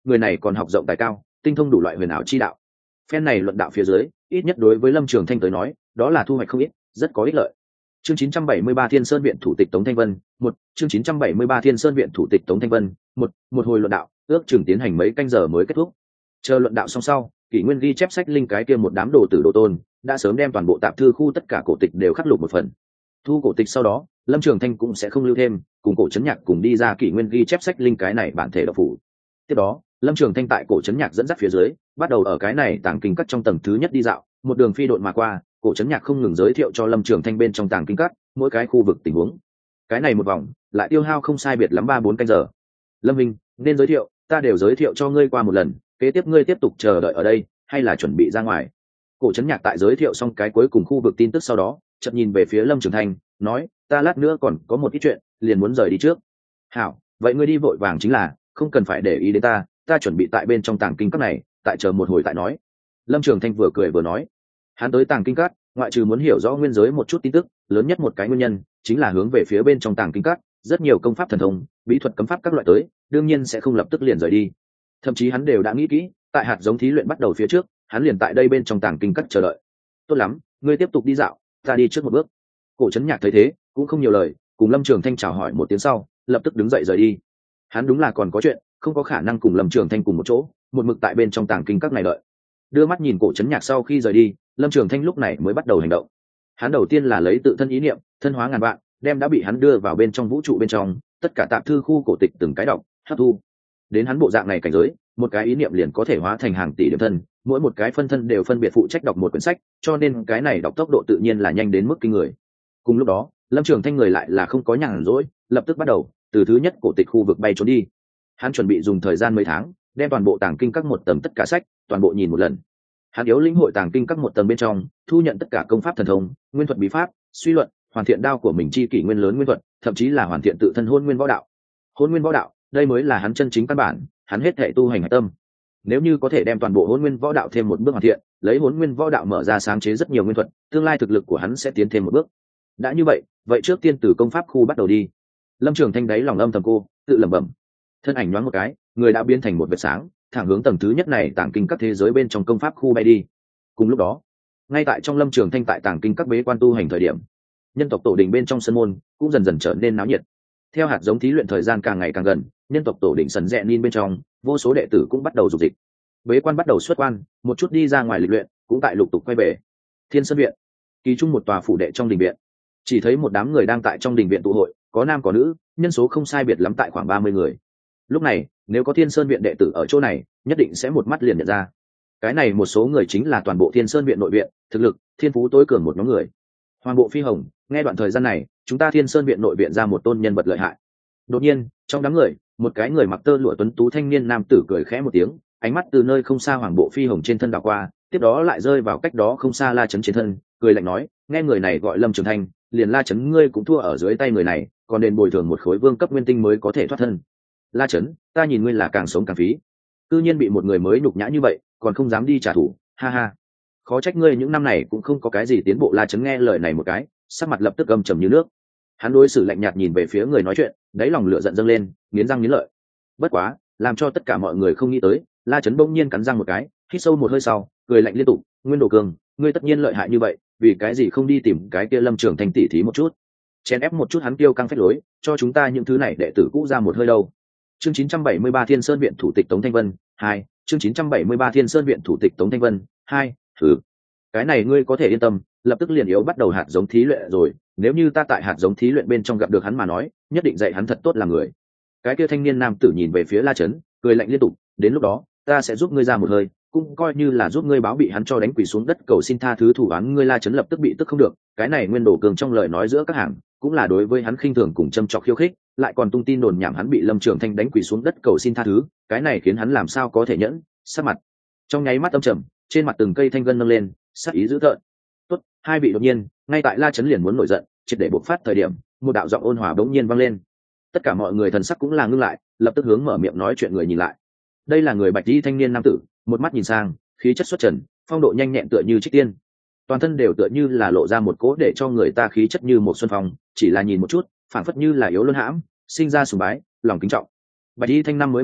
người này còn học rộng tài cao, tinh thông đủ loại huyền ảo chi đạo. Phen này luận đạo phía dưới, ít nhất đối với Lâm Trường Thanh tới nói, đó là thu hoạch không ít, rất có ích lợi. Chương 973 Thiên Sơn Viện thủ tịch Tống Thanh Vân, một chương 973 Thiên Sơn Viện thủ tịch Tống Thanh Vân, một hồi luận đạo, ước chừng tiến hành mấy canh giờ mới kết thúc. Chờ luận đạo xong sau, Kỷ Nguyên ghi chép sách linh cái kia một đám đồ tử đồ tôn, đã sớm đem toàn bộ tạp thư khu tất cả cổ tịch đều khắc lục một phần. Thu cổ tịch sau đó, Lâm Trường Thanh cũng sẽ không lưu thêm, cùng cổ trấn nhạc cùng đi ra Kỷ Nguyên ghi chép sách linh cái này bản thể độc phủ. Tiếp đó, Lâm Trường Thanh tại cổ trấn nhạc dẫn dắt phía dưới, bắt đầu ở cái này tàng kinh cắt trong tầng thứ nhất đi dạo, một đường phi độn mà qua, cổ trấn nhạc không ngừng giới thiệu cho Lâm Trường Thanh bên trong tàng kinh cắt mỗi cái khu vực tình huống. Cái này một vòng lại tiêu hao không sai biệt lắm 3-4 canh giờ. Lâm Minh, nên giới thiệu, ta đều giới thiệu cho ngươi qua một lần, kế tiếp ngươi tiếp tục chờ đợi ở đây, hay là chuẩn bị ra ngoài? Cổ trấn nhạc tại giới thiệu xong cái cuối cùng khu vực tin tức sau đó, chợt nhìn về phía Lâm Trường Thanh, nói, ta lát nữa còn có một ít chuyện, liền muốn rời đi trước. Hảo, vậy ngươi đi vội vàng chính là, không cần phải để ý đến ta chuẩn bị tại bên trong tàng kinh các này, tại chờ một hồi tại nói. Lâm Trường Thanh vừa cười vừa nói, hắn tới tàng kinh các, ngoại trừ muốn hiểu rõ nguyên giới một chút tin tức, lớn nhất một cái nguyên nhân chính là hướng về phía bên trong tàng kinh các, rất nhiều công pháp thần thông, bí thuật cấm pháp các loại tới, đương nhiên sẽ không lập tức liền rời đi. Thậm chí hắn đều đã nghĩ kỹ, tại hạt giống thí luyện bắt đầu phía trước, hắn liền tại đây bên trong tàng kinh các chờ đợi. Tốt lắm, ngươi tiếp tục đi dạo, ta đi trước một bước. Cổ trấn nhạc thấy thế, cũng không nhiều lời, cùng Lâm Trường Thanh chào hỏi một tiếng sau, lập tức đứng dậy rời đi. Hắn đúng là còn có chuyện, không có khả năng cùng Lâm Trường Thanh cùng một chỗ, một mực tại bên trong tàng kinh các này đợi. Đưa mắt nhìn cổ trấn nhạc sau khi rời đi, Lâm Trường Thanh lúc này mới bắt đầu hành động. Hắn đầu tiên là lấy tự thân ý niệm, thân hóa ngàn vạn, đem đã bị hắn đưa vào bên trong vũ trụ bên trong, tất cả tạp thư khu cổ tịch từng cái đọc, hấp thu. Đến hắn bộ dạng này cảnh giới, một cái ý niệm liền có thể hóa thành hàng tỷ điểm thân, mỗi một cái phân thân đều phân biệt phụ trách đọc một quyển sách, cho nên cái này đọc tốc độ tự nhiên là nhanh đến mức kinh người. Cùng lúc đó, Lâm Trường Thanh người lại là không có nhàn rỗi, lập tức bắt đầu từ thứ nhất cổ tịch khu vực bay trốn đi. Hắn chuẩn bị dùng thời gian mấy tháng, đem toàn bộ tàng kinh các một tầng tất cả sách, toàn bộ nhìn một lần. Hắn yếu lĩnh hội tàng kinh các một tầng bên trong, thu nhận tất cả công pháp thần thông, nguyên thuật bí pháp, suy luận, hoàn thiện đao của mình chi kỷ nguyên lớn nguyên thuật, thậm chí là hoàn thiện tự thân hôn nguyên võ đạo. Hôn nguyên võ đạo, đây mới là hắn chân chính căn bản, hắn hết thảy tu hành hải tâm. Nếu như có thể đem toàn bộ hôn nguyên võ đạo thêm một bước hoàn thiện, lấy hôn nguyên võ đạo mở ra sáng chế rất nhiều nguyên thuật, tương lai thực lực của hắn sẽ tiến thêm một bước. Đã như vậy trước tiên từ công pháp khu bắt đầu đi. Lâm Trường Thanh đáy lòng âm thầm cô, tự lẩm bẩm. Thân ảnh nhoáng một cái, người đã biến thành một vệt sáng, thẳng hướng tầng thứ nhất này tàng kinh các thế giới bên trong công pháp khu bay đi. Cùng lúc đó, ngay tại trong Lâm Trường Thanh tại tàng kinh các bế quan tu hành thời điểm, nhân tộc tổ đình bên trong sân môn cũng dần dần trở nên náo nhiệt. Theo hạt giống thí luyện thời gian càng ngày càng gần, nhân tộc tổ đình sần rẽ nin bên trong, vô số đệ tử cũng bắt đầu dục dịch. Bế quan bắt đầu xuất quan, một chút đi ra ngoài lịch luyện, cũng tại lục tục quay về. Thiên Sơn Viện, kỳ trung một tòa phủ đệ trong đình viện, chỉ thấy một đám người đang tại trong đình viện tụ hội, có nam có nữ, nhân số không sai biệt lắm tại khoảng 30 người. Lúc này, nếu có Thiên Sơn Viện đệ tử ở chỗ này, nhất định sẽ một mắt liền nhận ra. Cái này một số người chính là toàn bộ Thiên Sơn Viện nội viện, thực lực, thiên phú tối cường một nhóm người. Hoàng Bộ Phi Hồng, nghe đoạn thời gian này, chúng ta Thiên Sơn Viện nội viện ra một tôn nhân vật lợi hại. Đột nhiên, trong đám người, một cái người mặc tơ lụa tuấn tú thanh niên nam tử cười khẽ một tiếng, ánh mắt từ nơi không xa Hoàng Bộ Phi Hồng trên thân đảo qua, tiếp đó lại rơi vào cách đó không xa La Chấn trên thân, cười lạnh nói, nghe người này gọi Lâm Trường Thanh, liền La Chấn ngươi cũng thua ở dưới tay người này, còn đền bồi thường một khối vương cấp nguyên tinh mới có thể thoát thân. La Chấn, ta nhìn ngươi là càng sống càng phí. Tự nhiên bị một người mới nhục nhã như vậy, còn không dám đi trả thù, ha ha. Khó trách ngươi những năm này cũng không có cái gì tiến bộ. La Chấn nghe lời này một cái, sắc mặt lập tức âm trầm như nước. Hắn đối xử lạnh nhạt nhìn về phía người nói chuyện, đáy lòng lửa giận dâng lên, nghiến răng nghiến lợi. Bất quá, làm cho tất cả mọi người không nghĩ tới, La Chấn bỗng nhiên cắn răng một cái, hít sâu một hơi sau, cười lạnh liên tục, Nguyên Đồ Cường, ngươi tất nhiên lợi hại như vậy, vì cái gì không đi tìm cái kia Lâm Trường Thanh tỉ thí một chút, chèn ép một chút hắn kiêu căng phách lối, cho chúng ta những thứ này đệ tử cũ ra một hơi đâu. Chương 973 Thiên Sơn Viện thủ tịch Tống Thanh Vân 2, chương 973 Thiên Sơn Viện thủ tịch Tống Thanh Vân 2, thử. Cái này ngươi có thể yên tâm, lập tức liền yếu bắt đầu hạt giống thí luyện rồi, nếu như ta tại hạt giống thí luyện bên trong gặp được hắn mà nói, nhất định dạy hắn thật tốt làm người. Cái kia thanh niên nam tử nhìn về phía La Chấn, cười lạnh liên tục, đến lúc đó, ta sẽ giúp ngươi ra một hơi, cũng coi như là giúp ngươi báo bị hắn cho đánh quỳ xuống đất cầu xin tha thứ thủ án. Ngươi La Chấn lập tức bị tức không được, cái này Nguyên Đồ Cường trong lời nói giữa các hàng, cũng là đối với hắn khinh thường cùng châm chọc khiêu khích, lại còn tung tin đồn nhảm hắn bị Lâm Trường Thanh đánh quỳ xuống đất cầu xin tha thứ, cái này khiến hắn làm sao có thể nhẫn, sắc mặt trong nháy mắt âm trầm, trên mặt từng cây thanh gân nâng lên, sắc ý dữ tợn. Tốt, hai vị đột nhiên, ngay tại La Chấn liền muốn nổi giận, triệt để bộc phát thời điểm, một đạo giọng ôn hòa bỗng nhiên vang lên. Tất cả mọi người thần sắc cũng là ngưng lại, lập tức hướng mở miệng nói chuyện người nhìn lại. Đây là người bạch y thanh niên nam tử, một mắt nhìn sang, khí chất xuất trần, phong độ nhanh nhẹn tựa như trích tiên, toàn thân đều tựa như là lộ ra một cỗ để cho người ta khí chất như một xuân phong, chỉ là nhìn một chút, phảng phất như là yếu luân hãm, sinh ra sùng bái, lòng kính trọng. Bạch y thanh nam mới mở miệng,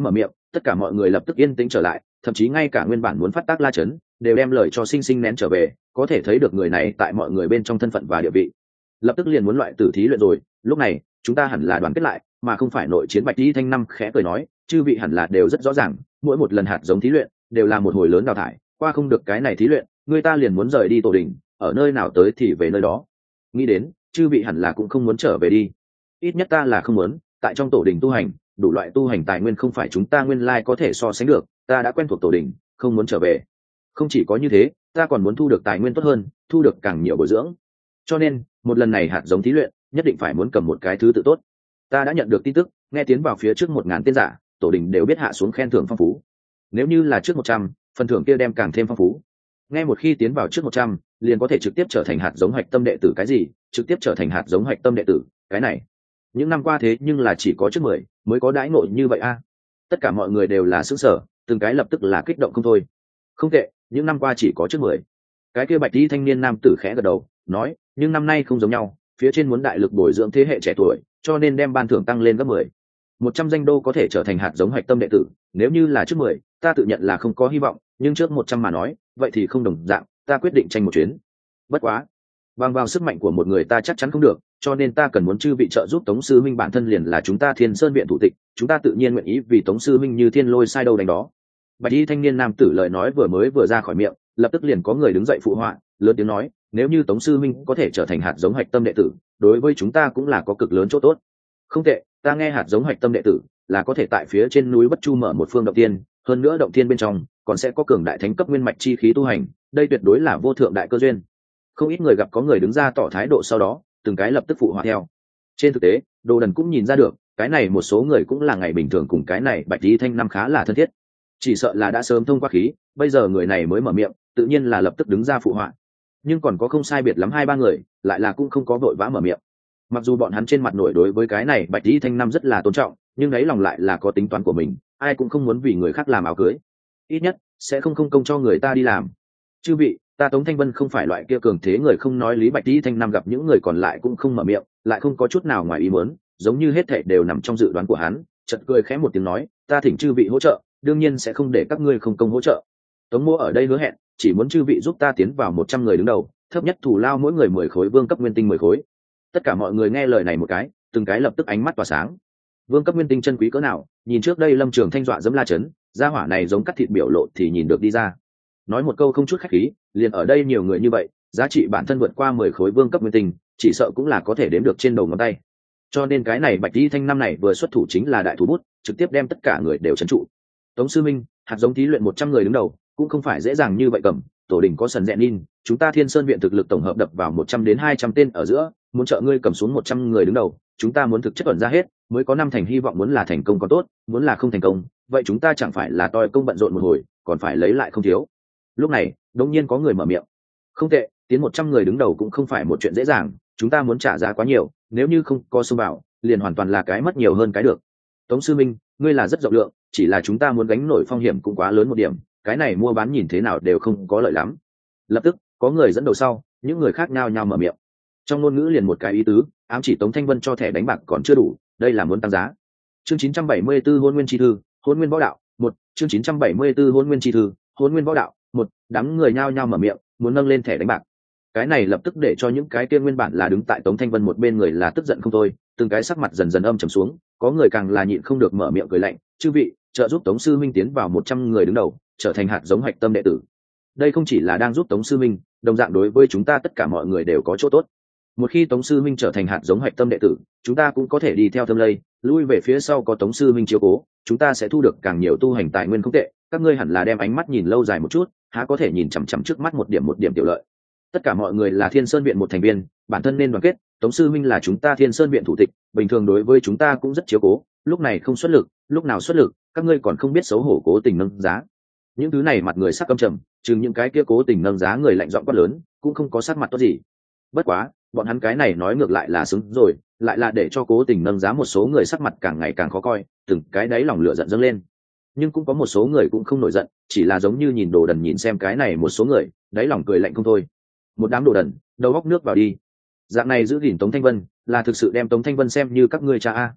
tất cả mọi người lập tức yên tĩnh trở lại, thậm chí ngay cả nguyên bản muốn phát tác La Chấn đều đem lời cho sinh sinh nén trở về, có thể thấy được người này tại mọi người bên trong thân phận và địa vị. Lập tức liền muốn loại tử thí luyện rồi, lúc này chúng ta hẳn là đoàn kết lại mà không phải nội chiến. Bạch Y Thanh Năm khẽ cười nói, chư vị hẳn là đều rất rõ ràng, mỗi một lần hạt giống thí luyện đều là một hồi lớn đào thải, qua không được cái này thí luyện người ta liền muốn rời đi tổ đình, ở nơi nào tới thì về nơi đó. Nghĩ đến chư vị hẳn là cũng không muốn trở về đi, ít nhất ta là không muốn. Tại trong tổ đình tu hành, đủ loại tu hành tài nguyên không phải chúng ta nguyên lai có thể so sánh được, ta đã quen thuộc tổ đình, không muốn trở về. Không chỉ có như thế, ta còn muốn thu được tài nguyên tốt hơn, thu được càng nhiều bồi dưỡng, cho nên một lần này hạt giống thí luyện nhất định phải muốn cầm một cái thứ tự tốt. Ta đã nhận được tin tức, nghe tiến vào phía trước 1000 tên giả, tổ đình đều biết hạ xuống khen thưởng phong phú, nếu như là trước 100, phần thưởng kia đem càng thêm phong phú. Nghe một khi tiến vào trước 100, liền có thể trực tiếp trở thành hạt giống hạch tâm đệ tử. Cái gì trực tiếp trở thành hạt giống hạch tâm đệ tử? Cái này những năm qua thế nhưng là chỉ có trước 10 mới có đãi ngộ như vậy a. Tất cả mọi người đều là sững sờ, từng cái lập tức là kích động không thôi. Không tệ, những năm qua chỉ có trước 10. Cái kia bạch y thanh niên nam tử khẽ gật đầu nói, nhưng năm nay không giống nhau, phía trên muốn đại lực bồi dưỡng thế hệ trẻ tuổi, cho nên đem ban thưởng tăng lên gấp 10. 100 danh đô có thể trở thành hạt giống hạch tâm đệ tử, nếu như là trước 10, ta tự nhận là không có hy vọng, nhưng trước 100 mà nói, vậy thì không đồng dạng, ta quyết định tranh một chuyến. Bất quá, bằng vào sức mạnh của một người ta chắc chắn không được, cho nên ta cần muốn chư vị trợ giúp. Tống sư minh bản thân liền là chúng ta Thiên Sơn viện thủ tịch, chúng ta tự nhiên nguyện ý vì Tống sư minh như thiên lôi sai đâu đánh đó. Bạch y thanh niên nam tử lời nói vừa ra khỏi miệng, lập tức liền có người đứng dậy phụ họa, lớn tiếng nói, nếu như Tống sư minh có thể trở thành hạt giống hạch tâm đệ tử, đối với chúng ta cũng là có cực lớn chỗ tốt. Không tệ, ta nghe hạt giống hạch tâm đệ tử là có thể tại phía trên núi Bất Chu mở một phương động tiên, hơn nữa động tiên bên trong còn sẽ có cường đại thánh cấp nguyên mạch chi khí tu hành, đây tuyệt đối là vô thượng đại cơ duyên. Không ít người gặp có người đứng ra tỏ thái độ, sau đó từng cái lập tức phụ họa theo. Trên thực tế, Đồ Đần cũng nhìn ra được, cái này một số người cũng là ngày bình thường cùng cái này Bạch Y Thanh Năm khá là thân thiết, chỉ sợ là đã sớm thông qua khí, bây giờ người này mới mở miệng, tự nhiên là lập tức đứng ra phụ họa. Nhưng còn có không sai biệt lắm 2-3 người lại là cũng không có vội vã mở miệng. Mặc dù bọn hắn trên mặt nổi đối với cái này Bạch Y Thanh Năm rất là tôn trọng, nhưng ấy lòng lại là có tính toán của mình, ai cũng không muốn vì người khác làm áo cưới, ít nhất sẽ không công cho người ta đi làm. Chư vị, ta Tống Thanh Vân không phải loại kia cường thế người không nói lý. Bạch Y Thanh Năm gặp những người còn lại cũng không mở miệng, lại không có chút nào ngoài ý muốn, giống như hết thảy đều nằm trong dự đoán của hắn, chợt cười khẽ một tiếng nói, ta thỉnh chư vị hỗ trợ, đương nhiên sẽ không để các ngươi không công hỗ trợ. Tống Mỗ ở đây hứa hẹn, chỉ muốn chư vị giúp ta tiến vào 100 người đứng đầu, thấp nhất thù lao mỗi người 10 khối vương cấp nguyên tinh 10 khối. Tất cả mọi người nghe lời này một cái, từng cái lập tức ánh mắt tỏa sáng. Vương cấp nguyên tinh chân quý cỡ nào, nhìn trước đây Lâm Trường Thanh dọa dẫm La Chấn, gia hỏa này giống cắt thịt biểu lộ thì nhìn được đi ra. Nói một câu không chút khách khí, liền ở đây nhiều người như vậy, giá trị bản thân vượt qua 10 khối vương cấp nguyên tinh, chỉ sợ cũng là có thể đếm được trên đầu ngón tay. Cho nên cái này Bạch Y Thanh Năm này vừa xuất thủ chính là đại thủ bút, trực tiếp đem tất cả người đều trấn trụ. Tống sư minh, hạt giống thí luyện 100 người đứng đầu, cũng không phải dễ dàng như vậy cầm, tổ đình có sần dẹn ninh, chúng ta Thiên Sơn viện thực lực tổng hợp đập vào 100 đến 200 tên ở giữa, muốn trợ ngươi cầm xuống 100 người đứng đầu, chúng ta muốn thực chất ẩn ra hết, mới có 5 thành hy vọng. Muốn là thành công còn tốt, muốn là không thành công, vậy chúng ta chẳng phải là toi công bận rộn một hồi, còn phải lấy lại không thiếu. Lúc này, đột nhiên có người mở miệng. Không tệ, tiến 100 người đứng đầu cũng không phải một chuyện dễ dàng, chúng ta muốn trả giá quá nhiều, nếu như không có xông vào, liền hoàn toàn là cái mất nhiều hơn cái được. Tống sư minh, ngươi là rất rộng lượng, chỉ là chúng ta muốn gánh nổi phong hiểm cũng quá lớn một điểm, cái này mua bán nhìn thế nào đều không có lợi lắm. Lập tức có người dẫn đầu sau, những người khác nhao nhao mở miệng, trong ngôn ngữ liền một cái ý tứ, ám chỉ Tống Thanh Vân cho thẻ đánh bạc còn chưa đủ, đây là muốn tăng giá. Chương 974 hôn nguyên chi thư, hôn nguyên võ đạo 1. Chương 974 hôn nguyên chi thư, hôn nguyên võ đạo 1. Đám người nhao nhao mở miệng, muốn nâng lên thẻ đánh bạc. Cái này lập tức để cho những cái kia nguyên bản là đứng tại Tống Thanh Vân một bên người là tức giận không thôi, từng cái sắc mặt dần dần âm trầm xuống, có người càng là nhịn không được mở miệng cười lạnh, chư vị, trợ giúp Tống sư minh tiến vào 100 người đứng đầu, trở thành hạt giống hạch tâm đệ tử. Đây không chỉ là đang giúp Tống sư minh, đồng dạng đối với chúng ta tất cả mọi người đều có chỗ tốt. Một khi Tống sư minh trở thành hạt giống hạch tâm đệ tử, chúng ta cũng có thể đi theo thâm lây, lui về phía sau có Tống sư minh chiếu cố, chúng ta sẽ thu được càng nhiều tu hành tài nguyên không tệ. Các ngươi hẳn là đem ánh mắt nhìn lâu dài một chút, há có thể nhìn chằm chằm trước mắt một điểm tiểu lợi. Tất cả mọi người là Thiên Sơn viện một thành viên, bản thân nên đoàn kết. Tống sư minh là chúng ta Thiên Sơn viện thủ tịch, bình thường đối với chúng ta cũng rất chiếu cố, lúc này không xuất lực, lúc nào xuất lực, các ngươi còn không biết xấu hổ cố tình nâng giá. Những thứ này mặt người sắc căm trầm, chừng những cái kia cố tình nâng giá người lạnh giọng quát lớn, cũng không có sắc mặt tốt gì. Bất quá, bọn hắn cái này nói ngược lại là xứng rồi, lại là để cho cố tình nâng giá một số người sắc mặt càng ngày càng khó coi, từng cái đáy lòng lửa giận dâng lên. Nhưng cũng có một số người cũng không nổi giận, chỉ là giống như nhìn Đồ Đần nhìn xem cái này một số người, đáy lòng cười lạnh không thôi. Một đám đồ đần, đầu góc nước vào đi. Dạng này giữ gìn Tống Thanh Vân, là thực sự đem Tống Thanh Vân xem như các ngươi cha a.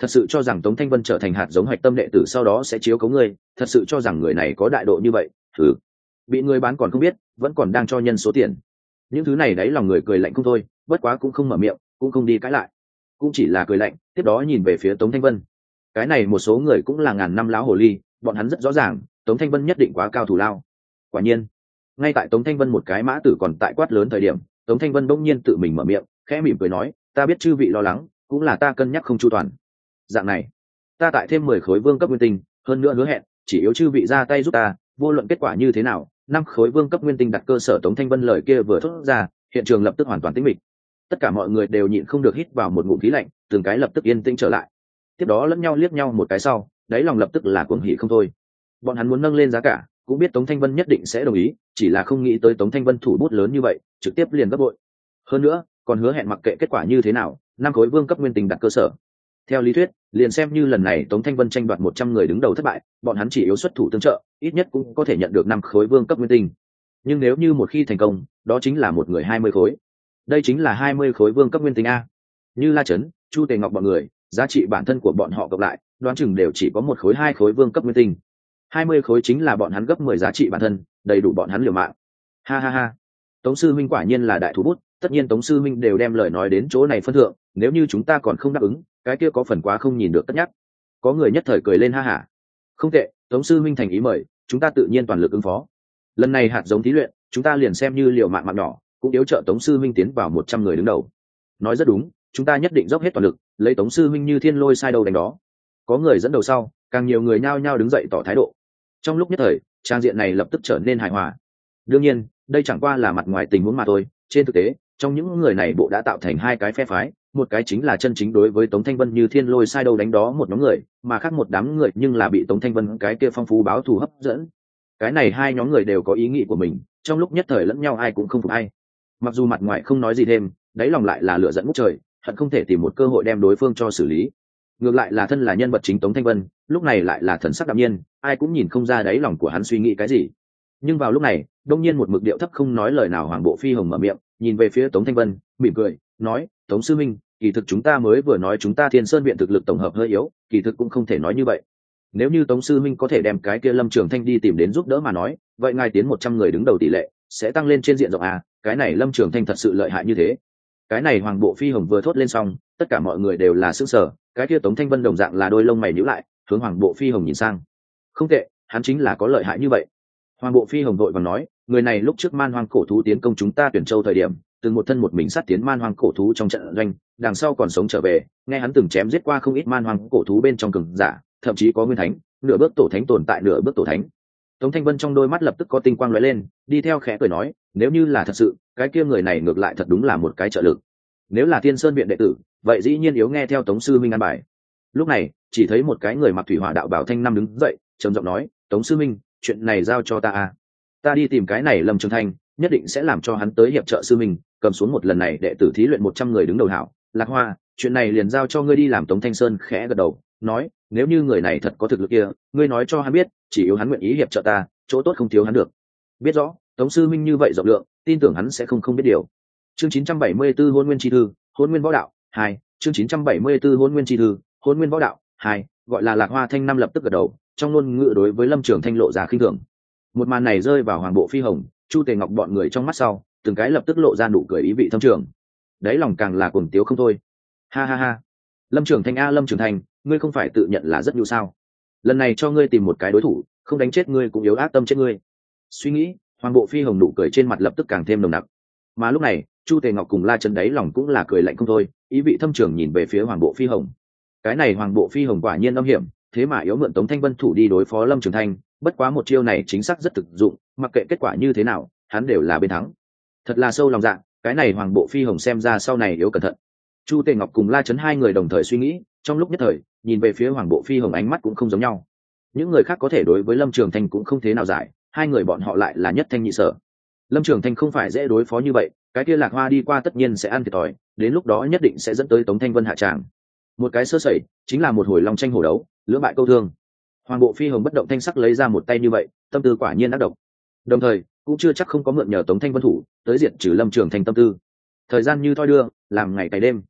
thật sự cho rằng Tống Thanh Vân trở thành hạt giống hạch tâm đệ tử sau đó sẽ chiếu cố ngươi, thật sự cho rằng người này có đại độ như vậy? Thử bị người bán còn không biết, vẫn còn đang cho nhân số tiền. Những thứ này đấy lòng người cười lạnh không thôi, bất quá cũng không mở miệng, cũng không đi cãi lại, cũng chỉ là cười lạnh, tiếp đó nhìn về phía Tống Thanh Vân. Cái này một số người cũng là ngàn năm láo hồ ly, bọn hắn rất rõ ràng Tống Thanh Vân nhất định quá cao thủ lao. Quả nhiên, ngay tại Tống Thanh Vân một cái mã tử còn tại quát lớn thời điểm, Tống Thanh Vân bỗng nhiên tự mình mở miệng, khẽ mỉm cười nói, ta biết chư vị lo lắng, cũng là ta cân nhắc không chu toàn. Dạng này, ta tại thêm 10 khối vương cấp nguyên tinh, hơn nữa hứa hẹn chỉ yếu chư vị ra tay giúp ta, vô luận kết quả như thế nào, 5 khối vương cấp nguyên tinh đặt cơ sở. Tống Thanh Vân lời kia vừa thốt ra, hiện trường lập tức hoàn toàn tĩnh mịch. Tất cả mọi người đều nhịn không được hít vào một ngụm khí lạnh, từng cái lập tức yên tĩnh trở lại. Tiếp đó lẫn nhau liếc nhau một cái sau, đáy lòng lập tức là cuồng hỉ không thôi. Bọn hắn muốn nâng lên giá cả, cũng biết Tống Thanh Vân nhất định sẽ đồng ý, chỉ là không nghĩ tới Tống Thanh Vân thủ bút lớn như vậy, trực tiếp liền gấp bội. Hơn nữa, còn hứa hẹn mặc kệ kết quả như thế nào, 5 khối vương cấp nguyên tinh đặt cơ sở. Theo lý thuyết, liền xem như lần này Tống Thanh Vân tranh đoạt 100 người đứng đầu thất bại, bọn hắn chỉ yếu xuất thủ tương trợ, ít nhất cũng có thể nhận được 5 khối vương cấp nguyên tinh. Nhưng nếu như một khi thành công, đó chính là một người 20 khối. Đây chính là 20 khối vương cấp nguyên tinh a. Như La Chấn, Chu Tề Ngọc bọn người, giá trị bản thân của bọn họ cộng lại, đoán chừng đều chỉ có 1 khối 2 khối vương cấp nguyên tinh. 20 khối chính là bọn hắn gấp 10 giá trị bản thân, đầy đủ bọn hắn liều mạng. Ha ha ha. Tống sư huynh quả nhiên là đại thủ bút, tất nhiên Tống sư huynh đều đem lời nói đến chỗ này phân thượng, nếu như chúng ta còn không đáp ứng, cái kia có phần quá không nhìn được tất nhắc. Có người nhất thời cười lên ha hả. Không tệ, Tống sư huynh thành ý mời, chúng ta tự nhiên toàn lực ứng phó. Lần này hạt giống thí luyện, chúng ta liền xem như liều mạng mạng nhỏ, cũng yếu trợ Tống sư huynh tiến vào 100 người đứng đầu. Nói rất đúng, chúng ta nhất định dốc hết toàn lực, lấy Tống sư huynh như thiên lôi sai đầu đánh đó. Có người dẫn đầu sau, càng nhiều người nhao nhao đứng dậy tỏ thái độ. Trong lúc nhất thời, trang diện này lập tức trở nên hài hòa. Đương nhiên, đây chẳng qua là mặt ngoài tình huống mà thôi, trên thực tế, trong những người này bộ đã tạo thành 2 cái phe phái, một cái chính là chân chính đối với Tống Thanh Vân như thiên lôi sai đầu đánh đó một nhóm người, mà khác một đám người nhưng là bị Tống Thanh Vân cái kia phong phú báo thù hấp dẫn. Cái này 2 nhóm người đều có ý nghĩ của mình, trong lúc nhất thời lẫn nhau ai cũng không phục ai. Mặc dù mặt ngoài không nói gì thêm, đáy lòng lại là lửa giận ngút trời, hận không thể tìm một cơ hội đem đối phương cho xử lý. Ngược lại là thân là nhân vật chính Tống Thanh Vân, lúc này lại là thần sắc đạm nhiên, ai cũng nhìn không ra đáy lòng của hắn suy nghĩ cái gì. Nhưng vào lúc này, đông nhiên một mực điệu thấp không nói lời nào Hoàng Bộ Phi Hồng mở miệng, nhìn về phía Tống Thanh Vân, mỉm cười, nói, Tống sư minh, kỳ thực chúng ta mới vừa nói chúng ta Thiên Sơn viện thực lực tổng hợp hơi yếu, kỳ thực cũng không thể nói như vậy. Nếu như Tống sư minh có thể đem cái kia Lâm Trường Thanh đi tìm đến giúp đỡ mà nói, vậy ngài tiến 100 người đứng đầu tỷ lệ sẽ tăng lên trên diện rộng à? Cái này Lâm Trường Thanh thật sự lợi hại như thế? Cái này Hoàng Bộ Phi Hồng vừa thốt lên xong, tất cả mọi người đều là sững sờ, cái kia Tống Thanh Vân đồng dạng là đôi lông mày nhíu lại, hướng Hoàng Bộ Phi Hồng nhìn sang. Không tệ, hắn chính là có lợi hại như vậy. Hoàng Bộ Phi Hồng vội vàng nói, người này lúc trước man hoang cổ thú tiến công chúng ta Tuyển Châu thời điểm, từng một thân một mình sát tiến man hoang cổ thú trong trận doanh, đằng sau còn sống trở về, nghe hắn từng chém giết qua không ít man hoang cổ thú bên trong cường giả, thậm chí có nguyên thánh, nửa bước tổ thánh tồn tại nửa bước tổ thánh. Tống Thanh Vân trong đôi mắt lập tức có tinh quang lóe lên, đi theo khẽ cười nói, nếu như là thật sự, cái kia người này ngược lại thật đúng là một cái trợ lực. Nếu là Thiên Sơn viện đệ tử, vậy dĩ nhiên yếu nghe theo Tống sư minh an bài. Lúc này, chỉ thấy một cái người mặc thủy hỏa đạo bảo thanh năm đứng dậy, trầm giọng nói, Tống sư minh, chuyện này giao cho ta à? Ta đi tìm cái này Lâm Trường Thanh, nhất định sẽ làm cho hắn tới hiệp trợ sư minh, cầm xuống một lần này đệ tử thí luyện 100 người đứng đầu hảo. Lạc Hoa, chuyện này liền giao cho ngươi đi làm. Tống Thanh Sơn khẽ gật đầu, nói, nếu như người này thật có thực lực kia, ngươi nói cho hắn biết, chỉ yếu hắn nguyện ý hiệp trợ ta, chỗ tốt không thiếu hắn được. Biết rõ, Tống sư minh như vậy rộng lượng, tin tưởng hắn sẽ không biết điều. Chương 974 Hôn Nguyên chi thư, Hôn Nguyên võ đạo 2, chương 974 Hôn Nguyên chi thư, Hôn Nguyên võ đạo 2, gọi là Lạc Hoa Thanh năm lập tức gật đầu, trong ngôn ngữ đối với Lâm Trường Thanh lộ ra khinh thường. Một màn này rơi vào Hoàng Bộ Phi Hồng, Chu Tề Ngọc bọn người trong mắt sau, từng cái lập tức lộ ra nụ cười ý vị thâm trường. Đấy lòng càng là cuồng tiếu không thôi. Ha ha ha. Lâm Trường Thanh a, Lâm Trường Thanh, ngươi không phải tự nhận là rất nhu sao? Lần này cho ngươi tìm một cái đối thủ, không đánh chết ngươi cũng yếu ác tâm chết ngươi. Suy nghĩ, Hoàng Bộ Phi Hồng nụ cười trên mặt lập tức càng thêm nồng nặc. Mà lúc này, Chu Tề Ngọc cùng La Chấn đấy lòng cũng là cười lạnh không thôi, ý vị thâm trường nhìn về phía Hoàng Bộ Phi Hồng. Cái này Hoàng Bộ Phi Hồng quả nhiên âm hiểm, thế mà yếu mượn Tống Thanh Vân thủ đi đối phó Lâm Trường Thanh, bất quá một chiêu này chính xác rất thực dụng, mặc kệ kết quả như thế nào, hắn đều là bên thắng. Thật là sâu lòng dạ, cái này Hoàng Bộ Phi Hồng xem ra sau này yếu cẩn thận. Chu Tề Ngọc cùng La Chấn hai người đồng thời suy nghĩ, trong lúc nhất thời, nhìn về phía Hoàng Bộ Phi Hồng ánh mắt cũng không giống nhau. Những người khác có thể đối với Lâm Trường Thanh cũng không thế nào giải, hai người bọn họ lại là nhất thanh nhị sở. Lâm Trường Thanh không phải dễ đối phó như vậy, cái kia Lạc Hoa đi qua tất nhiên sẽ ăn thiệt thòi, đến lúc đó nhất định sẽ dẫn tới Tống Thanh Vân hạ tràng. Một cái sơ sẩy, chính là một hồi long tranh hổ đấu, lưỡng bại câu thương. Hoàng Bộ Phi Hồng bất động thanh sắc lấy ra một tay như vậy, tâm tư quả nhiên ác độc. Đồng thời, cũng chưa chắc không có mượn nhờ Tống Thanh Vân thủ tới diệt trừ Lâm Trường Thanh tâm tư. Thời gian như thoi đưa, làm ngày cày đêm.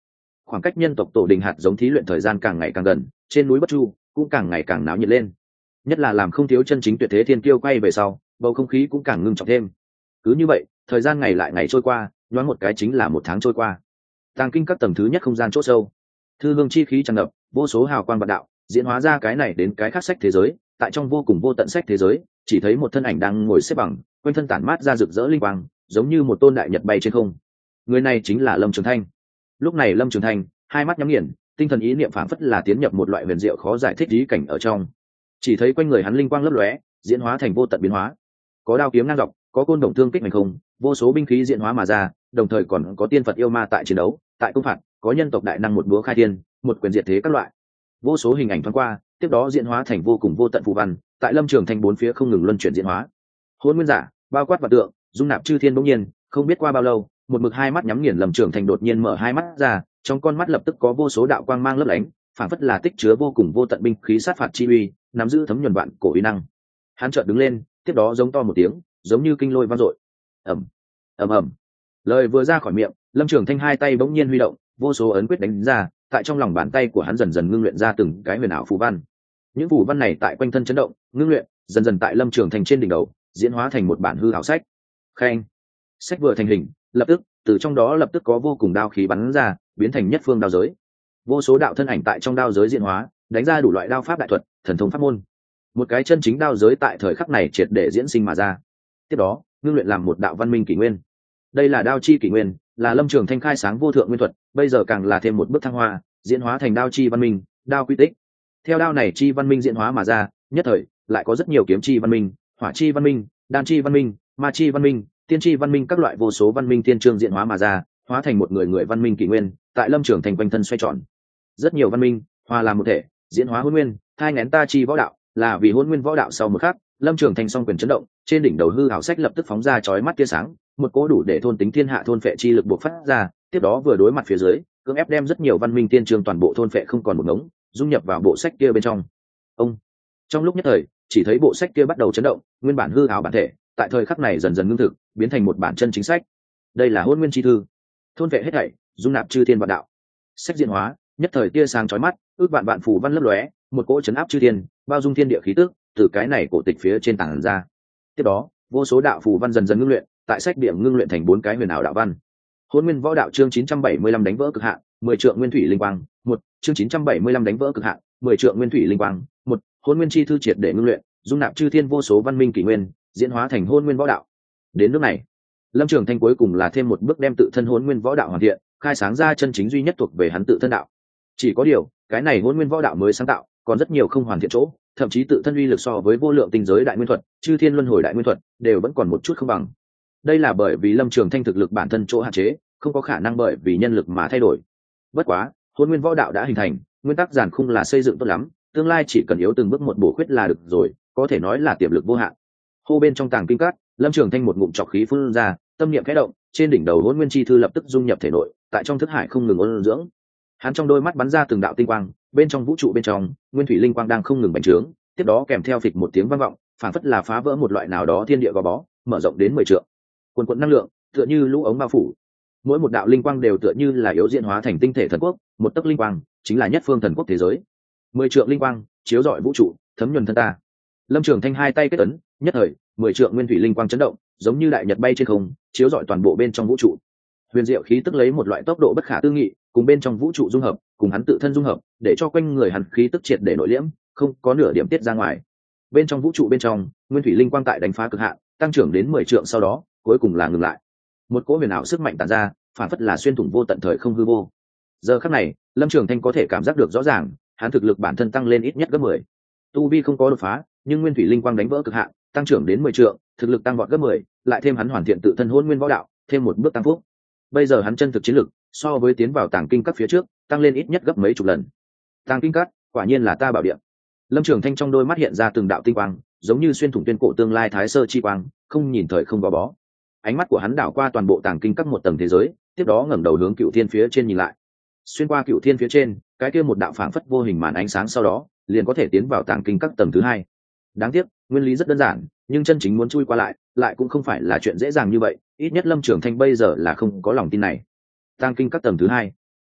khoảng cách nhân tộc tổ đình hạt giống thí luyện thời gian càng ngày càng gần, trên núi Bất Chu cũng càng ngày càng náo nhiệt lên. Nhất là làm không thiếu chân chính tuyệt thế thiên kiêu quay về sau, bầu không khí cũng càng ngưng trọng thêm. Cứ như vậy, thời gian ngày lại ngày trôi qua, nhoáng một cái chính là một tháng trôi qua. Tàng kinh các tầng thứ nhất không gian chỗ sâu, thư hương chi khí tràn ngập, vô số hào quang vạn đạo diễn hóa ra cái này đến cái khác sách thế giới. Tại trong vô cùng vô tận sách thế giới, chỉ thấy một thân ảnh đang ngồi xếp bằng, quanh thân tản mát ra rực rỡ linh quang, giống như một tôn đại nhật bay trên không. Người này chính là Lâm Trường Thanh. Lúc này Lâm Trường Thanh hai mắt nhắm nghiền, tinh thần ý niệm phảng phất là tiến nhập một loại huyền diệu khó giải thích ý cảnh ở trong. Chỉ thấy quanh người hắn linh quang lấp lóe, diễn hóa thành vô tận biến hóa. Có đao kiếm ngang dọc, có côn đồng thương kích hành không, vô số binh khí diễn hóa mà ra, đồng thời còn có tiên Phật yêu ma tại chiến đấu, tại công phạt, có nhân tộc đại năng một búa khai thiên, một quyền diệt thế các loại. Vô số hình ảnh thoáng qua, tiếp đó diễn hóa thành vô cùng vô tận phù văn, tại Lâm Trường Thanh bốn phía không ngừng luân chuyển diễn hóa. Hỗn nguyên giả, bao quát vạn tượng, dung nạp chư thiên bỗng nhiên, không biết qua bao lâu, một mực hai mắt nhắm nghiền Lâm Trường Thanh đột nhiên mở hai mắt ra, trong con mắt lập tức có vô số đạo quang mang lấp lánh, phảng phất là tích chứa vô cùng vô tận binh khí sát phạt chi uy, nắm giữ thấm nhuần vạn cổ uy năng. Hắn chợt đứng lên, tiếp đó giống to một tiếng, giống như kinh lôi vang dội. Ầm, ầm ầm. Lời vừa ra khỏi miệng, Lâm Trường Thanh hai tay bỗng nhiên huy động, vô số ấn quyết đánh ra, tại trong lòng bàn tay của hắn dần dần ngưng luyện ra từng cái huyền ảo phù văn. Những phù văn này tại quanh thân chấn động, ngưng luyện, dần dần tại Lâm Trường Thanh trên đỉnh đầu, diễn hóa thành một bản hư ảo sách. Khen. Sách vừa thành hình, lập tức, từ trong đó lập tức có vô cùng đao khí bắn ra, biến thành nhất phương đao giới. Vô số đạo thân ảnh tại trong đao giới diễn hóa, đánh ra đủ loại đao pháp đại thuật, thần thông pháp môn. Một cái chân chính đao giới tại thời khắc này triệt để diễn sinh mà ra. Tiếp đó, ngưng luyện làm một đạo văn minh kỷ nguyên. Đây là đao chi kỷ nguyên, là Lâm Trường Thanh khai sáng vô thượng nguyên thuật, bây giờ càng là thêm một bước thăng hoa, diễn hóa thành đao chi văn minh, đao quy tích. Theo đao này chi văn minh diễn hóa mà ra, nhất thời lại có rất nhiều kiếm chi văn minh, hỏa chi văn minh, đan chi văn minh, ma chi văn minh, tiên chi văn minh, các loại vô số văn minh tiên trương diễn hóa mà ra, hóa thành một người văn minh kỷ nguyên, tại Lâm Trường Thanh quanh thân xoay tròn. Rất nhiều văn minh hòa làm một thể, diễn hóa hỗn nguyên, thai nghén ta chi võ đạo, là vì hỗn nguyên võ đạo. Sau một khắc, Lâm Trường Thanh song quyền chấn động, trên đỉnh đầu hư ảo sách lập tức phóng ra chói mắt tia sáng, một cỗ đủ để thôn tính thiên hạ thôn phệ chi lực bộc phát ra, tiếp đó vừa đối mặt phía dưới, cưỡng ép đem rất nhiều văn minh tiên trường toàn bộ thôn phệ không còn một ngống, dung nhập vào bộ sách kia bên trong. Ông trong lúc nhất thời, chỉ thấy bộ sách kia bắt đầu chấn động, nguyên bản hư ảo bản thể, tại thời khắc này dần dần ngưng thực, biến thành một bản chân chính sách. Đây là hỗn nguyên chi thư, thôn phệ hết thảy, dung nạp chư thiên vạn đạo. Sách diễn hóa, nhất thời tia sáng chói mắt, ước vạn vạn phù văn lấp lóe, một cỗ chấn áp chư thiên, bao dung thiên địa khí tức, từ cái này cổ tịch phía trên tảng ra. Tiếp đó, vô số đạo phù văn dần dần ngưng luyện, tại sách điểm ngưng luyện thành 4 cái huyền ảo đạo văn. Hỗn nguyên võ đạo chương 975 đánh vỡ cực hạn, 10 trượng nguyên thủy linh quang, 1, chương 975 đánh vỡ cực hạn, 10 trượng nguyên thủy linh quang, 1, hỗn nguyên chi thư triệt để ngưng luyện, dung nạp chư thiên vô số văn minh kỷ nguyên, diễn hóa thành hỗn nguyên võ đạo. Đến lúc này, Lâm Trường Thanh cuối cùng là thêm một bước đem tự thân hỗn nguyên võ đạo hoàn thiện, khai sáng ra chân chính duy nhất thuộc về hắn tự thân đạo. Chỉ có điều, cái này hỗn nguyên võ đạo mới sáng tạo, còn rất nhiều không hoàn thiện chỗ, thậm chí tự thân uy lực so với vô lượng tinh giới đại nguyên thuật, chư thiên luân hồi đại nguyên thuật đều vẫn còn một chút không bằng. Đây là bởi vì Lâm Trường Thanh thực lực bản thân chỗ hạn chế, không có khả năng bởi vì nhân lực mà thay đổi. Bất quá, hỗn nguyên võ đạo đã hình thành, nguyên tắc giản khung là xây dựng tốt lắm, tương lai chỉ cần yếu từng bước một bổ khuyết là được rồi, có thể nói là tiềm lực vô hạn. Hô bên trong tàng kinh cát, Lâm Trường Thanh một ngụm trọc khí phun ra, tâm niệm khẽ động, trên đỉnh đầu hỗn nguyên chi thư lập tức dung nhập thể nội, tại trong thức hải không ngừng ôn dưỡng. Hắn trong đôi mắt bắn ra từng đạo tinh quang, bên trong vũ trụ bên trong, nguyên thủy linh quang đang không ngừng bành trướng, tiếp đó kèm theo phịch một tiếng vang vọng, phản phất là phá vỡ một loại nào đó thiên địa gò bó, mở rộng đến 10 trượng. Quần quần năng lượng, tựa như lũ ống bao phủ. Mỗi một đạo linh quang đều tựa như là yếu diễn hóa thành tinh thể thần quốc, một tấc linh quang chính là nhất phương thần quốc thế giới. 10 trượng linh quang, chiếu rọi vũ trụ, thấm nhuần thân ta. Lâm Trường Thanh hai tay kết ấn, nhất thời, 10 trượng nguyên thủy linh quang chấn động, giống như đại nhật bay trên không, chiếu rọi toàn bộ bên trong vũ trụ. Huyền diệu khí tức lấy một loại tốc độ bất khả tư nghị, cùng bên trong vũ trụ dung hợp, cùng hắn tự thân dung hợp, để cho quanh người hắn khí tức triệt để nội liễm, không có nửa điểm tiết ra ngoài. Bên trong vũ trụ bên trong, nguyên thủy linh quang tại đánh phá cực hạn, tăng trưởng đến 10 trượng sau đó, cuối cùng là ngừng lại. Một cỗ huyền ảo sức mạnh tản ra, phản phất là xuyên thủng vô tận thời không hư vô. Giờ khắc này, Lâm Trường Thanh có thể cảm giác được rõ ràng, hắn thực lực bản thân tăng lên ít nhất gấp 10. Tu vi không có đột phá, nhưng nguyên thủy linh quang đánh vỡ cực hạn, tăng trưởng đến 10 trượng, thực lực tăng vọt gấp 10, lại thêm hắn hoàn thiện tự thân hỗn nguyên võ đạo, thêm một bước tăng phúc. Bây giờ hắn chân thực chiến lực, so với tiến vào tàng kinh các phía trước, tăng lên ít nhất gấp mấy chục lần. Tàng kinh các, quả nhiên là ta bảo địa. Lâm Trường Thanh trong đôi mắt hiện ra từng đạo tinh quang, giống như xuyên thủng tuyên cổ tương lai thái sơ chi quang, không nhìn thời không gò bó. Ánh mắt của hắn đảo qua toàn bộ tàng kinh các một tầng thế giới, tiếp đó ngẩng đầu hướng Cựu Thiên phía trên nhìn lại. Xuyên qua Cựu Thiên phía trên, cái kia một đạo phảng phất vô hình màn ánh sáng sau đó, liền có thể tiến vào tàng kinh các tầng thứ 2. Đáng tiếc, nguyên lý rất đơn giản, nhưng chân chính muốn chui qua lại cũng không phải là chuyện dễ dàng như vậy, ít nhất Lâm Trường Thanh bây giờ là không có lòng tin này. Tàng kinh các tầng thứ 2,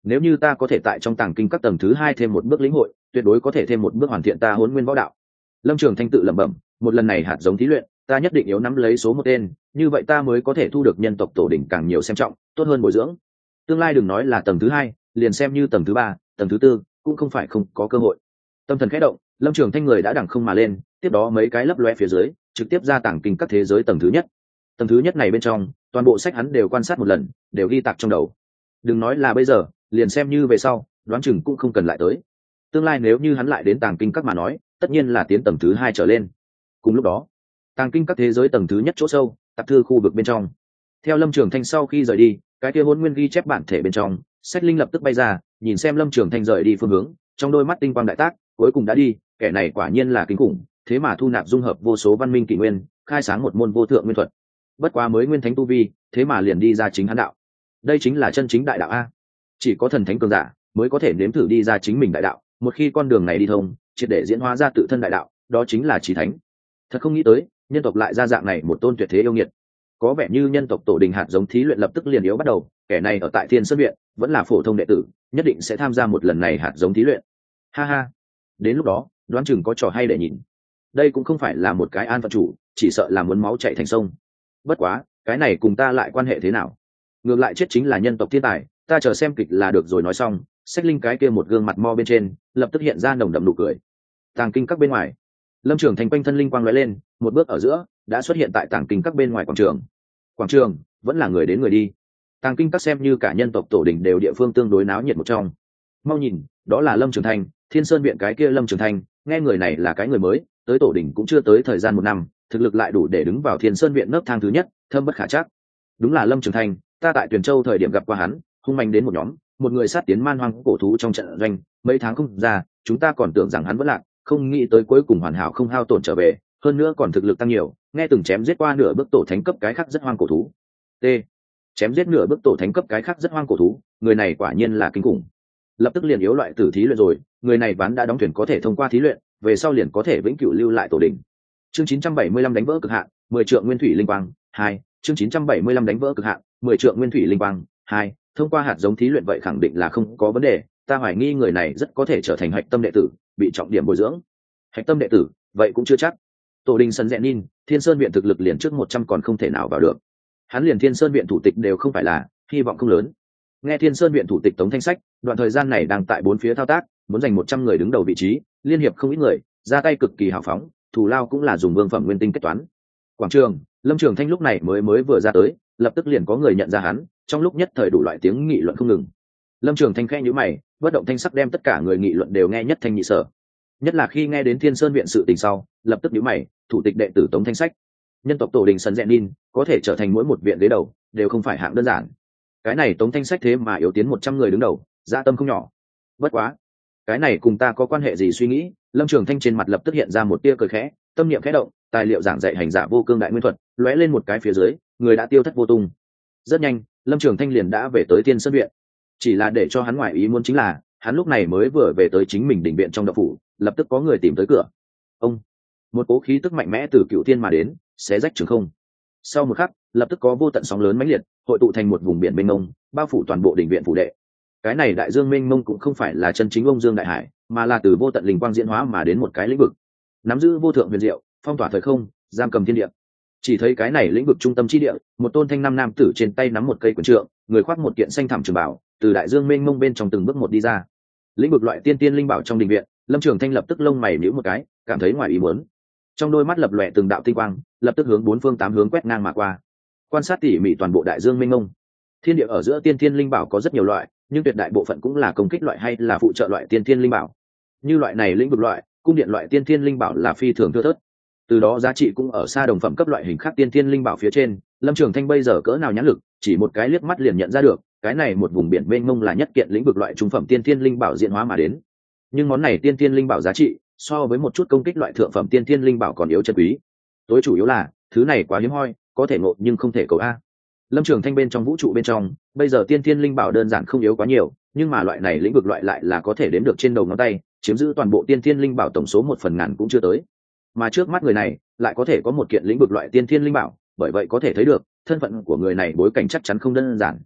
nếu như ta có thể tại trong tàng kinh các tầng thứ 2 thêm một bước lĩnh hội, tuyệt đối có thể thêm một bước hoàn thiện ta Hỗn Nguyên Võ Đạo. Lâm Trường Thanh tự lẩm bẩm, một lần này hạt giống thí luyện, ta nhất định yếu nắm lấy số một tên, như vậy ta mới có thể thu được nhân tộc tổ đỉnh càng nhiều xem trọng, tốt hơn bồi dưỡng. Tương lai đừng nói là tầng thứ 2, liền xem như tầng thứ 3, tầng thứ 4, cũng không phải không có cơ hội. Tâm thần khẽ động, Lâm Trường Thanh người đã đằng không mà lên, tiếp đó mấy cái lấp loé phía dưới, trực tiếp ra tàng kinh các thế giới tầng thứ nhất. Tầng thứ nhất này bên trong, toàn bộ sách hắn đều quan sát một lần, đều ghi tạc trong đầu. Đừng nói là bây giờ, liền xem như về sau, đoán chừng cũng không cần lại tới. Tương lai nếu như hắn lại đến tàng kinh các mà nói, tất nhiên là tiến tầng thứ 2 trở lên. Cùng lúc đó, tàng kinh các thế giới tầng thứ nhất chỗ sâu, tạp thư khu vực bên trong. Theo Lâm Trường Thanh sau khi rời đi, cái kia Hỗn Nguyên ghi chép bản thể bên trong, sách linh lập tức bay ra, nhìn xem Lâm Trường Thanh rời đi phương hướng, trong đôi mắt tinh quang đại tác, cuối cùng đã đi, kẻ này quả nhiên là kinh khủng, thế mà thu nạp dung hợp vô số văn minh kỷ nguyên, khai sáng một môn vô thượng nguyên thuật. Bất quá mới nguyên thánh tu vi, thế mà liền đi ra chính hắn đạo. Đây chính là chân chính đại đạo a. Chỉ có thần thánh cường giả mới có thể nếm thử đi ra chính mình đại đạo, một khi con đường này đi thông, triệt để diễn hóa ra tự thân đại đạo, đó chính là chí thánh. Thật không nghĩ tới, nhân tộc lại ra dạng này một tôn tuyệt thế yêu nghiệt. Có vẻ như nhân tộc tổ đình hạt giống thí luyện lập tức liền yếu bắt đầu, kẻ này ở tại Thiên Sơn viện, vẫn là phổ thông đệ tử, nhất định sẽ tham gia một lần này hạt giống thí luyện. Ha ha, đến lúc đó, đoán chừng có trò hay để nhìn. Đây cũng không phải là một cái an phận chủ, chỉ sợ là muốn máu chảy thành sông. Bất quá, cái này cùng ta lại quan hệ thế nào? Ngược lại chết chính là nhân tộc thiên tài, ta chờ xem kịch là được rồi. Nói xong, sách linh cái kia một gương mặt mo bên trên lập tức hiện ra nồng đậm nụ cười. Tàng kinh các bên ngoài, Lâm Trường Thành quanh thân linh quang lóe lên, một bước ở giữa đã xuất hiện tại tàng kinh các bên ngoài quảng trường. Quảng trường vẫn là người đến người đi, tàng kinh các xem như cả nhân tộc tổ đình đều địa phương tương đối náo nhiệt một trong. Mau nhìn, đó là Lâm Trường Thành, Thiên Sơn viện cái kia Lâm Trường Thành, nghe người này là cái người mới, tới tổ đình cũng chưa tới thời gian 1 năm, thực lực lại đủ để đứng vào Thiên Sơn viện nấc thang thứ nhất, thâm bất khả trắc. Đúng là Lâm Trường Thành, ta tại Tuyền Châu thời điểm gặp qua hắn, hung manh đến một nhóm, một người sát tiến man hoang cổ thú trong trận doanh, mấy tháng không ra, chúng ta còn tưởng rằng hắn vẫn lạc, không nghĩ tới cuối cùng hoàn hảo không hao tổn trở về, hơn nữa còn thực lực tăng nhiều, nghe từng chém giết qua nửa bước tổ thánh cấp cái khác rất hoang cổ thú. T. Chém giết nửa bước tổ thánh cấp cái khác rất hoang cổ thú, người này quả nhiên là kinh khủng. Lập tức liền yếu loại tử thí luyện rồi, người này ván đã đóng thuyền có thể thông qua thí luyện, về sau liền có thể vĩnh cửu lưu lại tổ đình. Chương 975 đánh vỡ cực hạn, 10 trượng nguyên thủy linh quang 2. Chương 975 đánh vỡ cực hạn, 10 trượng nguyên thủy linh quang 2. Thông qua hạt giống thí luyện vậy khẳng định là không có vấn đề, ta hoài nghi người này rất có thể trở thành hạch tâm đệ tử, bị trọng điểm bồi dưỡng. Hạch tâm đệ tử, vậy cũng chưa chắc. Tổ đình Sân Dẹn Nin, Thiên Sơn viện thực lực liền trước 100 còn không thể nào vào được. Hắn liền Thiên Sơn viện thủ tịch đều không phải là, hy vọng không lớn. Nghe Thiên Sơn viện thủ tịch Tống Thanh Sách, đoạn thời gian này đang tại 4 phía thao tác, muốn giành 100 người đứng đầu vị trí, liên hiệp không ít người, ra tay cực kỳ hào phóng, thù lao cũng là dùng vương phẩm nguyên tinh kết toán. Quảng trường, Lâm Trường Thanh lúc này mới vừa ra tới, lập tức liền có người nhận ra hắn, trong lúc nhất thời đủ loại tiếng nghị luận không ngừng. Lâm Trường Thanh khẽ nhíu mày, bất động thanh sắc đem tất cả người nghị luận đều nghe nhất thanh nhị sở. Nhất là khi nghe đến Thiên Sơn viện sự tình sau, lập tức nhíu mày, thủ tịch đệ tử Tống Thanh Sách, nhân tộc tổ đình Sân Dẹn Nin, có thể trở thành mỗi một viện ghế đầu, đều không phải hạng đơn giản. Cái này Tống Thanh Sách thế mà yếu tiến 100 người đứng đầu, dạ tâm không nhỏ. Bất quá, cái này cùng ta có quan hệ gì? Suy nghĩ, Lâm Trường Thanh trên mặt lập tức hiện ra một tia cười khẽ, tâm niệm khẽ động, tài liệu giảng dạy hành giả vô cương đại nguyên thuật lóe lên một cái phía dưới, người đã tiêu thất vô tung. Rất nhanh, Lâm Trường Thanh liền đã về tới Thiên Sơn viện. Chỉ là để cho hắn ngoại ý muốn chính là, hắn lúc này mới vừa về tới chính mình đỉnh viện trong động phủ, lập tức có người tìm tới cửa. Ông, một cỗ khí tức mạnh mẽ từ cựu thiên mà đến, xé rách trường không. Sau một khắc, lập tức có vô tận sóng lớn mãnh liệt, hội tụ thành một vùng biển mênh mông, bao phủ toàn bộ đỉnh viện phủ đệ. Cái này đại dương mênh mông cũng không phải là chân chính ông dương đại hải, mà là từ vô tận linh quang diễn hóa mà đến một cái lĩnh vực, nắm giữ vô thượng huyền diệu, phong tỏa thời không, giam cầm thiên địa. Chỉ thấy cái này lĩnh vực trung tâm chi địa, một tôn thanh nam nam tử trên tay nắm một cây quyền trượng, người khoác một kiện xanh thẳm trường bảo, từ đại dương mênh mông bên trong từng bước một đi ra. Lĩnh vực loại tiên tiên linh bảo trong đình viện, Lâm Trường Thanh lập tức lông mày nhíu một cái, cảm thấy ngoài ý muốn. Trong đôi mắt lập lòe từng đạo tinh quang, lập tức hướng 4 phương 8 hướng quét ngang mà qua. Quan sát tỉ mỉ toàn bộ đại dương mênh mông. Thiên địa ở giữa tiên tiên linh bảo có rất nhiều loại, nhưng tuyệt đại bộ phận cũng là công kích loại hay là phụ trợ loại tiên tiên linh bảo. Như loại này lĩnh vực loại, cung điện loại tiên tiên linh bảo là phi thường thưa thớt. Từ đó giá trị cũng ở xa đồng phẩm cấp loại hình khác tiên tiên linh bảo phía trên. Lâm Trường Thanh bây giờ cỡ nào nhãn lực, chỉ một cái liếc mắt liền nhận ra được, cái này một vùng biển mênh mông là nhất kiện lĩnh vực loại trung phẩm tiên tiên linh bảo diễn hóa mà đến. Nhưng món này tiên tiên linh bảo giá trị, so với một chút công kích loại thượng phẩm tiên tiên linh bảo còn yếu chân quý. Tối chủ yếu là, thứ này quá hiếm hoi, có thể ngộ nhưng không thể cầu a. Lâm Trường Thanh bên trong vũ trụ bên trong, bây giờ tiên tiên linh bảo đơn giản không yếu quá nhiều, nhưng mà loại này lĩnh vực loại lại là có thể đếm được trên đầu ngón tay, chiếm giữ toàn bộ tiên tiên linh bảo tổng số 1/1000 cũng chưa tới. Mà trước mắt người này, lại có thể có một kiện lĩnh vực loại tiên tiên linh bảo, bởi vậy có thể thấy được, thân phận của người này bối cảnh chắc chắn không đơn giản.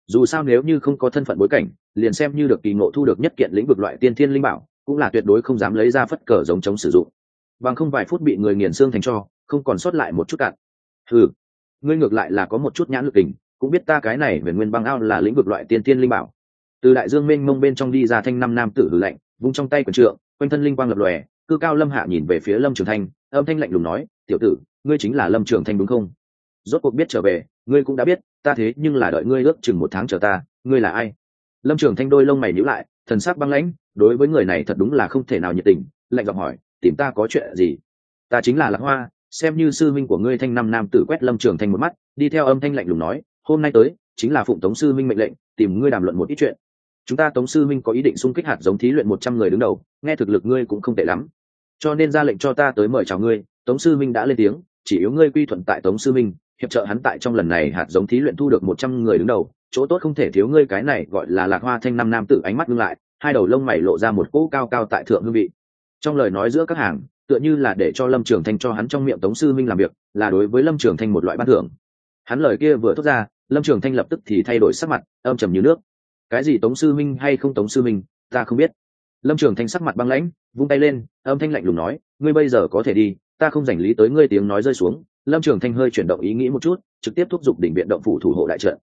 Dù sao nếu như không có thân phận bối cảnh, liền xem như được kỳ ngộ thu được nhất kiện lĩnh vực loại tiên thiên linh bảo, cũng là tuyệt đối không dám lấy ra phất cờ giống chống sử dụng. Bằng không vài phút bị người nghiền xương thành tro, không còn sót lại một chút cạn. Ừ, ngươi ngược lại là có một chút nhãn lực tình, cũng biết ta cái này về nguyên băng ao là lĩnh vực loại tiên thiên linh bảo. Từ đại dương mênh mông bên trong đi ra thanh năm nam tử hừ lạnh, vung trong tay quyền trượng, quanh thân linh quang lập lòe, cư cao lâm hạ nhìn về phía Lâm Trường Thanh, âm thanh lạnh lùng nói, tiểu tử, ngươi chính là Lâm Trường Thanh đúng không? Rốt cuộc biết trở về, ngươi cũng đã biết, ta thế nhưng là đợi ngươi ước chừng 1 tháng chờ ta, ngươi là ai? Lâm Trường Thanh đôi lông mày nhíu lại, thần sắc băng lãnh, đối với người này thật đúng là không thể nào nhiệt tình, lạnh giọng hỏi, tìm ta có chuyện gì? Ta chính là Lạc Hoa, xem như sư minh của ngươi. Thanh năm nam tử quét Lâm Trường Thanh một mắt, đi theo âm thanh lạnh lùng nói, hôm nay tới chính là phụng Tống sư minh mệnh lệnh, tìm ngươi đàm luận một ít chuyện. Chúng ta Tống sư minh có ý định xung kích hạt giống thí luyện 100 người đứng đầu, nghe thực lực ngươi cũng không tệ lắm, cho nên ra lệnh cho ta tới mời chào ngươi. Tống sư minh đã lên tiếng, chỉ yếu ngươi quy thuận tại Tống sư minh, hiệp trợ hắn tại trong lần này hạt giống thí luyện thu được 100 người đứng đầu, chỗ tốt không thể thiếu ngươi. Cái này gọi là Lạc Hoa. Thanh năm nam tử ánh mắt ngưng lại, hai đầu lông mày lộ ra một cỗ cao cao tại thượng hương vị. Trong lời nói giữa các hàng, tựa như là để cho Lâm Trường Thanh cho hắn trong miệng Tống sư minh làm việc, là đối với Lâm Trường Thanh một loại ban thưởng. Hắn lời kia vừa thốt ra, Lâm Trường Thanh lập tức thì thay đổi sắc mặt, âm trầm như nước. Cái gì Tống sư minh hay không Tống sư minh, ta không biết. Lâm Trường Thanh sắc mặt băng lãnh, vung tay lên, âm thanh lạnh lùng nói, ngươi bây giờ có thể đi, ta không dành lý tới ngươi. Tiếng nói rơi xuống, Lâm Trường Thanh hơi chuyển động ý nghĩ một chút, trực tiếp thúc giục đỉnh viện động phủ thủ hộ đại trận,